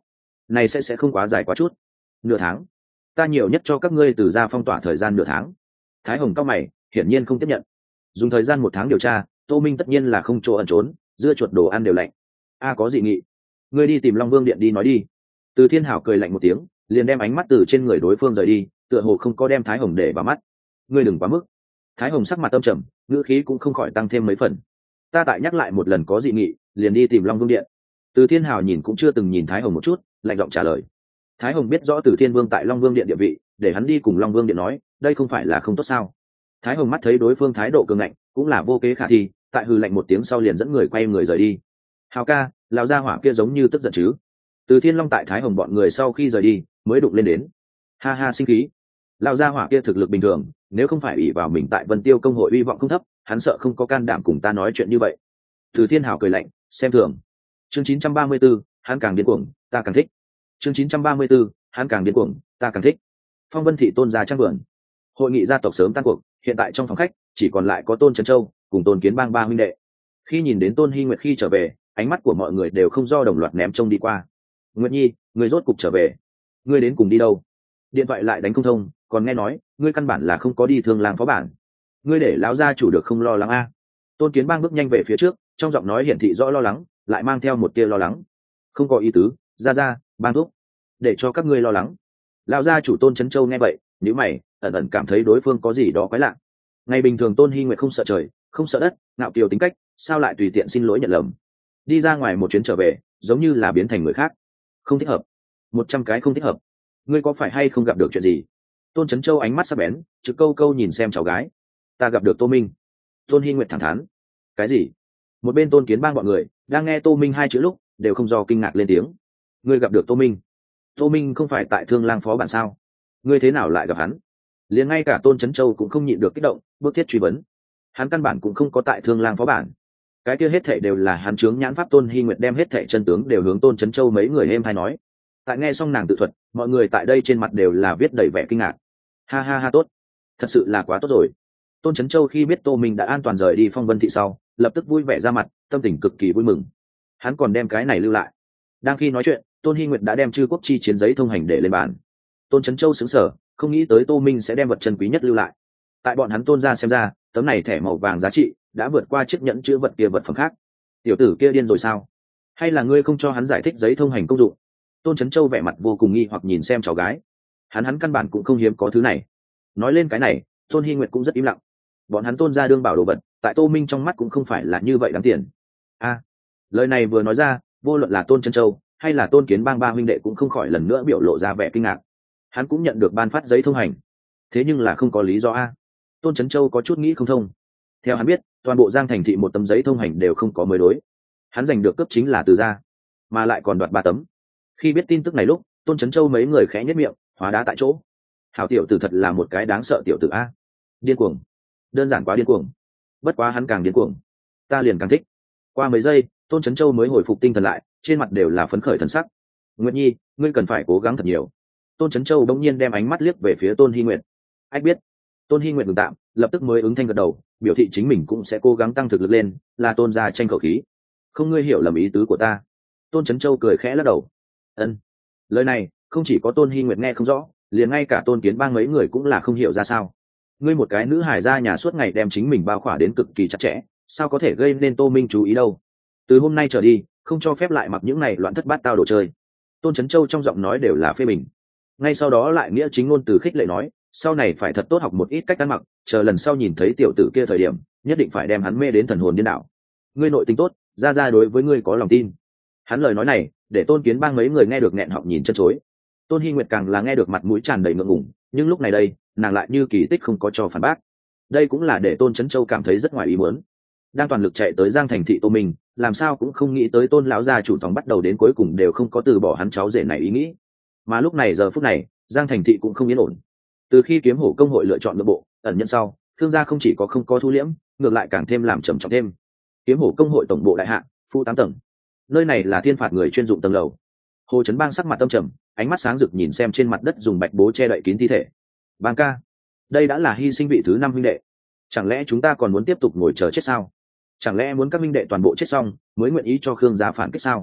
này sẽ sẽ không quá dài quá chút. Nửa tháng, ta nhiều nhất cho các ngươi từ ra phong tỏa thời gian nửa tháng. Thái Hồng cao mày, hiển nhiên không tiếp nhận. Dùng thời gian một tháng điều tra, Tô Minh tất nhiên là không chỗ ẩn trốn, dưa chuột đồ ăn đều lạnh. A có dị nghị, ngươi đi tìm Long Vương điện đi nói đi. Từ Thiên Hảo cười lạnh một tiếng, liền đem ánh mắt từ trên người đối phương rời đi, tựa hồ không có đem Thái Hồng để vào mắt. Ngươi đừng quá mức. Thái Hồng sắc mặt âm trầm, ngữ khí cũng không khỏi tăng thêm mấy phần. Ta tại nhắc lại một lần có dị nghị, liền đi tìm Long Vương điện. Từ Thiên Hảo nhìn cũng chưa từng nhìn Thái Hồng một chút, lạnh giọng trả lời. Thái Hồng biết rõ Từ Thiên Vương tại Long Vương điện địa vị, để hắn đi cùng Long Vương điện nói, đây không phải là không tốt sao? Thái Hồng mắt thấy đối phương thái độ cường ngạnh, cũng là vô kế khả thi, tại hừ lạnh một tiếng sau liền dẫn người quay người rời đi. Hào ca, lão gia hỏa kia giống như tức giận chứ? Từ Thiên Long tại Thái Hồng bọn người sau khi rời đi, mới đụng lên đến. Ha ha sinh khí. Lão gia hỏa kia thực lực bình thường, nếu không phải ủy vào mình tại Vân Tiêu công hội uy vọng không thấp, hắn sợ không có can đảm cùng ta nói chuyện như vậy. Từ Thiên Hào cười lạnh, xem thường. Chương chín trăm ba mươi 34, hắn càng điên cuồng, ta càng thích. Chương chín trăm ba mươi 34, hắn càng điên cuồng, ta càng thích. Phong Vân thị Tôn gia trang vườn. Hội nghị gia tộc sớm tan cuộc, hiện tại trong phòng khách chỉ còn lại có Tôn Trấn Châu cùng Tôn Kiến Bang ba huynh đệ. Khi nhìn đến Tôn Hi Nguyệt khi trở về, ánh mắt của mọi người đều không do đồng loạt ném trông đi qua. Nguyệt Nhi, người rốt cục trở về, ngươi đến cùng đi đâu? Điện thoại lại đánh không thông, còn nghe nói ngươi căn bản là không có đi Thương Lang phó bản, ngươi để lão gia chủ được không lo lắng a? Tôn Kiến Bang bước nhanh về phía trước, trong giọng nói hiển thị rõ lo lắng, lại mang theo một tia lo lắng. Không có ý tứ, ra ra, Bang thúc, để cho các ngươi lo lắng. Lão gia chủ Tôn Trấn Châu nghe vậy, nhíu mày, ẩn ẩn cảm thấy đối phương có gì đó quái lạ. Ngày bình thường Tôn Hi Nguyệt không sợ trời, không sợ đất, ngạo kiều tính cách, sao lại tùy tiện xin lỗi nhận lầm? Đi ra ngoài một chuyến trở về, giống như là biến thành người khác. Không thích hợp, một trăm cái không thích hợp. Ngươi có phải hay không gặp được chuyện gì? Tôn Trấn Châu ánh mắt sắc bén, trực câu câu nhìn xem cháu gái. Ta gặp được Tô Minh. Tôn Hi Nguyệt thẳng thắn. Cái gì? Một bên Tôn Kiến Bang bọn người đang nghe Tô Minh hai chữ lúc, đều không do kinh ngạc lên tiếng. Ngươi gặp được Tô Minh? Tô Minh không phải tại Thương Lang phó bản sao? Ngươi thế nào lại gặp hắn? Liền ngay cả Tôn Trấn Châu cũng không nhịn được kích động, bước thiết truy vấn. Hắn căn bản cũng không có tại Thương Lang phó bản. Cái kia hết thảy đều là hắn chướng nhãn pháp. Tôn Hi Nguyệt đem hết thảy chân tướng đều hướng Tôn Trấn Châu mấy người êm hay nói. Tại nghe xong nàng tự thuật, mọi người tại đây trên mặt đều là viết đầy vẻ kinh ngạc. Ha ha ha, tốt, thật sự là quá tốt rồi. Tôn Trấn Châu khi biết Tô Minh đã an toàn rời đi Phong Vân thị sau, lập tức vui vẻ ra mặt, tâm tình cực kỳ vui mừng. Hắn còn đem cái này lưu lại. Đang khi nói chuyện, Tôn Hi Nguyệt đã đem chư quốc chi chiến giấy thông hành để lên bàn. Tôn Trấn Châu sững sờ, không nghĩ tới Tô Minh sẽ đem vật chân quý nhất lưu lại. Tại bọn hắn Tôn gia xem ra, tấm này thẻ màu vàng giá trị đã vượt qua chiếc nhẫn chứa vật kia vật phẩm khác. Tiểu tử kia điên rồi sao? Hay là ngươi không cho hắn giải thích giấy thông hành công dụng? Tôn Trấn Châu vẻ mặt vô cùng nghi hoặc nhìn xem cháu gái. Hắn hắn căn bản cũng không hiếm có thứ này. Nói lên cái này, Tôn Hi Nguyệt cũng rất im lặng. Bọn hắn Tôn gia đương bảo đồ vật, tại Tô Minh trong mắt cũng không phải là như vậy đáng tiền. A, lời này vừa nói ra, vô luận là Tôn Trấn Châu hay là Tôn Kiến Bang ba huynh đệ cũng không khỏi lần nữa biểu lộ ra vẻ kinh ngạc. Hắn cũng nhận được ban phát giấy thông hành, thế nhưng là không có lý do a. Tôn Trấn Châu có chút nghĩ không thông. Theo hắn biết, toàn bộ Giang Thành thị một tấm giấy thông hành đều không có mới đối. Hắn giành được cấp chính là từ gia, mà lại còn đoạt ba tấm. Khi biết tin tức này lúc, Tôn Trấn Châu mấy người khẽ nhất miệng, hóa đá tại chỗ. Hảo tiểu tử thật là một cái đáng sợ tiểu tử a. Điên cuồng, đơn giản quá điên cuồng. Bất quá hắn càng điên cuồng, ta liền càng thích. Qua mấy giây, Tôn Trấn Châu mới hồi phục tinh thần lại, trên mặt đều là phấn khởi thần sắc. Nguyệt Nhi, ngươi cần phải cố gắng thật nhiều. Tôn Trấn Châu bỗng nhiên đem ánh mắt liếc về phía Tôn Hi Nguyệt. Anh biết. Tôn Hi Nguyệt ngừng tạm, lập tức mới ứng thanh gật đầu, biểu thị chính mình cũng sẽ cố gắng tăng thực lực lên, là Tôn gia tranh khẩu khí. Không, ngươi hiểu lầm ý tứ của ta. Tôn Trấn Châu cười khẽ lắc đầu. Ân. Lời này không chỉ có Tôn Hi Nguyệt nghe không rõ, liền ngay cả Tôn Kiến Bang mấy người cũng là không hiểu ra sao. Ngươi một cái nữ hài gia nhà suốt ngày đem chính mình bao khỏa đến cực kỳ chặt chẽ, sao có thể gây nên Tô Minh chú ý đâu? Từ hôm nay trở đi, không cho phép lại mặc những này loạn thất bát tao đồ chơi. Tôn Trấn Châu trong giọng nói đều là phê bình. Ngay sau đó lại nghĩa chính ngôn từ khích lệ nói, sau này phải thật tốt học một ít cách ăn mặc, chờ lần sau nhìn thấy tiểu tử kia thời điểm, nhất định phải đem hắn mê đến thần hồn điên đảo. Ngươi nội tính tốt, ra ra đối với ngươi có lòng tin. Hắn lời nói này, để Tôn Kiến Bang mấy người nghe được nghẹn họng nhìn chân chối. Tôn Hi Nguyệt càng là nghe được mặt mũi tràn đầy ngượng ngùng, nhưng lúc này đây, nàng lại như kỳ tích không có cho phản bác. Đây cũng là để Tôn Trấn Châu cảm thấy rất ngoài ý muốn. Đang toàn lực chạy tới Giang Thành thị Tô Minh, làm sao cũng không nghĩ tới Tôn lão gia chủ tòng bắt đầu đến cuối cùng đều không có từ bỏ hắn cháu rể này ý nghĩ. Mà lúc này giờ phút này, Giang Thành thị cũng không yên ổn. Từ khi Kiếm Hổ công hội lựa chọn nội bộ ẩn nhận sau, Thương gia không chỉ có không có thu liễm, ngược lại càng thêm làm trầm trọng thêm. Kiếm Hổ công hội tổng bộ đại hạ, phu tám tầng. Nơi này là thiên phạt người chuyên dụng tầng lầu. Hồ Trấn Bang sắc mặt tâm trầm, ánh mắt sáng rực nhìn xem trên mặt đất dùng bạch bố che đậy kín thi thể. Bang ca, đây đã là hy sinh vị thứ năm huynh đệ, chẳng lẽ chúng ta còn muốn tiếp tục ngồi chờ chết sao? Chẳng lẽ muốn các huynh đệ toàn bộ chết xong mới nguyện ý cho Khương gia phản kích sao?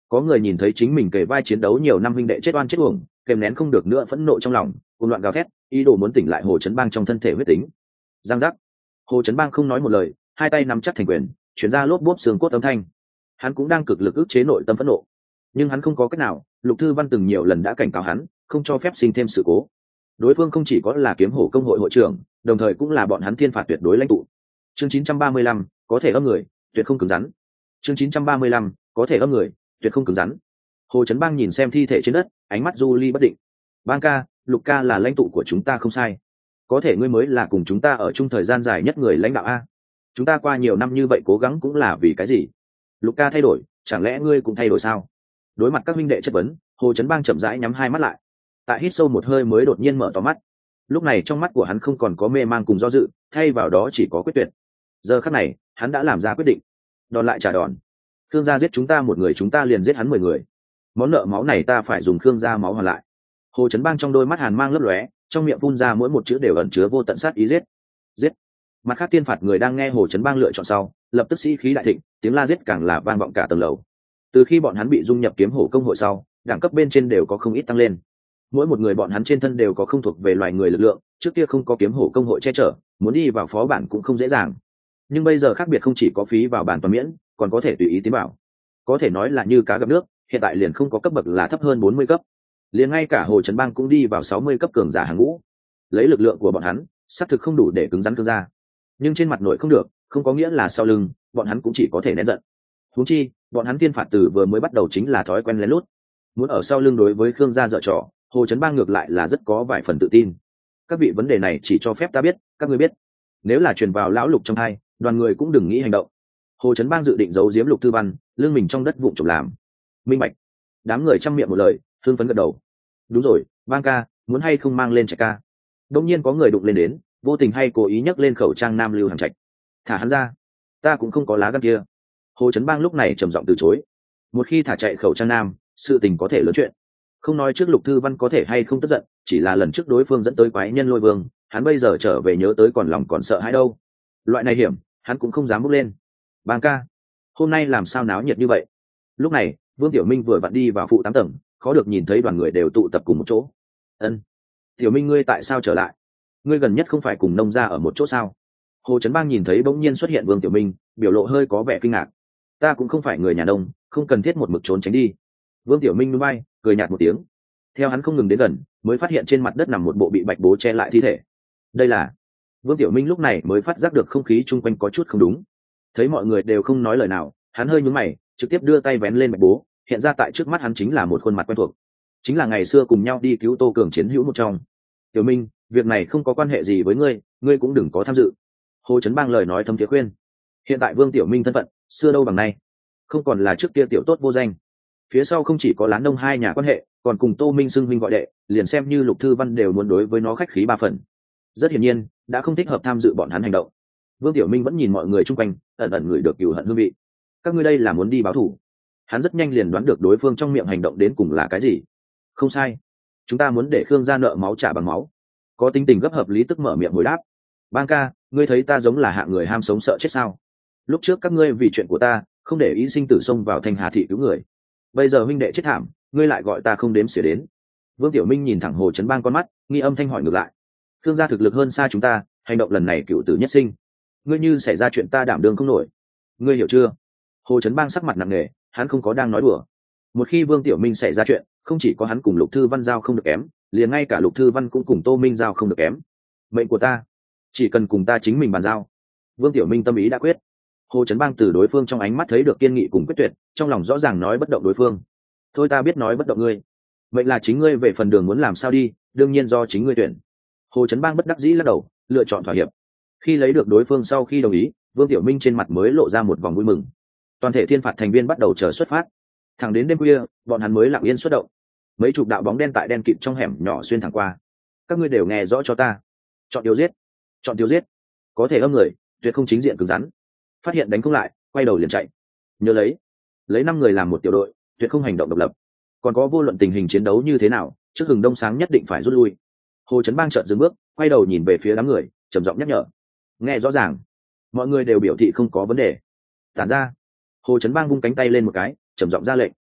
Có người nhìn thấy chính mình kề vai chiến đấu nhiều năm huynh đệ chết oan chết uổng, kèm nén không được nữa phẫn nộ trong lòng, cuồng loạn gào thét, ý đồ muốn tỉnh lại Hồ Chấn Bang trong thân thể huyết tính. Giang giác. Hồ Chấn Bang không nói một lời, hai tay nắm chắc thành quyền, chuyển ra lốp bốp xương cốt âm thanh. Hắn cũng đang cực lực ức chế nội tâm phẫn nộ, nhưng hắn không có cách nào. Lục Thư Văn từng nhiều lần đã cảnh cáo hắn, không cho phép sinh thêm sự cố. Đối phương không chỉ có là kiếm hổ công hội hội trưởng, đồng thời cũng là bọn hắn thiên phạt tuyệt đối lãnh tụ. Chương chín trăm ba mươi lăm, có thể âm người, tuyệt không cứng rắn. Chương chín trăm ba mươi lăm, có thể âm người, tuyệt không cứng rắn. Hồ Chấn Bang nhìn xem thi thể trên đất, ánh mắt du ly bất định. Bang ca, Lục ca là lãnh tụ của chúng ta không sai, có thể ngươi mới là cùng chúng ta ở chung thời gian dài nhất người lãnh đạo a. Chúng ta qua nhiều năm như vậy cố gắng cũng là vì cái gì? Lục ca thay đổi, chẳng lẽ ngươi cũng thay đổi sao? Đối mặt các minh đệ chất vấn, Hồ Chấn Bang chậm rãi nhắm hai mắt lại. Tại hít sâu một hơi mới đột nhiên mở to mắt. Lúc này trong mắt của hắn không còn có mê mang cùng do dự, thay vào đó chỉ có quyết tuyệt. Giờ khắc này, hắn đã làm ra quyết định. Đòn lại trả đòn. Khương gia giết chúng ta một người, chúng ta liền giết hắn mười người. Món nợ máu này ta phải dùng Khương gia máu hoàn lại. Hồ Chấn Bang trong đôi mắt hàn mang lấp lóe, trong miệng phun ra mỗi một chữ đều ẩn chứa vô tận sát ý giết. Giết. Mặt khác tiên phạt người đang nghe Hồ Chấn Bang lựa chọn sau, lập tức sĩ khí đại thịnh, tiếng la giết càng là vang vọng cả tầng lầu. Từ khi bọn hắn bị dung nhập kiếm hổ công hội sau, đẳng cấp bên trên đều có không ít tăng lên. Mỗi một người bọn hắn trên thân đều có không thuộc về loài người lực lượng, trước kia không có kiếm hổ công hội che chở, muốn đi vào phó bản cũng không dễ dàng. Nhưng bây giờ khác biệt không chỉ có phí vào bản toàn miễn, còn có thể tùy ý tiến vào. Có thể nói là như cá gặp nước, hiện tại liền không có cấp bậc là thấp hơn bốn mươi cấp. Liền ngay cả Hồ Chấn Bang cũng đi vào sáu mươi cấp cường giả hàng ngũ. Lấy lực lượng của bọn hắn, xác thực không đủ để cứng rắn cương ra. Nhưng trên mặt nội không được, không có nghĩa là sau lưng, bọn hắn cũng chỉ có thể nén giận. Huống chi, bọn hắn tiên phạt từ vừa mới bắt đầu chính là thói quen lén lút. Muốn ở sau lưng đối với Khương gia dở trò, Hồ Chấn Bang ngược lại là rất có vài phần tự tin. Các vị vấn đề này chỉ cho phép ta biết, các ngươi biết. Nếu là truyền vào lão Lục trong hai, đoàn người cũng đừng nghĩ hành động. Hồ Chấn Bang dự định giấu giếm Lục Thư Văn, lương mình trong đất vụng trộm làm. Minh bạch. Đám người chăm miệng một lời, hương phấn gật đầu. Đúng rồi, Bang ca, muốn hay không mang lên Trạch ca? Đông nhiên có người đụng lên đến, vô tình hay cố ý nhấc lên khẩu trang Nam Lưu Hàn Trạch. Thả hắn ra, ta cũng không có lá gan kia. Hồ Chấn Bang lúc này trầm giọng từ chối. Một khi thả chạy khẩu trang Nam, sự tình có thể lớn chuyện. Không nói trước Lục Thư Văn có thể hay không tức giận, chỉ là lần trước đối phương dẫn tới quái nhân Lôi Vương, hắn bây giờ trở về nhớ tới còn lòng còn sợ hãi đâu. Loại này hiểm, hắn cũng không dám bước lên. Bang ca, hôm nay làm sao náo nhiệt như vậy? Lúc này, Vương Tiểu Minh vừa vặn đi vào phụ tám tầng, khó được nhìn thấy đoàn người đều tụ tập cùng một chỗ. Ân, Tiểu Minh ngươi tại sao trở lại? Ngươi gần nhất không phải cùng nông gia ở một chỗ sao? Hồ Chấn Bang nhìn thấy bỗng nhiên xuất hiện Vương Tiểu Minh, biểu lộ hơi có vẻ kinh ngạc. Ta cũng không phải người nhà nông, không cần thiết một mực trốn tránh đi. Vương Tiểu Minh núi bay, cười nhạt một tiếng. Theo hắn không ngừng đến gần, mới phát hiện trên mặt đất nằm một bộ bị bạch bố che lại thi thể. Đây là... Vương Tiểu Minh lúc này mới phát giác được không khí chung quanh có chút không đúng. Thấy mọi người đều không nói lời nào, hắn hơi nhún mày, trực tiếp đưa tay vén lên bạch bố, hiện ra tại trước mắt hắn chính là một khuôn mặt quen thuộc. Chính là ngày xưa cùng nhau đi cứu Tô Cường chiến hữu một trong. Tiểu Minh, việc này không có quan hệ gì với ngươi, ngươi cũng đừng có tham dự. Hồ Chấn Bang lời nói thâm thiế khuyên. Hiện tại Vương Tiểu Minh thân phận, xưa đâu bằng nay, không còn là trước kia tiểu tốt vô danh. Phía sau không chỉ có Lán Đông hai nhà quan hệ, còn cùng Tô Minh xưng huynh gọi đệ, liền xem như Lục Thư Văn đều muốn đối với nó khách khí ba phần. Rất hiển nhiên, đã không thích hợp tham dự bọn hắn hành động. Vương Tiểu Minh vẫn nhìn mọi người chung quanh, ẩn ẩn ngửi được cừu hận hương vị. Các ngươi đây là muốn đi báo thù? Hắn rất nhanh liền đoán được đối phương trong miệng hành động đến cùng là cái gì. Không sai, chúng ta muốn để Khương gia nợ máu trả bằng máu. Có tính tình gấp hợp lý tức mở miệng hồi đáp. Bang ca, ngươi thấy ta giống là hạng người ham sống sợ chết sao? Lúc trước các ngươi vì chuyện của ta, không để ý sinh tử xông vào Thanh Hà thị cứu người. Bây giờ huynh đệ chết thảm, ngươi lại gọi ta không đếm xỉa đến. Vương Tiểu Minh nhìn thẳng Hồ Chấn Bang con mắt, nghi âm thanh hỏi ngược lại. Khương gia thực lực hơn xa chúng ta, hành động lần này cựu tử nhất sinh. Ngươi như xảy ra chuyện ta đảm đương không nổi. Ngươi hiểu chưa? Hồ Chấn Bang sắc mặt nặng nề, hắn không có đang nói đùa. Một khi Vương Tiểu Minh xảy ra chuyện, không chỉ có hắn cùng Lục Thư Văn giao không được kém, liền ngay cả Lục Thư Văn cũng cùng Tô Minh giao không được kém. Mệnh của ta, chỉ cần cùng ta chính mình bàn giao. Vương Tiểu Minh tâm ý đã quyết. Hồ Chấn Bang từ đối phương trong ánh mắt thấy được kiên nghị cùng quyết tuyệt, trong lòng rõ ràng nói bất động đối phương. Thôi ta biết nói bất động ngươi, mệnh là chính ngươi về phần đường muốn làm sao đi, đương nhiên do chính ngươi tuyển. Hồ Chấn Bang bất đắc dĩ lắc đầu, lựa chọn thỏa hiệp. Khi lấy được đối phương sau khi đồng ý, Vương Tiểu Minh trên mặt mới lộ ra một vòng vui mừng. Toàn thể thiên phạt thành viên bắt đầu chờ xuất phát. Thẳng đến đêm khuya, bọn hắn mới lặng yên xuất động. Mấy chục đạo bóng đen tại đen kịt trong hẻm nhỏ xuyên thẳng qua. Các ngươi đều nghe rõ cho ta, chọn tiêu giết, chọn tiêu giết. Có thể âm người, tuyệt không chính diện cứng rắn. Phát hiện đánh không lại, quay đầu liền chạy. Nhớ lấy, lấy năm người làm một tiểu đội, tuyệt không hành động độc lập. Còn có vô luận tình hình chiến đấu như thế nào, trước hừng đông sáng nhất định phải rút lui. Hồ Chấn Bang chợt dừng bước, quay đầu nhìn về phía đám người, trầm giọng nhắc nhở. Nghe rõ ràng, mọi người đều biểu thị không có vấn đề. Tản ra. Hồ Chấn Bang vung cánh tay lên một cái, trầm giọng ra lệnh.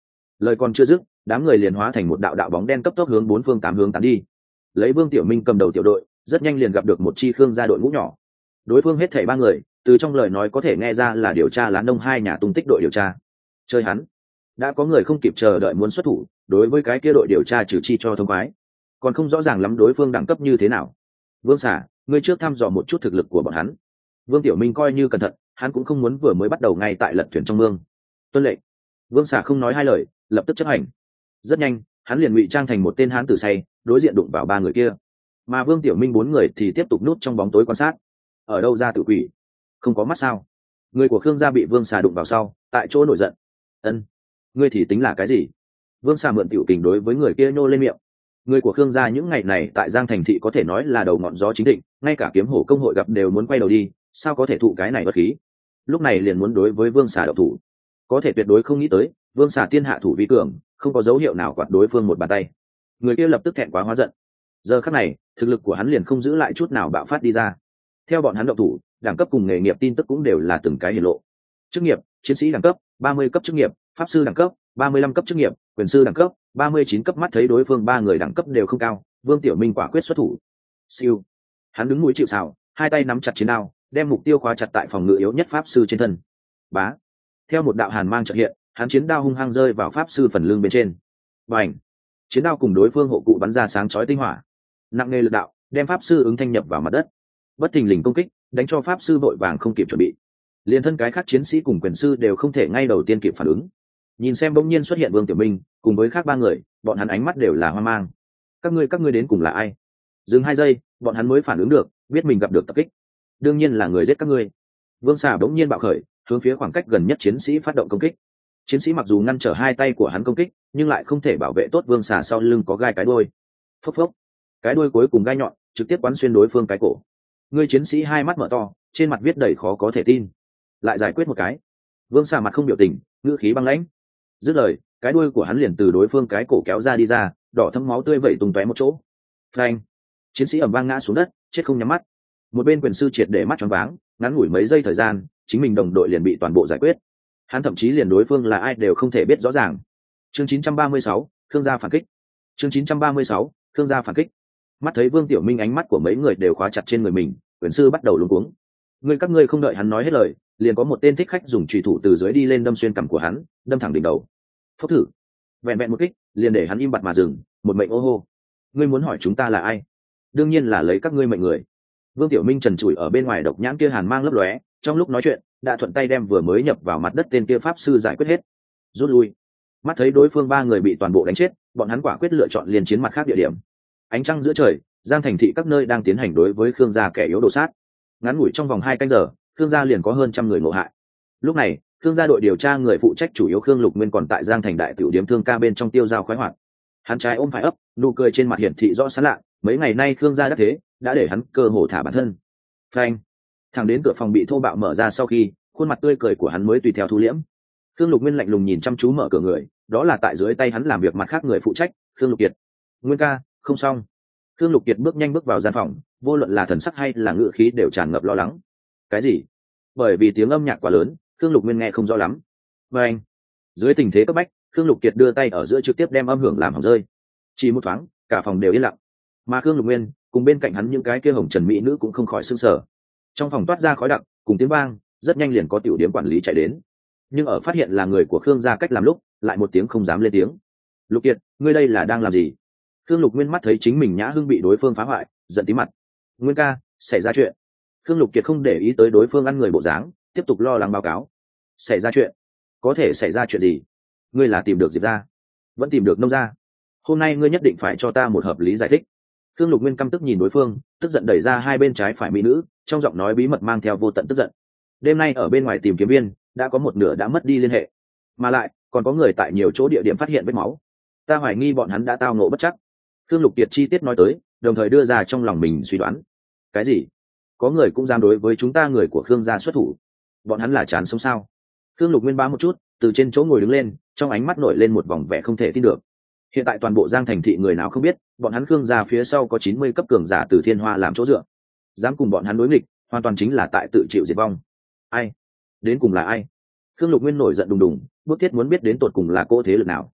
Lời còn chưa dứt, đám người liền hóa thành một đạo đạo bóng đen cấp tốc hướng bốn phương tám hướng tán đi. Lấy Vương Tiểu Minh cầm đầu tiểu đội, rất nhanh liền gặp được một chi Khương gia đội ngũ nhỏ. Đối phương hết thảy ba người, từ trong lời nói có thể nghe ra là điều tra Lán Đông hai nhà tung tích đội điều tra. Chơi hắn. Đã có người không kịp chờ đợi muốn xuất thủ, đối với cái kia đội điều tra trừ chi cho thông khoái. Còn không rõ ràng lắm đối phương đẳng cấp như thế nào. Vương Xả, ngươi trước thăm dò một chút thực lực của bọn hắn. Vương Tiểu Minh coi như cẩn thận, hắn cũng không muốn vừa mới bắt đầu ngay tại lật thuyền trong mương. Tuân lệnh. Vương Xả không nói hai lời, lập tức chấp hành. Rất nhanh, hắn liền ngụy trang thành một tên hán tử say, đối diện đụng vào ba người kia. Mà Vương Tiểu Minh bốn người thì tiếp tục núp trong bóng tối quan sát. Ở đâu ra tự quỷ? Không có mắt sao? Người của Khương gia bị Vương Xà đụng vào sau, tại chỗ nổi giận. Ân, ngươi thì tính là cái gì? Vương Xà mượn tiểu kình đối với người kia nhô lên miệng. Người của Khương gia những ngày này tại Giang Thành thị có thể nói là đầu ngọn gió chính định, ngay cả kiếm hổ công hội gặp đều muốn quay đầu đi, sao có thể thụ cái này bất khí? Lúc này liền muốn đối với Vương Xà độc thủ, có thể tuyệt đối không nghĩ tới, Vương Xà tiên hạ thủ vi cường, không có dấu hiệu nào quạt đối phương một bàn tay. Người kia lập tức thẹn quá hóa giận. Giờ khắc này, thực lực của hắn liền không giữ lại chút nào bạo phát đi ra. Theo bọn hắn độc thủ, đẳng cấp cùng nghề nghiệp tin tức cũng đều là từng cái hiển lộ. Chức nghiệp: chiến sĩ đẳng cấp ba mươi cấp chức nghiệp, pháp sư đẳng cấp ba mươi lăm cấp chức nghiệp, quyền sư đẳng cấp ba mươi chín cấp. Mắt thấy đối phương ba người đẳng cấp đều không cao, Vương Tiểu Minh quả quyết xuất thủ. Siêu. Hắn đứng núi chịu sào, hai tay nắm chặt chiến đao, đem mục tiêu khóa chặt tại phòng ngự yếu nhất pháp sư trên thân. Bá. Theo một đạo hàn mang chợt hiện, hắn chiến đao hung hăng rơi vào pháp sư phần lưng bên trên. Bành. Chiến đao cùng đối phương hộ cụ bắn ra sáng chói tinh hỏa, nặng nề lực đạo, đem pháp sư ứng thanh nhập vào mặt đất. Bất thình lình công kích, đánh cho pháp sư vội vàng không kịp chuẩn bị. Liên thân cái khác chiến sĩ cùng quyền sư đều không thể ngay đầu tiên kịp phản ứng. Nhìn xem bỗng nhiên xuất hiện Vương Tiểu Minh, cùng với khác ba người, bọn hắn ánh mắt đều là hoang mang. Các ngươi các ngươi đến cùng là ai? Dừng hai giây, bọn hắn mới phản ứng được, biết mình gặp được tập kích. Đương nhiên là người giết các ngươi. Vương Xà bỗng nhiên bạo khởi, hướng phía khoảng cách gần nhất chiến sĩ phát động công kích. Chiến sĩ mặc dù ngăn trở hai tay của hắn công kích, nhưng lại không thể bảo vệ tốt Vương Xà sau lưng có gai cái đuôi. Phốc phốc. Cái đuôi cuối cùng gai nhọn, trực tiếp quán xuyên đối phương cái cổ. Người chiến sĩ hai mắt mở to, trên mặt viết đầy khó có thể tin. Lại giải quyết một cái. Vương Xà mặt không biểu tình, ngữ khí băng lãnh. Dứt lời, cái đuôi của hắn liền từ đối phương cái cổ kéo ra đi ra, đỏ thấm máu tươi vẩy tung tóe một chỗ. Phanh. Chiến sĩ ầm vang ngã xuống đất, chết không nhắm mắt. Một bên quyền sư triệt để mắt choáng váng, ngắn ngủi mấy giây thời gian, chính mình đồng đội liền bị toàn bộ giải quyết. Hắn thậm chí liền đối phương là ai đều không thể biết rõ ràng. Chương chín trăm ba mươi sáu, Khương gia phản kích. Chương chín trăm ba mươi sáu, Khương gia phản kích. Mắt thấy Vương Tiểu Minh ánh mắt của mấy người đều khóa chặt trên người mình, quyền sư bắt đầu luống cuống. Ngươi các ngươi không đợi hắn nói hết lời, liền có một tên thích khách dùng chùy thủ từ dưới đi lên đâm xuyên cằm của hắn, đâm thẳng đỉnh đầu. Phốc thử. Vẹn vẹn một kích, liền để hắn im bặt mà dừng, một mệnh ô hô. Ngươi muốn hỏi chúng ta là ai? Đương nhiên là lấy các ngươi mệnh người. Vương Tiểu Minh trần trụi ở bên ngoài độc nhãn kia hàn mang lấp lóe, trong lúc nói chuyện, đã thuận tay đem vừa mới nhập vào mặt đất tên kia pháp sư giải quyết hết. Rút lui. Mắt thấy đối phương ba người bị toàn bộ đánh chết, bọn hắn quả quyết lựa chọn liên chiến mặt khác địa điểm. Ánh trăng giữa trời, Giang Thành thị các nơi đang tiến hành đối với Khương gia kẻ yếu đồ sát. Ngắn ngủi trong vòng hai canh giờ, Khương gia liền có hơn trăm người ngộ hại. Lúc này, Khương gia đội điều tra người phụ trách chủ yếu Khương Lục Nguyên còn tại Giang Thành đại tiểu điếm Thương Ca bên trong tiêu dao khoái hoạt. Hắn trái ôm phải ấp, nụ cười trên mặt hiển thị rõ sán lạ, mấy ngày nay Khương gia đắc thế, đã để hắn cơ hồ thả bản thân. Phanh. Thẳng đến cửa phòng bị thô bạo mở ra sau khi, khuôn mặt tươi cười của hắn mới tùy theo thu liễm. Khương Lục Nguyên lạnh lùng nhìn chăm chú mở cửa người, đó là tại dưới tay hắn làm việc mặt khác người phụ trách, Khương Lục Kiệt. Nguyên ca, không xong. Khương Lục Kiệt bước nhanh bước vào gian phòng, vô luận là thần sắc hay là ngữ khí đều tràn ngập lo lắng. Cái gì? Bởi vì tiếng âm nhạc quá lớn, Khương Lục Nguyên nghe không rõ lắm. Và anh, dưới tình thế cấp bách, Khương Lục Kiệt đưa tay ở giữa trực tiếp đem âm hưởng làm hỏng rơi. Chỉ một thoáng, cả phòng đều yên lặng. Mà Khương Lục Nguyên, cùng bên cạnh hắn những cái kia hồng trần mỹ nữ cũng không khỏi sửng sở. Trong phòng toát ra khói đặc, cùng tiếng vang, rất nhanh liền có tiểu điểm quản lý chạy đến. Nhưng ở phát hiện là người của Khương gia cách làm lúc, lại một tiếng không dám lên tiếng. Lục Kiệt, ngươi đây là đang làm gì? Khương Lục Nguyên mắt thấy chính mình nhã hương bị đối phương phá hoại, giận tí mặt. Nguyên ca, xảy ra chuyện. Khương Lục Kiệt không để ý tới đối phương ăn người bộ dáng, tiếp tục lo lắng báo cáo. Xảy ra chuyện? Có thể xảy ra chuyện gì? Ngươi là tìm được Diệp gia, vẫn tìm được Nông gia? Hôm nay ngươi nhất định phải cho ta một hợp lý giải thích. Khương Lục Nguyên căm tức nhìn đối phương, tức giận đẩy ra hai bên trái phải mỹ nữ, trong giọng nói bí mật mang theo vô tận tức giận. Đêm nay ở bên ngoài tìm kiếm viên, đã có một nửa đã mất đi liên hệ, mà lại còn có người tại nhiều chỗ địa điểm phát hiện vết máu. Ta hoài nghi bọn hắn đã tao ngộ bất trắc. Khương Lục Kiệt chi tiết nói tới, đồng thời đưa ra trong lòng mình suy đoán. Cái gì? Có người cũng dám đối với chúng ta người của Khương gia xuất thủ? Bọn hắn là chán sống sao? Khương Lục Nguyên bá một chút, từ trên chỗ ngồi đứng lên, trong ánh mắt nổi lên một vòng vẻ không thể tin được. Hiện tại toàn bộ Giang Thành thị người nào không biết, bọn hắn Khương gia phía sau có chín mươi cấp cường giả từ Thiên Hoa làm chỗ dựa. Dám cùng bọn hắn đối nghịch, hoàn toàn chính là tại tự chịu diệt vong. Ai? Đến cùng là ai? Khương Lục Nguyên nổi giận đùng đùng, bức thiết muốn biết đến tột cùng là cô thế lực nào.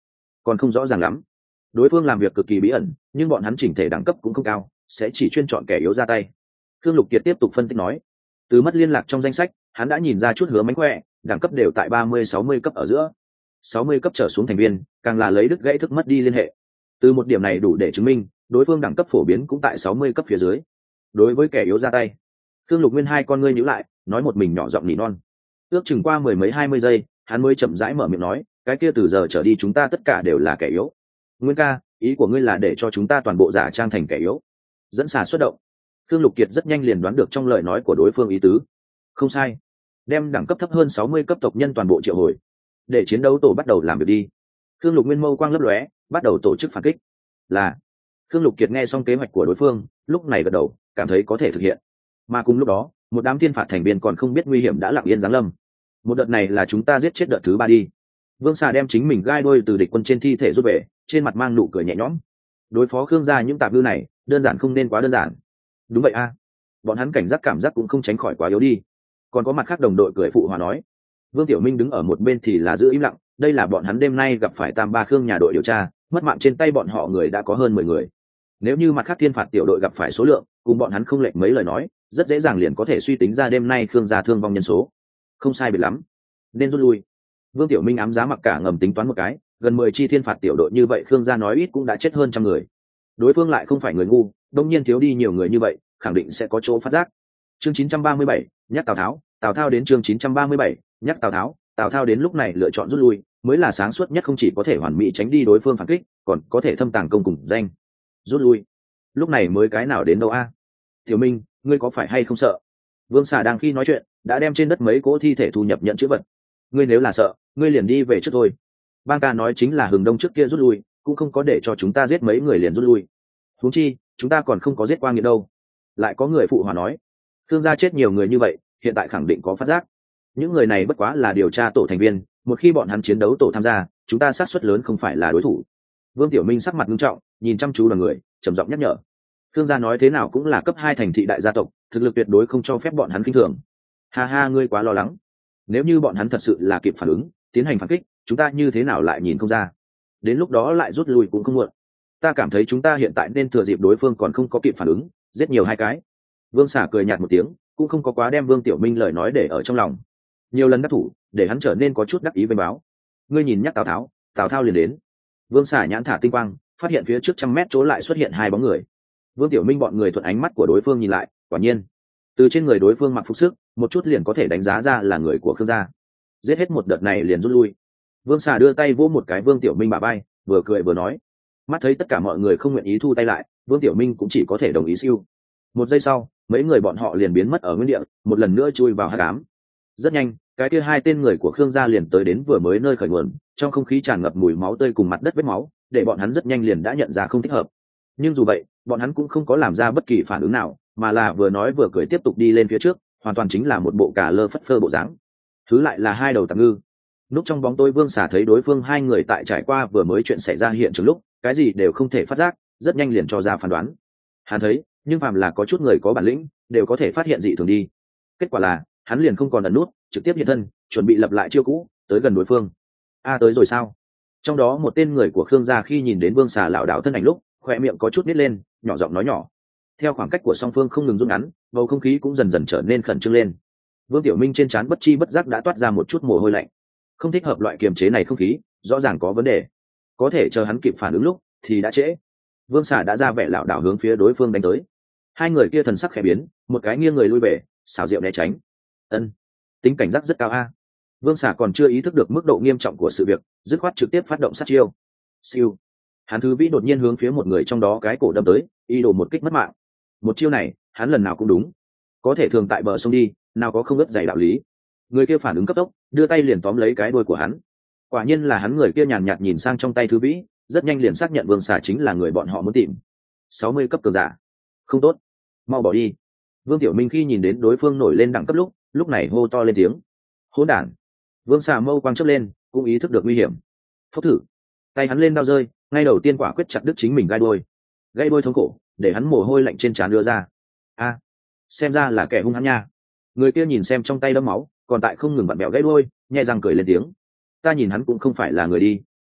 còn không rõ ràng lắm. Đối phương làm việc cực kỳ bí ẩn, nhưng bọn hắn chỉnh thể đẳng cấp cũng không cao, sẽ chỉ chuyên chọn kẻ yếu ra tay. Khương Lục Kiệt tiếp tục phân tích nói, từ mất liên lạc trong danh sách, hắn đã nhìn ra chút hứa mánh khỏe, đẳng cấp đều tại ba mươi sáu mươi cấp ở giữa. sáu mươi cấp trở xuống thành viên, càng là lấy đứt gãy thức mất đi liên hệ. Từ một điểm này đủ để chứng minh, đối phương đẳng cấp phổ biến cũng tại sáu mươi cấp phía dưới. Đối với kẻ yếu ra tay, Khương Lục Nguyên hai con ngươi nhíu lại, nói một mình nhỏ giọng nỉ non. Ước chừng qua mười mấy hai mươi giây, hắn mới chậm rãi mở miệng nói, cái kia từ giờ trở đi chúng ta tất cả đều là kẻ yếu. Nguyên ca, ý của ngươi là để cho chúng ta toàn bộ giả trang thành kẻ yếu, dẫn xà xuất động. Khương Lục Kiệt rất nhanh liền đoán được trong lời nói của đối phương ý tứ. Không sai, đem đẳng cấp thấp hơn sáu mươi cấp tộc nhân toàn bộ triệu hồi, để chiến đấu tổ bắt đầu làm việc đi. Khương Lục Nguyên mâu quang lấp lóe, bắt đầu tổ chức phản kích. Là. Khương Lục Kiệt nghe xong kế hoạch của đối phương, lúc này gật đầu, cảm thấy có thể thực hiện. Mà cùng lúc đó, một đám thiên phạt thành viên còn không biết nguy hiểm đã lặng yên giáng lâm. Một đợt này là chúng ta giết chết đợt thứ ba đi. Vương Xà đem chính mình gai đôi từ địch quân trên thi thể rút về, trên mặt mang nụ cười nhẹ nhõm. Đối phó Khương gia những tạp ngư này, đơn giản không nên quá đơn giản. Đúng vậy a, bọn hắn cảnh giác cảm giác cũng không tránh khỏi quá yếu đi. Còn có mặt khác đồng đội cười phụ hòa nói. Vương Tiểu Minh đứng ở một bên thì là giữ im lặng, đây là bọn hắn đêm nay gặp phải tam ba Khương nhà đội điều tra, mất mạng trên tay bọn họ người đã có hơn mười người. Nếu như mặt khác thiên phạt tiểu đội gặp phải số lượng, cùng bọn hắn không lệch mấy lời nói, rất dễ dàng liền có thể suy tính ra đêm nay Khương gia thương vong nhân số. Không sai biệt lắm, nên rút lui. Vương Tiểu Minh ám giá mặc cả ngầm tính toán một cái, gần mười chi thiên phạt tiểu đội như vậy Khương gia nói ít cũng đã chết hơn trăm người. Đối phương lại không phải người ngu, đông nhiên thiếu đi nhiều người như vậy, khẳng định sẽ có chỗ phát giác. Chương chín trăm ba mươi bảy, nhắc Tào Tháo, Tào Thao đến chương chín trăm ba mươi bảy, nhắc Tào Tháo, Tào Thao đến lúc này lựa chọn rút lui, mới là sáng suốt nhất, không chỉ có thể hoàn mỹ tránh đi đối phương phản kích, còn có thể thâm tàng công cùng danh. Rút lui. Lúc này mới cái nào đến đâu a? Tiểu Minh, ngươi có phải hay không sợ? Vương Xà đang khi nói chuyện, đã đem trên đất mấy cỗ thi thể thu nhập nhận chữ vật. Ngươi nếu là sợ, ngươi liền đi về trước thôi. Bang ca nói chính là Hừng Đông trước kia rút lui, cũng không có để cho chúng ta giết mấy người liền rút lui. Huống chi, chúng ta còn không có giết qua nghiệt đâu. Lại có người phụ hòa nói, Khương gia chết nhiều người như vậy, hiện tại khẳng định có phát giác. Những người này bất quá là điều tra tổ thành viên, một khi bọn hắn chiến đấu tổ tham gia, chúng ta xác suất lớn không phải là đối thủ. Vương Tiểu Minh sắc mặt nghiêm trọng, nhìn chăm chú đoàn người, trầm giọng nhắc nhở. Khương gia nói thế nào cũng là cấp hai thành thị đại gia tộc, thực lực tuyệt đối không cho phép bọn hắn khinh thường. Ha ha, ngươi quá lo lắng. Nếu như bọn hắn thật sự là kịp phản ứng, tiến hành phản kích, chúng ta như thế nào lại nhìn không ra? Đến lúc đó lại rút lui cũng không muộn. Ta cảm thấy chúng ta hiện tại nên thừa dịp đối phương còn không có kịp phản ứng, giết nhiều hai cái. Vương Xà cười nhạt một tiếng, cũng không có quá đem Vương Tiểu Minh lời nói để ở trong lòng. Nhiều lần đắc thủ, để hắn trở nên có chút đắc ý bên báo. Ngươi nhìn nhắc Tào Tháo, Tào Thao liền đến. Vương Xà nhãn thả tinh quang, phát hiện phía trước trăm mét chỗ lại xuất hiện hai bóng người. Vương Tiểu Minh bọn người thuận ánh mắt của đối phương nhìn lại, quả nhiên, từ trên người đối phương mặc phục sức, một chút liền có thể đánh giá ra là người của Khương gia. Giết hết một đợt này liền rút lui. Vương Xà đưa tay vỗ một cái Vương Tiểu Minh bả vai, vừa cười vừa nói. Mắt thấy tất cả mọi người không nguyện ý thu tay lại, Vương Tiểu Minh cũng chỉ có thể đồng ý siêu. Một giây sau, mấy người bọn họ liền biến mất ở nguyên địa, một lần nữa chui vào hắc ám. Rất nhanh, cái kia hai tên người của Khương gia liền tới đến vừa mới nơi khởi nguồn, trong không khí tràn ngập mùi máu tươi cùng mặt đất vết máu, để bọn hắn rất nhanh liền đã nhận ra không thích hợp. Nhưng dù vậy, bọn hắn cũng không có làm ra bất kỳ phản ứng nào, mà là vừa nói vừa cười tiếp tục đi lên phía trước, hoàn toàn chính là một bộ cà lơ phất phơ bộ dáng. Thứ lại là hai đầu tạm ngư. Lúc trong bóng tối, Vương Xà thấy đối phương hai người tại trải qua vừa mới chuyện xảy ra hiện trường lúc, cái gì đều không thể phát giác, rất nhanh liền cho ra phán đoán. Hắn thấy, nhưng phàm là có chút người có bản lĩnh, đều có thể phát hiện dị thường đi. Kết quả là, hắn liền không còn ẩn nút, trực tiếp hiện thân, chuẩn bị lập lại chiêu cũ, tới gần đối phương. A tới rồi sao? Trong đó một tên người của Khương gia khi nhìn đến Vương Xà lảo đảo thân ảnh lúc, khoe miệng có chút nít lên, nhỏ giọng nói nhỏ. Theo khoảng cách của song phương không ngừng rút ngắn, bầu không khí cũng dần dần trở nên khẩn trương lên. Vương Tiểu Minh trên trán bất chi bất giác đã toát ra một chút mồ hôi lạnh. Không thích hợp loại kiềm chế này không khí, rõ ràng có vấn đề. Có thể chờ hắn kịp phản ứng lúc, thì đã trễ. Vương Xà đã ra vẻ lảo đảo hướng phía đối phương đánh tới. Hai người kia thần sắc khẽ biến, một cái nghiêng người lui về, xảo diệu né tránh. Ân, tính cảnh giác rất cao a. Vương Xà còn chưa ý thức được mức độ nghiêm trọng của sự việc, dứt khoát trực tiếp phát động sát chiêu. Siêu. Hắn Thứ Vĩ đột nhiên hướng phía một người trong đó cái cổ đâm tới, ý đồ một kích mất mạng. Một chiêu này, hắn lần nào cũng đúng. Có thể thường tại bờ sông đi, nào có không ướt dày đạo lý. Người kia phản ứng cấp tốc, đưa tay liền tóm lấy cái đuôi của hắn. Quả nhiên là hắn. Người kia nhàn nhạt nhìn sang trong tay Thứ Vĩ, rất nhanh liền xác nhận Vương Xà chính là người bọn họ muốn tìm. sáu mươi cấp cường giả. Không tốt, mau bỏ đi. Vương Tiểu Minh khi nhìn đến đối phương nổi lên đẳng cấp lúc, lúc này hô to lên tiếng. Hỗn đản. Vương Xà mâu quang chớp lên, cũng ý thức được nguy hiểm. Phốc thử. Tay hắn lên đao rơi, ngay đầu tiên quả quyết chặt đứt chính mình gai đuôi. Gai đuôi thống cổ, để hắn mồ hôi lạnh trên trán đưa ra. A, xem ra là kẻ hung hãn nha. Người kia nhìn xem trong tay đẫm máu, còn tại không ngừng vặn bẹo gai đuôi, nhẹ răng cười lên tiếng. Ta nhìn hắn cũng không phải là người đi.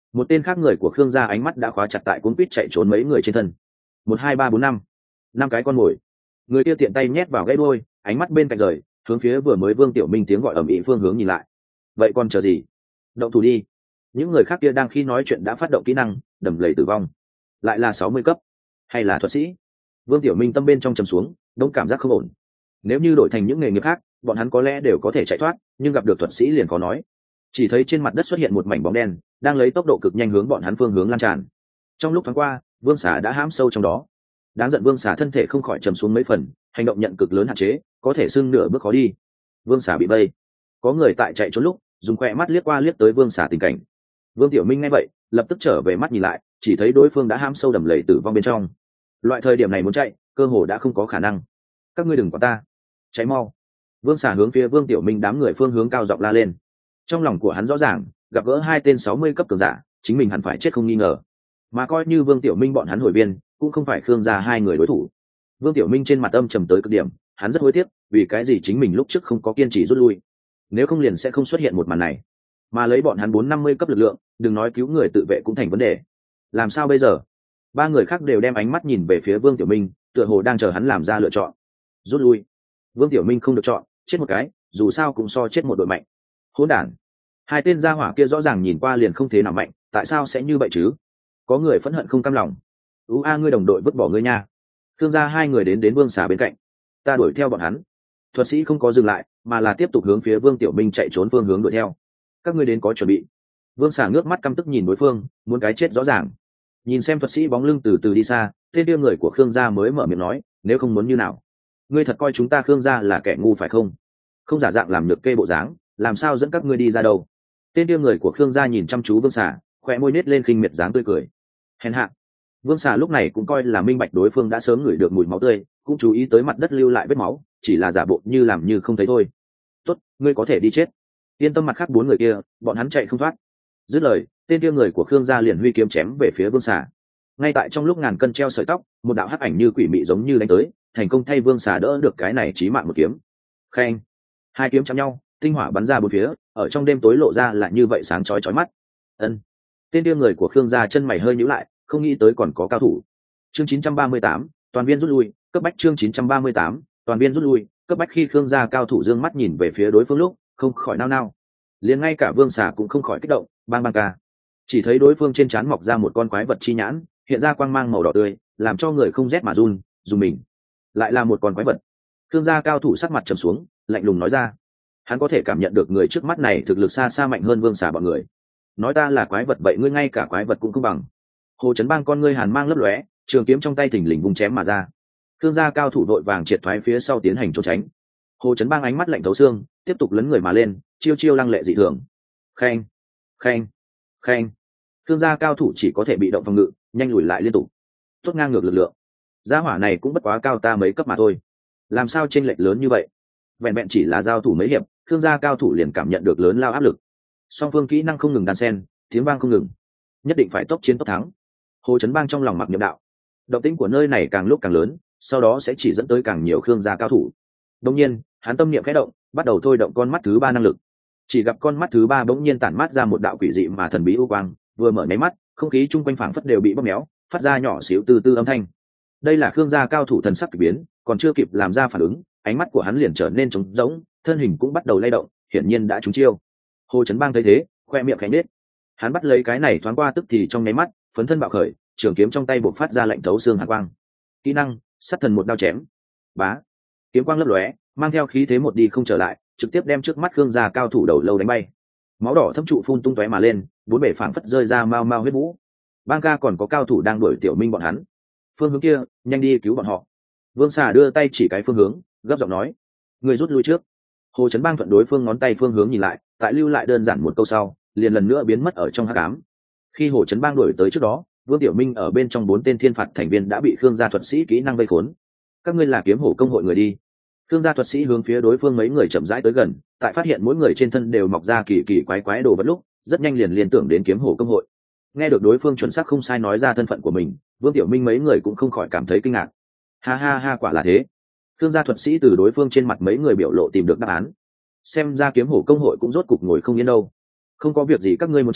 một tên khác người của khương gia ánh mắt đã khóa chặt tại cuốn quýt chạy trốn mấy người trên thân. Một hai ba bốn năm năm cái con mồi. Người kia tiện tay nhét vào gãy đuôi, ánh mắt bên cạnh rời hướng phía vừa mới Vương Tiểu Minh tiếng gọi ầm ĩ phương hướng nhìn lại. Vậy còn chờ gì, động thủ đi. Những người khác kia đang khi nói chuyện đã phát động kỹ năng đầm lầy tử vong. Lại là sáu mươi cấp, hay là thuật sĩ? Vương Tiểu Minh tâm bên trong trầm xuống, đông cảm giác không ổn. Nếu như đổi thành những nghề nghiệp khác, bọn hắn có lẽ đều có thể chạy thoát, nhưng gặp được thuật sĩ liền khó nói. Chỉ thấy trên mặt đất xuất hiện một mảnh bóng đen, đang lấy tốc độ cực nhanh hướng bọn hắn phương hướng lan tràn. Trong lúc thoáng qua, Vương Xà đã hãm sâu trong đó. Đáng giận Vương Xà thân thể không khỏi trầm xuống mấy phần, hành động nhận cực lớn hạn chế, có thể xưng nửa bước khó đi. Vương Xà bị vây. Có người tại chạy trốn lúc, dùng khoe mắt liếc qua liếc tới Vương Xà tình cảnh. Vương Tiểu Minh nghe vậy, lập tức trở về mắt nhìn lại, chỉ thấy đối phương đã hãm sâu đầm lầy tử vong bên trong. Loại thời điểm này muốn chạy, cơ hồ đã không có khả năng. Các ngươi đừng có ta, cháy mau. Vương Xà hướng phía Vương Tiểu Minh đám người phương hướng cao giọng la lên. Trong lòng của hắn rõ ràng, gặp gỡ hai tên sáu mươi cấp cường giả, chính mình hẳn phải chết không nghi ngờ. Mà coi như Vương Tiểu Minh bọn hắn hồi biên, cũng không phải Khương gia hai người đối thủ. Vương Tiểu Minh trên mặt âm trầm tới cực điểm, hắn rất hối tiếc, vì cái gì chính mình lúc trước không có kiên trì rút lui. Nếu không liền sẽ không xuất hiện một màn này. Mà lấy bọn hắn bốn năm mươi cấp lực lượng, đừng nói cứu người tự vệ cũng thành vấn đề. Làm sao bây giờ? Ba người khác đều đem ánh mắt nhìn về phía Vương Tiểu Minh, tựa hồ đang chờ hắn làm ra lựa chọn. Rút lui. Vương Tiểu Minh không được chọn, chết một cái, dù sao cũng so chết một đội mạnh. Hỗn đản. Hai tên gia hỏa kia rõ ràng nhìn qua liền không thế nào mạnh, tại sao sẽ như vậy chứ? Có người phẫn hận không cam lòng. Ú a, ngươi đồng đội vứt bỏ ngươi nha. Thương gia hai người đến đến Vương Xà bên cạnh. Ta đuổi theo bọn hắn. Thuật sĩ không có dừng lại, mà là tiếp tục hướng phía Vương Tiểu Minh chạy trốn phương hướng đuổi theo. Các ngươi đến có chuẩn bị. Vương Xà ngước mắt căm tức nhìn đối phương, muốn cái chết rõ ràng. Nhìn xem thuật sĩ bóng lưng từ từ đi xa, tên kia người của Khương gia mới mở miệng nói, nếu không muốn như nào, ngươi thật coi chúng ta Khương gia là kẻ ngu phải không? Không giả dạng làm nhược kê bộ dáng, làm sao dẫn các ngươi đi ra đâu? Tên kia người của Khương gia nhìn chăm chú Vương Xà, khóe môi nết lên khinh miệt dáng tươi cười. Hèn hạ. Vương Xà lúc này cũng coi là minh bạch đối phương đã sớm ngửi được mùi máu tươi, cũng chú ý tới mặt đất lưu lại vết máu, chỉ là giả bộ như làm như không thấy thôi. Tốt, ngươi có thể đi chết. Yên tâm, mặt khác bốn người kia, bọn hắn chạy không thoát. Dứt lời, tên kia người của Khương gia liền huy kiếm chém về phía Vương Xà. Ngay tại trong lúc ngàn cân treo sợi tóc, một đạo hắc ảnh như quỷ mị giống như đánh tới, thành công thay Vương Xà đỡ được cái này chí mạng một kiếm. Khen. Hai kiếm chạm nhau, tinh hỏa bắn ra bốn phía, ở trong đêm tối lộ ra là như vậy sáng chói chói mắt. Ân. Tên kia người của Khương gia chân mày hơi nhíu lại, không nghĩ tới còn có cao thủ. Chương chín trăm ba mươi tám, toàn viên rút lui, cấp bách. Chương chín trăm ba mươi tám, toàn viên rút lui, cấp bách. Khi Khương gia cao thủ dương mắt nhìn về phía đối phương lúc, không khỏi nao nao. Liền ngay cả Vương Xà cũng không khỏi kích động, bang bang ca. Chỉ thấy đối phương trên trán mọc ra một con quái vật chi nhãn, hiện ra quang mang màu đỏ tươi, làm cho người không rét mà run, dùng mình. Lại là một con quái vật. Khương gia cao thủ sắc mặt trầm xuống, lạnh lùng nói ra. Hắn có thể cảm nhận được người trước mắt này thực lực xa xa mạnh hơn Vương Xà bọn người. Nói ta là quái vật vậy ngươi ngay cả quái vật cũng không bằng. Hồ Chấn Bang con ngươi hàn mang lấp lóe, trường kiếm trong tay thình lình vung chém mà ra. Khương gia cao thủ đội vàng triệt thoái phía sau tiến hành trốn tránh. Hồ Chấn Bang ánh mắt lạnh thấu xương, tiếp tục lấn người mà lên, chiêu chiêu lăng lệ dị thường. Khen, khen, khen. Khương gia cao thủ chỉ có thể bị động phòng ngự, nhanh lùi lại liên tục. Tốt ngang ngược lực lượng. Gia hỏa này cũng bất quá cao ta mấy cấp mà thôi. Làm sao chênh lệch lớn như vậy? Vẹn vẹn chỉ là giao thủ mấy hiệp, Khương gia cao thủ liền cảm nhận được lớn lao áp lực. Song phương kỹ năng không ngừng đan xen, tiếng vang không ngừng. Nhất định phải tốc chiến tốc thắng. Hồ Chấn Bang trong lòng mặc niệm đạo. Động tĩnh của nơi này càng lúc càng lớn, sau đó sẽ chỉ dẫn tới càng nhiều Khương gia cao thủ. Đương nhiên, hắn tâm niệm khẽ động, bắt đầu thôi động con mắt thứ ba năng lực. Chỉ gặp con mắt thứ ba bỗng nhiên tản mát ra một đạo quỷ dị mà thần bí u quang, vừa mở nháy mắt, không khí chung quanh phảng phất đều bị bóp méo, phát ra nhỏ xíu từ từ âm thanh. Đây là Khương gia cao thủ thần sắc kỳ biến, còn chưa kịp làm ra phản ứng, ánh mắt của hắn liền trở nên trống rỗng, thân hình cũng bắt đầu lay động, hiển nhiên đã trúng chiêu. Hồ Chấn Bang thấy thế, khoe miệng khẽ nhếch. Hắn bắt lấy cái này thoáng qua tức thì trong nháy mắt, phấn thân bạo khởi, trường kiếm trong tay bộc phát ra lạnh thấu xương hàn quang. Kỹ năng, sát thần một đao chém. Bá. Kiếm quang lấp lóe, mang theo khí thế một đi không trở lại, trực tiếp đem trước mắt Khương gia cao thủ đầu lâu đánh bay. Máu đỏ thâm trụ phun tung tóe mà lên, bốn bể phảng phất rơi ra mau mau huyết vũ. Bang ca còn có cao thủ đang đuổi Tiểu Minh bọn hắn. Phương hướng kia, nhanh đi cứu bọn họ. Vương Xà đưa tay chỉ cái phương hướng, gấp giọng nói: người rút lui trước. Hồ Chấn Bang thuận đối phương ngón tay phương hướng nhìn lại, tại lưu lại đơn giản một câu sau, liền lần nữa biến mất ở trong hắc ám. Khi Hồ Chấn Bang đuổi tới trước đó, Vương Tiểu Minh ở bên trong bốn tên thiên phạt thành viên đã bị Khương gia thuật sĩ kỹ năng vây khốn. Các ngươi là kiếm hổ công hội người đi. Khương gia thuật sĩ hướng phía đối phương mấy người chậm rãi tới gần, tại phát hiện mỗi người trên thân đều mọc ra kỳ kỳ quái quái đồ vật lúc, rất nhanh liền liên tưởng đến kiếm hổ công hội. Nghe được đối phương chuẩn xác không sai nói ra thân phận của mình, Vương Tiểu Minh mấy người cũng không khỏi cảm thấy kinh ngạc. Ha ha ha, quả là thế. Khương gia thuật sĩ từ đối phương trên mặt mấy người biểu lộ tìm được đáp án. Xem ra kiếm hổ công hội cũng rốt cục ngồi không yên đâu. Không có việc gì các ngươi muốn chơi,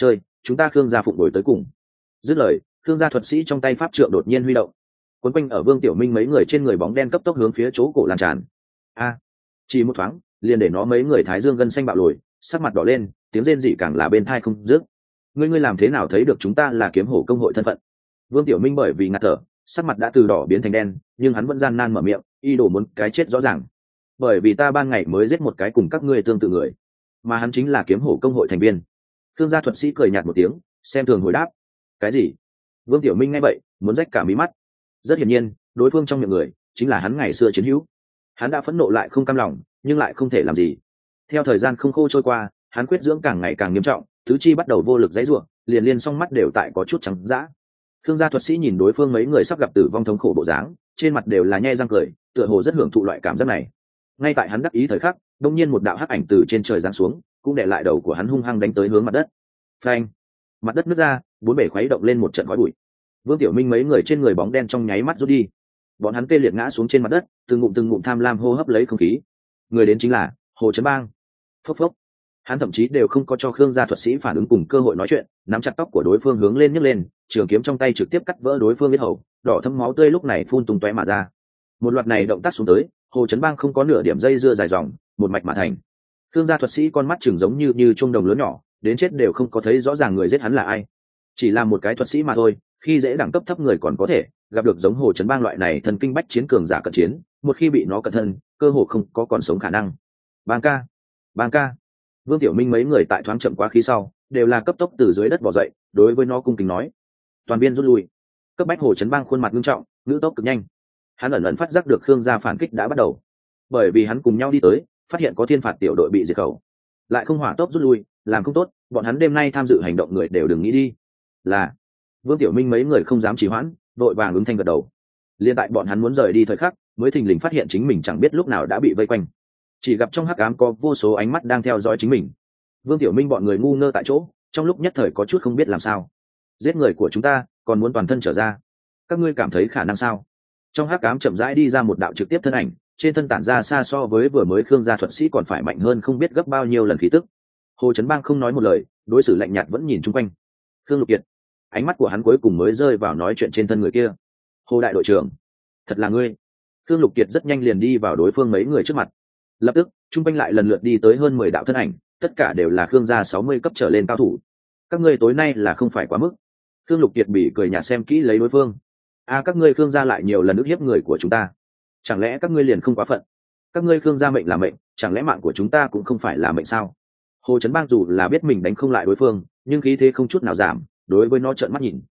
chúng ta khương gia phụng đổi tới cùng. Dứt lời, khương gia thuật sĩ trong tay pháp trượng đột nhiên huy động, quấn quanh ở Vương Tiểu Minh mấy người trên người bóng đen cấp tốc hướng phía chỗ cổ lan tràn. A, chỉ một thoáng, liền để nó mấy người thái dương gân xanh bạo lồi, sắc mặt đỏ lên, tiếng rên rỉ càng là bên tai không dứt. Ngươi ngươi làm thế nào thấy được chúng ta là kiếm hổ công hội thân phận? Vương Tiểu Minh bởi vì ngạt thở, sắc mặt đã từ đỏ biến thành đen, nhưng hắn vẫn gian nan mở miệng, y đồ muốn cái chết rõ ràng. Bởi vì ta ban ngày mới giết một cái cùng các ngươi tương tự người, mà hắn chính là kiếm hổ công hội thành viên. Khương gia thuật sĩ cười nhạt một tiếng, xem thường hồi đáp. Cái gì? Vương Tiểu Minh nghe vậy, muốn rách cả mí mắt. Rất hiển nhiên, đối phương trong miệng người chính là hắn ngày xưa chiến hữu. Hắn đã phẫn nộ lại không cam lòng, nhưng lại không thể làm gì. Theo thời gian không khô trôi qua, hắn quyết dưỡng càng ngày càng nghiêm trọng, tứ chi bắt đầu vô lực dãy rủa, liền liên song mắt đều tại có chút trắng dã. Khương gia thuật sĩ nhìn đối phương mấy người sắp gặp tử vong thống khổ bộ dáng, trên mặt đều là nhe răng cười, tựa hồ rất hưởng thụ loại cảm giác này. Ngay tại hắn đắc ý thời khắc, đột nhiên một đạo hắc ảnh từ trên trời giáng xuống, cũng để lại đầu của hắn hung hăng đánh tới hướng mặt đất. Phanh! Mặt đất nứt ra, bốn bể khuấy động lên một trận khói bụi. Vương Tiểu Minh mấy người trên người bóng đen trong nháy mắt rút đi, bọn hắn tê liệt ngã xuống trên mặt đất, từng ngụm từng ngụm tham lam hô hấp lấy không khí. Người đến chính là Hồ Trấn Bang. Phốc phốc. Hắn thậm chí đều không có cho Khương gia thuật sĩ phản ứng cùng cơ hội nói chuyện, nắm chặt tóc của đối phương hướng lên nhấc lên, trường kiếm trong tay trực tiếp cắt vỡ đối phương huyết hầu, đỏ thấm máu tươi lúc này phun tung tóe mà ra. Một loạt này động tác xuống tới, Hồ Trấn Bang không có nửa điểm dây dưa dài dòng, một mạch mà thành. Khương gia thuật sĩ con mắt chừng giống như như trung đồng lớn nhỏ, đến chết đều không có thấy rõ ràng người giết hắn là ai. Chỉ là một cái thuật sĩ mà thôi, khi dễ đẳng cấp thấp người còn có thể, gặp được giống Hồ Trấn Bang loại này thần kinh bách chiến cường giả cận chiến, một khi bị nó cận thân, cơ hồ không có còn sống khả năng. Bang ca, Bang ca. Vương Tiểu Minh mấy người tại thoáng chậm quá khí sau, đều là cấp tốc từ dưới đất bò dậy, đối với nó cung kính nói: toàn viên rút lui. Cấp bách Hồ Trấn Bang khuôn mặt nghiêm trọng, ngữ tốc cực nhanh. Hắn ẩn ẩn phát giác được Khương gia phản kích đã bắt đầu, bởi vì hắn cùng nhau đi tới, phát hiện có thiên phạt tiểu đội bị diệt khẩu, lại không hỏa tốc rút lui, làm không tốt, bọn hắn đêm nay tham dự hành động người đều đừng nghĩ đi. Là. Vương Tiểu Minh mấy người không dám trì hoãn, vội vàng ứng thanh gật đầu. Liên tại bọn hắn muốn rời đi thời khắc, mới thình lình phát hiện chính mình chẳng biết lúc nào đã bị vây quanh, chỉ gặp trong hắc ám có vô số ánh mắt đang theo dõi chính mình. Vương Tiểu Minh bọn người ngu ngơ tại chỗ, trong lúc nhất thời có chút không biết làm sao. Giết người của chúng ta, còn muốn toàn thân trở ra, các ngươi cảm thấy khả năng sao? Trong hắc ám chậm rãi đi ra một đạo trực tiếp thân ảnh, trên thân tản ra xa so với vừa mới Khương gia thuật sĩ còn phải mạnh hơn không biết gấp bao nhiêu lần khí tức. Hồ Trấn Bang không nói một lời, đối xử lạnh nhạt vẫn nhìn chung quanh. Khương Lục Kiệt, ánh mắt của hắn cuối cùng mới rơi vào nói chuyện trên thân người kia. Hồ đại đội trưởng, thật là ngươi. Khương Lục Kiệt rất nhanh liền đi vào đối phương mấy người trước mặt. Lập tức, chung quanh lại lần lượt đi tới hơn mười đạo thân ảnh, tất cả đều là Khương gia sáu mươi cấp trở lên cao thủ. Các ngươi tối nay là không phải quá mức. Khương Lục Kiệt bị cười nhạt xem kỹ lấy đối phương. A à, các ngươi Khương gia lại nhiều lần ức hiếp người của chúng ta, chẳng lẽ các ngươi liền không quá phận? Các ngươi Khương gia mệnh là mệnh, chẳng lẽ mạng của chúng ta cũng không phải là mệnh sao? Hồ Trấn Bang dù là biết mình đánh không lại đối phương, nhưng khí thế không chút nào giảm, đối với nó trợn mắt nhìn.